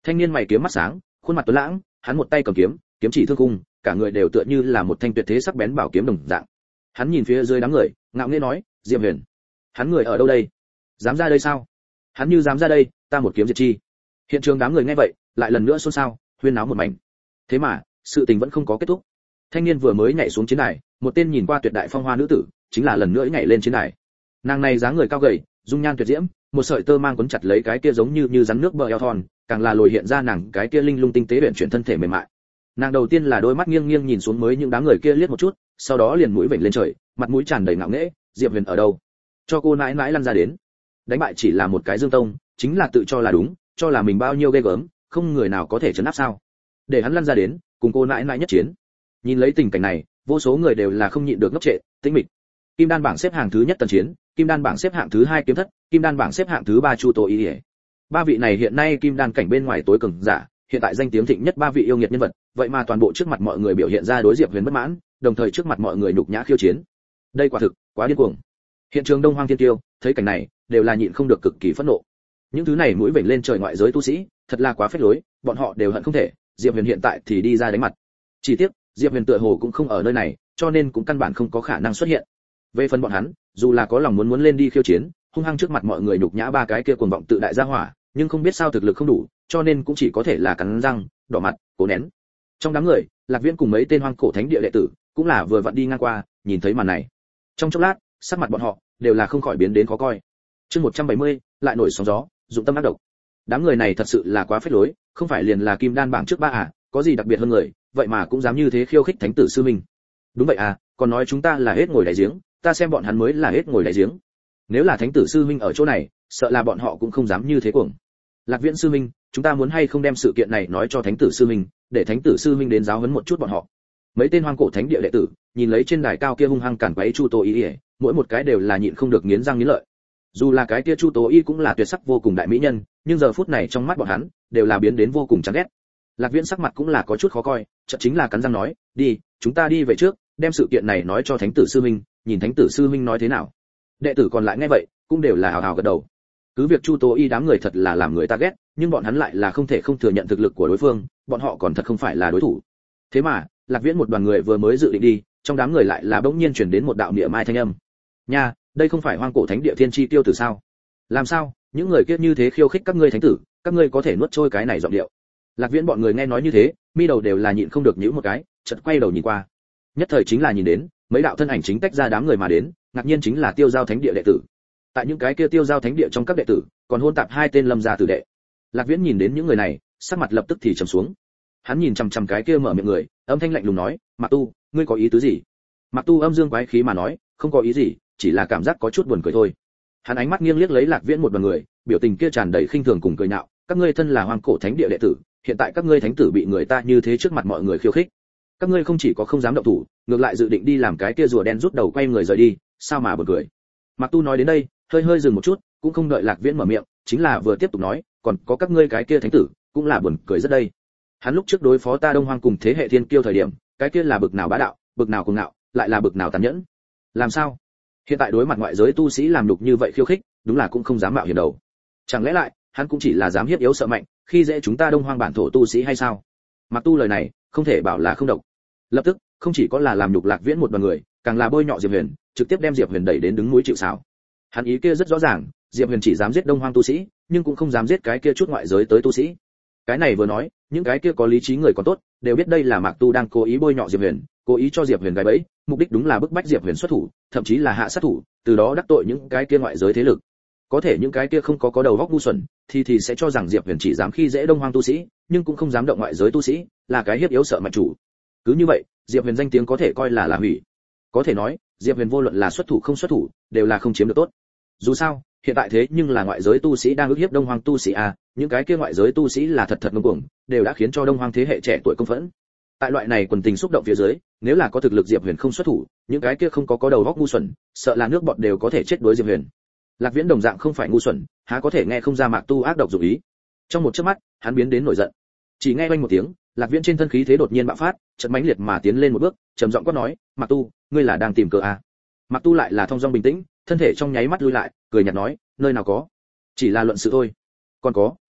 Thanh niên mày kiếm mắt sáng, khuôn mặt tuấn lãng, hắn một tay cầm kiếm, kiếm chỉ thương cung, cả người đều tựa như là một thanh tuyệt thế sắc bén bảo kiếm đồng dạng. Hắn nhìn phía dưới đám người, ngạo nghễ nói, Diệp Huyền, hắn người ở đâu đây? Dám ra đây sao? Hắn như dám ra đây, ta một kiếm diệt chi. Hiện trường đám người nghe vậy, lại lần nữa xôn xao, huyên náo một mảnh. Thế mà, sự tình vẫn không có kết thúc. Thanh niên vừa mới nhảy xuống chiến đài, một tên nhìn qua tuyệt đại phong hoa nữ tử, chính là lần nữa nhảy lên chiến đài. Nàng này dáng người cao gầy, dung nhan tuyệt diễm, một sợi tơ mang quấn chặt lấy cái kia giống như như rắn nước bờ eo thon, càng là lồi hiện ra nàng cái kia linh lung tinh tế uyển chuyển thân thể mềm mại. Nàng đầu tiên là đôi mắt nghiêng nghiêng nhìn xuống mới những đám người kia liếc một chút, sau đó liền mũi vểnh lên trời, mặt mũi tràn đầy ngạo nghễ, Diệp Huyền ở đâu? Cho cô nãi nãi lăn ra đến. Đánh bại chỉ là một cái Dương Tông, chính là tự cho là đúng, cho là mình bao nhiêu ghê gớm, không người nào có thể trấn áp sao? Để hắn lăn ra đến, cùng cô nãi nãi nhất chiến. Nhìn lấy tình cảnh này, vô số người đều là không nhịn được ngốc trệ, tĩnh mịch. Kim đan bảng xếp hạng thứ nhất Tần Chiến, kim đan bảng xếp hạng thứ hai Kiếm Thất, kim đan bảng xếp hạng thứ ba Chu Tô Y. Ba vị này hiện nay kim đan cảnh bên ngoài tối cường giả, hiện tại danh tiếng thịnh nhất ba vị yêu nghiệt nhân vật, vậy mà toàn bộ trước mặt mọi người biểu hiện ra đối Diệp Huyền bất mãn, đồng thời trước mặt mọi người nhục nhã khiêu chiến. Đây quả thực quá điên cuồng. Hiện trường Đông Hoang Thiên Tiêu, thấy cảnh này, đều là nhịn không được cực kỳ phẫn nộ. Những thứ này mũi vểnh lên trời ngoại giới tu sĩ, thật là quá phết lối, bọn họ đều hận không thể, Diệp Huyền hiện tại thì đi ra đánh mặt. Chỉ tiếc, Diệp Huyền tựa hồ cũng không ở nơi này, cho nên cũng căn bản không có khả năng xuất hiện. Về phần bọn hắn, dù là có lòng muốn muốn lên đi khiêu chiến, hung hăng trước mặt mọi người nhục nhã ba cái kia cuồng vọng tự đại gia hỏa, nhưng không biết sao thực lực không đủ, cho nên cũng chỉ có thể là cắn răng, đỏ mặt, cố nén. Trong đám người, Lạc Viễn cùng mấy tên hoang cổ thánh địa đệ tử, cũng là vừa vặn đi ngang qua, nhìn thấy màn này. Trong chốc lát, sắc mặt bọn họ đều là không khỏi biến đến khó coi. Chương một trăm bảy mươi, lại nổi sóng gió, dụng tâm ác độc. Đám người này thật sự là quá phết lối, không phải liền là kim đan bảng trước ba à, có gì đặc biệt hơn người, vậy mà cũng dám như thế khiêu khích thánh tử sư minh. Đúng vậy à, còn nói chúng ta là hết ngồi đáy giếng, ta xem bọn hắn mới là hết ngồi đáy giếng. Nếu là thánh tử sư minh ở chỗ này, sợ là bọn họ cũng không dám như thế cuồng. Lạc Viễn sư minh, chúng ta muốn hay không đem sự kiện này nói cho thánh tử sư minh, để thánh tử sư minh đến giáo huấn một chút bọn họ. Mấy tên hoang cổ thánh địa đệ tử, nhìn lấy trên đài cao kia hung hăng cản quấy Chu Tố Y, mỗi một cái đều là nhịn không được nghiến răng nghiến lợi. Dù là cái kia Chu Tố Y cũng là tuyệt sắc vô cùng đại mỹ nhân, nhưng giờ phút này trong mắt bọn hắn đều là biến đến vô cùng chán ghét. Lạc Viễn sắc mặt cũng là có chút khó coi, chợt chính là cắn răng nói, đi, chúng ta đi về trước, đem sự kiện này nói cho thánh tử sư minh, nhìn thánh tử sư minh nói thế nào. Đệ tử còn lại nghe vậy, cũng đều là hào hào gật đầu. Cứ việc Chu Tố Y đám người thật là làm người ta ghét, nhưng bọn hắn lại là không thể không thừa nhận thực lực của đối phương, bọn họ còn thật không phải là đối thủ. Thế mà, Lạc Viễn một đoàn người vừa mới dự định đi, trong đám người lại là bỗng nhiên truyền đến một đạo niệm mai thanh âm. Nha, đây không phải hoang cổ thánh địa thiên chi tiêu tử sao? Làm sao, những người kia như thế khiêu khích các ngươi thánh tử, các ngươi có thể nuốt trôi cái này giọng điệu. Lạc Viễn bọn người nghe nói như thế, mi đầu đều là nhịn không được nhíu một cái, chợt quay đầu nhìn qua. Nhất thời chính là nhìn đến, mấy đạo thân ảnh chính tách ra đám người mà đến, ngạc nhiên chính là Tiêu Giao Thánh địa đệ tử. Tại những cái kia Tiêu Giao Thánh địa trong các đệ tử, còn hôn tạp hai tên Lâm gia tử đệ. Lạc Viễn nhìn đến những người này, sắc mặt lập tức thì trầm xuống. Hắn nhìn chằm chằm cái kia mở miệng người, âm thanh lạnh lùng nói, "Mạc Tu, ngươi có ý tứ gì?" Mạc Tu âm dương quái khí mà nói, "Không có ý gì, chỉ là cảm giác có chút buồn cười thôi." Hắn ánh mắt nghiêng liếc lấy Lạc Viễn một đoàn người, biểu tình kia tràn đầy khinh thường cùng cười nhạo, "Các ngươi thân là hoang cổ thánh địa đệ tử, hiện tại các ngươi thánh tử bị người ta như thế trước mặt mọi người khiêu khích. Các ngươi không chỉ có không dám động thủ, ngược lại dự định đi làm cái kia rùa đen rút đầu quay người rời đi, sao mà buồn cười." Mạc Tu nói đến đây, hơi hơi dừng một chút, cũng không đợi Lạc Viễn mở miệng, chính là vừa tiếp tục nói, "Còn có các ngươi cái kia thánh tử, cũng là buồn cười rất đây. Hắn lúc trước đối phó ta Đông Hoang cùng thế hệ thiên kiêu thời điểm, cái kia là bực nào bá đạo, bực nào cuồng ngạo, lại là bực nào tàn nhẫn. Làm sao? Hiện tại đối mặt ngoại giới tu sĩ làm đục như vậy khiêu khích, đúng là cũng không dám mạo hiểm đầu. Chẳng lẽ lại, hắn cũng chỉ là dám hiếp yếu sợ mạnh, khi dễ chúng ta Đông Hoang bản thổ tu sĩ hay sao?" Mạc Tu lời này, không thể bảo là không độc. Lập tức, không chỉ có là làm nhục Lạc Viễn một đoàn người, càng là bôi nhọ Diệp Huyền, trực tiếp đem Diệp Huyền đẩy đến đứng núi chịu sào. Hắn ý kia rất rõ ràng, Diệp Huyền chỉ dám giết Đông Hoang tu sĩ, nhưng cũng không dám giết cái kia chút ngoại giới tới tu sĩ. Cái này vừa nói, những cái kia có lý trí người còn tốt, đều biết đây là Mạc Tu đang cố ý bôi nhọ Diệp Huyền, cố ý cho Diệp Huyền gài bẫy, mục đích đúng là bức bách Diệp Huyền xuất thủ, thậm chí là hạ sát thủ, từ đó đắc tội những cái kia ngoại giới thế lực. Có thể những cái kia không có có đầu óc ngu xuẩn, thì thì sẽ cho rằng Diệp Huyền chỉ dám khi dễ Đông Hoang tu sĩ, nhưng cũng không dám động ngoại giới tu sĩ, là cái hiếp yếu sợ mạnh chủ. Cứ như vậy, Diệp Huyền danh tiếng có thể coi là là hủy. Có thể nói, Diệp Huyền vô luận là xuất thủ không xuất thủ, đều là không chiếm được tốt. Dù sao, hiện tại thế nhưng là ngoại giới tu sĩ đang ức hiếp Đông Hoang tu sĩ à, những cái kia ngoại giới tu sĩ là thật thật ngông cuồng, đều đã khiến cho Đông Hoang thế hệ trẻ tuổi công phẫn. Tại loại này quần tình xúc động phía dưới, nếu là có thực lực Diệp Huyền không xuất thủ, những cái kia không có có đầu óc ngu xuẩn, sợ là nước bọt đều có thể chết đối Diệp Huyền. Lạc Viễn đồng dạng không phải ngu xuẩn, há có thể nghe không ra Mạc Tu ác độc dụng ý. Trong một chớp mắt, hắn biến đến nổi giận. Chỉ nghe oanh một tiếng, Lạc Viễn trên thân khí thế đột nhiên bạo phát, chợt mãnh liệt mà tiến lên một bước, trầm giọng quát nói, "Mạc Tu, ngươi là đang tìm cớ à?" Mạc Tu lại là thong dong bình tĩnh, thân thể trong nháy mắt lui lại, cười nhạt nói, "Nơi nào có, chỉ là luận sự thôi. Còn có,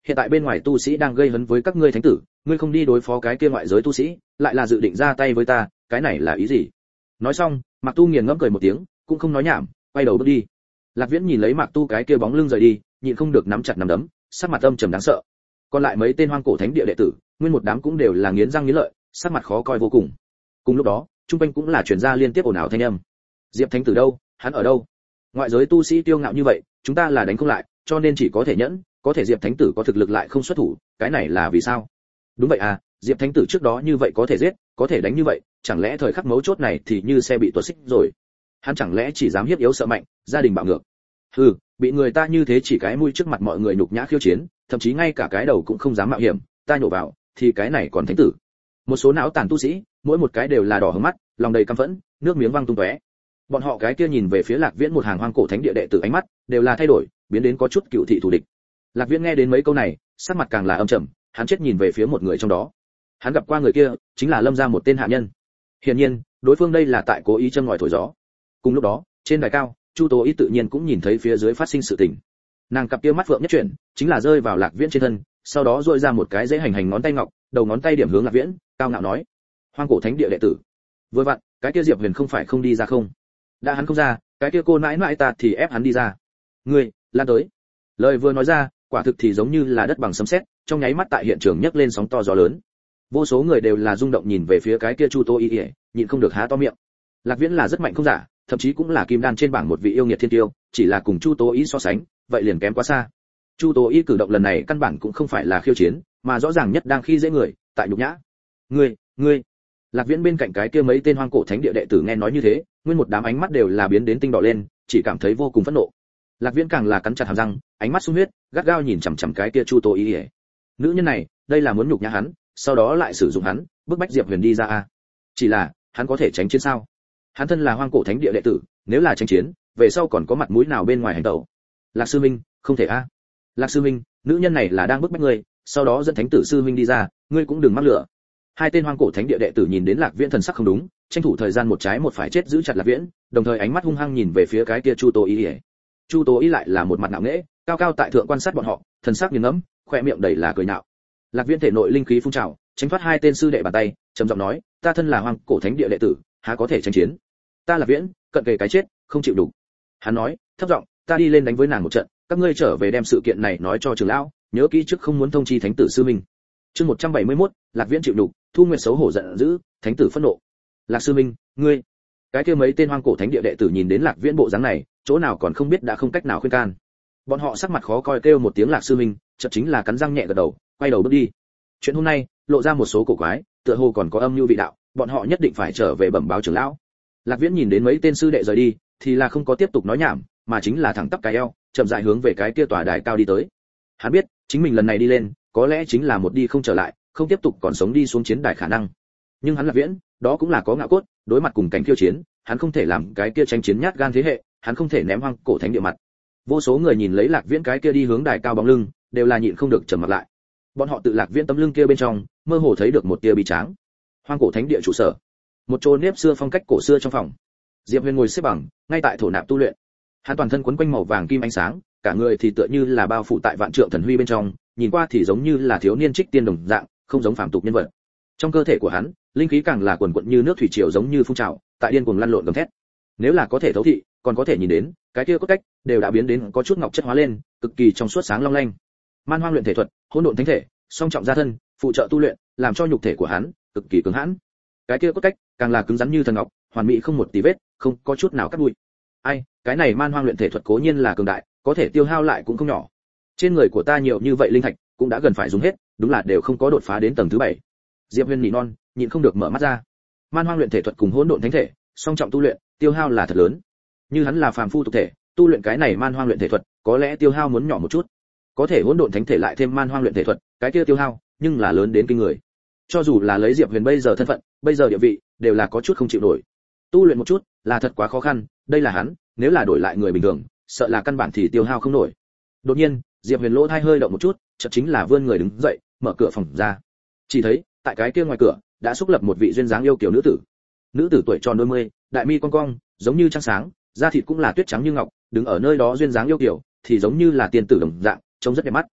hiện tại bên ngoài tu sĩ đang gây hấn với các ngươi thánh tử, ngươi không đi đối phó cái kia ngoại giới tu sĩ, lại là dự định ra tay với ta, cái này là ý gì? Nói xong, Mạc Tu nghiền ngẫm cười một tiếng, cũng không nói nhảm, quay đầu bước đi. Lạc Viễn nhìn lấy Mạc Tu cái kia bóng lưng rời đi, nhịn không được nắm chặt nắm đấm, sắc mặt âm trầm đáng sợ. Còn lại mấy tên hoang cổ thánh địa đệ tử, nguyên một đám cũng đều là nghiến răng nghiến lợi, sắc mặt khó coi vô cùng. Cùng lúc đó, trung quanh cũng là truyền ra liên tiếp ồn ào thanh âm. Diệp thánh tử đâu, hắn ở đâu? Ngoại giới tu sĩ tiêu ngạo như vậy, chúng ta là đánh không lại, cho nên chỉ có thể nhẫn, có thể Diệp thánh tử có thực lực lại không xuất thủ, cái này là vì sao? Đúng vậy à, Diệp thánh tử trước đó như vậy có thể giết, có thể đánh như vậy, chẳng lẽ thời khắc mấu chốt này thì như xe bị tuột xích rồi? Hắn chẳng lẽ chỉ dám hiếp yếu sợ mạnh, gia đình bạo ngược? Hừ, bị người ta như thế chỉ cái mũi trước mặt mọi người nhục nhã khiêu chiến, thậm chí ngay cả cái đầu cũng không dám mạo hiểm, ta nhổ vào, thì cái này còn thánh tử? Một số não tàn tu sĩ, mỗi một cái đều là đỏ hứng mắt, lòng đầy căm phẫn, nước miếng văng tung tóe. Bọn họ cái kia nhìn về phía Lạc Viễn một hàng hoang cổ thánh địa đệ tử ánh mắt đều là thay đổi, biến đến có chút cựu thị thù địch. Lạc Viễn nghe đến mấy câu này, sắc mặt càng là âm trầm, hắn chết nhìn về phía một người trong đó. Hắn gặp qua người kia, chính là Lâm gia một tên hạ nhân. Hiển nhiên, đối phương đây là tại cố ý châm ngòi thổi gió. Cùng lúc đó, trên đài cao, Chu Tố Ý tự nhiên cũng nhìn thấy phía dưới phát sinh sự tình. Nàng cặp kia mắt vượng nhất chuyển, chính là rơi vào Lạc Viễn trên thân, sau đó duỗi ra một cái dễ hành hành ngón tay ngọc, đầu ngón tay điểm hướng Lạc Viễn, cao ngạo nói: "Hoang cổ thánh địa đệ tử." Vừa vặn, cái kia Diệp Huyền không phải không đi ra không? Đã hắn không ra, cái kia cô nãi nãi ta thì ép hắn đi ra. Ngươi, lan tới. Lời vừa nói ra, quả thực thì giống như là đất bằng sấm sét, trong nháy mắt tại hiện trường nhấc lên sóng to gió lớn. Vô số người đều là rung động nhìn về phía cái kia Chu Tố Y, nhịn không được há to miệng. Lạc Viễn là rất mạnh không giả, thậm chí cũng là kim đan trên bảng một vị yêu nghiệt thiên tiêu, chỉ là cùng Chu Tố Y so sánh, vậy liền kém quá xa. Chu Tố Y cử động lần này căn bản cũng không phải là khiêu chiến, mà rõ ràng nhất đang khi dễ người, tại nhục nhã. Ngươi, ngươi. Lạc Viễn bên cạnh cái kia mấy tên hoang cổ thánh địa đệ tử nghe nói như thế, nguyên một đám ánh mắt đều là biến đến tinh đỏ lên, chỉ cảm thấy vô cùng phẫn nộ. Lạc Viễn càng là cắn chặt hàm răng, ánh mắt sung huyết, gắt gao nhìn chằm chằm cái kia Chu Tố Y. Nữ nhân này, đây là muốn nhục nhã hắn, sau đó lại sử dụng hắn, bức bách Diệp Huyền đi ra a. Chỉ là, hắn có thể tránh chiến sao? Hắn thân là hoang cổ thánh địa đệ tử, nếu là tranh chiến, về sau còn có mặt mũi nào bên ngoài hành tẩu? Lạc sư minh, không thể a. Lạc sư minh, nữ nhân này là đang bức bách ngươi, sau đó dẫn thánh tử sư minh đi ra, ngươi cũng đừng mắc lửa. Hai tên hoang cổ thánh địa đệ tử nhìn đến Lạc Viễn thần sắc không đúng, tranh thủ thời gian một trái một phải chết giữ chặt Lạc Viễn, đồng thời ánh mắt hung hăng nhìn về phía cái kia Chu Tố Y. Chu Tố Y lại là một mặt ngạo nghễ, cao cao tại thượng quan sát bọn họ, thần sắc nghiền ngẫm, khóe miệng đầy là cười nhạo. Lạc Viễn thể nội linh khí phun trào, tránh thoát hai tên sư đệ bàn tay, trầm giọng nói, ta thân là hoang cổ thánh địa đệ tử, há có thể tranh chiến? Ta Lạc Viễn, cận kề cái chết, không chịu đủ. Hắn nói, thấp giọng, ta đi lên đánh với nàng một trận, các ngươi trở về đem sự kiện này nói cho trưởng lão, nhớ kỹ trước không muốn thông chi thánh tử sư minh. Chương một trăm bảy mươi mốt, Lạc Viễn chịu đủ, Thu Nguyệt xấu hổ giận dữ, thánh tử phẫn nộ. Lạc sư minh, ngươi. Cái kia mấy tên hoang cổ thánh địa đệ tử nhìn đến Lạc Viễn bộ dáng này, chỗ nào còn không biết đã không cách nào khuyên can. Bọn họ sắc mặt khó coi kêu một tiếng Lạc sư minh, chợt chính là cắn răng nhẹ gật đầu, quay đầu bước đi. Chuyện hôm nay, lộ ra một số cổ quái, tựa hồ còn có âm mưu vị đạo, bọn họ nhất định phải trở về bẩm báo trưởng lão. Lạc Viễn nhìn đến mấy tên sư đệ rời đi, thì là không có tiếp tục nói nhảm, mà chính là thẳng tắp cái eo, chậm rãi hướng về cái kia tòa đài cao đi tới. Hắn biết, chính mình lần này đi lên, có lẽ chính là một đi không trở lại, không tiếp tục còn sống đi xuống chiến đài khả năng. Nhưng hắn Lạc Viễn, đó cũng là có ngạo cốt, đối mặt cùng cảnh khiêu chiến, hắn không thể làm cái kia tranh chiến nhát gan thế hệ, hắn không thể ném hoang cổ thánh địa mặt. Vô số người nhìn lấy Lạc Viễn cái kia đi hướng đài cao bóng lưng, đều là nhịn không được trầm mặt lại. Bọn họ tự Lạc Viễn tấm lưng kia bên trong, mơ hồ thấy được một tia bi tráng. Hoang cổ thánh địa trụ sở, một chỗ nếp xưa phong cách cổ xưa trong phòng. Diệp Huyền ngồi xếp bằng, ngay tại thổ nạp tu luyện. Hắn toàn thân quấn quanh màu vàng kim ánh sáng, cả người thì tựa như là bao phủ tại vạn trượng thần huy bên trong, nhìn qua thì giống như là thiếu niên trích tiên đồng dạng, không giống phàm tục nhân vật. Trong cơ thể của hắn, linh khí càng là quần quật như nước thủy triều giống như phun trào, tại điên cuồng lăn lộn gầm thét. Nếu là có thể thấu thị, còn có thể nhìn đến, cái kia cốt cách đều đã biến đến có chút ngọc chất hóa lên, cực kỳ trong suốt sáng long lanh. Man hoang luyện thể thuật, hỗn độn thánh thể, song trọng gia thân, phụ trợ tu luyện, làm cho nhục thể của hắn cực kỳ cứng hãn. Cái kia cốt cách càng là cứng rắn như thần ngọc, hoàn mỹ không một tí vết, không có chút nào cắt bụi. Ai, cái này man hoang luyện thể thuật cố nhiên là cường đại, có thể tiêu hao lại cũng không nhỏ. Trên người của ta nhiều như vậy linh thạch, cũng đã gần phải dùng hết, đúng là đều không có đột phá đến tầng thứ bảy. Diệp Huyền nỉ non, nhịn không được mở mắt ra. Man hoang luyện thể thuật cùng hỗn độn thánh thể, song trọng tu luyện, tiêu hao là thật lớn. Như hắn là phàm phu tục thể, tu luyện cái này man hoang luyện thể thuật, có lẽ tiêu hao muốn nhỏ một chút. Có thể hỗn độn thánh thể lại thêm man hoang luyện thể thuật, cái kia tiêu hao, nhưng là lớn đến kinh người. Cho dù là lấy Diệp Huyền bây giờ thân phận, bây giờ địa vị, đều là có chút không chịu nổi. Tu luyện một chút, là thật quá khó khăn, đây là hắn, nếu là đổi lại người bình thường, sợ là căn bản thì tiêu hao không nổi. Đột nhiên, Diệp Huyền lỗ tai hơi động một chút, chợt chính là vươn người đứng dậy, mở cửa phòng ra. Chỉ thấy, tại cái kia ngoài cửa, đã xúc lập một vị duyên dáng yêu kiều nữ tử. Nữ tử tuổi tròn đôi mươi, đại mi cong cong, giống như trăng sáng, da thịt cũng là tuyết trắng như ngọc, đứng ở nơi đó duyên dáng yêu kiều, thì giống như là tiên tử đồng dạng, trông rất đẹp mắt.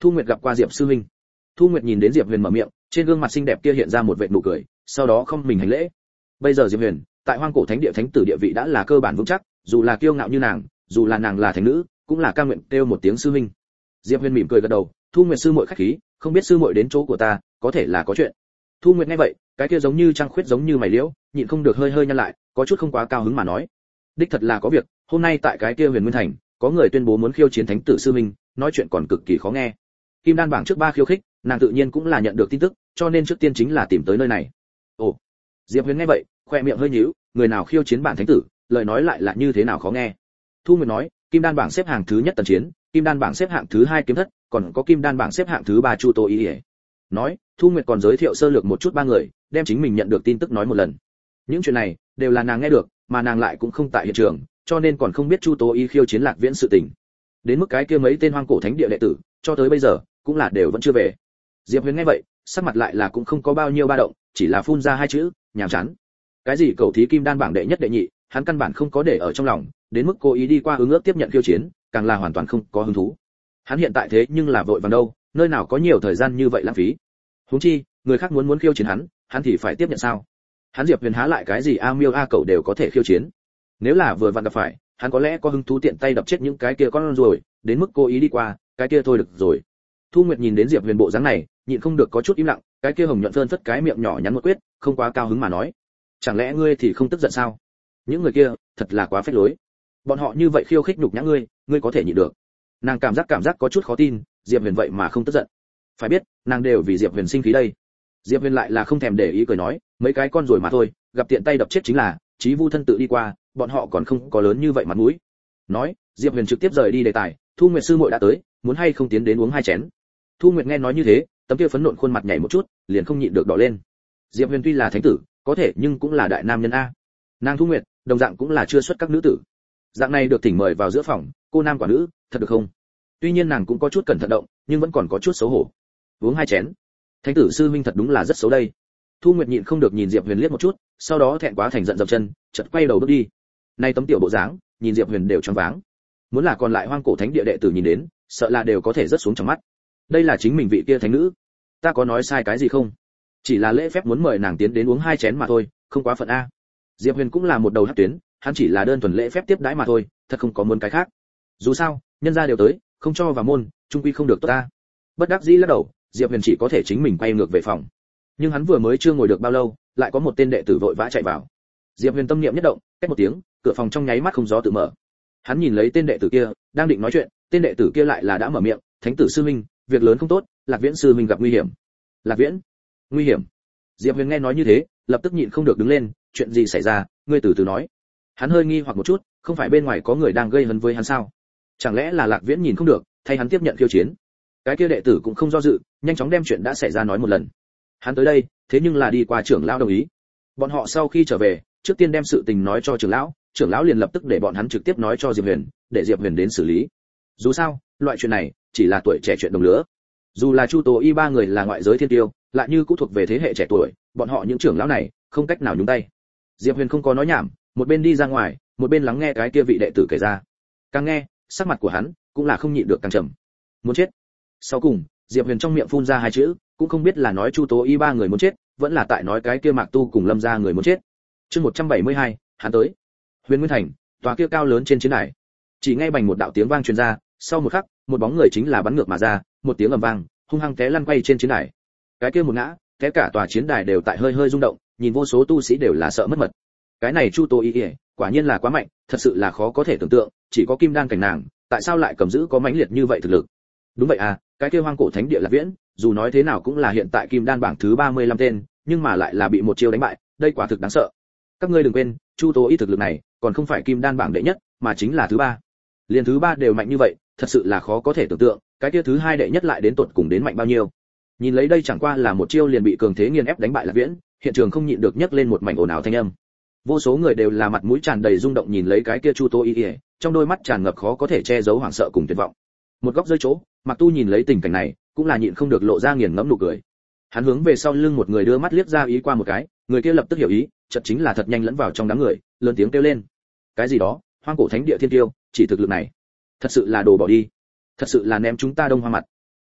Thu Nguyệt gặp qua Diệp sư huynh. Thu Nguyệt nhìn đến Diệp Huyền mở miệng, trên gương mặt xinh đẹp kia hiện ra một vệt nụ cười, sau đó không mình hành lễ. Bây giờ Diệp Huyền, tại Hoang Cổ Thánh Địa thánh tử địa vị đã là cơ bản vững chắc, dù là kiêu ngạo như nàng, dù là nàng là thánh nữ, cũng là ca nguyện kêu một tiếng sư huynh. Diệp Huyền mỉm cười gật đầu, Thu Nguyệt sư muội khách khí, không biết sư muội đến chỗ của ta, có thể là có chuyện. Thu Nguyệt nghe vậy, cái kia giống như trăng khuyết giống như mày liễu, nhịn không được hơi hơi nhăn lại, có chút không quá cao hứng mà nói. Đích thật là có việc, hôm nay tại cái kia Huyền Nguyên Thành, có người tuyên bố muốn khiêu chiến thánh tử sư huynh, nói chuyện còn cực kỳ khó nghe. Kim đan bảng trước ba khiêu khích, nàng tự nhiên cũng là nhận được tin tức, cho nên trước tiên chính là tìm tới nơi này. Ồ. Diệp Huyền nghe vậy, khoe miệng hơi nhíu, người nào khiêu chiến bản thánh tử, lời nói lại là như thế nào khó nghe. Thu Nguyệt nói, Kim đan bảng xếp hạng thứ nhất Tần Chiến, Kim đan bảng xếp hạng thứ hai Kiếm Thất, còn có Kim đan bảng xếp hạng thứ ba Chu Tô Y. Nói, Thu Nguyệt còn giới thiệu sơ lược một chút ba người, đem chính mình nhận được tin tức nói một lần. Những chuyện này đều là nàng nghe được, mà nàng lại cũng không tại hiện trường, cho nên còn không biết Chu Tô Y khiêu chiến Lạc Viễn sự tình. Đến mức cái kia mấy tên Hoang Cổ Thánh Địa đệ tử, cho tới bây giờ cũng là đều vẫn chưa về. Diệp Huyền nghe vậy, sắc mặt lại là cũng không có bao nhiêu ba động, chỉ là phun ra hai chữ, nhàm chán. Cái gì cầu thí Kim đan bảng đệ nhất đệ nhị, hắn căn bản không có để ở trong lòng, đến mức cố ý đi qua ứng ước tiếp nhận khiêu chiến, càng là hoàn toàn không có hứng thú. Hắn hiện tại thế nhưng là vội vàng đâu, nơi nào có nhiều thời gian như vậy lãng phí. Huống chi, người khác muốn muốn khiêu chiến hắn, hắn thì phải tiếp nhận sao? Hắn Diệp Huyền há lại cái gì a miêu a cẩu đều có thể khiêu chiến. Nếu là vừa vặn gặp phải, hắn có lẽ có hứng thú tiện tay đập chết những cái kia con rồi, đến mức cố ý đi qua, cái kia thôi được rồi. Thu Nguyệt nhìn đến Diệp Huyền bộ dáng này, nhịn không được có chút im lặng, cái kia hồng nhuận phơn phất cái miệng nhỏ nhắn một quyết, không quá cao hứng mà nói, chẳng lẽ ngươi thì không tức giận sao? Những người kia, thật là quá phách lối. Bọn họ như vậy khiêu khích nhục nhã ngươi, ngươi có thể nhịn được? Nàng cảm giác cảm giác có chút khó tin, Diệp Huyền vậy mà không tức giận. Phải biết, nàng đều vì Diệp Huyền sinh khí đây. Diệp Huyền lại là không thèm để ý cười nói, mấy cái con rồi mà thôi, gặp tiện tay đập chết chính là, Chí Vu thân tự đi qua, bọn họ còn không có lớn như vậy mặt mũi. Nói, Diệp Huyền trực tiếp rời đi đề tài, Thu Nguyệt sư muội đã tới, muốn hay không tiến đến uống hai chén. Thu Nguyệt nghe nói như thế, tấm kia phấn nộn khuôn mặt nhảy một chút, liền không nhịn được đỏ lên. Diệp Huyền tuy là thánh tử, có thể nhưng cũng là đại nam nhân a. Nàng Thu Nguyệt, đồng dạng cũng là chưa xuất các nữ tử. Dạng này được thỉnh mời vào giữa phòng, cô nam quả nữ, thật được không? Tuy nhiên nàng cũng có chút cẩn thận động, nhưng vẫn còn có chút xấu hổ. Uống hai chén. Thánh tử sư huynh thật đúng là rất xấu đây. Thu Nguyệt nhịn không được nhìn Diệp Huyền liếc một chút, sau đó thẹn quá thành giận dậm chân, chợt quay đầu bước đi. Nay tấm tiểu bộ dáng, nhìn Diệp Huyền đều choáng váng. Muốn là còn lại Hoang Cổ Thánh Địa đệ tử nhìn đến, sợ là đều có thể rớt xuống trong mắt. Đây là chính mình vị kia thánh nữ, ta có nói sai cái gì không? Chỉ là lễ phép muốn mời nàng tiến đến uống hai chén mà thôi, không quá phận a. Diệp Huyền cũng là một đầu hắc tuyến, hắn chỉ là đơn thuần lễ phép tiếp đãi mà thôi, thật không có muốn cái khác. Dù sao, nhân gia đều tới, không cho vào môn, trung quy không được tốt ta. Bất đắc dĩ lắc đầu, Diệp Huyền chỉ có thể chính mình quay ngược về phòng. Nhưng hắn vừa mới chưa ngồi được bao lâu, lại có một tên đệ tử vội vã chạy vào. Diệp Huyền tâm niệm nhất động, cách một tiếng, cửa phòng trong nháy mắt không gió tự mở. Hắn nhìn lấy tên đệ tử kia, đang định nói chuyện, tên đệ tử kia lại là đã mở miệng, "Thánh tử sư huynh, việc lớn không tốt, Lạc Viễn sư huynh gặp nguy hiểm." Lạc Viễn? Nguy hiểm? Diệp Huyền nghe nói như thế, lập tức nhịn không được đứng lên, "Chuyện gì xảy ra, ngươi từ từ nói." Hắn hơi nghi hoặc một chút, không phải bên ngoài có người đang gây hấn với hắn sao? Chẳng lẽ là Lạc Viễn nhìn không được, thay hắn tiếp nhận khiêu chiến? Cái kia đệ tử cũng không do dự, nhanh chóng đem chuyện đã xảy ra nói một lần. Hắn tới đây, thế nhưng là đi qua trưởng lão đồng ý. Bọn họ sau khi trở về, trước tiên đem sự tình nói cho trưởng lão, trưởng lão liền lập tức để bọn hắn trực tiếp nói cho Diệp Huyền, để Diệp Huyền đến xử lý. Dù sao, loại chuyện này chỉ là tuổi trẻ chuyện đồng lứa. Dù là Chu Tố Y ba người là ngoại giới thiên tiêu, lại như cũng thuộc về thế hệ trẻ tuổi, bọn họ những trưởng lão này không cách nào nhúng tay. Diệp Huyền không có nói nhảm, một bên đi ra ngoài, một bên lắng nghe cái kia vị đệ tử kể ra. Càng nghe, sắc mặt của hắn cũng là không nhịn được càng trầm. Muốn chết. Sau cùng, Diệp Huyền trong miệng phun ra hai chữ, cũng không biết là nói Chu Tố Y ba người muốn chết, vẫn là tại nói cái kia Mạc Tu cùng Lâm gia người muốn chết. Chương một trăm bảy mươi hai, hắn tới. Huyền Nguyên Thành, tòa kia cao lớn trên chiến đài. Chỉ nghe bành một đạo tiếng vang truyền ra, sau một khắc, một bóng người chính là bắn ngược mà ra, một tiếng ầm vang, hung hăng té lăn quay trên chiến đài. Cái kia một ngã, té cả tòa chiến đài đều tại hơi hơi rung động, nhìn vô số tu sĩ đều là sợ mất mật. Cái này Chu Tố Y, quả nhiên là quá mạnh, thật sự là khó có thể tưởng tượng, chỉ có kim đan cảnh nàng, tại sao lại cầm giữ có mãnh liệt như vậy thực lực? Đúng vậy à, cái kia Hoang Cổ Thánh Địa Lạc Viễn, dù nói thế nào cũng là hiện tại kim đan bảng thứ ba mươi lăm tên, nhưng mà lại là bị một chiêu đánh bại, đây quả thực đáng sợ. Các ngươi đừng quên, Chu Tố Y thực lực này, còn không phải kim đan bảng đệ nhất, mà chính là thứ ba. Liên thứ ba đều mạnh như vậy, thật sự là khó có thể tưởng tượng, cái kia thứ hai đệ nhất lại đến tột cùng đến mạnh bao nhiêu. Nhìn lấy đây chẳng qua là một chiêu liền bị cường thế nghiền ép đánh bại Lạc Viễn, hiện trường không nhịn được nhấc lên một mảnh ồn ào thanh âm. Vô số người đều là mặt mũi tràn đầy rung động nhìn lấy cái kia Chu Tố Y, trong đôi mắt tràn ngập khó có thể che giấu hoảng sợ cùng tuyệt vọng. Một góc rơi chỗ, Mạc Tu nhìn lấy tình cảnh này, cũng là nhịn không được lộ ra nghiền ngẫm nụ cười. Hắn hướng về sau lưng một người đưa mắt liếc ra ý qua một cái, người kia lập tức hiểu ý, chợt chính là thật nhanh lẫn vào trong đám người, lớn tiếng kêu lên: "Cái gì đó, Hoang Cổ Thánh Địa thiên tiêu, chỉ thực lực này, thật sự là đồ bỏ đi, thật sự là ném chúng ta Đông Hoa mặt."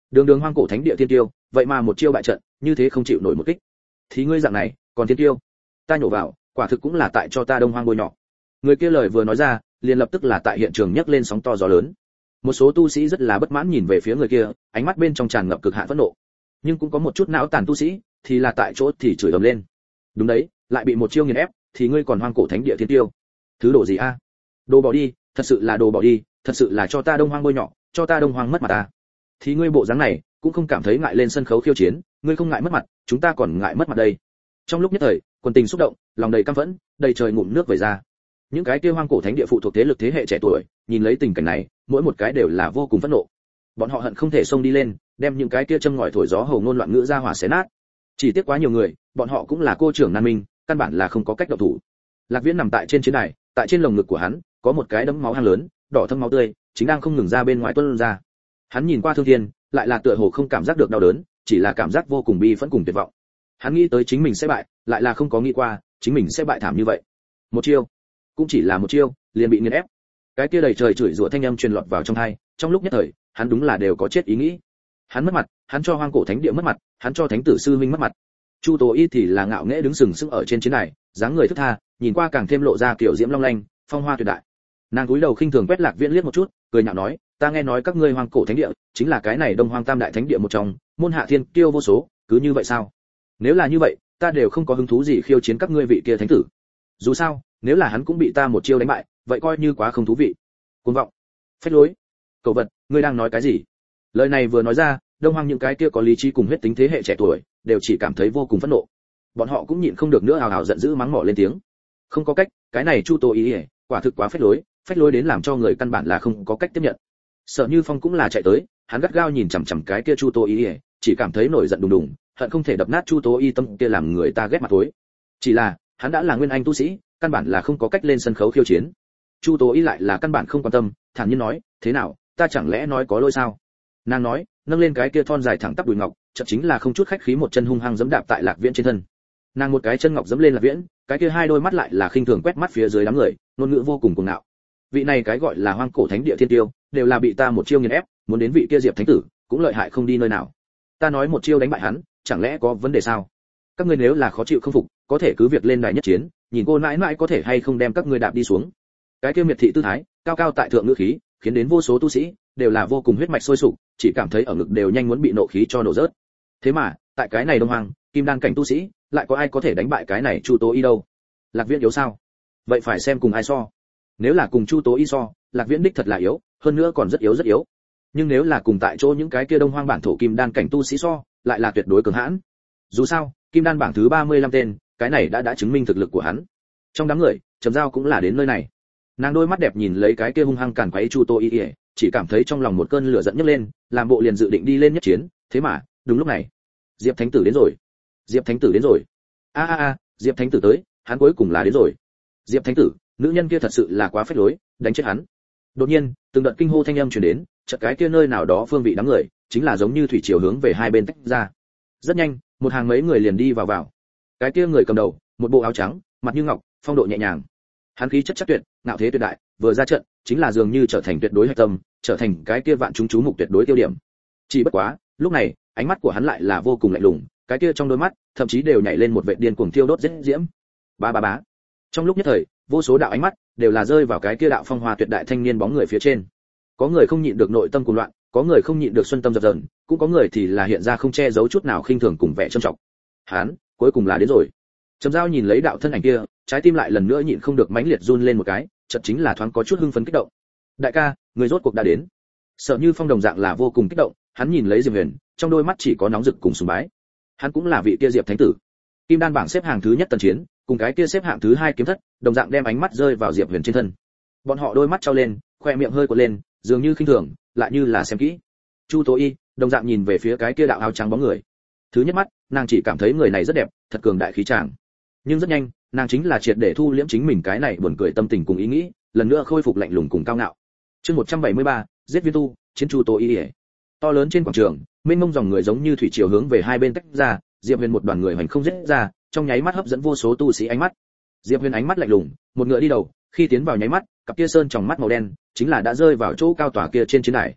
đường đường hoang cổ thánh địa thiên tiêu, vậy mà một chiêu bại trận, như thế không chịu nổi một kích. Thì ngươi dạng này, còn thiên tiêu, ta nhổ vào, quả thực cũng là tại cho ta đông hoang bôi nhọ. Người kia lời vừa nói ra, liền lập tức là tại hiện trường nhấc lên sóng to gió lớn. Một số tu sĩ rất là bất mãn nhìn về phía người kia, ánh mắt bên trong tràn ngập cực hạn phẫn nộ. Nhưng cũng có một chút não tàn tu sĩ, thì là tại chỗ thì chửi ầm lên. Đúng đấy, lại bị một chiêu nghiền ép, thì ngươi còn hoang cổ thánh địa thiên tiêu. Thứ đồ gì a? Đồ bỏ đi, thật sự là đồ bỏ đi, thật sự là cho ta đông hoang bôi nhọ, cho ta đông hoang mất mặt ta. Thì ngươi bộ dáng này, cũng không cảm thấy ngại lên sân khấu khiêu chiến, ngươi không ngại mất mặt, chúng ta còn ngại mất mặt đây. Trong lúc nhất thời, quần tình xúc động, lòng đầy căm phẫn, đầy trời ngụm nước vẩy ra. Những cái kia hoang cổ thánh địa phụ thuộc thế lực thế hệ trẻ tuổi, nhìn lấy tình cảnh này, mỗi một cái đều là vô cùng phẫn nộ. Bọn họ hận không thể xông đi lên, đem những cái kia châm ngòi thổi gió hầu ngôn loạn ngữ ra hỏa xé nát. Chỉ tiếc quá nhiều người, bọn họ cũng là cô trưởng nan minh, căn bản là không có cách động thủ. Lạc Viễn nằm tại trên chiến đài, tại trên lồng ngực của hắn có một cái đấm máu hang lớn, đỏ thâm máu tươi, chính đang không ngừng ra bên ngoài tuôn ra. Hắn nhìn qua Thương Thiên, lại là tựa hồ không cảm giác được đau đớn, chỉ là cảm giác vô cùng bi phẫn cùng tuyệt vọng. Hắn nghĩ tới chính mình sẽ bại, lại là không có nghĩ qua chính mình sẽ bại thảm như vậy. Một chiêu, cũng chỉ là một chiêu, liền bị nghiền ép. Cái kia đầy trời chửi rủa thanh âm truyền lọt vào trong tai, trong lúc nhất thời, hắn đúng là đều có chết ý nghĩ. Hắn mất mặt, hắn cho hoang cổ thánh địa mất mặt, hắn cho thánh tử sư minh mất mặt. Chu Tố Y thì là ngạo nghễ đứng sừng sững ở trên chiến đài, dáng người thướt tha, nhìn qua càng thêm lộ ra kiểu diễm long lanh, phong hoa tuyệt đại. Nàng cúi đầu khinh thường quét Lạc Viễn liếc một chút, cười nhạo nói, ta nghe nói các ngươi hoang cổ thánh địa chính là cái này Đông Hoang Tam đại thánh địa một trong, môn hạ thiên kiêu vô số, cứ như vậy sao? Nếu là như vậy, ta đều không có hứng thú gì khiêu chiến các ngươi vị kia thánh tử. Dù sao, nếu là hắn cũng bị ta một chiêu đánh bại, vậy coi như quá không thú vị. Cuồng vọng, phách lối, cẩu vật, ngươi đang nói cái gì? Lời này vừa nói ra, Đông Hoang những cái kia có lý trí cùng huyết tính thế hệ trẻ tuổi, đều chỉ cảm thấy vô cùng phẫn nộ. Bọn họ cũng nhịn không được nữa hào hào giận dữ mắng mỏ lên tiếng. Không có cách, cái này Chu Tố Ý, quả thực quá phách lối, phách lối đến làm cho người căn bản là không có cách tiếp nhận. Sở Như Phong cũng là chạy tới, hắn gắt gao nhìn chằm chằm cái kia Chu Tố Ý, chỉ cảm thấy nổi giận đùng đùng, hận không thể đập nát Chu Tố Y tâm kia làm người ta ghét mặt tối. Chỉ là, hắn đã là nguyên anh tu sĩ, căn bản là không có cách lên sân khấu khiêu chiến. Chu Tố Y lại là căn bản không quan tâm, thản nhiên nói, thế nào, ta chẳng lẽ nói có lỗi sao? Nàng nói, nâng lên cái kia thon dài thẳng tắp đùi ngọc, chợt chính là không chút khách khí một chân hung hăng giẫm đạp tại Lạc Viễn trên thân. Nàng một cái chân ngọc giẫm lên Lạc Viễn, cái kia hai đôi mắt lại là khinh thường quét mắt phía dưới đám người, ngôn ngữ vô cùng cuồng ngạo. Vị này cái gọi là hoang cổ thánh địa thiên tiêu, đều là bị ta một chiêu nghiền ép, muốn đến vị kia Diệp thánh tử, cũng lợi hại không đi nơi nào. Ta nói một chiêu đánh bại hắn, chẳng lẽ có vấn đề sao? Các ngươi nếu là khó chịu không phục, có thể cứ việc lên đài nhất chiến, nhìn cô nãi nãi có thể hay không đem các ngươi đạp đi xuống. Cái kia miệt thị tư thái, cao cao tại thượng ngữ khí, khiến đến vô số tu sĩ đều là vô cùng huyết mạch sôi sục, chỉ cảm thấy ở ngực đều nhanh muốn bị nộ khí cho nổ rớt. Thế mà, tại cái này Đông Hoang, kim đan cảnh tu sĩ, lại có ai có thể đánh bại cái này Chu Tố Y đâu? Lạc Viễn yếu sao? Vậy phải xem cùng ai so. Nếu là cùng Chu Tố Y so, Lạc Viễn đích thật là yếu, hơn nữa còn rất yếu rất yếu. Nhưng nếu là cùng tại chỗ những cái kia Đông Hoang bản thổ kim đan cảnh tu sĩ so, lại là tuyệt đối cường hãn. Dù sao, kim đan bảng thứ ba mươi lăm tên, cái này đã đã chứng minh thực lực của hắn. Trong đám người, Trầm Giao cũng là đến nơi này. Nàng đôi mắt đẹp nhìn lấy cái kia hung hăng càn quấy Chu Tố Y, chỉ cảm thấy trong lòng một cơn lửa giận nhấc lên, làm bộ liền dự định đi lên nhất chiến, thế mà, đúng lúc này, Diệp Thánh tử đến rồi. Diệp Thánh tử đến rồi. A a a, Diệp Thánh tử tới, hắn cuối cùng là đến rồi. Diệp Thánh tử, nữ nhân kia thật sự là quá phách lối, đánh chết hắn. Đột nhiên, từng đợt kinh hô thanh âm truyền đến, chợt cái kia nơi nào đó phương vị đám người, chính là giống như thủy triều hướng về hai bên tách ra. Rất nhanh, một hàng mấy người liền đi vào vào. Cái kia người cầm đầu, một bộ áo trắng, mặt như ngọc, phong độ nhẹ nhàng. Hắn khí chất chắc tuyệt, ngạo thế tuyệt đại, vừa ra trận, chính là dường như trở thành tuyệt đối hạch tâm, trở thành cái kia vạn chúng chú mục tuyệt đối tiêu điểm. Chỉ bất quá, lúc này, ánh mắt của hắn lại là vô cùng lạnh lùng, cái kia trong đôi mắt, thậm chí đều nhảy lên một vệt điên cuồng thiêu đốt rất diễm. Ba ba bá. Trong lúc nhất thời, vô số đạo ánh mắt đều là rơi vào cái kia đạo phong hoa tuyệt đại thanh niên bóng người phía trên. Có người không nhịn được nội tâm cuồng loạn, có người không nhịn được xuân tâm dập dờn, cũng có người thì là hiện ra không che giấu chút nào khinh thường cùng vẻ trầm trọng. Hắn, cuối cùng là đến rồi. Trầm Giao nhìn lấy đạo thân ảnh kia, trái tim lại lần nữa nhịn không được mãnh liệt run lên một cái, chợt chính là thoáng có chút hưng phấn kích động. Đại ca, người rốt cuộc đã đến. Sở Như Phong đồng dạng là vô cùng kích động, hắn nhìn lấy Diệp Huyền, trong đôi mắt chỉ có nóng rực cùng sùng bái. Hắn cũng là vị kia Diệp thánh tử. Kim đan bảng xếp hạng thứ nhất tần chiến, cùng cái kia xếp hạng thứ hai kiếm thất, đồng dạng đem ánh mắt rơi vào Diệp Huyền trên thân. Bọn họ đôi mắt trao lên, khoe miệng hơi cuộn lên, dường như khinh thường, lại như là xem kỹ. Chu Tố Y đồng dạng nhìn về phía cái kia đạo áo trắng bóng người. Thứ nhất mắt, nàng chỉ cảm thấy người này rất đẹp, thật cường đại khí tràng. Nhưng rất nhanh, nàng chính là triệt để thu liễm chính mình cái này buồn cười tâm tình cùng ý nghĩ, lần nữa khôi phục lạnh lùng cùng cao ngạo. Chương một trăm bảy mươi ba, giết viên tu, chiến Chu Tố Y. To lớn trên quảng trường, mênh mông dòng người giống như thủy triều hướng về hai bên tách ra, Diệp Huyền một đoàn người hoành không giết ra, trong nháy mắt hấp dẫn vô số tu sĩ ánh mắt. Diệp Huyền ánh mắt lạnh lùng, một ngựa đi đầu, khi tiến vào nháy mắt, cặp kia sơn trong mắt màu đen, chính là đã rơi vào chỗ cao tòa kia trên chiến đài.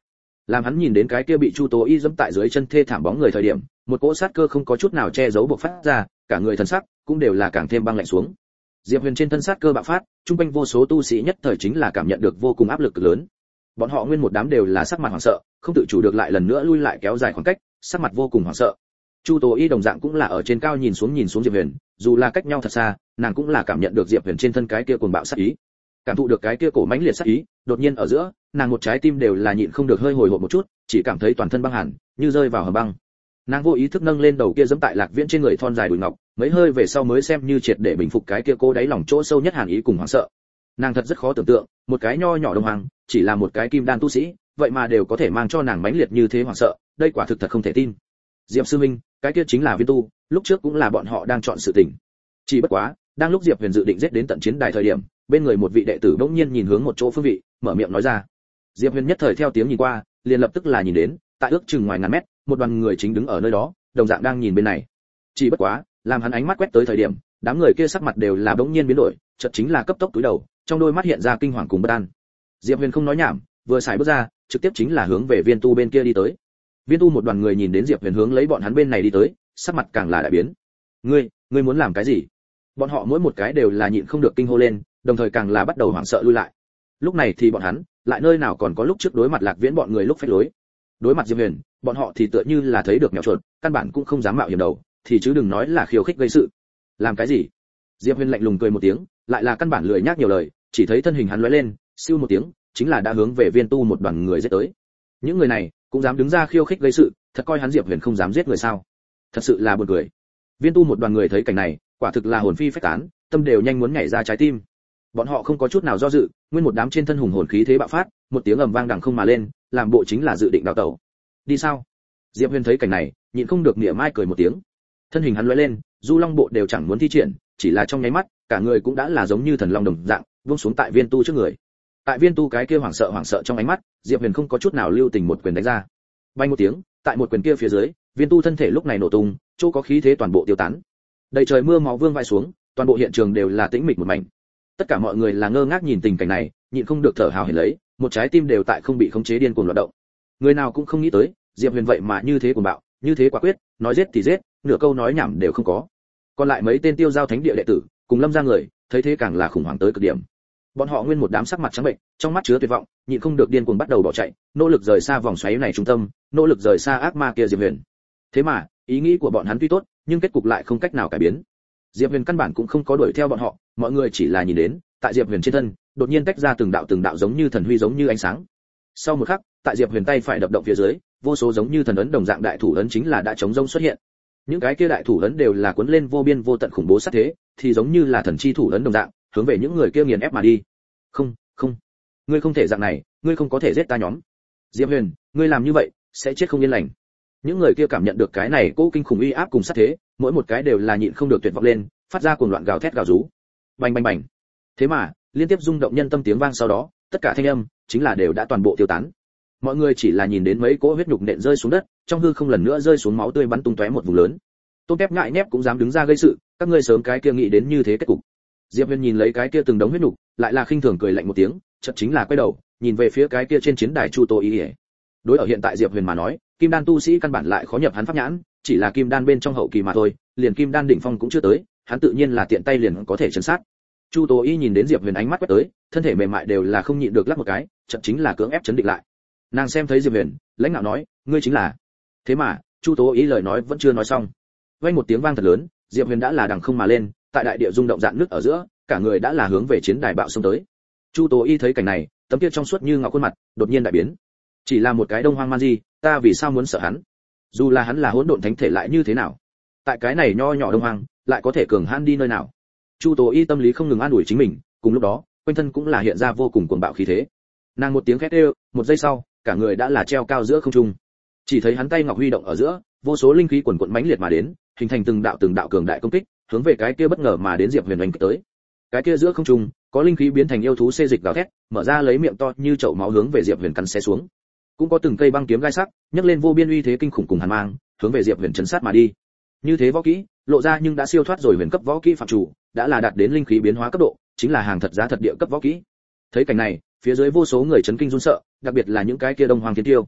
Làm hắn nhìn đến cái kia bị Chu Tố Y dẫm tại dưới chân thê thảm bóng người thời điểm, một cỗ sát cơ không có chút nào che giấu bộc phát ra, cả người thần sắc cũng đều là càng thêm băng lạnh xuống. Diệp Huyền trên thân sát cơ bạo phát, trung quanh vô số tu sĩ nhất thời chính là cảm nhận được vô cùng áp lực lớn. Bọn họ nguyên một đám đều là sắc mặt hoảng sợ, không tự chủ được lại lần nữa lui lại kéo dài khoảng cách, sắc mặt vô cùng hoảng sợ. Chu Tố Y đồng dạng cũng là ở trên cao nhìn xuống nhìn xuống Diệp Huyền, dù là cách nhau thật xa, nàng cũng là cảm nhận được Diệp Huyền trên thân cái kia cuồng bạo sát ý. Cảm thụ được cái kia cổ mãnh liệt sát ý, đột nhiên ở giữa, nàng một trái tim đều là nhịn không được hơi hồi hộp một chút, chỉ cảm thấy toàn thân băng hẳn, như rơi vào hầm băng. Nàng vô ý thức nâng lên đầu kia giẫm tại Lạc Viễn trên người thon dài đùi ngọc, mấy hơi về sau mới xem như triệt để bình phục cái kia cô đáy lòng chỗ sâu nhất hàn ý cùng hoảng sợ. Nàng thật rất khó tưởng tượng, một cái nho nhỏ đồng hoàng, chỉ là một cái kim đan tu sĩ, vậy mà đều có thể mang cho nàng mãnh liệt như thế hoảng sợ, đây quả thực thật không thể tin. Diệp sư minh, cái kia chính là Viên Tu, lúc trước cũng là bọn họ đang chọn sự tình. Chỉ bất quá, đang lúc Diệp Huyền dự định giết đến tận chiến đài thời điểm, bên người một vị đệ tử bỗng nhiên nhìn hướng một chỗ phương vị, mở miệng nói ra. Diệp Huyền nhất thời theo tiếng nhìn qua, liền lập tức là nhìn đến, tại ước chừng ngoài ngàn mét, một đoàn người chính đứng ở nơi đó, đồng dạng đang nhìn bên này. Chỉ bất quá, làm hắn ánh mắt quét tới thời điểm, đám người kia sắc mặt đều là bỗng nhiên biến đổi, chợt chính là cấp tốc túi đầu, trong đôi mắt hiện ra kinh hoàng cùng bất an. Diệp Huyền không nói nhảm, vừa xài bước ra, trực tiếp chính là hướng về Viên Tu bên kia đi tới. Viên Tu một đoàn người nhìn đến Diệp Huyền hướng lấy bọn hắn bên này đi tới, sắc mặt càng là đại biến. "Ngươi, ngươi muốn làm cái gì?" Bọn họ mỗi một cái đều là nhịn không được kinh hô lên, đồng thời càng là bắt đầu hoảng sợ lui lại. Lúc này thì bọn hắn, lại nơi nào còn có lúc trước đối mặt Lạc Viễn bọn người lúc phách lối. Đối mặt Diệp Huyền, bọn họ thì tựa như là thấy được mèo chuột, căn bản cũng không dám mạo hiểm đầu, thì chứ đừng nói là khiêu khích gây sự. Làm cái gì? Diệp Huyền lạnh lùng cười một tiếng, lại là căn bản lười nhác nhiều lời, chỉ thấy thân hình hắn lóe lên, siêu một tiếng, chính là đã hướng về Viên Tu một đoàn người giết tới. Những người này cũng dám đứng ra khiêu khích gây sự, thật coi hắn Diệp Huyền không dám giết người sao? Thật sự là buồn cười. Viên Tu một đoàn người thấy cảnh này, quả thực là hồn phi phách tán, tâm đều nhanh muốn nhảy ra trái tim. Bọn họ không có chút nào do dự, nguyên một đám trên thân hùng hồn khí thế bạo phát, một tiếng ầm vang đằng không mà lên, làm bộ chính là dự định đào tẩu. Đi sao? Diệp Huyền thấy cảnh này, nhịn không được mỉa mai cười một tiếng. Thân hình hắn lóe lên, du long bộ đều chẳng muốn thi triển, chỉ là trong nháy mắt, cả người cũng đã là giống như thần long đồng dạng, vung xuống tại Viên Tu trước người. Tại Viên Tu cái kia hoảng sợ hoảng sợ trong ánh mắt, Diệp Huyền không có chút nào lưu tình một quyền đánh ra. Bay một tiếng, tại một quyền kia phía dưới, Viên Tu thân thể lúc này nổ tung, chỗ có khí thế toàn bộ tiêu tán. Đầy trời mưa máu vương vai xuống, toàn bộ hiện trường đều là tĩnh mịch một mảnh. Tất cả mọi người là ngơ ngác nhìn tình cảnh này, nhịn không được thở hào hển lấy, một trái tim đều tại không bị khống chế điên cuồng loạn động. Người nào cũng không nghĩ tới, Diệp Huyền vậy mà như thế cuồng bạo, như thế quả quyết, nói giết thì giết, nửa câu nói nhảm đều không có. Còn lại mấy tên tiêu giao thánh địa đệ tử, cùng Lâm gia người, thấy thế càng là khủng hoảng tới cực điểm. Bọn họ nguyên một đám sắc mặt trắng bệnh, trong mắt chứa tuyệt vọng, nhịn không được điên cuồng bắt đầu bỏ chạy, nỗ lực rời xa vòng xoáy này trung tâm, nỗ lực rời xa ác ma kia Diệp Huyền. Thế mà, ý nghĩ của bọn hắn tuy tốt, nhưng kết cục lại không cách nào cải biến. Diệp Huyền căn bản cũng không có đuổi theo bọn họ, mọi người chỉ là nhìn đến, tại Diệp Huyền trên thân, đột nhiên tách ra từng đạo từng đạo giống như thần huy giống như ánh sáng. Sau một khắc, tại Diệp Huyền tay phải đập động phía dưới, vô số giống như thần ấn đồng dạng đại thủ ấn chính là đã chống rông xuất hiện. Những cái kia đại thủ ấn đều là cuốn lên vô biên vô tận khủng bố sát thế, thì giống như là thần chi thủ ấn đồng dạng, hướng về những người kia nghiền ép mà đi. Không, không, ngươi không thể dạng này, ngươi không có thể giết ta nhóm. Diệp Huyền, ngươi làm như vậy, sẽ chết không yên lành. Những người kia cảm nhận được cái này cố kinh khủng uy áp cùng sát thế, mỗi một cái đều là nhịn không được tuyệt vọng lên, phát ra cuồng loạn gào thét gào rú. Bành bành bành. Thế mà, liên tiếp rung động nhân tâm tiếng vang sau đó, tất cả thanh âm chính là đều đã toàn bộ tiêu tán. Mọi người chỉ là nhìn đến mấy cỗ huyết nhục nện rơi xuống đất, trong hư không lần nữa rơi xuống máu tươi bắn tung tóe một vùng lớn. Tôn Kép ngại nhép cũng dám đứng ra gây sự, các ngươi sớm cái kia nghĩ đến như thế kết cục. Diệp Huyền nhìn lấy cái kia từng đống huyết nhục, lại là khinh thường cười lạnh một tiếng, chợt chính là quay đầu, nhìn về phía cái kia trên chiến đài Chu Tô Ý. Đối ở hiện tại Diệp Huyền mà nói, kim đan tu sĩ căn bản lại khó nhập hắn pháp nhãn, chỉ là kim đan bên trong hậu kỳ mà thôi, liền kim đan đỉnh phong cũng chưa tới, hắn tự nhiên là tiện tay liền có thể chấn sát. Chu Tố Y nhìn đến Diệp Huyền ánh mắt quét tới, thân thể mềm mại đều là không nhịn được lắc một cái, chợt chính là cưỡng ép chấn định lại. Nàng xem thấy Diệp Huyền, lãnh ngạo nói, ngươi chính là. Thế mà, Chu Tố Y lời nói vẫn chưa nói xong. Vang một tiếng vang thật lớn, Diệp Huyền đã là đằng không mà lên, tại đại địa rung động dạn nước ở giữa, cả người đã là hướng về chiến đài bạo xông tới. Chu Tố Y thấy cảnh này, tấm kia trong suốt như ngọc khuôn mặt, đột nhiên đại biến. Chỉ là một cái đông hoang man di, ta vì sao muốn sợ hắn? Dù là hắn là hỗn độn thánh thể lại như thế nào? Tại cái này nho nhỏ đông hoang, lại có thể cường hãn đi nơi nào? Chu Tố Y tâm lý không ngừng an ủi chính mình, cùng lúc đó, quanh thân cũng là hiện ra vô cùng cuồng bạo khí thế. Nàng một tiếng khét kêu, một giây sau, cả người đã là treo cao giữa không trung. Chỉ thấy hắn tay ngọc huy động ở giữa, vô số linh khí quần quần mãnh liệt mà đến, hình thành từng đạo từng đạo cường đại công kích, hướng về cái kia bất ngờ mà đến Diệp Huyền đánh tới. Cái kia giữa không trung, có linh khí biến thành yêu thú xê dịch gào thét, mở ra lấy miệng to như chậu máu hướng về Diệp Huyền cắn xé xuống. Cũng có từng cây băng kiếm gai sắc, nhấc lên vô biên uy thế kinh khủng cùng hàn mang, hướng về Diệp Huyền chấn sát mà đi. Như thế võ kỹ, lộ ra nhưng đã siêu thoát rồi huyền cấp võ kỹ phạm chủ, đã là đạt đến linh khí biến hóa cấp độ, chính là hàng thật giá thật địa cấp võ kỹ. Thấy cảnh này, phía dưới vô số người chấn kinh run sợ, đặc biệt là những cái kia đông hoàng thiên tiêu.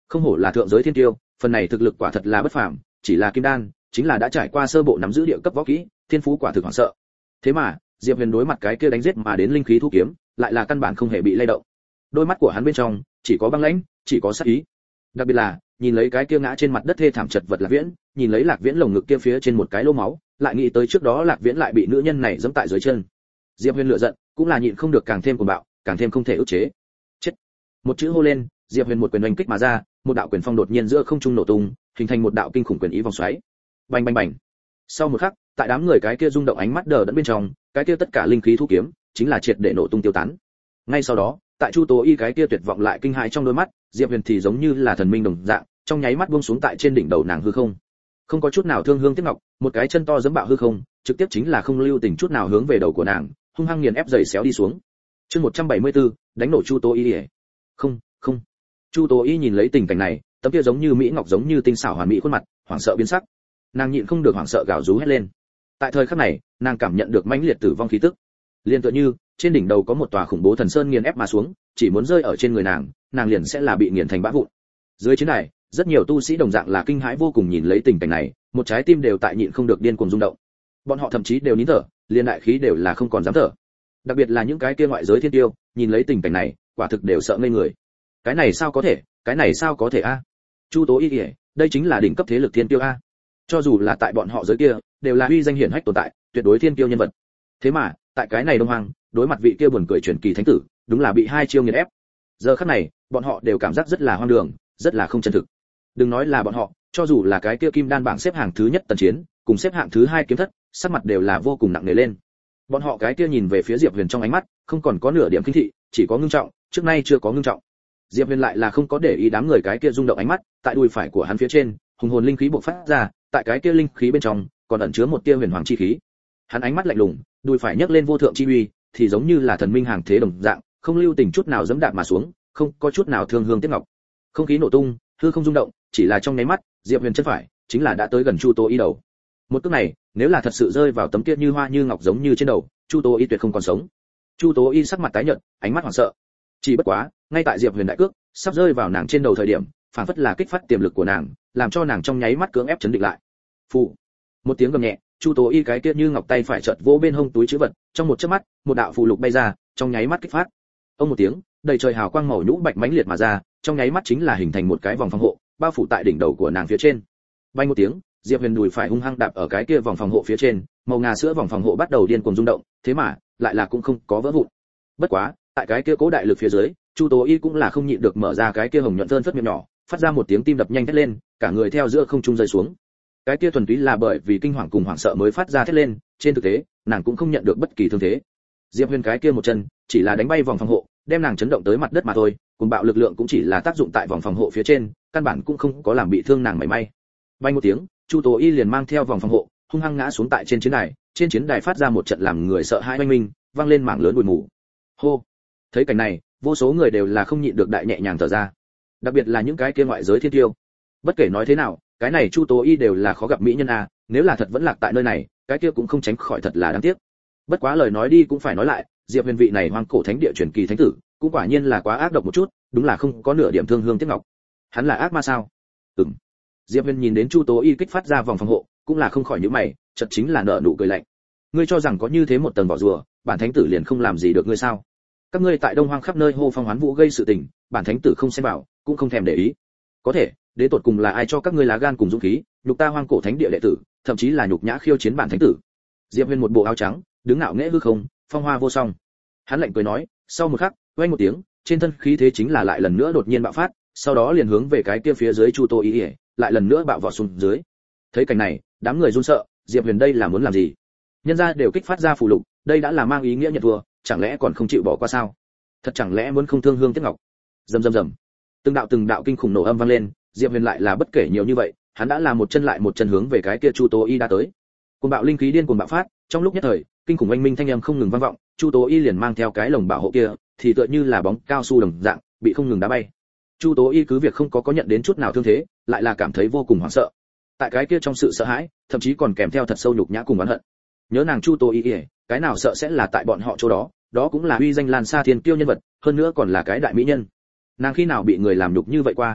Không hổ là thượng giới thiên tiêu, phần này thực lực quả thật là bất phàm, chỉ là kim đan, chính là đã trải qua sơ bộ nắm giữ địa cấp võ kỹ, thiên phú quả thực hoảng sợ. Thế mà, Diệp Huyền đối mặt cái kia đánh giết mà đến linh khí thu kiếm, lại là căn bản không hề bị lay động. Đôi mắt của hắn bên trong chỉ có băng lãnh, chỉ có sát ý. Đặc biệt là, nhìn lấy cái kia ngã trên mặt đất thê thảm chật vật Lạc Viễn, nhìn lấy Lạc Viễn lồng ngực kia phía trên một cái lỗ máu, lại nghĩ tới trước đó Lạc Viễn lại bị nữ nhân này giẫm tại dưới chân. Diệp Huyền lửa giận, cũng là nhịn không được càng thêm cuồng bạo, càng thêm không thể ức chế. Chết. Một chữ hô lên, Diệp Huyền một quyền đánh kích mà ra, một đạo quyền phong đột nhiên giữa không trung nổ tung, hình thành một đạo kinh khủng quyền ý vòng xoáy. Bành bành bành. Sau một khắc, tại đám người cái kia rung động ánh mắt đờ đẫn bên trong, cái kia tất cả linh khí thu kiếm, chính là triệt để nổ tung tiêu tán. Ngay sau đó, tại Chu Tố Y cái kia tuyệt vọng lại kinh hãi trong đôi mắt, Diệp Huyền thì giống như là thần minh đồng dạng, trong nháy mắt buông xuống tại trên đỉnh đầu nàng hư không. Không có chút nào thương hương tiếc ngọc, một cái chân to giẫm bạo hư không, trực tiếp chính là không lưu tình chút nào hướng về đầu của nàng, hung hăng nghiền ép giày xéo đi xuống. Chương một trăm bảy mươi tư, đánh nổ Chu Tố Y. Không, không. Chu Tố Y nhìn lấy tình cảnh này, tấm kia giống như mỹ ngọc giống như tinh xảo hoàn mỹ khuôn mặt, hoảng sợ biến sắc. Nàng nhịn không được hoảng sợ gào rú hét lên. Tại thời khắc này, nàng cảm nhận được mãnh liệt tử vong khí tức. Liên tựa như, trên đỉnh đầu có một tòa khủng bố thần sơn nghiền ép mà xuống, chỉ muốn rơi ở trên người nàng, nàng liền sẽ là bị nghiền thành bã vụn. Dưới chiến này, rất nhiều tu sĩ đồng dạng là kinh hãi vô cùng nhìn lấy tình cảnh này, một trái tim đều tại nhịn không được điên cuồng rung động. Bọn họ thậm chí đều nín thở, liên đại khí đều là không còn dám thở. Đặc biệt là những cái kia ngoại giới thiên tiêu, nhìn lấy tình cảnh này, quả thực đều sợ ngây người. Cái này sao có thể, cái này sao có thể a? Chu Tố Y, đây chính là đỉnh cấp thế lực thiên tiêu a. Cho dù là tại bọn họ giới kia, đều là uy danh hiển hách tồn tại, tuyệt đối thiên tiêu nhân vật. Thế mà, tại cái này Đông Hoàng, đối mặt vị kia buồn cười truyền kỳ thánh tử, đúng là bị hai chiêu nghiền ép. Giờ khắc này, bọn họ đều cảm giác rất là hoang đường, rất là không chân thực. Đừng nói là bọn họ, cho dù là cái kia kim đan bảng xếp hạng thứ nhất Tần Chiến, cùng xếp hạng thứ hai Kiếm Thất, sắc mặt đều là vô cùng nặng nề lên. Bọn họ cái kia nhìn về phía Diệp Huyền trong ánh mắt, không còn có nửa điểm kinh thị, chỉ có ngưng trọng, trước nay chưa có ngưng trọng. Diệp Huyền lại là không có để ý đám người cái kia rung động ánh mắt, tại đùi phải của hắn phía trên, hùng hồn linh khí bộc phát ra, tại cái kia linh khí bên trong, còn ẩn chứa một tia huyền hoàng chi khí. Hắn ánh mắt lạnh lùng, đùi phải nhấc lên vô thượng chi uy, thì giống như là thần minh hàng thế đồng dạng, không lưu tình chút nào giẫm đạp mà xuống, không có chút nào thương hương tiếc ngọc. Không khí nổ tung, hư không rung động, chỉ là trong nháy mắt, Diệp Huyền chân phải chính là đã tới gần Chu Tố Y đầu. Một cước này, nếu là thật sự rơi vào tấm kia như hoa như ngọc giống như trên đầu, Chu Tố Y tuyệt không còn sống. Chu Tố Y sắc mặt tái nhợt, ánh mắt hoảng sợ. Chỉ bất quá, ngay tại Diệp Huyền đại cước sắp rơi vào nàng trên đầu thời điểm, phản phất là kích phát tiềm lực của nàng, làm cho nàng trong nháy mắt cưỡng ép chấn định lại. Phụ. Một tiếng gầm nhẹ, Chu Tố Y cái kia như ngọc tay phải chợt vỗ bên hông túi trữ vật, trong một chớp mắt, một đạo phù lục bay ra, trong nháy mắt kích phát. Ông một tiếng, đầy trời hào quang màu nhũ bạch mãnh liệt mà ra, trong nháy mắt chính là hình thành một cái vòng phòng hộ, bao phủ tại đỉnh đầu của nàng phía trên. Bay một tiếng, Diệp Huyền đùi phải hung hăng đạp ở cái kia vòng phòng hộ phía trên, màu ngà sữa vòng phòng hộ bắt đầu điên cuồng rung động, thế mà lại là cũng không có vỡ vụn. Bất quá, tại cái kia cố đại lực phía dưới, Chu Tố Y cũng là không nhịn được mở ra cái kia hồng nhuận thơn phất miệng nhỏ, phát ra một tiếng tim đập nhanh thét lên, cả người theo giữa không trung rơi xuống. Cái kia thuần túy là bởi vì kinh hoàng cùng hoảng sợ mới phát ra thét lên, trên thực tế, nàng cũng không nhận được bất kỳ thương thế. Diệp Huyền cái kia một chân, chỉ là đánh bay vòng phòng hộ, đem nàng chấn động tới mặt đất mà thôi, cùng bạo lực lượng cũng chỉ là tác dụng tại vòng phòng hộ phía trên, căn bản cũng không có làm bị thương nàng mảy may. Bay một tiếng, Chu Tố Y liền mang theo vòng phòng hộ, hung hăng ngã xuống tại trên chiến đài, trên chiến đài phát ra một trận làm người sợ hãi oanh minh, vang lên mảng lớn bụi mù. Hô. Thấy cảnh này, vô số người đều là không nhịn được đại nhẹ nhàng thở ra. Đặc biệt là những cái kia ngoại giới thiên tiêu. Bất kể nói thế nào, cái này Chu Tố Y đều là khó gặp mỹ nhân a, nếu là thật vẫn lạc tại nơi này, cái kia cũng không tránh khỏi thật là đáng tiếc. Bất quá lời nói đi cũng phải nói lại, Diệp Huyền vị này hoang cổ thánh địa truyền kỳ thánh tử, cũng quả nhiên là quá ác độc một chút, đúng là không có nửa điểm thương hương tiếc ngọc. Hắn là ác ma sao? Ừm. Diệp Huyền nhìn đến Chu Tố Y kích phát ra vòng phòng hộ, cũng là không khỏi nhíu mày, chợt chính là nở nụ cười lạnh. Ngươi cho rằng có như thế một tầng vỏ rùa, bản thánh tử liền không làm gì được ngươi sao? Các ngươi tại Đông Hoang khắp nơi hô phong hoán vũ gây sự tình, bản thánh tử không xem vào, cũng không thèm để ý. Có thể, đến tột cùng là ai cho các ngươi lá gan cùng dũng khí, nhục ta hoang cổ thánh địa đệ tử, thậm chí là nhục nhã khiêu chiến bản thánh tử. Diệp Huyền một bộ áo trắng, đứng ngạo nghễ hư không, phong hoa vô song. Hắn lạnh cười nói, sau một khắc, vang một tiếng, trên thân khí thế chính là lại lần nữa đột nhiên bạo phát, sau đó liền hướng về cái kia phía dưới Chu Tố Y, lại lần nữa bạo vọt xuống dưới. Thấy cảnh này, đám người run sợ, Diệp Huyền đây là muốn làm gì? Nhân gia đều kích phát ra phù lục, đây đã là mang ý nghĩa nhận thua, chẳng lẽ còn không chịu bỏ qua sao? Thật chẳng lẽ muốn không thương hương tiếc ngọc? Rầm rầm rầm. Từng đạo từng đạo kinh khủng nổ âm vang lên, Diệp Huyền lại là bất kể nhiều như vậy, hắn đã là một chân lại một chân hướng về cái kia Chu Tố Y đã tới. Cuồng bạo linh khí điên cuồng bạo phát, trong lúc nhất thời, kinh khủng oanh minh thanh âm không ngừng vang vọng, Chu Tố Y liền mang theo cái lồng bảo hộ kia, thì tựa như là bóng cao su đồng dạng, bị không ngừng đá bay. Chu Tố Y cứ việc không có có nhận đến chút nào thương thế, lại là cảm thấy vô cùng hoảng sợ. Tại cái kia trong sự sợ hãi, thậm chí còn kèm theo thật sâu nhục nhã cùng oán hận. Nhớ nàng Chu Tố Y, cái nào sợ sẽ là tại bọn họ chỗ đó, đó cũng là uy danh lan xa thiên kiêu nhân vật, hơn nữa còn là cái đại mỹ nhân. Nàng khi nào bị người làm nhục như vậy qua?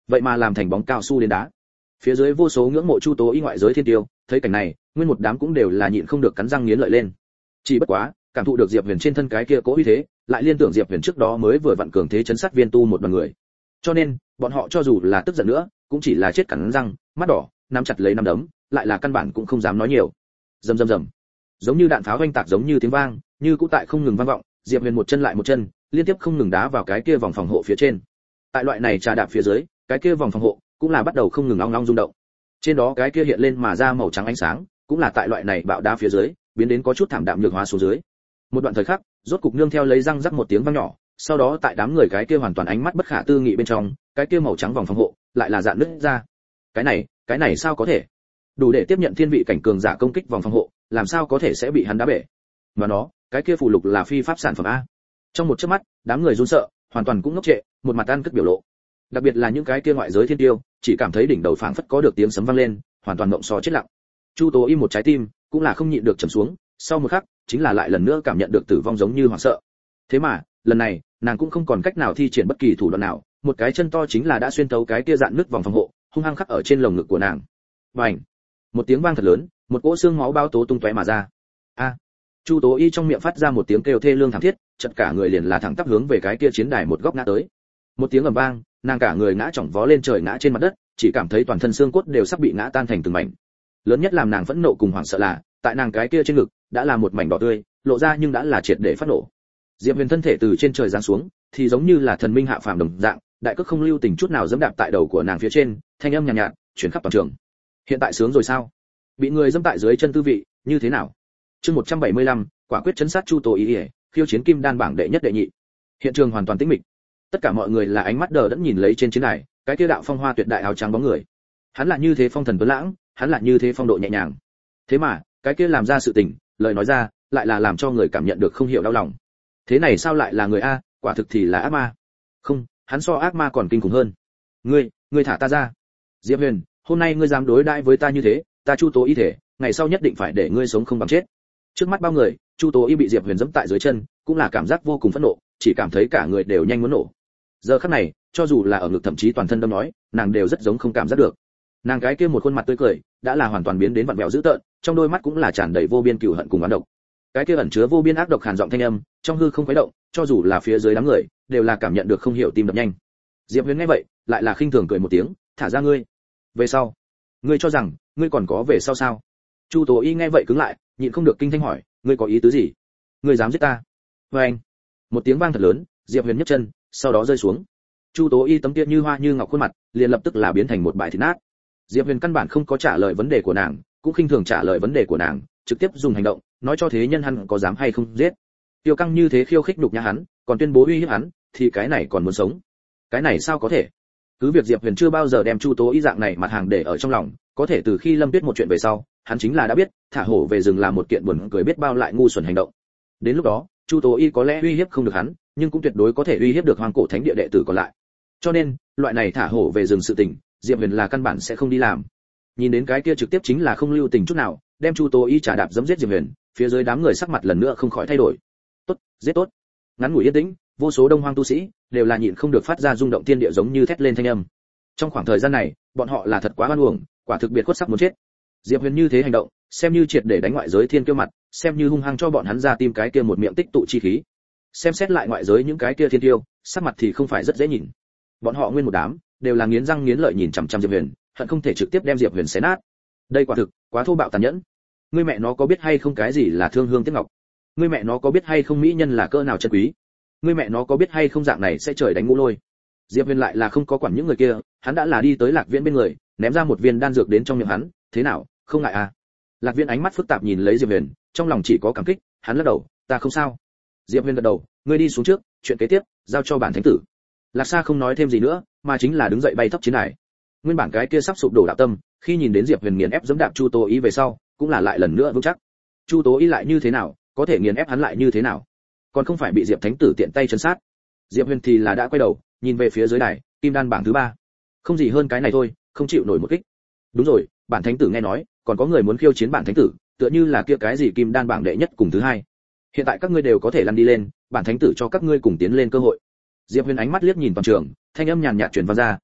vậy mà làm thành bóng cao su đến đá. Phía dưới vô số ngưỡng mộ Chu Tố Y ngoại giới thiên tiêu, thấy cảnh này, nguyên một đám cũng đều là nhịn không được cắn răng nghiến lợi lên. Chỉ bất quá, cảm thụ được Diệp Huyền trên thân cái kia cố uy thế, lại liên tưởng Diệp Huyền trước đó mới vừa vặn cường thế chấn sát viên tu một đoàn người. Cho nên, bọn họ cho dù là tức giận nữa, cũng chỉ là chết cắn răng, mắt đỏ, nắm chặt lấy nắm đấm, lại là căn bản cũng không dám nói nhiều. Rầm rầm rầm. Giống như đạn pháo oanh tạc giống như tiếng vang, như cũ tại không ngừng vang vọng, Diệp Huyền một chân lại một chân, liên tiếp không ngừng đá vào cái kia vòng phòng hộ phía trên. Tại loại này trà đạp phía dưới, cái kia vòng phòng hộ cũng là bắt đầu không ngừng ong ong rung động. Trên đó cái kia hiện lên mà ra màu trắng ánh sáng, cũng là tại loại này bạo đá phía dưới, biến đến có chút thảm đạm nhược hóa xuống dưới. Một đoạn thời khắc, rốt cục nương theo lấy răng rắc một tiếng vang nhỏ, sau đó tại đám người cái kia hoàn toàn ánh mắt bất khả tư nghị bên trong, cái kia màu trắng vòng phòng hộ lại là dạn nứt ra. Cái này, cái này sao có thể? Đủ để tiếp nhận thiên vị cảnh cường giả công kích vòng phòng hộ, làm sao có thể sẽ bị hắn đá bể? Mà nó, cái kia phù lục là phi pháp sản phẩm a. Trong một chớp mắt, đám người run sợ, hoàn toàn cũng ngốc trệ, một mặt ăn cất biểu lộ. Đặc biệt là những cái kia ngoại giới thiên tiêu, chỉ cảm thấy đỉnh đầu phảng phất có được tiếng sấm vang lên, hoàn toàn ngộng so chết lặng. Chu Tố Y một trái tim, cũng là không nhịn được trầm xuống, sau một khắc, chính là lại lần nữa cảm nhận được tử vong giống như hoảng sợ. Thế mà, lần này, nàng cũng không còn cách nào thi triển bất kỳ thủ đoạn nào, một cái chân to chính là đã xuyên thấu cái kia dạn nứt vòng phòng hộ, hung hăng khắc ở trên lồng ngực của nàng. Bành! Một tiếng vang thật lớn, một cỗ xương máu bao tố tung tóe mà ra. A! Chu Tố Y trong miệng phát ra một tiếng kêu thê lương thảm thiết, chợt cả người liền là thẳng tắp hướng về cái kia chiến đài một góc ngã tới. Một tiếng ầm vang, nàng cả người ngã chỏng vó lên trời ngã trên mặt đất, chỉ cảm thấy toàn thân xương cốt đều sắp bị ngã tan thành từng mảnh. Lớn nhất làm nàng phẫn nộ cùng hoảng sợ là, tại nàng cái kia trên ngực đã là một mảnh đỏ tươi, lộ ra nhưng đã là triệt để phát nổ. Diệp Huyền thân thể từ trên trời giáng xuống, thì giống như là thần minh hạ phàm đồng dạng, đại cước không lưu tình chút nào giẫm đạp tại đầu của nàng phía trên, thanh âm nhàn nhạt, nhạt truyền khắp toàn trường. Hiện tại sướng rồi sao? Bị người giẫm tại dưới chân tư vị, như thế nào? Chương một trăm bảy mươi lăm, quả quyết chấn sát Chu Tố Y, khiêu chiến kim đan bảng đệ nhất đệ nhị. Hiện trường hoàn toàn tĩnh mịch. Tất cả mọi người là ánh mắt đờ đẫn nhìn lấy trên chiến đài, cái kia đạo phong hoa tuyệt đại áo trắng bóng người. Hắn là như thế phong thần tuấn lãng, hắn là như thế phong độ nhẹ nhàng. Thế mà, cái kia làm ra sự tình, lời nói ra, lại là làm cho người cảm nhận được không hiểu đau lòng. Thế này sao lại là người a, quả thực thì là ác ma. Không, hắn so ác ma còn kinh khủng hơn. Ngươi, ngươi thả ta ra. Diệp Huyền, hôm nay ngươi dám đối đãi với ta như thế, ta Chu Tố Y thể, ngày sau nhất định phải để ngươi sống không bằng chết. Trước mắt bao người, Chu Tố Y bị Diệp Huyền giẫm tại dưới chân, cũng là cảm giác vô cùng phẫn nộ, chỉ cảm thấy cả người đều nhanh muốn nổ. Giờ khắc này, cho dù là ở ngực thậm chí toàn thân đâm nói, nàng đều rất giống không cảm giác được. Nàng cái kia một khuôn mặt tươi cười, đã là hoàn toàn biến đến vặn vẹo dữ tợn, trong đôi mắt cũng là tràn đầy vô biên cừu hận cùng oán độc. Cái kia ẩn chứa vô biên ác độc hàn giọng thanh âm, trong hư không khuấy động, cho dù là phía dưới đám người, đều là cảm nhận được không hiểu tim đập nhanh. Diệp Huyền nghe vậy, lại là khinh thường cười một tiếng, thả ra ngươi. Về sau, ngươi cho rằng ngươi còn có về sau sao? Chu Tố Y nghe vậy cứng lại, nhịn không được kinh thanh hỏi, ngươi có ý tứ gì? Ngươi dám giết ta? Và anh, một tiếng vang thật lớn, Diệp Huyền nhấc chân, sau đó rơi xuống. Chu Tố Y tấm kia như hoa như ngọc khuôn mặt, liền lập tức là biến thành một bãi thịt nát. Diệp Huyền căn bản không có trả lời vấn đề của nàng, cũng khinh thường trả lời vấn đề của nàng, trực tiếp dùng hành động, nói cho thế nhân hắn có dám hay không giết. Tiêu Căng như thế khiêu khích nhục nhã hắn, còn tuyên bố uy hiếp hắn, thì cái này còn muốn sống? Cái này sao có thể? Cứ việc Diệp Huyền chưa bao giờ đem Chu Tố Y dạng này mặt hàng để ở trong lòng, có thể từ khi Lâm Tuyết một chuyện về sau, hắn chính là đã biết, thả hổ về rừng là một kiện buồn cười biết bao lại ngu xuẩn hành động. Đến lúc đó, Chu Tố Y có lẽ uy hiếp không được hắn, nhưng cũng tuyệt đối có thể uy hiếp được Hoang Cổ Thánh Địa đệ tử còn lại. Cho nên, loại này thả hổ về rừng sự tình, Diệp Huyền là căn bản sẽ không đi làm. Nhìn đến cái kia trực tiếp chính là không lưu tình chút nào, đem Chu Tố Y trả đạp giẫm giết Diệp Huyền, phía dưới đám người sắc mặt lần nữa không khỏi thay đổi. Tốt, giết tốt. Ngắn ngủi yên tĩnh, vô số đông hoang tu sĩ đều là nhịn không được phát ra rung động thiên địa giống như thét lên thanh âm. Trong khoảng thời gian này, bọn họ là thật quá oan uổng, quả thực biệt khuất sắp muốn chết. Diệp Huyền như thế hành động, xem như triệt để đánh ngoại giới thiên kiêu mặt, xem như hung hăng cho bọn hắn ra tim cái kia một miệng tích tụ chi khí. Xem xét lại ngoại giới những cái kia thiên kiêu, sắc mặt thì không phải rất dễ nhìn. Bọn họ nguyên một đám đều là nghiến răng nghiến lợi nhìn chằm chằm Diệp Huyền, hận không thể trực tiếp đem Diệp Huyền xé nát. Đây quả thực quá thô bạo tàn nhẫn. Ngươi mẹ nó có biết hay không cái gì là thương hương tiếc ngọc? Ngươi mẹ nó có biết hay không mỹ nhân là cỡ nào chân quý? Ngươi mẹ nó có biết hay không dạng này sẽ trời đánh ngũ lôi? Diệp Huyền lại là không có quản những người kia, hắn đã là đi tới Lạc Viễn bên người, ném ra một viên đan dược đến trong miệng hắn, thế nào, không ngại à? Lạc Viễn ánh mắt phức tạp nhìn lấy Diệp Huyền, trong lòng chỉ có cảm kích, hắn lắc đầu, ta không sao. Diệp Huyền gật đầu, ngươi đi xuống trước, chuyện kế tiếp giao cho bản thánh tử. Lạc Sa không nói thêm gì nữa, mà chính là đứng dậy bay thấp chiến đài. Nguyên bản cái kia sắp sụp đổ đạo tâm, khi nhìn đến Diệp Huyền nghiền ép giẫm đạp Chu Tố Y về sau, cũng là lại lần nữa vững chắc. Chu Tố Y lại như thế nào, có thể nghiền ép hắn lại như thế nào? Còn không phải bị Diệp thánh tử tiện tay trấn sát. Diệp Huyền thì là đã quay đầu, nhìn về phía dưới đài, kim đan bảng thứ ba. Không gì hơn cái này thôi, không chịu nổi một kích. Đúng rồi, bản thánh tử nghe nói, còn có người muốn khiêu chiến bản thánh tử, tựa như là kia cái gì kim đan bảng đệ nhất cùng thứ hai. Hiện tại các ngươi đều có thể lăn đi lên, bản thánh tử cho các ngươi cùng tiến lên cơ hội. Diệp Huyền ánh mắt liếc nhìn toàn trường, thanh âm nhàn nhạt truyền vang ra,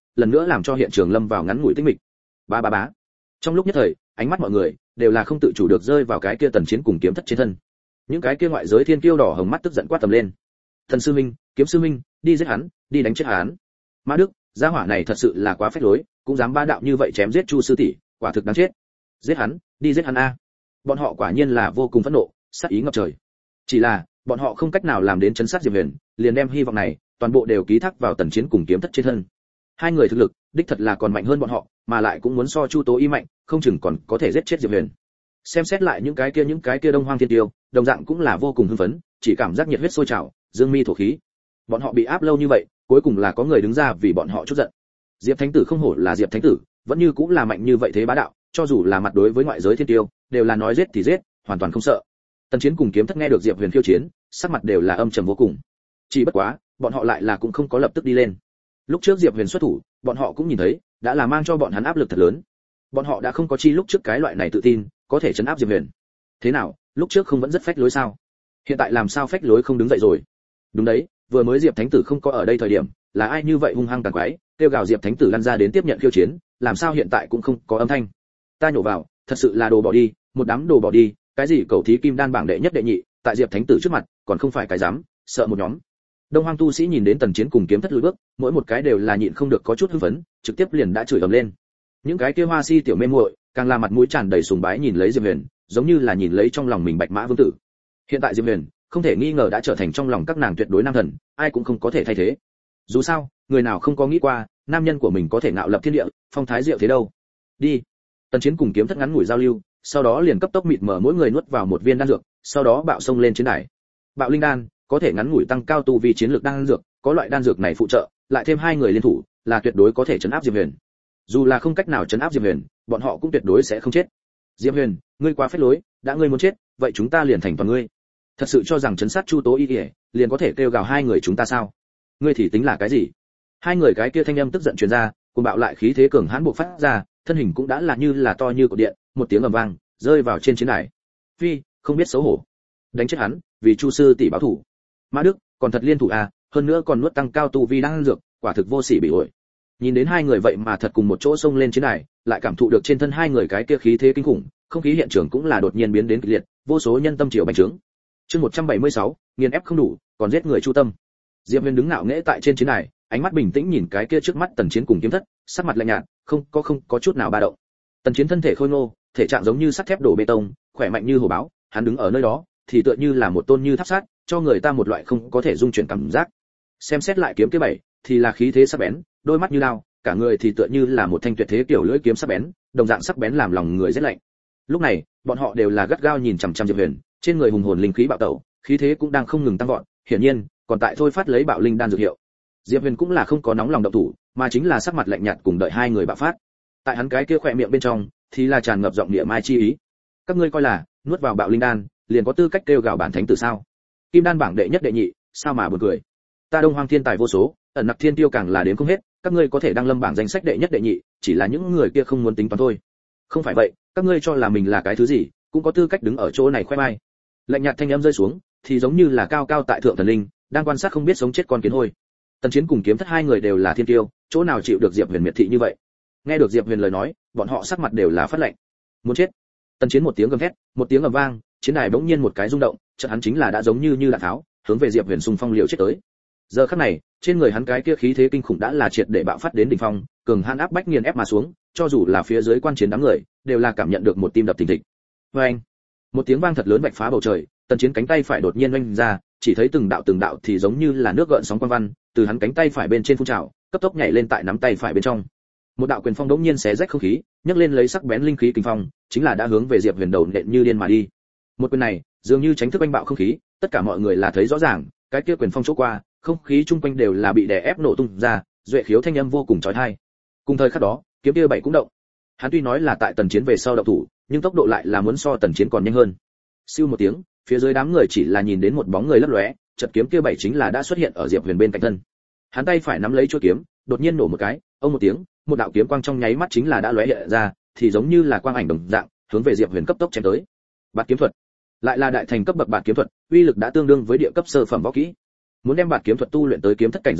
lần nữa làm cho hiện trường lâm vào ngắn ngủi tĩnh mịch. Ba ba bá. Trong lúc nhất thời, ánh mắt mọi người đều là không tự chủ được rơi vào cái kia Tần Chiến cùng kiếm thất trên thân. Những cái kia ngoại giới thiên kiêu đỏ hồng mắt tức giận quát tầm lên. Thần sư minh, kiếm sư minh, đi giết hắn, đi đánh chết hắn. Mã Đức, gia hỏa này thật sự là quá phách lối, cũng dám bá đạo như vậy chém giết Chu sư tỷ, quả thực đáng chết. Giết hắn, đi giết hắn a. Bọn họ quả nhiên là vô cùng phẫn nộ, sát ý ngập trời. Chỉ là, bọn họ không cách nào làm đến chấn sát Diệp Huyền, liền đem hy vọng này toàn bộ đều ký thác vào Tần Chiến cùng kiếm thất trên thân. Hai người thực lực, đích thật là còn mạnh hơn bọn họ, mà lại cũng muốn so Chu Tố Y mạnh, không chừng còn có thể giết chết Diệp Huyền. Xem xét lại những cái kia những cái kia Đông Hoang Thiên Tiêu, đồng dạng cũng là vô cùng hưng phấn, chỉ cảm giác nhiệt huyết sôi trào, dương mi thổ khí. Bọn họ bị áp lâu như vậy, cuối cùng là có người đứng ra vì bọn họ chút giận. Diệp Thánh Tử không hổ là Diệp Thánh Tử, vẫn như cũng là mạnh như vậy thế bá đạo, cho dù là mặt đối với ngoại giới thiên tiêu, đều là nói giết thì giết, hoàn toàn không sợ. Tần Chiến cùng kiếm thất nghe được Diệp Huyền khiêu chiến, sắc mặt đều là âm trầm vô cùng. Chỉ bất quá, bọn họ lại là cũng không có lập tức đi lên. Lúc trước Diệp Huyền xuất thủ, bọn họ cũng nhìn thấy, đã là mang cho bọn hắn áp lực thật lớn. Bọn họ đã không có chi lúc trước cái loại này tự tin, có thể trấn áp Diệp Huyền. Thế nào, lúc trước không vẫn rất phách lối sao? Hiện tại làm sao phách lối không đứng dậy rồi? Đúng đấy, vừa mới Diệp Thánh Tử không có ở đây thời điểm, là ai như vậy hung hăng tàn quái, kêu gào Diệp Thánh Tử lăn ra đến tiếp nhận khiêu chiến, làm sao hiện tại cũng không có âm thanh? Ta nhổ vào, thật sự là đồ bỏ đi, một đám đồ bỏ đi, cái gì cầu thí kim đan bảng đệ nhất đệ nhị, tại Diệp Thánh Tử trước mặt, còn không phải cái dám, sợ một nhóm. Đông Hoang tu sĩ nhìn đến Tần Chiến cùng kiếm thất lùi bước, mỗi một cái đều là nhịn không được có chút hưng phấn, trực tiếp liền đã chửi ầm lên. Những cái kia hoa si tiểu mê muội, càng là mặt mũi tràn đầy sùng bái nhìn lấy Diệp Huyền, giống như là nhìn lấy trong lòng mình bạch mã vương tử. Hiện tại Diệp Huyền, không thể nghi ngờ đã trở thành trong lòng các nàng tuyệt đối nam thần, ai cũng không có thể thay thế. Dù sao, người nào không có nghĩ qua, nam nhân của mình có thể ngạo lập thiên địa, phong thái diệu thế đâu. Đi. Tần Chiến cùng kiếm thất ngắn ngủi giao lưu, sau đó liền cấp tốc mịt mở mỗi người nuốt vào một viên đan dược, sau đó bạo xông lên chiến đài. Bạo linh đan, có thể ngắn ngủi tăng cao tu vi chiến lược đan dược, có loại đan dược này phụ trợ, lại thêm hai người liên thủ, là tuyệt đối có thể trấn áp Diệp Huyền. Dù là không cách nào trấn áp Diệp Huyền, bọn họ cũng tuyệt đối sẽ không chết. Diệp Huyền, ngươi quá phách lối, đã ngươi muốn chết, vậy chúng ta liền thành toàn ngươi. Thật sự cho rằng trấn sát Chu Tố Y Y, liền có thể kêu gào hai người chúng ta sao? Ngươi thì tính là cái gì? Hai người cái kia thanh âm tức giận truyền ra, cuồng bạo lại khí thế cường hãn bộc phát ra, thân hình cũng đã là như là to như cột điện, một tiếng ầm vang, rơi vào trên chiến đài. Phi, không biết xấu hổ. Đánh chết hắn, vì Chu sư tỷ báo thủ. Mã Đức, còn thật liên thủ à, hơn nữa còn nuốt tăng cao tu vi đang dược, quả thực vô sỉ bị ổi. Nhìn đến hai người vậy mà thật cùng một chỗ xông lên chiến đài, lại cảm thụ được trên thân hai người cái kia khí thế kinh khủng, không khí hiện trường cũng là đột nhiên biến đến kịch liệt, vô số nhân tâm triều bành trướng. Chương một trăm bảy mươi sáu, nghiền ép không đủ, còn giết người chu tâm. Diệp Huyền đứng ngạo nghễ tại trên chiến đài, ánh mắt bình tĩnh nhìn cái kia trước mắt Tần Chiến cùng kiếm thất, sắc mặt lạnh nhạt, không có không có chút nào ba động. Tần Chiến thân thể khôi ngô, thể trạng giống như sắt thép đổ bê tông, khỏe mạnh như hổ báo, hắn đứng ở nơi đó, thì tựa như là một tôn như tháp sắt, cho người ta một loại không có thể dung chuyển cảm giác. Xem xét lại kiếm kia bảy, thì là khí thế sắc bén, đôi mắt như lao, cả người thì tựa như là một thanh tuyệt thế kiểu lưỡi kiếm sắc bén, đồng dạng sắc bén làm lòng người rét lạnh. Lúc này, bọn họ đều là gắt gao nhìn chằm chằm Diệp Huyền, trên người hùng hồn linh khí bạo tẩu, khí thế cũng đang không ngừng tăng vọt, hiển nhiên, còn tại thôi phát lấy bạo linh đan dược hiệu. Diệp Huyền cũng là không có nóng lòng động thủ, mà chính là sắc mặt lạnh nhạt cùng đợi hai người bạo phát. Tại hắn cái kia khỏe miệng bên trong, thì là tràn ngập giọng địa mai chi ý. Các ngươi coi là nuốt vào bạo linh đan, liền có tư cách kêu gào bản thánh tử sao? Kim đan bảng đệ nhất đệ nhị, sao mà buồn cười? Ta Đông Hoang thiên tài vô số, ẩn nặc thiên tiêu càng là đến không hết, các ngươi có thể đăng lâm bảng danh sách đệ nhất đệ nhị, chỉ là những người kia không muốn tính toán thôi. Không phải vậy, các ngươi cho là mình là cái thứ gì, cũng có tư cách đứng ở chỗ này khoe mai. Lạnh nhạt thanh âm rơi xuống, thì giống như là cao cao tại thượng thần linh, đang quan sát không biết sống chết con kiến hôi. Tần Chiến cùng kiếm thất hai người đều là thiên tiêu, chỗ nào chịu được Diệp Huyền miệt thị như vậy. Nghe được Diệp Huyền lời nói, bọn họ sắc mặt đều là phát lạnh. Muốn chết. Tần Chiến một tiếng gầm thét, một tiếng ầm vang, chiến đài bỗng nhiên một cái rung động, chợt hắn chính là đã giống như như đạn tháo, hướng về Diệp Huyền xung phong liều chết tới. Giờ khắc này, trên người hắn cái kia khí thế kinh khủng đã là triệt để bạo phát đến đỉnh phong, cường hãn áp bách nghiền ép mà xuống, cho dù là phía dưới quan chiến đám người, đều là cảm nhận được một tim đập thình thịch. Oeng! Một tiếng vang thật lớn vạch phá bầu trời, Tần Chiến cánh tay phải đột nhiên oanh ra, chỉ thấy từng đạo từng đạo thì giống như là nước gợn sóng quang văn, từ hắn cánh tay phải bên trên phun trào, cấp tốc nhảy lên tại nắm tay phải bên trong. Một đạo quyền phong đống nhiên xé rách không khí, nhấc lên lấy sắc bén linh khí kinh phong, chính là đã hướng về Diệp Huyền đầu nện như điên mà đi. Một quyền này, dường như tránh thức oanh bạo không khí, tất cả mọi người là thấy rõ ràng, cái kia quyền phong chỗ qua, không khí chung quanh đều là bị đè ép nổ tung ra, duệ khiếu thanh âm vô cùng chói tai. Cùng thời khắc đó, kiếm kia bảy cũng động. Hắn tuy nói là tại Tần Chiến về sau động thủ, nhưng tốc độ lại là muốn so Tần Chiến còn nhanh hơn. Siêu một tiếng, phía dưới đám người chỉ là nhìn đến một bóng người lấp lóe, chợt kiếm kia bảy chính là đã xuất hiện ở Diệp Huyền bên cạnh thân. Hắn tay phải nắm lấy chuôi kiếm, đột nhiên nổ một cái, ông một tiếng, một đạo kiếm quang trong nháy mắt chính là đã lóe hiện ra, thì giống như là quang ảnh đồng dạng, hướng về Diệp Huyền cấp tốc chém tới. Bạt kiếm thuật, lại là đại thành cấp bậc bạt kiếm thuật, uy lực đã tương đương với địa cấp sơ phẩm võ kỹ. Muốn đem bạt kiếm thuật tu luyện tới kiếm thất cảnh giới này,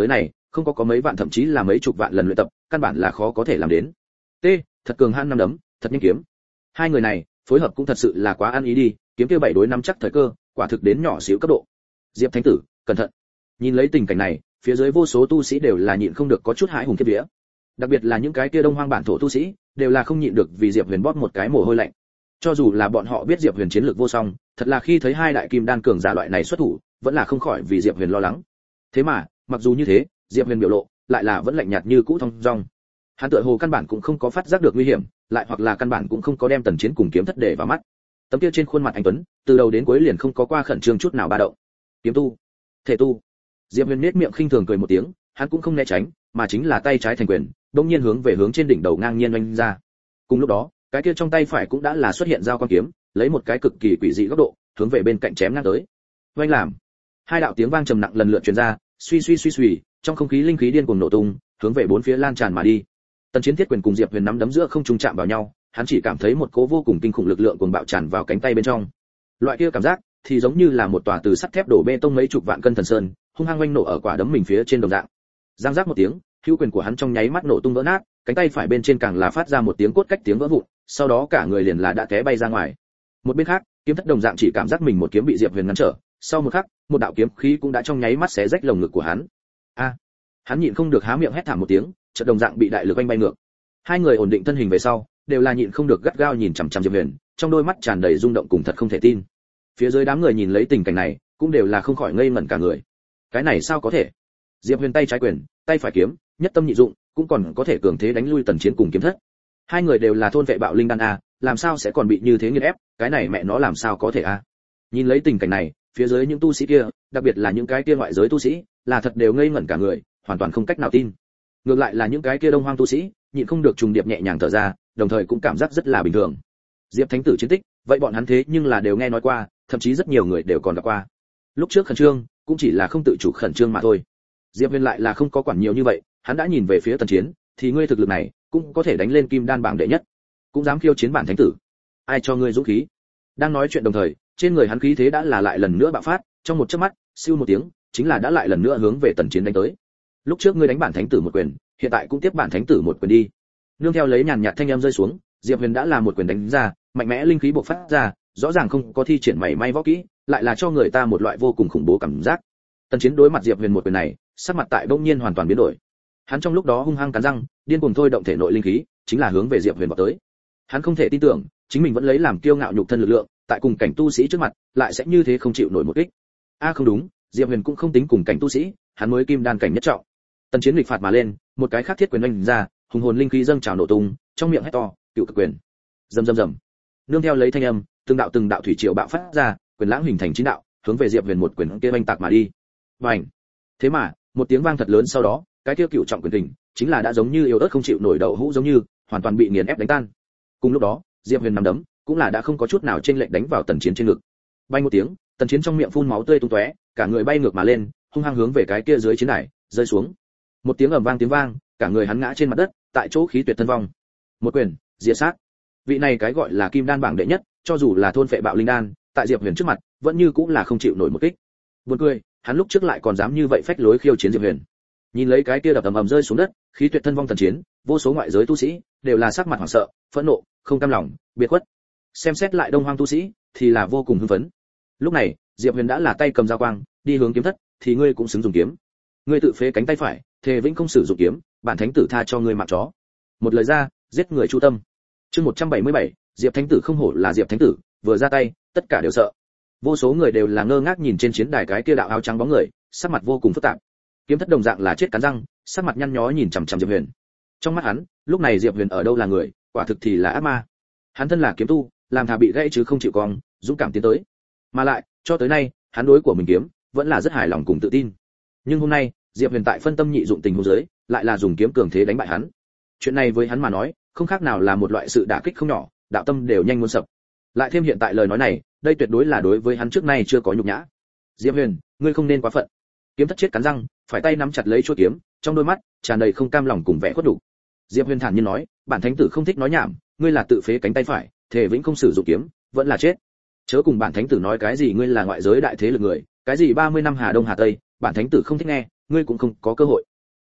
không có có mấy vạn thậm chí là mấy chục vạn lần luyện tập, căn bản là khó có thể làm đến. T, thật cường hãn năm đấm, thật nhanh kiếm. Hai người này, phối hợp cũng thật sự là quá ăn ý đi, kiếm kia bảy đối năm chắc thời cơ, quả thực đến nhỏ xíu cấp độ. Diệp Thánh tử, cẩn thận. Nhìn lấy tình cảnh này, phía dưới vô số tu sĩ đều là nhịn không được có chút hãi hùng kiếp vía. Đặc biệt là những cái kia đông hoang bản thổ tu sĩ, đều là không nhịn được vì Diệp Huyền bóp một cái mồ hôi lạnh. Cho dù là bọn họ biết Diệp Huyền chiến lược vô song, thật là khi thấy hai đại kim đan cường giả loại này xuất thủ, vẫn là không khỏi vì Diệp Huyền lo lắng. Thế mà, mặc dù như thế, Diệp Huyền biểu lộ lại là vẫn lạnh nhạt như cũ thong dong. Hắn tựa hồ căn bản cũng không có phát giác được nguy hiểm, lại hoặc là căn bản cũng không có đem Tần Chiến cùng kiếm thất để vào mắt. Tấm kia trên khuôn mặt anh tuấn, từ đầu đến cuối liền không có qua khẩn trương chút nào ba động. Kiếm tu, thể tu. Diệp Huyền nhếch miệng khinh thường cười một tiếng, hắn cũng không né tránh, mà chính là tay trái thành quyền, đột nhiên hướng về hướng trên đỉnh đầu ngang nhiên oanh ra. Cùng lúc đó, cái kia trong tay phải cũng đã là xuất hiện dao quan kiếm, lấy một cái cực kỳ quỷ dị góc độ, hướng về bên cạnh chém ngang tới. Oanh làm. Hai đạo tiếng vang trầm nặng lần lượt truyền ra, suy suy suy suy, trong không khí linh khí điên cuồng nổ tung, hướng về bốn phía lan tràn mà đi. Tần Chiến thiết quyền cùng Diệp Huyền nắm đấm giữa không trùng chạm vào nhau, hắn chỉ cảm thấy một cỗ vô cùng kinh khủng lực lượng cuồng bạo tràn vào cánh tay bên trong. Loại kia cảm giác thì giống như là một tòa từ sắt thép đổ bê tông mấy chục vạn cân thần sơn, hung hăng oanh nổ ở quả đấm mình phía trên đồng dạng. Giang giác một tiếng, hữu quyền của hắn trong nháy mắt nổ tung vỡ nát, cánh tay phải bên trên càng là phát ra một tiếng cốt cách tiếng vỡ vụn, sau đó cả người liền là đã té bay ra ngoài. Một bên khác, kiếm thất đồng dạng chỉ cảm giác mình một kiếm bị Diệp Huyền ngăn trở, sau một khắc, một đạo kiếm khí cũng đã trong nháy mắt xé rách lồng ngực của hắn. A! Hắn nhịn không được há miệng hét thảm một tiếng, chợt đồng dạng bị đại lực oanh bay ngược. Hai người ổn định thân hình về sau, đều là nhịn không được gắt gao nhìn chằm chằm Diệp Huyền, trong đôi mắt tràn đầy rung động cùng thật không thể tin. Phía dưới đám người nhìn lấy tình cảnh này, cũng đều là không khỏi ngây ngẩn cả người. Cái này sao có thể? Diệp Huyền tay trái quyền, tay phải kiếm, nhất tâm nhị dụng, cũng còn có thể cường thế đánh lui Tần Chiến cùng kiếm thất. Hai người đều là thôn vệ bạo linh đan a, làm sao sẽ còn bị như thế nghiền ép, cái này mẹ nó làm sao có thể a? Nhìn lấy tình cảnh này, phía dưới những tu sĩ kia, đặc biệt là những cái kia ngoại giới tu sĩ, là thật đều ngây ngẩn cả người, hoàn toàn không cách nào tin. Ngược lại là những cái kia đông hoang tu sĩ, nhịn không được trùng điệp nhẹ nhàng thở ra, đồng thời cũng cảm giác rất là bình thường. Diệp Thánh tử chiến tích, vậy bọn hắn thế nhưng là đều nghe nói qua, thậm chí rất nhiều người đều còn gặp qua. Lúc trước khẩn trương, cũng chỉ là không tự chủ khẩn trương mà thôi. Diệp Huyền lại là không có quản nhiều như vậy, hắn đã nhìn về phía Tần Chiến, thì ngươi thực lực này, cũng có thể đánh lên kim đan bảng đệ nhất, cũng dám khiêu chiến bản thánh tử. Ai cho ngươi dũng khí? Đang nói chuyện đồng thời, trên người hắn khí thế đã là lại lần nữa bạo phát, trong một chớp mắt, siêu một tiếng, chính là đã lại lần nữa hướng về Tần Chiến đánh tới. Lúc trước ngươi đánh bản thánh tử một quyền, hiện tại cũng tiếp bản thánh tử một quyền đi. Nương theo lấy nhàn nhạt thanh âm rơi xuống, Diệp Huyền đã là một quyền đánh ra, mạnh mẽ linh khí bộc phát ra, rõ ràng không có thi triển mảy may võ kỹ, lại là cho người ta một loại vô cùng khủng bố cảm giác. Tần Chiến đối mặt Diệp Huyền một quyền này, sắc mặt tại bỗng nhiên hoàn toàn biến đổi. Hắn trong lúc đó hung hăng cắn răng, điên cuồng thôi động thể nội linh khí, chính là hướng về Diệp Huyền vọt tới. Hắn không thể tin tưởng, chính mình vẫn lấy làm kiêu ngạo nhục thân lực lượng, tại cùng cảnh tu sĩ trước mặt, lại sẽ như thế không chịu nổi một kích. A không đúng, Diệp Huyền cũng không tính cùng cảnh tu sĩ, hắn mới kim đan cảnh nhất trọng. Tần Chiến nghịch phạt mà lên, một cái khác thiết quyền oanh ra, hùng hồn linh khí dâng trào nổ tung, trong miệng hét to, cựu cực quyền. Rầm rầm rầm. Nương theo lấy thanh âm, từng đạo từng đạo thủy triều bạo phát ra, quyền lãng hình thành chín đạo, hướng về Diệp Huyền một quyền kia oanh tạc mà đi. Bành. Thế mà, một tiếng vang thật lớn sau đó, cái kia cựu trọng quyền kình, chính là đã giống như yếu ớt không chịu nổi đậu hũ giống như, hoàn toàn bị nghiền ép đánh tan. Cùng lúc đó, Diệp Huyền nắm đấm, cũng là đã không có chút nào chênh lệch đánh vào Tần Chiến trên ngực. Bay một tiếng, Tần Chiến trong miệng phun máu tươi tung tóe, cả người bay ngược mà lên, hung hăng hướng về cái kia dưới chiến đài rơi xuống. Một tiếng ầm vang tiếng vang, cả người hắn ngã trên mặt đất, tại chỗ khí tuyệt thân vong. Một quyền, diệt sát. Vị này cái gọi là kim đan bảng đệ nhất, cho dù là thôn phệ bạo linh đan, tại Diệp Huyền trước mặt, vẫn như cũng là không chịu nổi một kích. Buồn cười, hắn lúc trước lại còn dám như vậy phách lối khiêu chiến Diệp Huyền. Nhìn lấy cái kia đập ầm ầm rơi xuống đất, khí tuyệt thân vong Tần Chiến, vô số ngoại giới tu sĩ đều là sắc mặt hoảng sợ, phẫn nộ, không cam lòng, biệt khuất. Xem xét lại đông hoang tu sĩ, thì là vô cùng hưng phấn. Lúc này, Diệp Huyền đã là tay cầm dao quang, đi hướng kiếm thất, thì ngươi cũng xứng dùng kiếm. Ngươi tự phế cánh tay phải, thề vĩnh không sử dụng kiếm, bản thánh tử tha cho ngươi mạng chó. Một lời ra, giết người chu tâm. Chương một trăm bảy mươi bảy, Diệp Thánh tử không hổ là Diệp Thánh tử, vừa ra tay, tất cả đều sợ. Vô số người đều là ngơ ngác nhìn trên chiến đài cái kia đạo áo trắng bóng người, sắc mặt vô cùng phức tạp. Kiếm thất đồng dạng là chết cắn răng, sắc mặt nhăn nhó nhìn chằm chằm Diệp Huyền. Trong mắt hắn, lúc này Diệp Huyền ở đâu là người, quả thực thì là ác ma. Hắn thân là kiếm tu, làm thà bị gãy chứ không chịu cong, dũng cảm tiến tới. Mà lại, cho tới nay, hắn đối của mình kiếm, vẫn là rất hài lòng cùng tự tin. Nhưng hôm nay, Diệp Huyền tại phân tâm nhị dụng tình huống dưới, lại là dùng kiếm cường thế đánh bại hắn. Chuyện này với hắn mà nói, không khác nào là một loại sự đả kích không nhỏ, đạo tâm đều nhanh muốn sập. Lại thêm hiện tại lời nói này, đây tuyệt đối là đối với hắn trước nay chưa có nhục nhã. Diệp Huyền, ngươi không nên quá phận. Kiếm thất chết cắn răng, phải tay nắm chặt lấy chuôi kiếm, trong đôi mắt tràn đầy không cam lòng cùng vẻ khuất nhục. Diệp Huyền thản nhiên nói, bản thánh tử không thích nói nhảm, ngươi là tự phế cánh tay phải, thể vĩnh không sử dụng kiếm, vẫn là chết. Chớ cùng bản thánh tử nói cái gì ngươi là ngoại giới đại thế lực người, cái gì ba mươi năm Hà Đông Hà Tây, bản thánh tử không thích nghe, ngươi cũng không có cơ hội.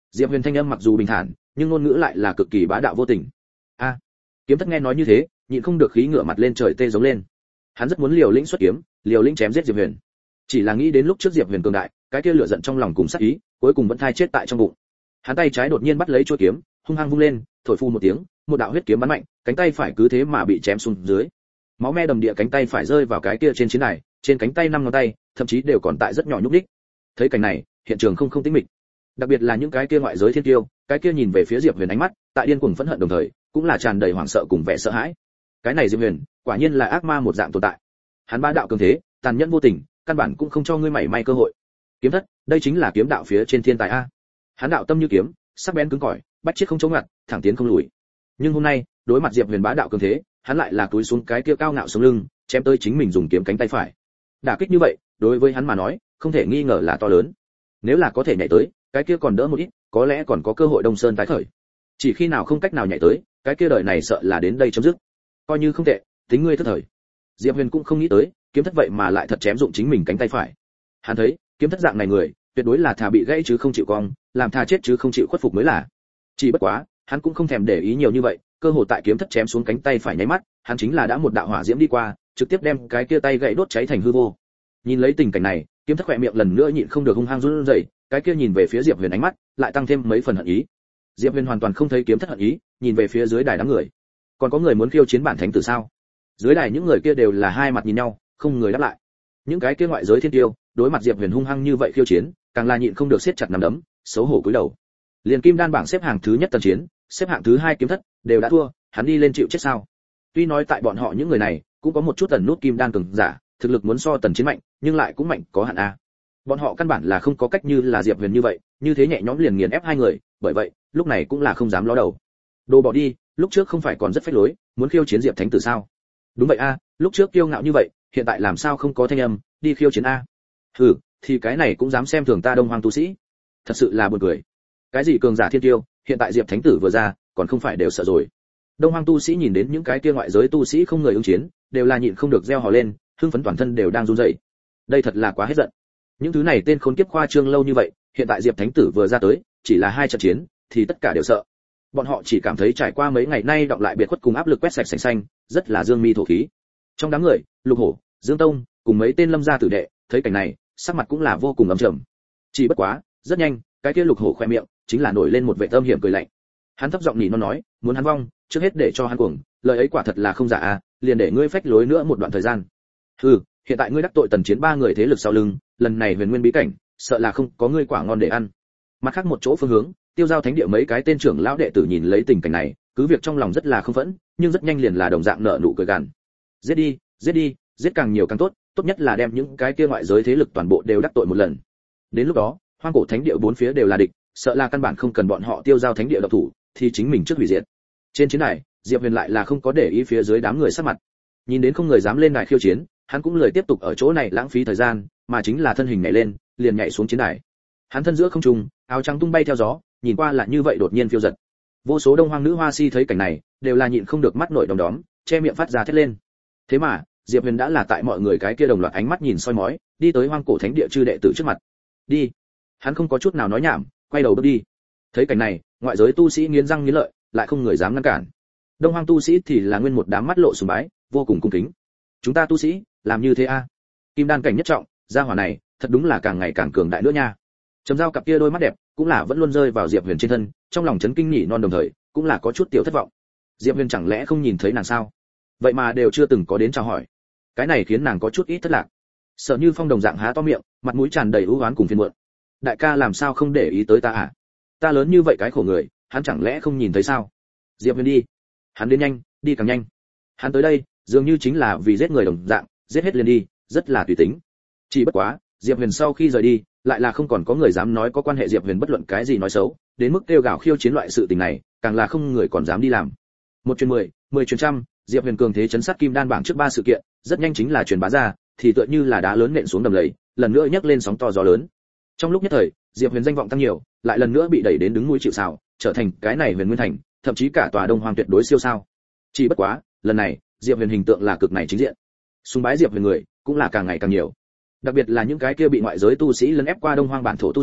Diệp Huyền thanh âm mặc dù bình thản, nhưng ngôn ngữ lại là cực kỳ bá đạo vô tình. A, kiếm thất nghe nói như thế, nhịn không được khí ngửa mặt lên trời tê giống lên. Hắn rất muốn liều lĩnh xuất kiếm, liều lĩnh chém giết Diệp Huyền. Chỉ là nghĩ đến lúc trước Diệp Huyền cường đại, cái kia lửa giận trong lòng cùng sát ý, cuối cùng vẫn thai chết tại trong bụng. Hắn tay trái đột nhiên bắt lấy chuôi kiếm, hung hăng vung lên, thổi phu một tiếng, một đạo huyết kiếm bắn mạnh, cánh tay phải cứ thế mà bị chém xuống dưới. Máu me đầm địa cánh tay phải rơi vào cái kia trên chiến đài, trên cánh tay năm ngón tay, thậm chí đều còn tại rất nhỏ nhúc nhích. Thấy cảnh này, hiện trường không không tĩnh mịch. Đặc biệt là những cái kia ngoại giới thiên tiêu, cái kia nhìn về phía Diệp Huyền ánh mắt, tại điên cuồng phẫn hận đồng thời, cũng là tràn đầy hoảng sợ cùng vẻ sợ hãi. Cái này Diệp Huyền, quả nhiên là ác ma một dạng tồn tại. Hắn bá đạo cường thế, tàn nhẫn vô tình, căn bản cũng không cho ngươi mảy may cơ hội. Kiếm thất, đây chính là kiếm đạo phía trên thiên tài a. Hắn đạo tâm như kiếm, sắc bén cứng cỏi, bách chết không chống ngặt, thẳng tiến không lùi. Nhưng hôm nay, đối mặt Diệp Huyền bá đạo cường thế, hắn lại là cúi xuống cái kia cao ngạo sống lưng, chém tới chính mình dùng kiếm cánh tay phải. Đả kích như vậy, đối với hắn mà nói, không thể nghi ngờ là to lớn. Nếu là có thể nhảy tới, cái kia còn đỡ một ít, có lẽ còn có cơ hội Đông Sơn tái khởi. Chỉ khi nào không cách nào nhảy tới, cái kia đời này sợ là đến đây chấm dứt. Coi như không tệ, tính ngươi thất thời. Diệp Huyền cũng không nghĩ tới, kiếm thất vậy mà lại thật chém dụng chính mình cánh tay phải. Hắn thấy, kiếm thất dạng này người, tuyệt đối là thà bị gãy chứ không chịu cong, làm thà chết chứ không chịu khuất phục mới là. Chỉ bất quá, hắn cũng không thèm để ý nhiều như vậy, cơ hội tại kiếm thất chém xuống cánh tay phải nháy mắt, hắn chính là đã một đạo hỏa diễm đi qua, trực tiếp đem cái kia tay gãy đốt cháy thành hư vô. Nhìn lấy tình cảnh này, kiếm thất khỏe miệng lần nữa nhịn không được hung hăng run rẩy, cái kia nhìn về phía Diệp Huyền ánh mắt, lại tăng thêm mấy phần hận ý. Diệp Huyền hoàn toàn không thấy kiếm thất hận ý, nhìn về phía dưới đài đám người. Còn có người muốn khiêu chiến bản thánh tử sao? Dưới đài những người kia đều là hai mặt nhìn nhau, không người đáp lại. Những cái kia ngoại giới thiên tiêu, đối mặt Diệp Huyền hung hăng như vậy khiêu chiến, càng là nhịn không được siết chặt nắm đấm, xấu hổ cúi đầu. Liền kim đan bảng xếp hạng thứ nhất Tần Chiến, xếp hạng thứ hai kiếm thất, đều đã thua, hắn đi lên chịu chết sao? Tuy nói tại bọn họ những người này, cũng có một chút tần nút kim đan cường giả, thực lực muốn so Tần Chiến mạnh, nhưng lại cũng mạnh có hạn a. Bọn họ căn bản là không có cách như là Diệp Huyền như vậy, như thế nhẹ nhõm liền nghiền ép hai người, bởi vậy, lúc này cũng là không dám ló đầu. Đồ bỏ đi, lúc trước không phải còn rất phách lối, muốn khiêu chiến Diệp Thánh tử sao? Đúng vậy a, lúc trước kiêu ngạo như vậy, hiện tại làm sao không có thanh âm, đi khiêu chiến a? Hừ, thì cái này cũng dám xem thường ta Đông Hoang tu sĩ. Thật sự là buồn cười. Cái gì cường giả thiên tiêu, hiện tại Diệp Thánh tử vừa ra, còn không phải đều sợ rồi. Đông Hoang tu sĩ nhìn đến những cái kia ngoại giới tu sĩ không người ứng chiến, đều là nhịn không được reo hò lên, hưng phấn toàn thân đều đang run rẩy. Đây thật là quá hết giận. Những thứ này tên khốn kiếp khoa trương lâu như vậy, hiện tại Diệp Thánh tử vừa ra tới, chỉ là hai trận chiến, thì tất cả đều sợ. Bọn họ chỉ cảm thấy trải qua mấy ngày nay đọng lại biệt khuất cùng áp lực quét sạch sành xanh, rất là dương mi thổ khí. Trong đám người, Lục Hổ, Dương Tông, cùng mấy tên lâm gia tử đệ, thấy cảnh này, sắc mặt cũng là vô cùng ấm trầm. Chỉ bất quá, rất nhanh, cái kia Lục Hổ khoe miệng, chính là nổi lên một vẻ âm hiểm cười lạnh. Hắn thấp giọng nỉ non nói, muốn hắn vong, trước hết để cho hắn cuồng, lời ấy quả thật là không giả à, liền để ngươi phách lối nữa một đoạn thời gian. Hừ, hiện tại ngươi đắc tội Tần Chiến ba người thế lực sau lưng, lần này Huyền Nguyên bí cảnh, sợ là không có ngươi quả ngon để ăn. Mặt khác một chỗ phương hướng, Tiêu Giao Thánh địa mấy cái tên trưởng lão đệ tử nhìn lấy tình cảnh này, cứ việc trong lòng rất là không phẫn, nhưng rất nhanh liền là đồng dạng nợ nụ cười gằn. Giết đi, giết đi, giết càng nhiều càng tốt, tốt nhất là đem những cái kia ngoại giới thế lực toàn bộ đều đắc tội một lần. Đến lúc đó, Hoang Cổ Thánh địa bốn phía đều là địch, sợ là căn bản không cần bọn họ Tiêu Giao Thánh địa độc thủ, thì chính mình trước hủy diệt. Trên chiến đài, Diệp Huyền lại là không có để ý phía dưới đám người sắc mặt. Nhìn đến không người dám lên đài khiêu chiến, hắn cũng lười tiếp tục ở chỗ này lãng phí thời gian, mà chính là thân hình nhảy lên, liền nhảy xuống chiến đài. Hắn thân giữa không trung, áo trắng tung bay theo gió, nhìn qua là như vậy đột nhiên phiêu giật. Vô số Đông Hoang nữ hoa si thấy cảnh này, đều là nhịn không được mắt nổi đom đóm, che miệng phát ra thét lên. Thế mà, Diệp Huyền đã là tại mọi người cái kia đồng loạt ánh mắt nhìn soi mói, đi tới Hoang Cổ Thánh địa chư đệ tử trước mặt. Đi. Hắn không có chút nào nói nhảm, quay đầu bước đi. Thấy cảnh này, ngoại giới tu sĩ nghiến răng nghiến lợi, lại không người dám ngăn cản. Đông Hoang tu sĩ thì là nguyên một đám mắt lộ sùng bái, vô cùng cung kính. Chúng ta tu sĩ, làm như thế a? Kim đan cảnh nhất trọng, gia hỏa này, thật đúng là càng ngày càng cường đại nữa nha. Trầm Giao cặp kia đôi mắt đẹp, cũng là vẫn luôn rơi vào Diệp Huyền trên thân, trong lòng chấn kinh nhỉ non đồng thời, cũng là có chút tiểu thất vọng. Diệp Huyền chẳng lẽ không nhìn thấy nàng sao? Vậy mà đều chưa từng có đến chào hỏi. Cái này khiến nàng có chút ít thất lạc. Sở Như Phong đồng dạng há to miệng, mặt mũi tràn đầy ưu oán cùng phiền muộn. Đại ca làm sao không để ý tới ta à? Ta lớn như vậy cái khổ người, hắn chẳng lẽ không nhìn thấy sao? Diệp Huyền đi. Hắn đến nhanh, đi càng nhanh. Hắn tới đây, dường như chính là vì giết người đồng dạng, giết hết liền đi, rất là tùy tính. Chỉ bất quá, Diệp Huyền sau khi rời đi, lại là không còn có người dám nói có quan hệ Diệp Huyền bất luận cái gì nói xấu, đến mức kêu gào khiêu chiến loại sự tình này, càng là không người còn dám đi làm. Một truyền mười, mười truyền trăm, Diệp Huyền cường thế chấn sát kim đan bảng trước ba sự kiện, rất nhanh chính là truyền bá ra, thì tựa như là đá lớn nện xuống đầm lầy, lần nữa nhấc lên sóng to gió lớn. Trong lúc nhất thời, Diệp Huyền danh vọng tăng nhiều, lại lần nữa bị đẩy đến đứng núi chịu sào, trở thành cái này Huyền Nguyên Thành, thậm chí cả tòa Đông Hoang tuyệt đối siêu sao. Chỉ bất quá, lần này, Diệp Huyền hình tượng là cực này chính diện. Sùng bái Diệp Huyền người, cũng là càng ngày càng nhiều. Đặc biệt là những cái kia bị ngoại giới tu sĩ lấn ép qua Đông Hoang bản thổ tu sĩ,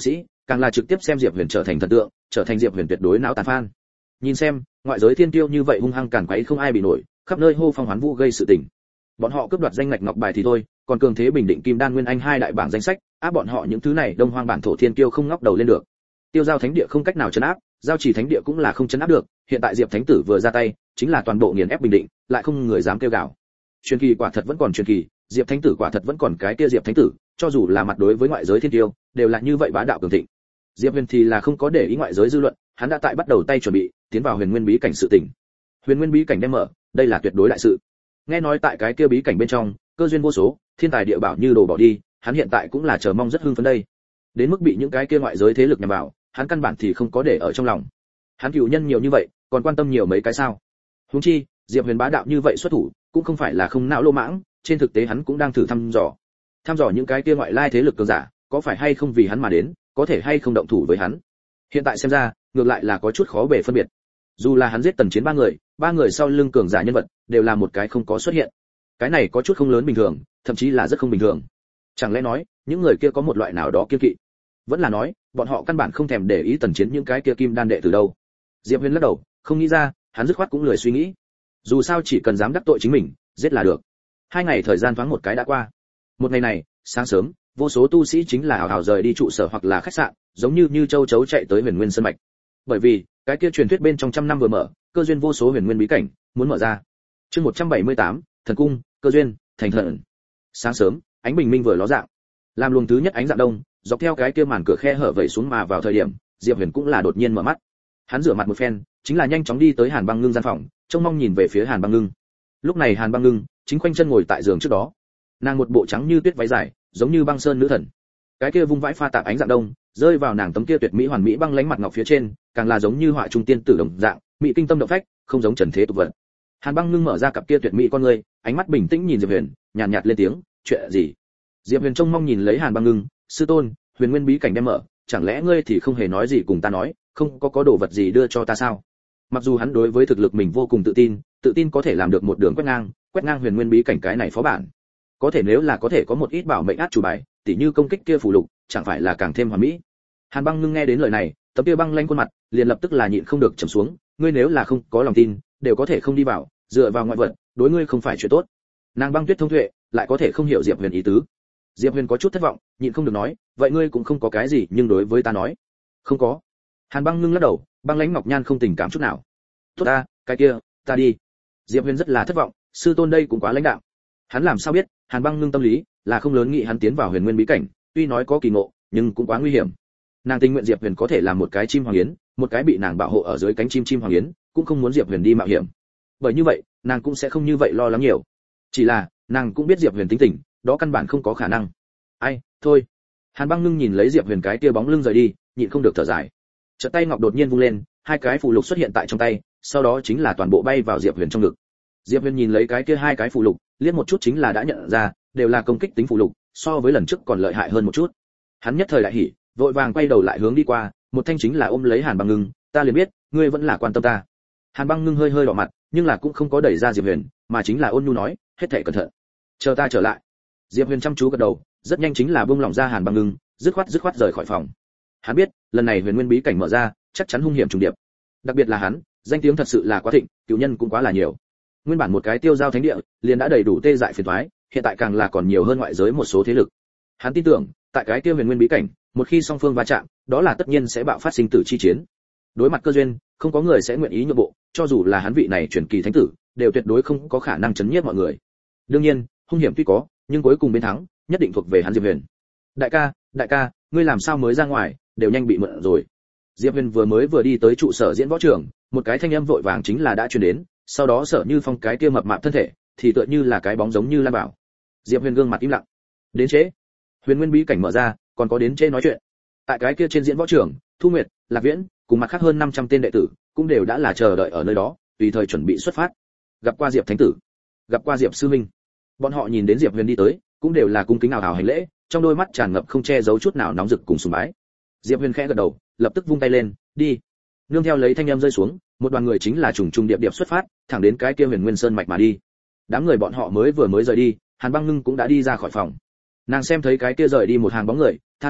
càng là trực tiếp xem Diệp Huyền trở thành thần tượng, trở thành Diệp Huyền tuyệt đối não tàn fan. Nhìn xem, ngoại giới thiên tiêu như vậy hung hăng càn quấy không ai bị nổi, khắp nơi hô phong hoán vũ gây sự tình. Bọn họ cướp đoạt danh ngạch ngọc bài thì thôi, còn cường thế bình định kim đan nguyên anh hai đại bảng danh sách, áp bọn họ những thứ này đông hoang bản thổ thiên kiêu không ngóc đầu lên được. Tiêu giao thánh địa không cách nào trấn áp, giao chỉ thánh địa cũng là không trấn áp được, hiện tại Diệp thánh tử vừa ra tay, chính là toàn bộ nghiền ép bình định, lại không người dám kêu gào. Truyền kỳ quả thật vẫn còn truyền kỳ, Diệp thánh tử quả thật vẫn còn cái kia Diệp thánh tử, cho dù là mặt đối với ngoại giới thiên tiêu, đều là như vậy bá đạo cường thịnh. Diệp Huyền thì là không có để ý ngoại giới dư luận, hắn đã tại bắt đầu tay chuẩn bị, tiến vào Huyền Nguyên bí cảnh sự tình. Huyền Nguyên bí cảnh đem mở, đây là tuyệt đối đại sự. Nghe nói tại cái kia bí cảnh bên trong, cơ duyên vô số, thiên tài địa bảo như đồ bỏ đi, hắn hiện tại cũng là chờ mong rất hưng phấn đây. Đến mức bị những cái kia ngoại giới thế lực nhằm vào, hắn căn bản thì không có để ở trong lòng. Hắn cửu nhân nhiều như vậy, còn quan tâm nhiều mấy cái sao? Huống chi, Diệp Huyền bá đạo như vậy xuất thủ, cũng không phải là không não lô mãng, trên thực tế hắn cũng đang thử thăm dò. Thăm dò những cái kia ngoại lai thế lực cường giả, có phải hay không vì hắn mà đến, có thể hay không động thủ với hắn. Hiện tại xem ra, ngược lại là có chút khó bề phân biệt. Dù là hắn giết Tần Chiến ba người, ba người sau lưng cường giả nhân vật, đều là một cái không có xuất hiện. Cái này có chút không lớn bình thường, thậm chí là rất không bình thường. Chẳng lẽ nói, những người kia có một loại nào đó kiêng kỵ? Vẫn là nói, bọn họ căn bản không thèm để ý Tần Chiến những cái kia kim đan đệ từ đâu? Diệp Huyền lắc đầu, không nghĩ ra, hắn dứt khoát cũng lười suy nghĩ. Dù sao chỉ cần dám đắc tội chính mình, giết là được. Hai ngày thời gian thoáng một cái đã qua. Một ngày này, sáng sớm, vô số tu sĩ chính là hào hào rời đi trụ sở hoặc là khách sạn, giống như như châu chấu chạy tới Huyền Nguyên Sơn mạch. Bởi vì, cái kia truyền thuyết bên trong trăm năm vừa mở, cơ duyên vô số Huyền Nguyên bí cảnh muốn mở ra. Chương một trăm bảy mươi tám, thần cung, cơ duyên, thành thần. Sáng sớm, ánh bình minh vừa ló dạng. Làm luồng thứ nhất ánh dạng đông, dọc theo cái kia màn cửa khe hở vẩy xuống mà vào thời điểm, Diệp Huyền cũng là đột nhiên mở mắt. Hắn rửa mặt một phen, chính là nhanh chóng đi tới Hàn Băng Ngưng gian phòng, trông mong nhìn về phía Hàn Băng Ngưng. Lúc này Hàn Băng Ngưng chính khoanh chân ngồi tại giường trước đó. Nàng một bộ trắng như tuyết váy dài, giống như băng sơn nữ thần. Cái kia vung vãi pha tạp ánh dạng đông, rơi vào nàng tấm kia tuyệt mỹ hoàn mỹ băng lãnh mặt ngọc phía trên, càng là giống như họa trung tiên tử đồng dạng, mỹ kinh tâm động phách, không giống trần thế tục vật. Hàn Băng Ngưng mở ra cặp kia tuyệt mỹ con ngươi, ánh mắt bình tĩnh nhìn Diệp Huyền, nhàn nhạt, nhạt lên tiếng, "Chuyện gì?" Diệp Huyền trông mong nhìn lấy Hàn Băng Ngưng, "Sư tôn, Huyền Nguyên bí cảnh đem mở, chẳng lẽ ngươi thì không hề nói gì cùng ta nói, không có có đồ vật gì đưa cho ta sao?" Mặc dù hắn đối với thực lực mình vô cùng tự tin, tự tin có thể làm được một đường quét ngang, quét ngang Huyền Nguyên bí cảnh cái này phó bản. Có thể nếu là có thể có một ít bảo mệnh át chủ bài, tỉ như công kích kia phù lục, chẳng phải là càng thêm hoàn mỹ. Hàn Băng Ngưng nghe đến lời này, tấm kia băng lanh khuôn mặt, liền lập tức là nhịn không được trầm xuống, ngươi nếu là không có lòng tin, đều có thể không đi vào, dựa vào ngoại vật, đối ngươi không phải chuyện tốt. Nàng Băng Tuyết thông tuệ, lại có thể không hiểu Diệp Huyền ý tứ. Diệp Huyền có chút thất vọng, nhịn không được nói, vậy ngươi cũng không có cái gì, nhưng đối với ta nói, không có. Hàn Băng Ngưng lắc đầu, băng lãnh ngọc nhan không tình cảm chút nào. Tốt ta, cái kia, ta đi. Diệp Huyền rất là thất vọng, sư tôn đây cũng quá lãnh đạo. Hắn làm sao biết, Hàn Băng Ngưng tâm lý là không lớn nghĩ hắn tiến vào Huyền Nguyên bí cảnh, tuy nói có kỳ ngộ, nhưng cũng quá nguy hiểm. Nàng tình nguyện Diệp Huyền có thể làm một cái chim hoàng yến, một cái bị nàng bảo hộ ở dưới cánh chim chim hoàng yến, cũng không muốn Diệp Huyền đi mạo hiểm. Bởi như vậy, nàng cũng sẽ không như vậy lo lắng nhiều. Chỉ là, nàng cũng biết Diệp Huyền tính tình, đó căn bản không có khả năng. Ai, thôi. Hàn Băng Ngưng nhìn lấy Diệp Huyền cái kia bóng lưng rời đi, nhịn không được thở dài. Chợt tay ngọc đột nhiên vung lên, hai cái phù lục xuất hiện tại trong tay, sau đó chính là toàn bộ bay vào Diệp Huyền trong ngực. Diệp Huyền nhìn lấy cái kia hai cái phù lục, liếc một chút chính là đã nhận ra, đều là công kích tính phù lục, so với lần trước còn lợi hại hơn một chút. Hắn nhất thời đại hỉ, vội vàng quay đầu lại hướng đi qua, một thanh chính là ôm lấy Hàn Băng Ngưng, ta liền biết, ngươi vẫn là quan tâm ta. Hàn Băng Ngưng hơi hơi đỏ mặt, nhưng là cũng không có đẩy ra Diệp Huyền, mà chính là ôn nhu nói, hết thảy cẩn thận, chờ ta trở lại. Diệp Huyền chăm chú gật đầu, rất nhanh chính là buông lỏng ra Hàn Băng Ngưng, dứt khoát dứt khoát rời khỏi phòng. Hắn biết, lần này Huyền Nguyên bí cảnh mở ra, chắc chắn hung hiểm trùng điệp. Đặc biệt là hắn, danh tiếng thật sự là quá thịnh, cửu nhân cũng quá là nhiều. Nguyên bản một cái tiêu giao thánh địa, liền đã đầy đủ tê dại phiền toái, hiện tại càng là còn nhiều hơn ngoại giới một số thế lực. Hắn tin tưởng, tại cái kia Huyền Nguyên bí cảnh, một khi song phương va chạm, đó là tất nhiên sẽ bạo phát sinh tử chi chiến. Đối mặt cơ duyên, không có người sẽ nguyện ý nhượng bộ, cho dù là hắn vị này truyền kỳ thánh tử, đều tuyệt đối không có khả năng chấn nhiếp mọi người. Đương nhiên, hung hiểm tuy có, nhưng cuối cùng bên thắng, nhất định thuộc về hắn Diệp Huyền. Đại ca, đại ca, ngươi làm sao mới ra ngoài, đều nhanh bị mượn rồi. Diệp Huyền vừa mới vừa đi tới trụ sở diễn võ trường, một cái thanh âm vội vàng chính là đã truyền đến, sau đó Sở Như Phong cái kia mập mạp thân thể, thì tựa như là cái bóng giống như lan bảo. Diệp Huyền gương mặt im lặng. Đến trễ. Huyền Nguyên bí cảnh mở ra, còn có đến trễ nói chuyện. Tại cái kia trên diễn võ trường, Thu Nguyệt, Lạc Viễn, cùng mặt khác hơn năm trăm tên đệ tử, cũng đều đã là chờ đợi ở nơi đó, tùy thời chuẩn bị xuất phát. Gặp qua Diệp thánh tử, gặp qua Diệp sư huynh. Bọn họ nhìn đến Diệp Huyền đi tới, cũng đều là cung kính ào ào hành lễ, trong đôi mắt tràn ngập không che giấu chút nào nóng rực cùng sùng bái. Diệp Huyền khẽ gật đầu, lập tức vung tay lên, đi. Nương theo lấy thanh âm rơi xuống, một đoàn người chính là trùng trùng điệp điệp xuất phát, thẳng đến cái kia Huyền Nguyên Sơn mạch mà đi. Đám người bọn họ mới vừa mới rời đi, Hàn Băng Ngưng cũng đã đi ra khỏi phòng. Nàng xem thấy cái kia rời đi một hàng bóng người, than khẽ,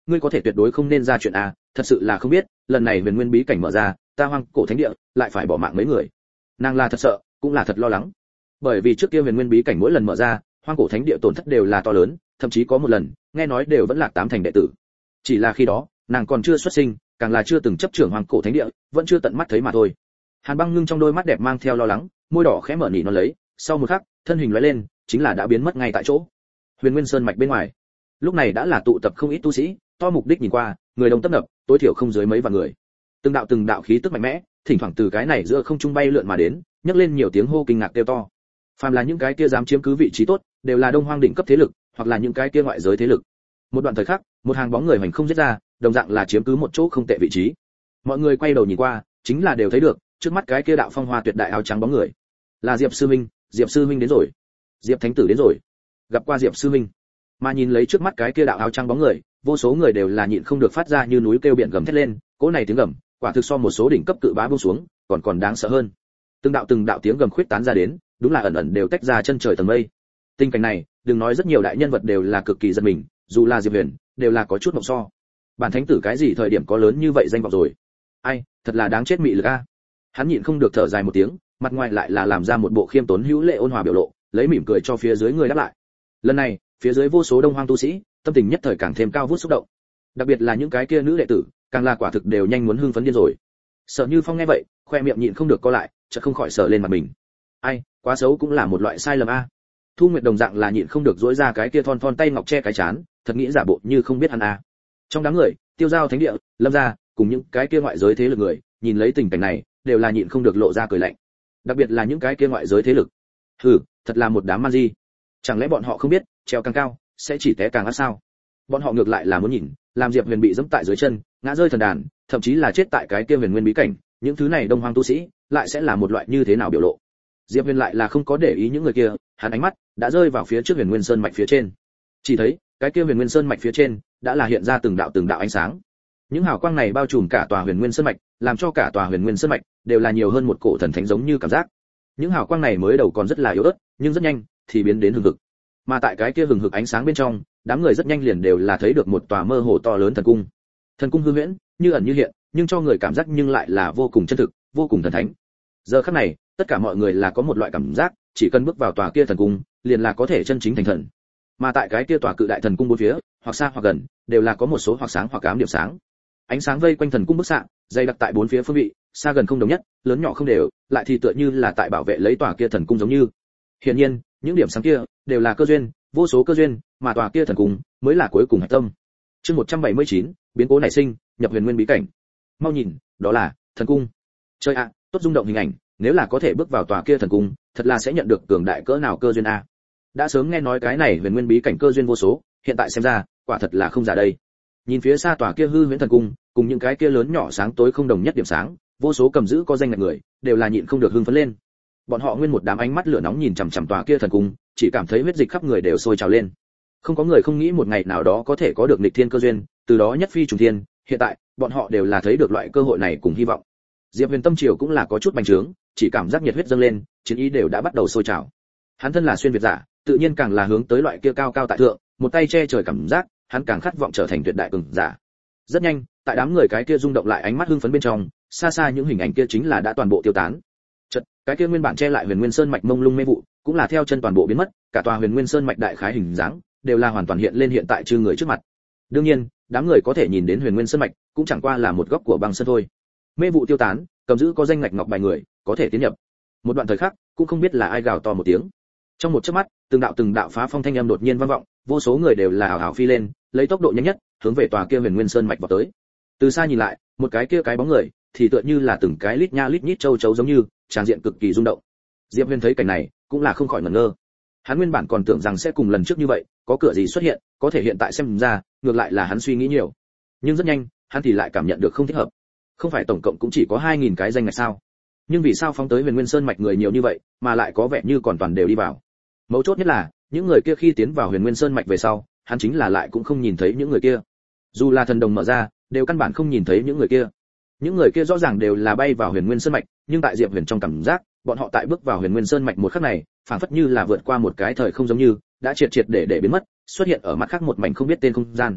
ngươi có thể tuyệt đối không nên ra chuyện a, thật sự là không biết, lần này huyền nguyên bí cảnh mở ra, ta hoang cổ thánh địa lại phải bỏ mạng mấy người. Nàng là thật sợ, cũng là thật lo lắng. Bởi vì trước kia huyền nguyên bí cảnh mỗi lần mở ra, hoang cổ thánh địa tổn thất đều là to lớn, thậm chí có một lần, nghe nói đều vẫn lạc tám thành đệ tử. Chỉ là khi đó, nàng còn chưa xuất sinh, càng là chưa từng chấp trưởng hoang cổ thánh địa, vẫn chưa tận mắt thấy mà thôi. Hàn Băng Ngưng trong đôi mắt đẹp mang theo lo lắng, môi đỏ khẽ mở nỉ nó lấy, sau một khắc, thân hình lóe lên, chính là đã biến mất ngay tại chỗ. Huyền Nguyên Sơn mạch bên ngoài, lúc này đã là tụ tập không ít tu sĩ, to mục đích nhìn qua, người đông tấp nập, tối thiểu không dưới mấy vạn người. Từng đạo từng đạo khí tức mạnh mẽ, thỉnh thoảng từ cái này giữa không trung bay lượn mà đến, nhấc lên nhiều tiếng hô kinh ngạc kêu to. Phàm là những cái kia dám chiếm cứ vị trí tốt, đều là Đông Hoang đỉnh cấp thế lực, hoặc là những cái kia ngoại giới thế lực. Một đoạn thời khắc, một hàng bóng người hoành không giết ra, đồng dạng là chiếm cứ một chỗ không tệ vị trí. Mọi người quay đầu nhìn qua, chính là đều thấy được, trước mắt cái kia đạo phong hoa tuyệt đại áo trắng bóng người, là Diệp sư minh, Diệp sư minh đến rồi. Diệp thánh tử đến rồi. Gặp qua Diệp sư minh. Mà nhìn lấy trước mắt cái kia đạo áo trắng bóng người, vô số người đều là nhịn không được phát ra như núi kêu biển gầm thét lên, cỗ này tiếng gầm, quả thực so một số đỉnh cấp cự bá buông xuống, còn còn đáng sợ hơn. Từng đạo từng đạo tiếng gầm khuyết tán ra đến, đúng là ẩn ẩn đều tách ra chân trời tầng mây. Tình cảnh này, đừng nói rất nhiều đại nhân vật đều là cực kỳ giật mình, dù là Diệp Huyền, đều là có chút ngộp so. Bản thánh tử cái gì thời điểm có lớn như vậy danh vọng rồi? Ai, thật là đáng chết mị lực a. Hắn nhịn không được thở dài một tiếng, mặt ngoài lại là làm ra một bộ khiêm tốn hữu lệ ôn hòa biểu lộ, lấy mỉm cười cho phía dưới người đáp lại. Lần này, phía dưới vô số Đông Hoang tu sĩ, tâm tình nhất thời càng thêm cao vút xúc động. Đặc biệt là những cái kia nữ đệ tử, càng là quả thực đều nhanh muốn hưng phấn điên rồi. Sở Như Phong nghe vậy, khoe miệng nhịn không được co lại, chợt không khỏi sờ lên mặt mình. Ai, quá xấu cũng là một loại sai lầm a. Thu Nguyệt đồng dạng là nhịn không được duỗi ra cái kia thon thon tay ngọc che cái chán, thật nghĩ giả bộ như không biết hắn a. Trong đám người, Tiêu Giao Thánh địa, Lâm gia, cùng những cái kia ngoại giới thế lực người, nhìn lấy tình cảnh này, đều là nhịn không được lộ ra cười lạnh. Đặc biệt là những cái kia ngoại giới thế lực. Hừ, thật là một đám man di. Chẳng lẽ bọn họ không biết, treo càng cao, sẽ chỉ té càng ác sao? Bọn họ ngược lại là muốn nhìn, làm Diệp Huyền bị giẫm tại dưới chân, ngã rơi thần đàn, thậm chí là chết tại cái kia huyền nguyên bí cảnh, những thứ này Đông Hoang tu sĩ, lại sẽ là một loại như thế nào biểu lộ. Diệp Huyền lại là không có để ý những người kia, hắn ánh mắt đã rơi vào phía trước Huyền Nguyên Sơn mạch phía trên. Chỉ thấy, cái kia Huyền Nguyên Sơn mạch phía trên đã là hiện ra từng đạo từng đạo ánh sáng. Những hào quang này bao trùm cả tòa Huyền Nguyên Sơn mạch, làm cho cả tòa Huyền Nguyên Sơn mạch đều là nhiều hơn một cổ thần thánh giống như cảm giác. Những hào quang này mới đầu còn rất là yếu ớt, nhưng rất nhanh thì biến đến hừng hực. Mà tại cái kia hừng hực ánh sáng bên trong, đám người rất nhanh liền đều là thấy được một tòa mơ hồ to lớn thần cung. Thần cung hư huyễn, như ẩn như hiện, nhưng cho người cảm giác nhưng lại là vô cùng chân thực, vô cùng thần thánh. Giờ khắc này, tất cả mọi người là có một loại cảm giác, chỉ cần bước vào tòa kia thần cung, liền là có thể chân chính thành thần. Mà tại cái kia tòa cự đại thần cung bốn phía, hoặc xa hoặc gần, đều là có một số hoặc sáng hoặc ám điểm sáng. Ánh sáng vây quanh thần cung bức xạ, dày đặc tại bốn phía phương vị, xa gần không đồng nhất, lớn nhỏ không đều, lại thì tựa như là tại bảo vệ lấy tòa kia thần cung giống như. Hiển nhiên, những điểm sáng kia đều là cơ duyên, vô số cơ duyên, mà tòa kia thần cung mới là cuối cùng hạch tâm. Chương một trăm bảy mươi chín, biến cố nảy sinh, nhập huyền nguyên bí cảnh. Mau nhìn, đó là thần cung. Chơi ạ, tốt rung động hình ảnh, nếu là có thể bước vào tòa kia thần cung, thật là sẽ nhận được cường đại cỡ nào cơ duyên a. Đã sớm nghe nói cái này huyền nguyên bí cảnh cơ duyên vô số, hiện tại xem ra, quả thật là không giả đây. Nhìn phía xa tòa kia hư huyễn thần cung, cùng những cái kia lớn nhỏ sáng tối không đồng nhất điểm sáng, vô số cầm giữ có danh ngạch người, đều là nhịn không được hưng phấn lên. Bọn họ nguyên một đám ánh mắt lửa nóng nhìn chằm chằm tòa kia thần cung, chỉ cảm thấy huyết dịch khắp người đều sôi trào lên. Không có người không nghĩ một ngày nào đó có thể có được nghịch thiên cơ duyên, từ đó nhất phi trùng thiên, hiện tại, bọn họ đều là thấy được loại cơ hội này cùng hy vọng. Diệp Huyền tâm triều cũng là có chút bành trướng, chỉ cảm giác nhiệt huyết dâng lên, chiến ý đều đã bắt đầu sôi trào. Hắn thân là xuyên việt giả, tự nhiên càng là hướng tới loại kia cao cao tại thượng, một tay che trời cảm giác, hắn càng khát vọng trở thành tuyệt đại cường giả. Rất nhanh, tại đám người cái kia rung động lại ánh mắt hưng phấn bên trong, xa xa những hình ảnh kia chính là đã toàn bộ tiêu tán. Chợt, cái kia nguyên bản che lại Huyền Nguyên Sơn mạch mông lung mê vụ, cũng là theo chân toàn bộ biến mất, cả tòa Huyền Nguyên Sơn mạch đại khái hình dáng, đều là hoàn toàn hiện lên hiện tại chư người trước mặt. Đương nhiên, đám người có thể nhìn đến Huyền Nguyên Sơn mạch, cũng chẳng qua là một góc của băng sơn thôi. Mê vụ tiêu tán, cầm giữ có danh ngạch ngọc bài người, có thể tiến nhập. Một đoạn thời khắc, cũng không biết là ai gào to một tiếng. Trong một chớp mắt, từng đạo từng đạo phá phong thanh âm đột nhiên vang vọng, vô số người đều là ảo ảo phi lên, lấy tốc độ nhanh nhất, hướng về tòa kia Huyền Nguyên Sơn mạch vọt tới. Từ xa nhìn lại, một cái kia cái bóng người, thì tựa như là từng cái lít nha lít nhít châu chấu giống như, tràn diện cực kỳ rung động. Diệp Huyền thấy cảnh này, cũng là không khỏi ngẩn ngơ. Hắn nguyên bản còn tưởng rằng sẽ cùng lần trước như vậy, có cửa gì xuất hiện, có thể hiện tại xem ra, ngược lại là hắn suy nghĩ nhiều. Nhưng rất nhanh, hắn thì lại cảm nhận được không thích hợp. Không phải tổng cộng cũng chỉ có hai nghìn cái danh ngạch sao? Nhưng vì sao phóng tới Huyền Nguyên Sơn mạch người nhiều như vậy, mà lại có vẻ như còn toàn đều đi vào? Mấu chốt nhất là, những người kia khi tiến vào Huyền Nguyên Sơn mạch về sau, hắn chính là lại cũng không nhìn thấy những người kia. Dù là thần đồng mở ra, đều căn bản không nhìn thấy những người kia. Những người kia rõ ràng đều là bay vào Huyền Nguyên Sơn mạch, nhưng tại Diệp Huyền trong cảm giác, bọn họ tại bước vào Huyền Nguyên Sơn mạch một khắc này, phảng phất như là vượt qua một cái thời không giống như, đã triệt triệt để để biến mất, xuất hiện ở mặt khác một mảnh không biết tên không gian.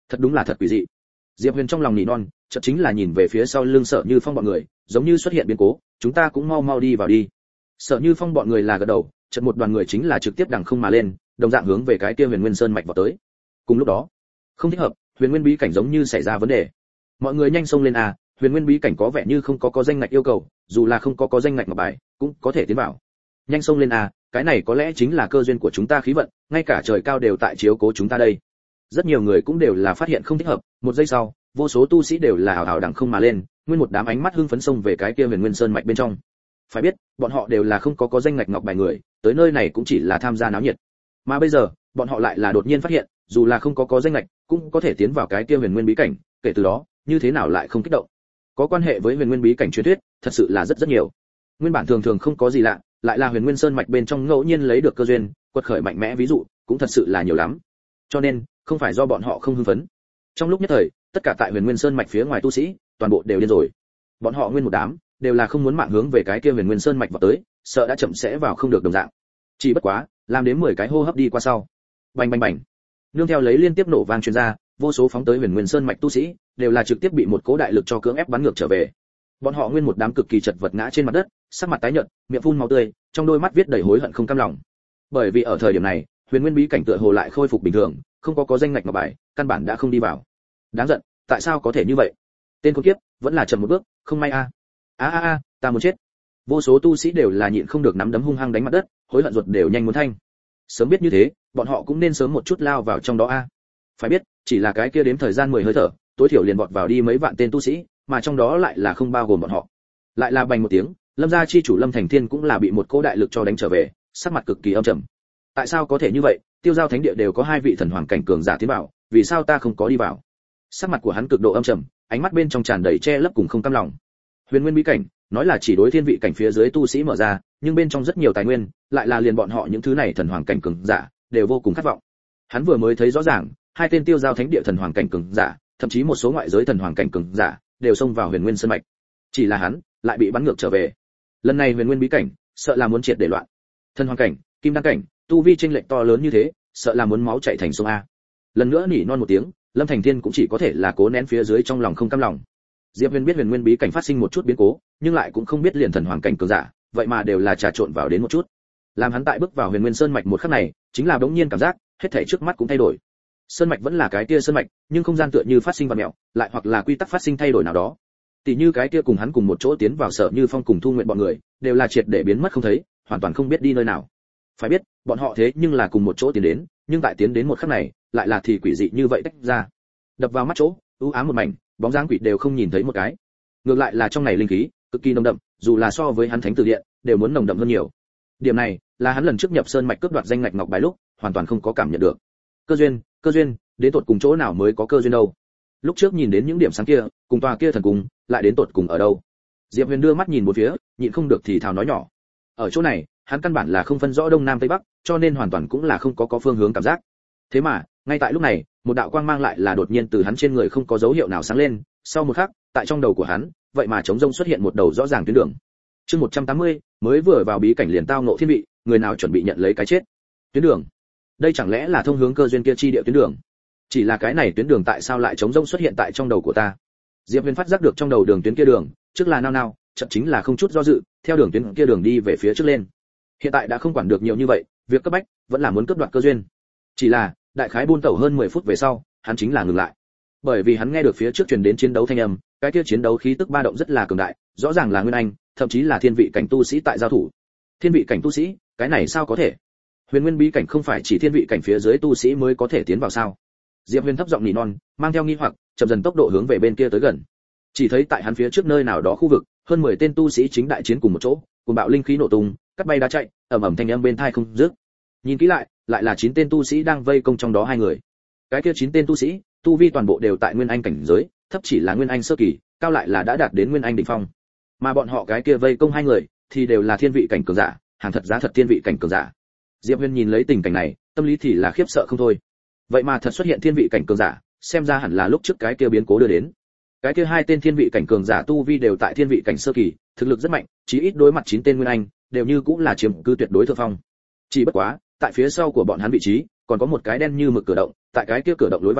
Thật đúng là thật quỷ dị. Diệp Huyền trong lòng nỉ non, chợt chính là nhìn về phía sau lưng Sở Như Phong bọn người, giống như xuất hiện biến cố, chúng ta cũng mau mau đi vào đi. Sở Như Phong bọn người là gật đầu, chợt một đoàn người chính là trực tiếp đằng không mà lên, đồng dạng hướng về cái kia Huyền Nguyên Sơn mạch vào tới. Cùng lúc đó, không thích hợp, Huyền Nguyên bí cảnh giống như xảy ra vấn đề. Mọi người nhanh xông lên a, Huyền Nguyên bí cảnh có vẻ như không có có danh ngạch yêu cầu, dù là không có có danh ngạch ngọc bài, cũng có thể tiến vào. Nhanh xông lên a, cái này có lẽ chính là cơ duyên của chúng ta khí vận, ngay cả trời cao đều tại chiếu cố chúng ta đây. Rất nhiều người cũng đều là phát hiện không thích hợp, một giây sau, vô số tu sĩ đều là ảo ảo đằng không mà lên, nguyên một đám ánh mắt hưng phấn xông về cái kia Huyền Nguyên Sơn mạch bên trong. Phải biết, bọn họ đều là không có có danh ngạch ngọc bài người, tới nơi này cũng chỉ là tham gia náo nhiệt. Mà bây giờ, bọn họ lại là đột nhiên phát hiện, dù là không có có danh ngạch, cũng có thể tiến vào cái kia Huyền Nguyên bí cảnh, kể từ đó, như thế nào lại không kích động. Có quan hệ với Huyền Nguyên bí cảnh truyền thuyết, thật sự là rất rất nhiều. Nguyên bản thường thường không có gì lạ, lại là Huyền Nguyên Sơn mạch bên trong ngẫu nhiên lấy được cơ duyên, quật khởi mạnh mẽ ví dụ, cũng thật sự là nhiều lắm. Cho nên, không phải do bọn họ không hưng phấn. Trong lúc nhất thời, tất cả tại Huyền Nguyên Sơn mạch phía ngoài tu sĩ, toàn bộ đều điên rồi. Bọn họ nguyên một đám, đều là không muốn mạng hướng về cái kia Huyền Nguyên Sơn mạch vào tới, sợ đã chậm sẽ vào không được đồng dạng. Chỉ bất quá, làm đến mười cái hô hấp đi qua sau. Bành bành bành. Nương theo lấy liên tiếp nổ vang truyền ra, vô số phóng tới Huyền Nguyên Sơn mạch tu sĩ, đều là trực tiếp bị một cỗ đại lực cho cưỡng ép bắn ngược trở về. Bọn họ nguyên một đám cực kỳ chật vật ngã trên mặt đất, sắc mặt tái nhợt, miệng phun máu tươi, trong đôi mắt viết đầy hối hận không cam lòng. Bởi vì ở thời điểm này, Huyền Nguyên bí cảnh tựa hồ lại khôi phục bình thường, không có có danh ngạch ngọc bài, căn bản đã không đi vào. Đáng giận, tại sao có thể như vậy? Tên con kiếp, vẫn là chậm một bước, không may a. A a a, ta muốn chết. Vô số tu sĩ đều là nhịn không được nắm đấm hung hăng đánh mặt đất, hối hận ruột đều nhanh muốn thanh. Sớm biết như thế, bọn họ cũng nên sớm một chút lao vào trong đó a. Phải biết, chỉ là cái kia đếm thời gian mười hơi thở, tối thiểu liền vọt vào đi mấy vạn tên tu sĩ, mà trong đó lại là không bao gồm bọn họ. Lại là bành một tiếng, Lâm gia chi chủ Lâm Thành Thiên cũng là bị một cỗ đại lực cho đánh trở về, sắc mặt cực kỳ âm trầm. Tại sao có thể như vậy? Tiêu Giao Thánh Địa đều có hai vị thần hoàng cảnh cường giả tiến vào, vì sao ta không có đi vào? Sắc mặt của hắn cực độ âm trầm, ánh mắt bên trong tràn đầy che lấp cùng không cam lòng. Huyền Nguyên bí cảnh, nói là chỉ đối thiên vị cảnh phía dưới tu sĩ mở ra, nhưng bên trong rất nhiều tài nguyên, lại là liền bọn họ những thứ này thần hoàng cảnh cường giả, đều vô cùng khát vọng. Hắn vừa mới thấy rõ ràng, hai tên Tiêu Giao Thánh Địa thần hoàng cảnh cường giả, thậm chí một số ngoại giới thần hoàng cảnh cường giả, đều xông vào Huyền Nguyên Sơn mạch. Chỉ là hắn, lại bị bắn ngược trở về. Lần này Huyền Nguyên bí cảnh, sợ là muốn triệt để loạn. Thần hoàng cảnh, kim đăng cảnh, tu vi chênh lệch to lớn như thế, sợ là muốn máu chảy thành sông a. Lần nữa nỉ non một tiếng, Lâm Thành Thiên cũng chỉ có thể là cố nén phía dưới trong lòng không cam lòng. Diệp Huyền biết Huyền Nguyên bí cảnh phát sinh một chút biến cố, nhưng lại cũng không biết liền thần hoàng cảnh cường giả, vậy mà đều là trà trộn vào đến một chút. Làm hắn tại bước vào Huyền Nguyên Sơn mạch một khắc này, chính là bỗng nhiên cảm giác, hết thảy trước mắt cũng thay đổi. Sơn mạch vẫn là cái kia sơn mạch, nhưng không gian tựa như phát sinh vật mèo, lại hoặc là quy tắc phát sinh thay đổi nào đó. Tỷ như cái kia cùng hắn cùng một chỗ tiến vào Sở Như Phong cùng Thu Nguyện bọn người, đều là triệt để biến mất không thấy, hoàn toàn không biết đi nơi nào. Phải biết, bọn họ thế nhưng là cùng một chỗ tiến đến, nhưng tại tiến đến một khắc này, lại là thì quỷ dị như vậy tách ra. Đập vào mắt chỗ, u ám một mảnh, bóng dáng quỷ đều không nhìn thấy một cái. Ngược lại là trong này linh khí cực kỳ nồng đậm, dù là so với hắn thánh tử điện, đều muốn nồng đậm hơn nhiều. Điểm này, là hắn lần trước nhập sơn mạch cướp đoạt danh ngạch ngọc bài lúc, hoàn toàn không có cảm nhận được. Cơ duyên, cơ duyên, đến tột cùng chỗ nào mới có cơ duyên đâu? Lúc trước nhìn đến những điểm sáng kia, cùng tòa kia thần cung, lại đến tột cùng ở đâu? Diệp Huyền đưa mắt nhìn một phía, nhịn không được thì thào nói nhỏ. Ở chỗ này, hắn căn bản là không phân rõ đông nam tây bắc, cho nên hoàn toàn cũng là không có có phương hướng cảm giác. Thế mà, ngay tại lúc này, một đạo quang mang lại là đột nhiên từ hắn trên người không có dấu hiệu nào sáng lên, sau một khắc, tại trong đầu của hắn, vậy mà trống rông xuất hiện một đầu rõ ràng tuyến đường. Chương một trăm tám mươi, mới vừa vào bí cảnh liền tao ngộ thiên vị, người nào chuẩn bị nhận lấy cái chết. Tuyến đường. Đây chẳng lẽ là thông hướng cơ duyên kia chi địa tuyến đường? Chỉ là cái này tuyến đường tại sao lại trống rông xuất hiện tại trong đầu của ta? Diệp Huyền phát giác được trong đầu đường tuyến kia đường, trước là nao nao, chậm chính là không chút do dự, theo đường tuyến kia đường đi về phía trước lên. Hiện tại đã không quản được nhiều như vậy, việc cấp bách vẫn là muốn cướp đoạt cơ duyên. Chỉ là, đại khái buôn tẩu hơn mười phút về sau, hắn chính là ngừng lại. Bởi vì hắn nghe được phía trước truyền đến chiến đấu thanh âm, cái kia chiến đấu khí tức ba động rất là cường đại, rõ ràng là nguyên anh, thậm chí là thiên vị cảnh tu sĩ tại giao thủ. Thiên vị cảnh tu sĩ, cái này sao có thể? Huyền Nguyên bí cảnh không phải chỉ thiên vị cảnh phía dưới tu sĩ mới có thể tiến vào sao? Diệp Huyền thấp giọng nỉ non, mang theo nghi hoặc, chậm dần tốc độ hướng về bên kia tới gần. Chỉ thấy tại hắn phía trước nơi nào đó khu vực, hơn mười tên tu sĩ chính đại chiến cùng một chỗ, cùng bạo linh khí nổ tung, cắt bay đá chạy, ầm ầm thanh âm bên tai không dứt. Nhìn kỹ lại, lại là chín tên tu sĩ đang vây công trong đó hai người. Cái kia chín tên tu sĩ, tu vi toàn bộ đều tại nguyên anh cảnh giới, thấp chỉ là nguyên anh sơ kỳ, cao lại là đã đạt đến nguyên anh đỉnh phong. Mà bọn họ cái kia vây công hai người, thì đều là thiên vị cảnh cường giả, hàng thật giá thật thiên vị cảnh cường giả. Diệp Huyền nhìn lấy tình cảnh này, tâm lý thì là khiếp sợ không thôi. Vậy mà thật xuất hiện thiên vị cảnh cường giả, xem ra hẳn là lúc trước cái kia biến cố đưa đến. Cái kia hai tên thiên vị cảnh cường giả tu vi đều tại thiên vị cảnh sơ kỳ, thực lực rất mạnh, chí ít đối mặt chín tên nguyên anh, đều như cũng là chiếm cứ tuyệt đối thượng phong. Chỉ bất quá, tại phía sau của bọn hắn vị trí, còn có một cái đen như mực cửa động, tại cái kia cửa động lối vào,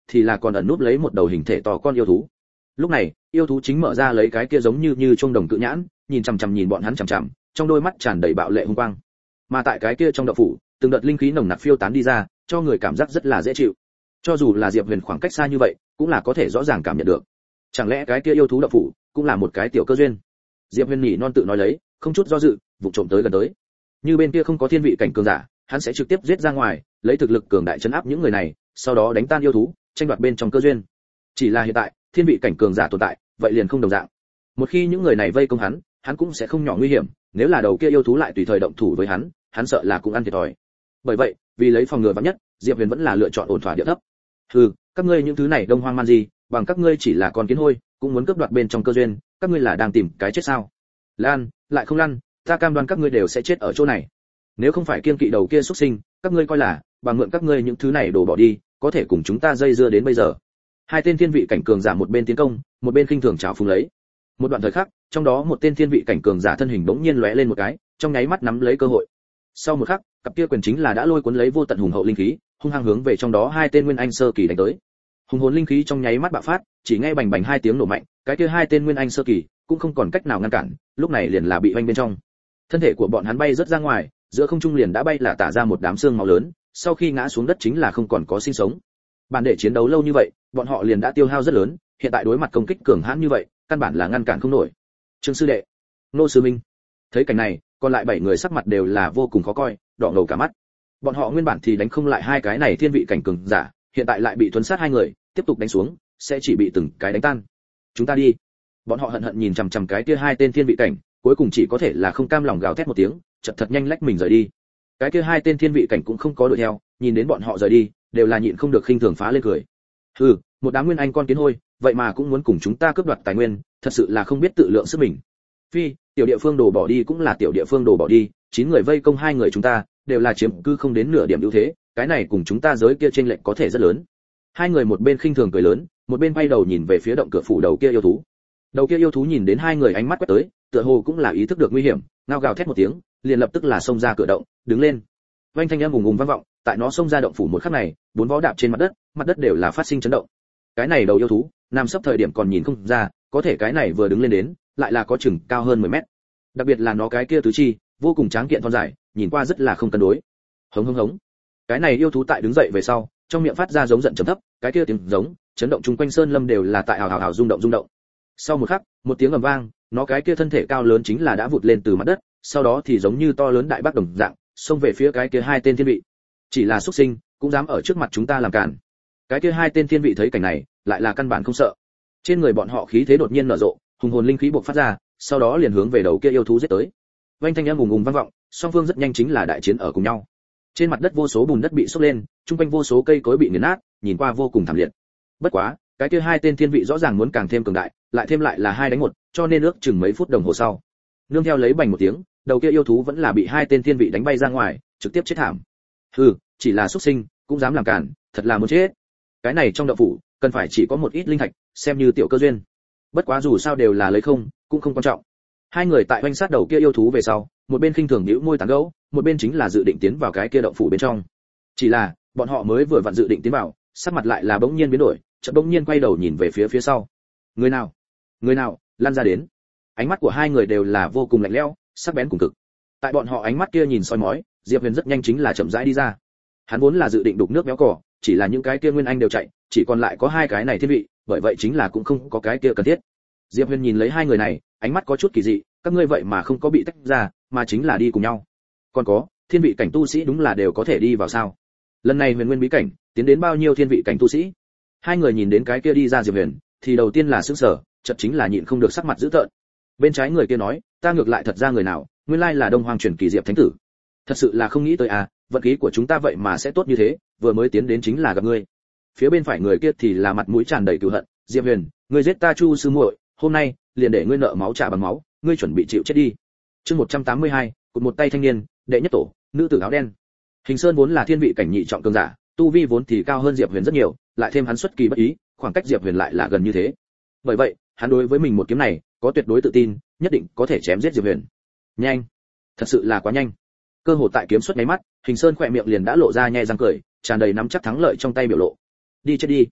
thì là còn ẩn núp lấy một đầu hình thể to con yêu thú. Lúc này, yêu thú chính mở ra lấy cái kia giống như như chuông đồng cự nhãn, nhìn chằm chằm nhìn bọn hắn chằm chằm, trong đôi mắt tràn đầy bạo lệ hung quang. Mà tại cái kia trong động phủ, từng đợt linh khí nồng nặc phiêu tán đi ra, cho người cảm giác rất là dễ chịu. Cho dù là Diệp Huyền khoảng cách xa như vậy, cũng là có thể rõ ràng cảm nhận được. Chẳng lẽ cái kia yêu thú động phủ cũng là một cái tiểu cơ duyên? Diệp Huyền nhỉ non tự nói lấy, không chút do dự, vụ trộm tới gần tới. Như bên kia không có thiên vị cảnh cường giả, hắn sẽ trực tiếp giết ra ngoài, lấy thực lực cường đại chấn áp những người này, sau đó đánh tan yêu thú, tranh đoạt bên trong cơ duyên. Chỉ là hiện tại, thiên vị cảnh cường giả tồn tại, vậy liền không đồng dạng. Một khi những người này vây công hắn, hắn cũng sẽ không nhỏ nguy hiểm, nếu là đầu kia yêu thú lại tùy thời động thủ với hắn, hắn sợ là cũng ăn thiệt thòi. Bởi vậy, vì lấy phòng ngừa vạn nhất, Diệp Huyền vẫn là lựa chọn ổn thỏa địa thấp. Hừ, các ngươi những thứ này đông hoang man gì, bằng các ngươi chỉ là con kiến hôi, cũng muốn cướp đoạt bên trong cơ duyên, các ngươi là đang tìm cái chết sao? Lan, lại không lăn, ta cam đoan các ngươi đều sẽ chết ở chỗ này. Nếu không phải kiên kỵ đầu kia xuất sinh, các ngươi coi là bằng mượn các ngươi những thứ này đổ bỏ đi, có thể cùng chúng ta dây dưa đến bây giờ. Hai tên thiên vị cảnh cường giả một bên tiến công, một bên khinh thường chào phúng lấy. Một đoạn thời khắc, trong đó một tên thiên vị cảnh cường giả thân hình bỗng nhiên lóe lên một cái, trong nháy mắt nắm lấy cơ hội. Sau một khắc, cặp kia quyền chính là đã lôi cuốn lấy vô tận hùng hậu linh khí, hung hăng hướng về trong đó hai tên nguyên anh sơ kỳ đánh tới. Hùng hồn linh khí trong nháy mắt bạo phát, chỉ nghe bành bành hai tiếng nổ mạnh, cái kia hai tên nguyên anh sơ kỳ cũng không còn cách nào ngăn cản, lúc này liền là bị vanh bên trong. Thân thể của bọn hắn bay rất ra ngoài, giữa không trung liền đã bay là tả ra một đám xương máu lớn, sau khi ngã xuống đất chính là không còn có sinh sống. Bản để chiến đấu lâu như vậy, bọn họ liền đã tiêu hao rất lớn, hiện tại đối mặt công kích cường hãn như vậy, căn bản là ngăn cản không nổi. Trương sư đệ, Nô sư minh, thấy cảnh này, còn lại bảy người sắc mặt đều là vô cùng khó coi, đỏ ngầu cả mắt. Bọn họ nguyên bản thì đánh không lại hai cái này thiên vị cảnh cường giả, hiện tại lại bị thuấn sát hai người, tiếp tục đánh xuống, sẽ chỉ bị từng cái đánh tan. Chúng ta đi. Bọn họ hận hận nhìn chằm chằm cái kia hai tên thiên vị cảnh, cuối cùng chỉ có thể là không cam lòng gào thét một tiếng, chật thật nhanh lách mình rời đi. Cái kia hai tên thiên vị cảnh cũng không có đuổi theo, nhìn đến bọn họ rời đi, đều là nhịn không được khinh thường phá lên cười. Hừ, một đám nguyên anh con kiến hôi, vậy mà cũng muốn cùng chúng ta cướp đoạt tài nguyên, thật sự là không biết tự lượng sức mình. Phi, tiểu địa phương đồ bỏ đi cũng là tiểu địa phương đồ bỏ đi, chín người vây công hai người chúng ta, đều là chiếm cứ không đến nửa điểm ưu thế, cái này cùng chúng ta giới kia chênh lệch có thể rất lớn. Hai người một bên khinh thường cười lớn, một bên quay đầu nhìn về phía động cửa phủ đầu kia yêu thú. Đầu kia yêu thú nhìn đến hai người ánh mắt quét tới, tựa hồ cũng là ý thức được nguy hiểm, ngao gào thét một tiếng, liền lập tức là xông ra cửa động, đứng lên. Vang thanh âm ùng ùng vang vọng, tại nó xông ra động phủ một khắc này, bốn vó đạp trên mặt đất, mặt đất đều là phát sinh chấn động. Cái này đầu yêu thú, nam sấp thời điểm còn nhìn không ra, có thể cái này vừa đứng lên đến, lại là có chừng cao hơn mười mét. Đặc biệt là nó cái kia tứ chi, vô cùng tráng kiện thon dài, nhìn qua rất là không cân đối. Hống hống hống. Cái này yêu thú tại đứng dậy về sau, trong miệng phát ra giống giận trầm thấp, cái kia tiếng giống, chấn động chung quanh sơn lâm đều là tại ào ào ào rung động rung động. Sau một khắc, một tiếng ầm vang, nó cái kia thân thể cao lớn chính là đã vụt lên từ mặt đất, sau đó thì giống như to lớn đại bác đồng dạng, xông về phía cái kia hai tên thiên vị. Chỉ là xuất sinh, cũng dám ở trước mặt chúng ta làm cản. Cái kia hai tên thiên vị thấy cảnh này, lại là căn bản không sợ. Trên người bọn họ khí thế đột nhiên nở rộ, hùng hồn linh khí bộc phát ra, sau đó liền hướng về đầu kia yêu thú giết tới. Vang thanh âm ùng ùng vang vọng, song phương rất nhanh chính là đại chiến ở cùng nhau. Trên mặt đất vô số bùn đất bị xốc lên, trung quanh vô số cây cối bị nghiền nát, nhìn qua vô cùng thảm liệt. Bất quá, cái kia hai tên thiên vị rõ ràng muốn càng thêm cường đại, lại thêm lại là hai đánh một, cho nên ước chừng mấy phút đồng hồ sau, nương theo lấy bành một tiếng, đầu kia yêu thú vẫn là bị hai tên thiên vị đánh bay ra ngoài, trực tiếp chết thảm. Hừ, chỉ là xuất sinh, cũng dám làm cản, thật là muốn chết. Cái này trong động phủ, cần phải chỉ có một ít linh thạch, xem như tiểu cơ duyên. Bất quá dù sao đều là lấy không, cũng không quan trọng. Hai người tại oanh sát đầu kia yêu thú về sau, một bên khinh thường nhíu môi tán gẫu, một bên chính là dự định tiến vào cái kia động phủ bên trong. Chỉ là, bọn họ mới vừa vặn dự định tiến vào, sắc mặt lại là bỗng nhiên biến đổi, chợt bỗng nhiên quay đầu nhìn về phía phía sau. Người nào? Người nào? Lăn ra đến. Ánh mắt của hai người đều là vô cùng lạnh lẽo, sắc bén cùng cực. Tại bọn họ ánh mắt kia nhìn soi mói, Diệp Huyền rất nhanh chính là chậm rãi đi ra. Hắn vốn là dự định đục nước béo cỏ, chỉ là những cái kia nguyên anh đều chạy, chỉ còn lại có hai cái này thiên vị, bởi vậy chính là cũng không có cái kia cần thiết. Diệp Huyền nhìn lấy hai người này, ánh mắt có chút kỳ dị, các ngươi vậy mà không có bị tách ra, mà chính là đi cùng nhau. Còn có, thiên vị cảnh tu sĩ đúng là đều có thể đi vào sao? Lần này Huyền Nguyên bí cảnh, tiến đến bao nhiêu thiên vị cảnh tu sĩ? Hai người nhìn đến cái kia đi ra Diệp Huyền, thì đầu tiên là sửng sở, chợt chính là nhịn không được sắc mặt dữ tợn. Bên trái người kia nói, ta ngược lại thật ra người nào, nguyên lai là Đông Hoang truyền kỳ Diệp Thánh tử. Thật sự là không nghĩ tới à, vận khí của chúng ta vậy mà sẽ tốt như thế, vừa mới tiến đến chính là gặp ngươi. Phía bên phải người kia thì là mặt mũi tràn đầy cừu hận, Diệp Huyền, ngươi giết ta Chu sư muội, hôm nay liền để ngươi nợ máu trả bằng máu, ngươi chuẩn bị chịu chết đi. Chương một trăm tám mươi hai, cụt một tay thanh niên, đệ nhất tổ, nữ tử áo đen. Hình Sơn vốn là thiên vị cảnh nhị trọng cường giả, tu vi vốn thì cao hơn Diệp Huyền rất nhiều, lại thêm hắn xuất kỳ bất ý, khoảng cách Diệp Huyền lại là gần như thế. Bởi vậy, hắn đối với mình một kiếm này, có tuyệt đối tự tin, nhất định có thể chém giết Diệp Huyền. Nhanh, thật sự là quá nhanh. Cơ hội tại kiếm xuất mấy mắt, Hình Sơn khỏe miệng liền đã lộ ra nhẹ răng cười, tràn đầy nắm chắc thắng lợi trong tay biểu lộ. Đi chết đi.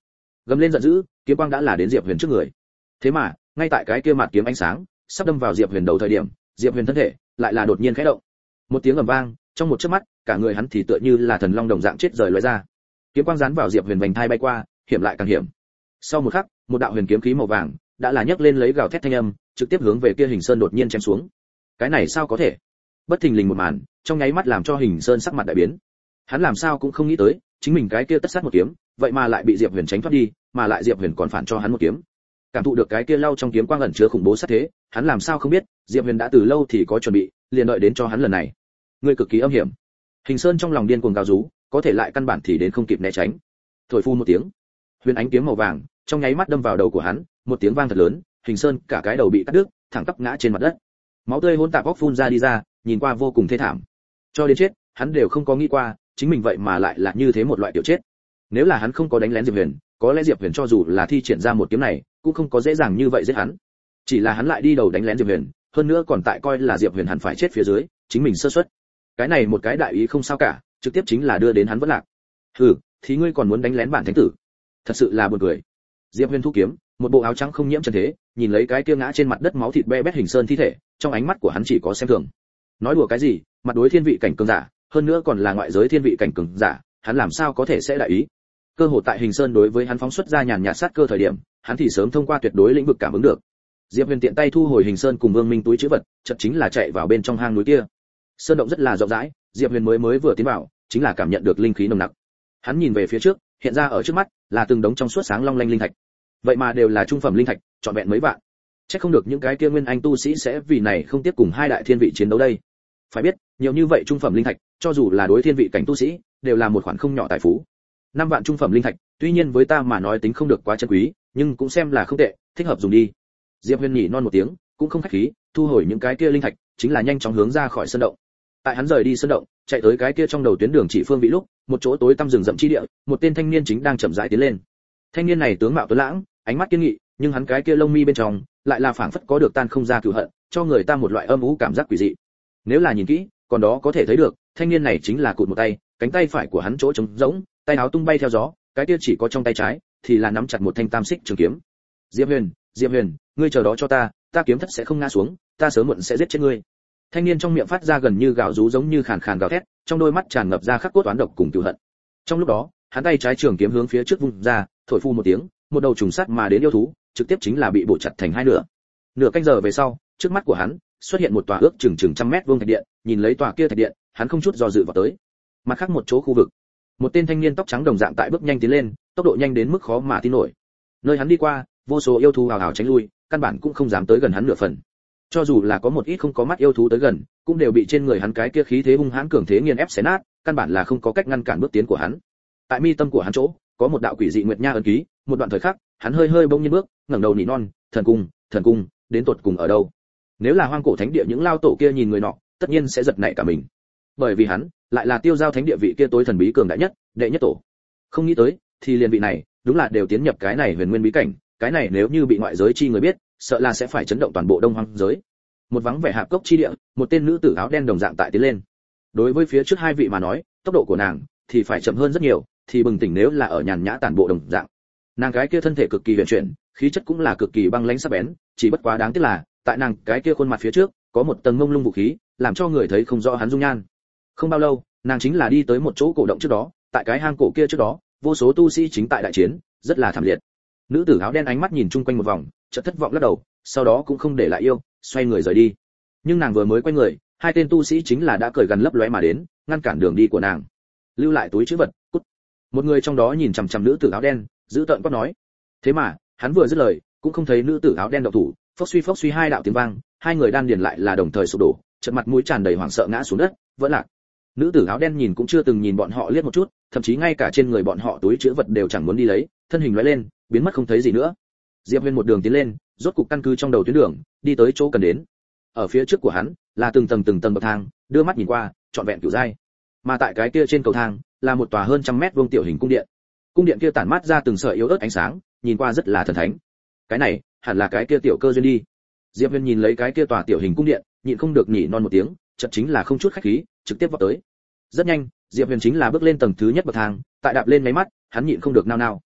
Gầm lên giận dữ, kiếm quang đã là đến Diệp Huyền trước người. Thế mà, ngay tại cái kia mặt kiếm ánh sáng sắp đâm vào Diệp Huyền đầu thời điểm, Diệp Huyền thân thể lại là đột nhiên khẽ động. Một tiếng ầm vang, trong một chớp mắt, cả người hắn thì tựa như là thần long đồng dạng chết rời lóe ra. Kiếm quang dán vào Diệp Huyền vành thai bay qua, hiểm lại càng hiểm. Sau một khắc, một đạo huyền kiếm khí màu vàng đã là nhấc lên lấy gào thét thanh âm, trực tiếp hướng về kia Hình Sơn đột nhiên chém xuống. Cái này sao có thể? Bất thình lình một màn, trong nháy mắt làm cho Hình Sơn sắc mặt đại biến. Hắn làm sao cũng không nghĩ tới, chính mình cái kia tất sát một kiếm, vậy mà lại bị Diệp Huyền tránh thoát đi, mà lại Diệp Huyền còn phản cho hắn một kiếm. Cảm thụ được cái kia lau trong kiếm quang ẩn chứa khủng bố sát thế, hắn làm sao không biết, Diệp Huyền đã từ lâu thì có chuẩn bị, liền đợi đến cho hắn lần này. Ngươi cực kỳ âm hiểm. Hình Sơn trong lòng điên cuồng gào rú, có thể lại căn bản thì đến không kịp né tránh. Thổi phu một tiếng, huyền ánh kiếm màu vàng trong nháy mắt đâm vào đầu của hắn, một tiếng vang thật lớn, Hình Sơn cả cái đầu bị cắt đứt, thẳng tắp ngã trên mặt đất. Máu tươi hỗn tạp bốc phun ra đi ra, nhìn qua vô cùng thê thảm. Cho đến chết, hắn đều không có nghĩ qua, chính mình vậy mà lại là như thế một loại tiểu chết. Nếu là hắn không có đánh lén Diệp Huyền, có lẽ Diệp Huyền cho dù là thi triển ra một kiếm này, cũng không có dễ dàng như vậy giết hắn. Chỉ là hắn lại đi đầu đánh lén Diệp Huyền, hơn nữa còn tại coi là Diệp Huyền hẳn phải chết phía dưới, chính mình sơ suất. Cái này một cái đại ý không sao cả, trực tiếp chính là đưa đến hắn vất lạc. Hừ, thì ngươi còn muốn đánh lén bản thánh tử? Thật sự là buồn cười. Diệp Huyền thu kiếm, một bộ áo trắng không nhiễm trần thế, nhìn lấy cái kia ngã trên mặt đất máu thịt be bét Hình Sơn thi thể, trong ánh mắt của hắn chỉ có xem thường. Nói đùa cái gì, mặt đối thiên vị cảnh cường giả, hơn nữa còn là ngoại giới thiên vị cảnh cường giả, hắn làm sao có thể sẽ đại ý? Cơ hội tại Hình Sơn đối với hắn phóng xuất ra nhàn nhạt sát cơ thời điểm, hắn thì sớm thông qua tuyệt đối lĩnh vực cảm ứng được. Diệp Huyền tiện tay thu hồi Hình Sơn cùng Vương Minh túi trữ vật, chợt chính là chạy vào bên trong hang núi kia. Sơn động rất là rộng rãi, Diệp Huyền mới mới vừa tiến vào, chính là cảm nhận được linh khí nồng nặc. Hắn nhìn về phía trước, hiện ra ở trước mắt là từng đống trong suốt sáng long lanh linh thạch. Vậy mà đều là trung phẩm linh thạch, trọn vẹn mấy vạn. Chắc không được những cái kia nguyên anh tu sĩ sẽ vì này không tiếp cùng hai đại thiên vị chiến đấu đây. Phải biết, nhiều như vậy trung phẩm linh thạch, cho dù là đối thiên vị cảnh tu sĩ, đều là một khoản không nhỏ tài phú. Năm vạn trung phẩm linh thạch, tuy nhiên với ta mà nói tính không được quá chân quý, nhưng cũng xem là không tệ, thích hợp dùng đi. Diệp Huyền nhỉ non một tiếng, cũng không khách khí, thu hồi những cái kia linh thạch, chính là nhanh chóng hướng ra khỏi sân động. Tại hắn rời đi sân động, chạy tới cái kia trong đầu tuyến đường chỉ phương vị lúc, một chỗ tối tăm rừng rậm chi địa, một tên thanh niên chính đang chậm rãi tiến lên. Thanh niên này tướng mạo tuấn lãng, ánh mắt kiên nghị, nhưng hắn cái kia lông mi bên trong lại là phảng phất có được tan không ra cừu hận, cho người ta một loại âm u cảm giác quỷ dị. Nếu là nhìn kỹ, còn đó có thể thấy được, thanh niên này chính là cụt một tay, cánh tay phải của hắn chỗ trống rỗng, tay áo tung bay theo gió, cái kia chỉ có trong tay trái thì là nắm chặt một thanh tam xích trường kiếm. Diệp Huyền, Diệp Huyền, ngươi chờ đó cho ta, ta kiếm thất sẽ không ngã xuống, ta sớm muộn sẽ giết chết ngươi. Thanh niên trong miệng phát ra gần như gào rú giống như khàn khàn gào thét, trong đôi mắt tràn ngập ra khắc cốt oán độc cùng cừu hận. Trong lúc đó, hắn tay trái trường kiếm hướng phía trước vung ra, thổi phu một tiếng, một đầu trùng sắt mà đến yêu thú, trực tiếp chính là bị bổ chặt thành hai nửa. Nửa canh giờ về sau, trước mắt của hắn xuất hiện một tòa ước chừng chừng trăm mét vuông thạch điện, nhìn lấy tòa kia thạch điện, hắn không chút do dự vào tới. Mặt khác một chỗ khu vực, một tên thanh niên tóc trắng đồng dạng tại bước nhanh tiến lên, tốc độ nhanh đến mức khó mà tin nổi. Nơi hắn đi qua, vô số yêu thú hào hào tránh lui, căn bản cũng không dám tới gần hắn nửa phần. Cho dù là có một ít không có mắt yêu thú tới gần, cũng đều bị trên người hắn cái kia khí thế hung hãn cường thế nghiền ép xé nát, căn bản là không có cách ngăn cản bước tiến của hắn. Tại mi tâm của hắn chỗ, có một đạo quỷ dị nguyệt nha ấn ký, một đoạn thời khắc, hắn hơi hơi bỗng nhiên bước, ngẩng đầu nỉ non, "Thần cung, thần cung, đến tột cùng ở đâu?" Nếu là hoang cổ thánh địa những lao tổ kia nhìn người nọ, tất nhiên sẽ giật nảy cả mình. Bởi vì hắn lại là Tiêu Giao thánh địa vị kia tối thần bí cường đại nhất, đệ nhất tổ. Không nghĩ tới, thì liền vị này, đúng là đều tiến nhập cái này huyền nguyên bí cảnh, cái này nếu như bị ngoại giới chi người biết, sợ là sẽ phải chấn động toàn bộ Đông Hoang giới. Một vắng vẻ hạp cốc chi địa, một tên nữ tử áo đen đồng dạng tại tiến lên. Đối với phía trước hai vị mà nói, tốc độ của nàng thì phải chậm hơn rất nhiều, thì bừng tỉnh nếu là ở nhàn nhã tản bộ đồng dạng. Nàng cái kia thân thể cực kỳ huyền chuyển, khí chất cũng là cực kỳ băng lãnh sắc bén, chỉ bất quá đáng tiếc là, tại nàng cái kia khuôn mặt phía trước, có một tầng mông lung vũ khí, làm cho người thấy không rõ hắn dung nhan. Không bao lâu, nàng chính là đi tới một chỗ cổ động trước đó, tại cái hang cổ kia trước đó, vô số tu sĩ chính tại đại chiến, rất là thảm liệt. Nữ tử áo đen ánh mắt nhìn chung quanh một vòng, chợt thất vọng lắc đầu, sau đó cũng không để lại yêu, xoay người rời đi. Nhưng nàng vừa mới quay người, hai tên tu sĩ chính là đã cởi gần lấp lóe mà đến, ngăn cản đường đi của nàng. Lưu lại túi trữ vật, cút. Một người trong đó nhìn chằm chằm nữ tử áo đen, giữ tợn quát nói. Thế mà, hắn vừa dứt lời, cũng không thấy nữ tử áo đen động thủ, phốc suy phốc suy hai đạo tiếng vang, hai người đan điền lại là đồng thời sụp đổ, chợt mặt mũi tràn đầy hoảng sợ ngã xuống đất, vẫn lạc. Nữ tử áo đen nhìn cũng chưa từng nhìn bọn họ liếc một chút, thậm chí ngay cả trên người bọn họ túi trữ vật đều chẳng muốn đi lấy, thân hình lóe lên, biến mất không thấy gì nữa. Diệp Huyền một đường tiến lên, rốt cục căn cứ trong đầu tuyến đường, đi tới chỗ cần đến. Ở phía trước của hắn là từng tầng từng tầng bậc thang, đưa mắt nhìn qua, trọn vẹn cửu giai. Mà tại cái kia trên cầu thang là một tòa hơn trăm mét vuông tiểu hình cung điện. Cung điện kia tản mát ra từng sợi yếu ớt ánh sáng, nhìn qua rất là thần thánh. Cái này, hẳn là cái kia tiểu cơ duyên đi. Diệp Huyền nhìn lấy cái kia tòa tiểu hình cung điện, nhịn không được nhỉ non một tiếng, chợt chính là không chút khách khí, trực tiếp vọt tới. Rất nhanh, Diệp Huyền chính là bước lên tầng thứ nhất bậc thang, tại đạp lên mấy mắt, hắn nhịn không được nao nao.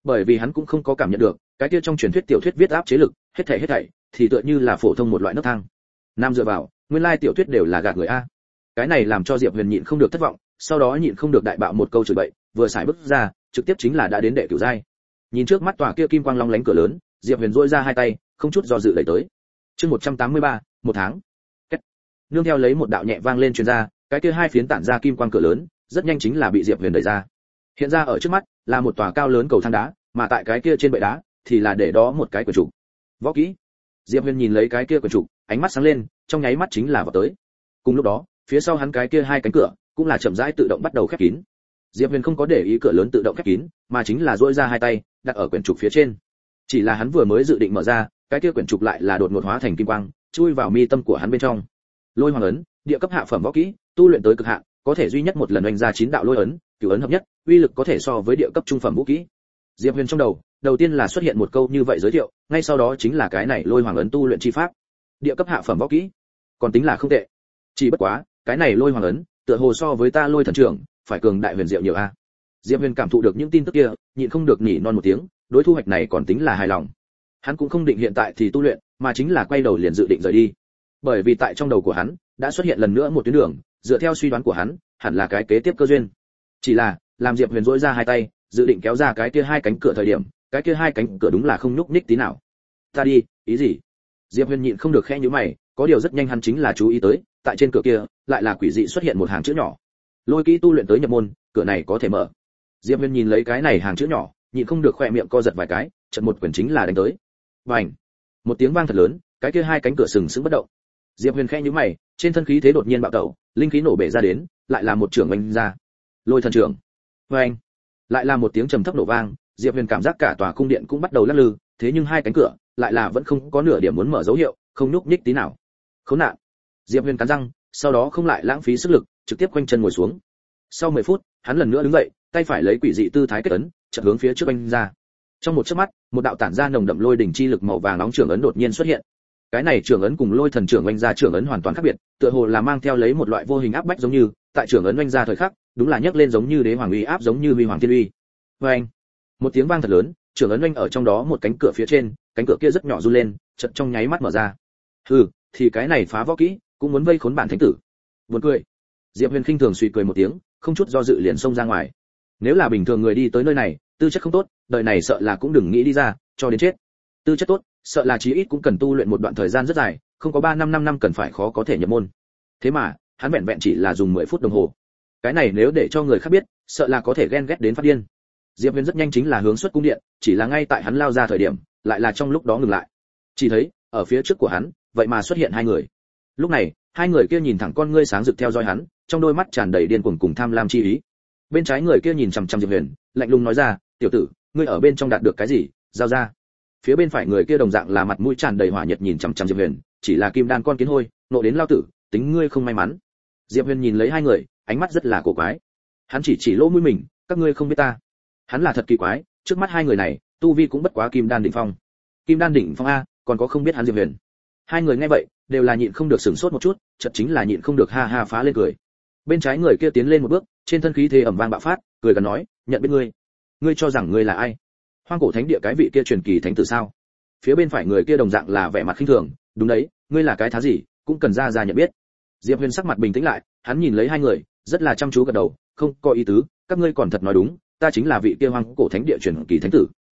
bởi vì hắn cũng không có cảm nhận được cái kia trong truyền thuyết tiểu thuyết viết áp chế lực, hết thảy hết thảy thì tựa như là phổ thông một loại nấc thang. Nam dựa vào, nguyên lai tiểu thuyết đều là gạt người a. Cái này làm cho Diệp Huyền nhịn không được thất vọng, sau đó nhịn không được đại bạo một câu chửi bậy, vừa xài bước ra, trực tiếp chính là đã đến đệ cửu giai. Nhìn trước mắt tòa kia kim quang long lánh cửa lớn, Diệp Huyền duỗi ra hai tay, không chút do dự đẩy tới. Chương một trăm tám mươi ba, một tháng. Kết. Nương theo lấy một đạo nhẹ vang lên truyền ra, cái kia hai phiến tản ra kim quang cửa lớn, rất nhanh chính là bị Diệp Huyền đẩy ra. Hiện ra ở trước mắt là một tòa cao lớn cầu thang đá, mà tại cái kia trên bệ đá thì là để đó một cái quyển trục. Võ kỹ. Diệp Huyền nhìn lấy cái kia quyển trục, ánh mắt sáng lên, trong nháy mắt chính là vào tới. Cùng lúc đó, phía sau hắn cái kia hai cánh cửa cũng là chậm rãi tự động bắt đầu khép kín. Diệp Huyền không có để ý cửa lớn tự động khép kín, mà chính là duỗi ra hai tay, đặt ở quyển trục phía trên. Chỉ là hắn vừa mới dự định mở ra, cái kia quyển trục lại là đột ngột hóa thành kim quang, chui vào mi tâm của hắn bên trong. Lôi hoàng ấn, địa cấp hạ phẩm võ kỹ, tu luyện tới cực hạn, có thể duy nhất một lần oanh ra chín đạo lôi ấn, cửu ấn hợp nhất, uy lực có thể so với địa cấp trung phẩm vũ kỹ. Diệp Huyền trong đầu, đầu tiên là xuất hiện một câu như vậy giới thiệu, ngay sau đó chính là cái này lôi hoàng ấn tu luyện chi pháp. Địa cấp hạ phẩm võ kỹ, còn tính là không tệ. Chỉ bất quá, cái này lôi hoàng ấn, tựa hồ so với ta lôi thần trưởng, phải cường đại huyền diệu nhiều a. Diệp Huyền cảm thụ được những tin tức kia, nhịn không được nỉ non một tiếng, đối thu hoạch này còn tính là hài lòng. Hắn cũng không định hiện tại thì tu luyện, mà chính là quay đầu liền dự định rời đi. Bởi vì tại trong đầu của hắn đã xuất hiện lần nữa một tuyến đường, dựa theo suy đoán của hắn, hẳn là cái kế tiếp cơ duyên. Chỉ là, làm Diệp Huyền duỗi ra hai tay, dự định kéo ra cái kia hai cánh cửa thời điểm, cái kia hai cánh cửa đúng là không nhúc nhích tí nào. Ta đi, ý gì? Diệp Huyền nhịn không được khẽ nhíu mày, có điều rất nhanh hắn chính là chú ý tới, tại trên cửa kia lại là quỷ dị xuất hiện một hàng chữ nhỏ. Lôi kỹ tu luyện tới nhập môn, cửa này có thể mở. Diệp Huyền nhìn lấy cái này hàng chữ nhỏ, nhịn không được khẽ miệng co giật vài cái, chợt một quyền chính là đánh tới. Bành! Một tiếng vang thật lớn, cái kia hai cánh cửa sừng sững bất động. Diệp Huyền khẽ nhíu mày, trên thân khí thế đột nhiên bạo tẩu, linh khí nổ bể ra đến, lại là một trường oanh ra. Lôi thần trưởng. Oanh! Lại là một tiếng trầm thấp nổ vang, Diệp Huyền cảm giác cả tòa cung điện cũng bắt đầu lắc lư, thế nhưng hai cánh cửa lại là vẫn không có nửa điểm muốn mở dấu hiệu, không nhúc nhích tí nào. Khốn nạn! Diệp Huyền cắn răng, sau đó không lại lãng phí sức lực, trực tiếp quanh chân ngồi xuống. Sau mười phút, hắn lần nữa đứng dậy, tay phải lấy quỷ dị tư thái kết ấn, chợt hướng phía trước anh ra. Trong một chớp mắt, một đạo tản ra nồng đậm lôi đỉnh chi lực màu vàng nóng trưởng ấn đột nhiên xuất hiện. Cái này trưởng ấn cùng lôi thần trưởng anh ra trưởng ấn hoàn toàn khác biệt, tựa hồ là mang theo lấy một loại vô hình áp bách giống như, tại trưởng ấn anh ra thời khắc, đúng là nhấc lên giống như đế hoàng uy áp giống như huy hoàng thiên uy. Oeng! Một tiếng vang thật lớn, trưởng ấn anh ở trong đó một cánh cửa phía trên, cánh cửa kia rất nhỏ run lên, chợt trong nháy mắt mở ra. Hừ, thì cái này phá võ kỹ, cũng muốn vây khốn bản thánh tử. Buồn cười. Diệp Huyền khinh thường suy cười một tiếng, không chút do dự liền xông ra ngoài. Nếu là bình thường người đi tới nơi này, tư chất không tốt, đời này sợ là cũng đừng nghĩ đi ra, cho đến chết. Tư chất tốt, sợ là chí ít cũng cần tu luyện một đoạn thời gian rất dài, không có ba năm năm năm cần phải khó có thể nhập môn. Thế mà, hắn vẹn vẹn chỉ là dùng mười phút đồng hồ. Cái này nếu để cho người khác biết, sợ là có thể ghen ghét đến phát điên. Diệp Huyền rất nhanh chính là hướng xuất cung điện, chỉ là ngay tại hắn lao ra thời điểm, lại là trong lúc đó ngừng lại. Chỉ thấy, ở phía trước của hắn, vậy mà xuất hiện hai người. Lúc này, hai người kia nhìn thẳng con ngươi sáng rực theo dõi hắn, trong đôi mắt tràn đầy điên cuồng cùng tham lam chi ý. Bên trái người kia nhìn chằm chằm Diệp Huyền, lạnh lùng nói ra, "Tiểu tử, ngươi ở bên trong đạt được cái gì, giao ra." Phía bên phải người kia đồng dạng là mặt mũi tràn đầy hỏa nhiệt nhìn chằm chằm Diệp Huyền, chỉ là kim đan con kiến hôi, nộ đến lao tử, tính ngươi không may mắn. Diệp Huyền nhìn lấy hai người, ánh mắt rất là cổ quái. Hắn chỉ chỉ lỗ mũi mình, "Các ngươi không biết ta." Hắn là thật kỳ quái, trước mắt hai người này, tu vi cũng bất quá kim đan đỉnh phong. Kim đan đỉnh phong a, còn có không biết hắn Diệp Huyền. Hai người nghe vậy, đều là nhịn không được sửng sốt một chút, chợt chính là nhịn không được ha ha phá lên cười. Bên trái người kia tiến lên một bước, trên thân khí thế ầm vang bạo phát, cười gần nói, "Nhận biết ngươi? Ngươi cho rằng ngươi là ai? Hoang cổ thánh địa cái vị kia truyền kỳ thánh tử sao?" Phía bên phải người kia đồng dạng là vẻ mặt khinh thường, "Đúng đấy, ngươi là cái thá gì, cũng cần ra ra nhận biết." Diệp Huyền sắc mặt bình tĩnh lại, hắn nhìn lấy hai người, rất là chăm chú gật đầu, "Không, có ý tứ, các ngươi còn thật nói đúng, ta chính là vị kia hoang cổ thánh địa truyền kỳ thánh tử."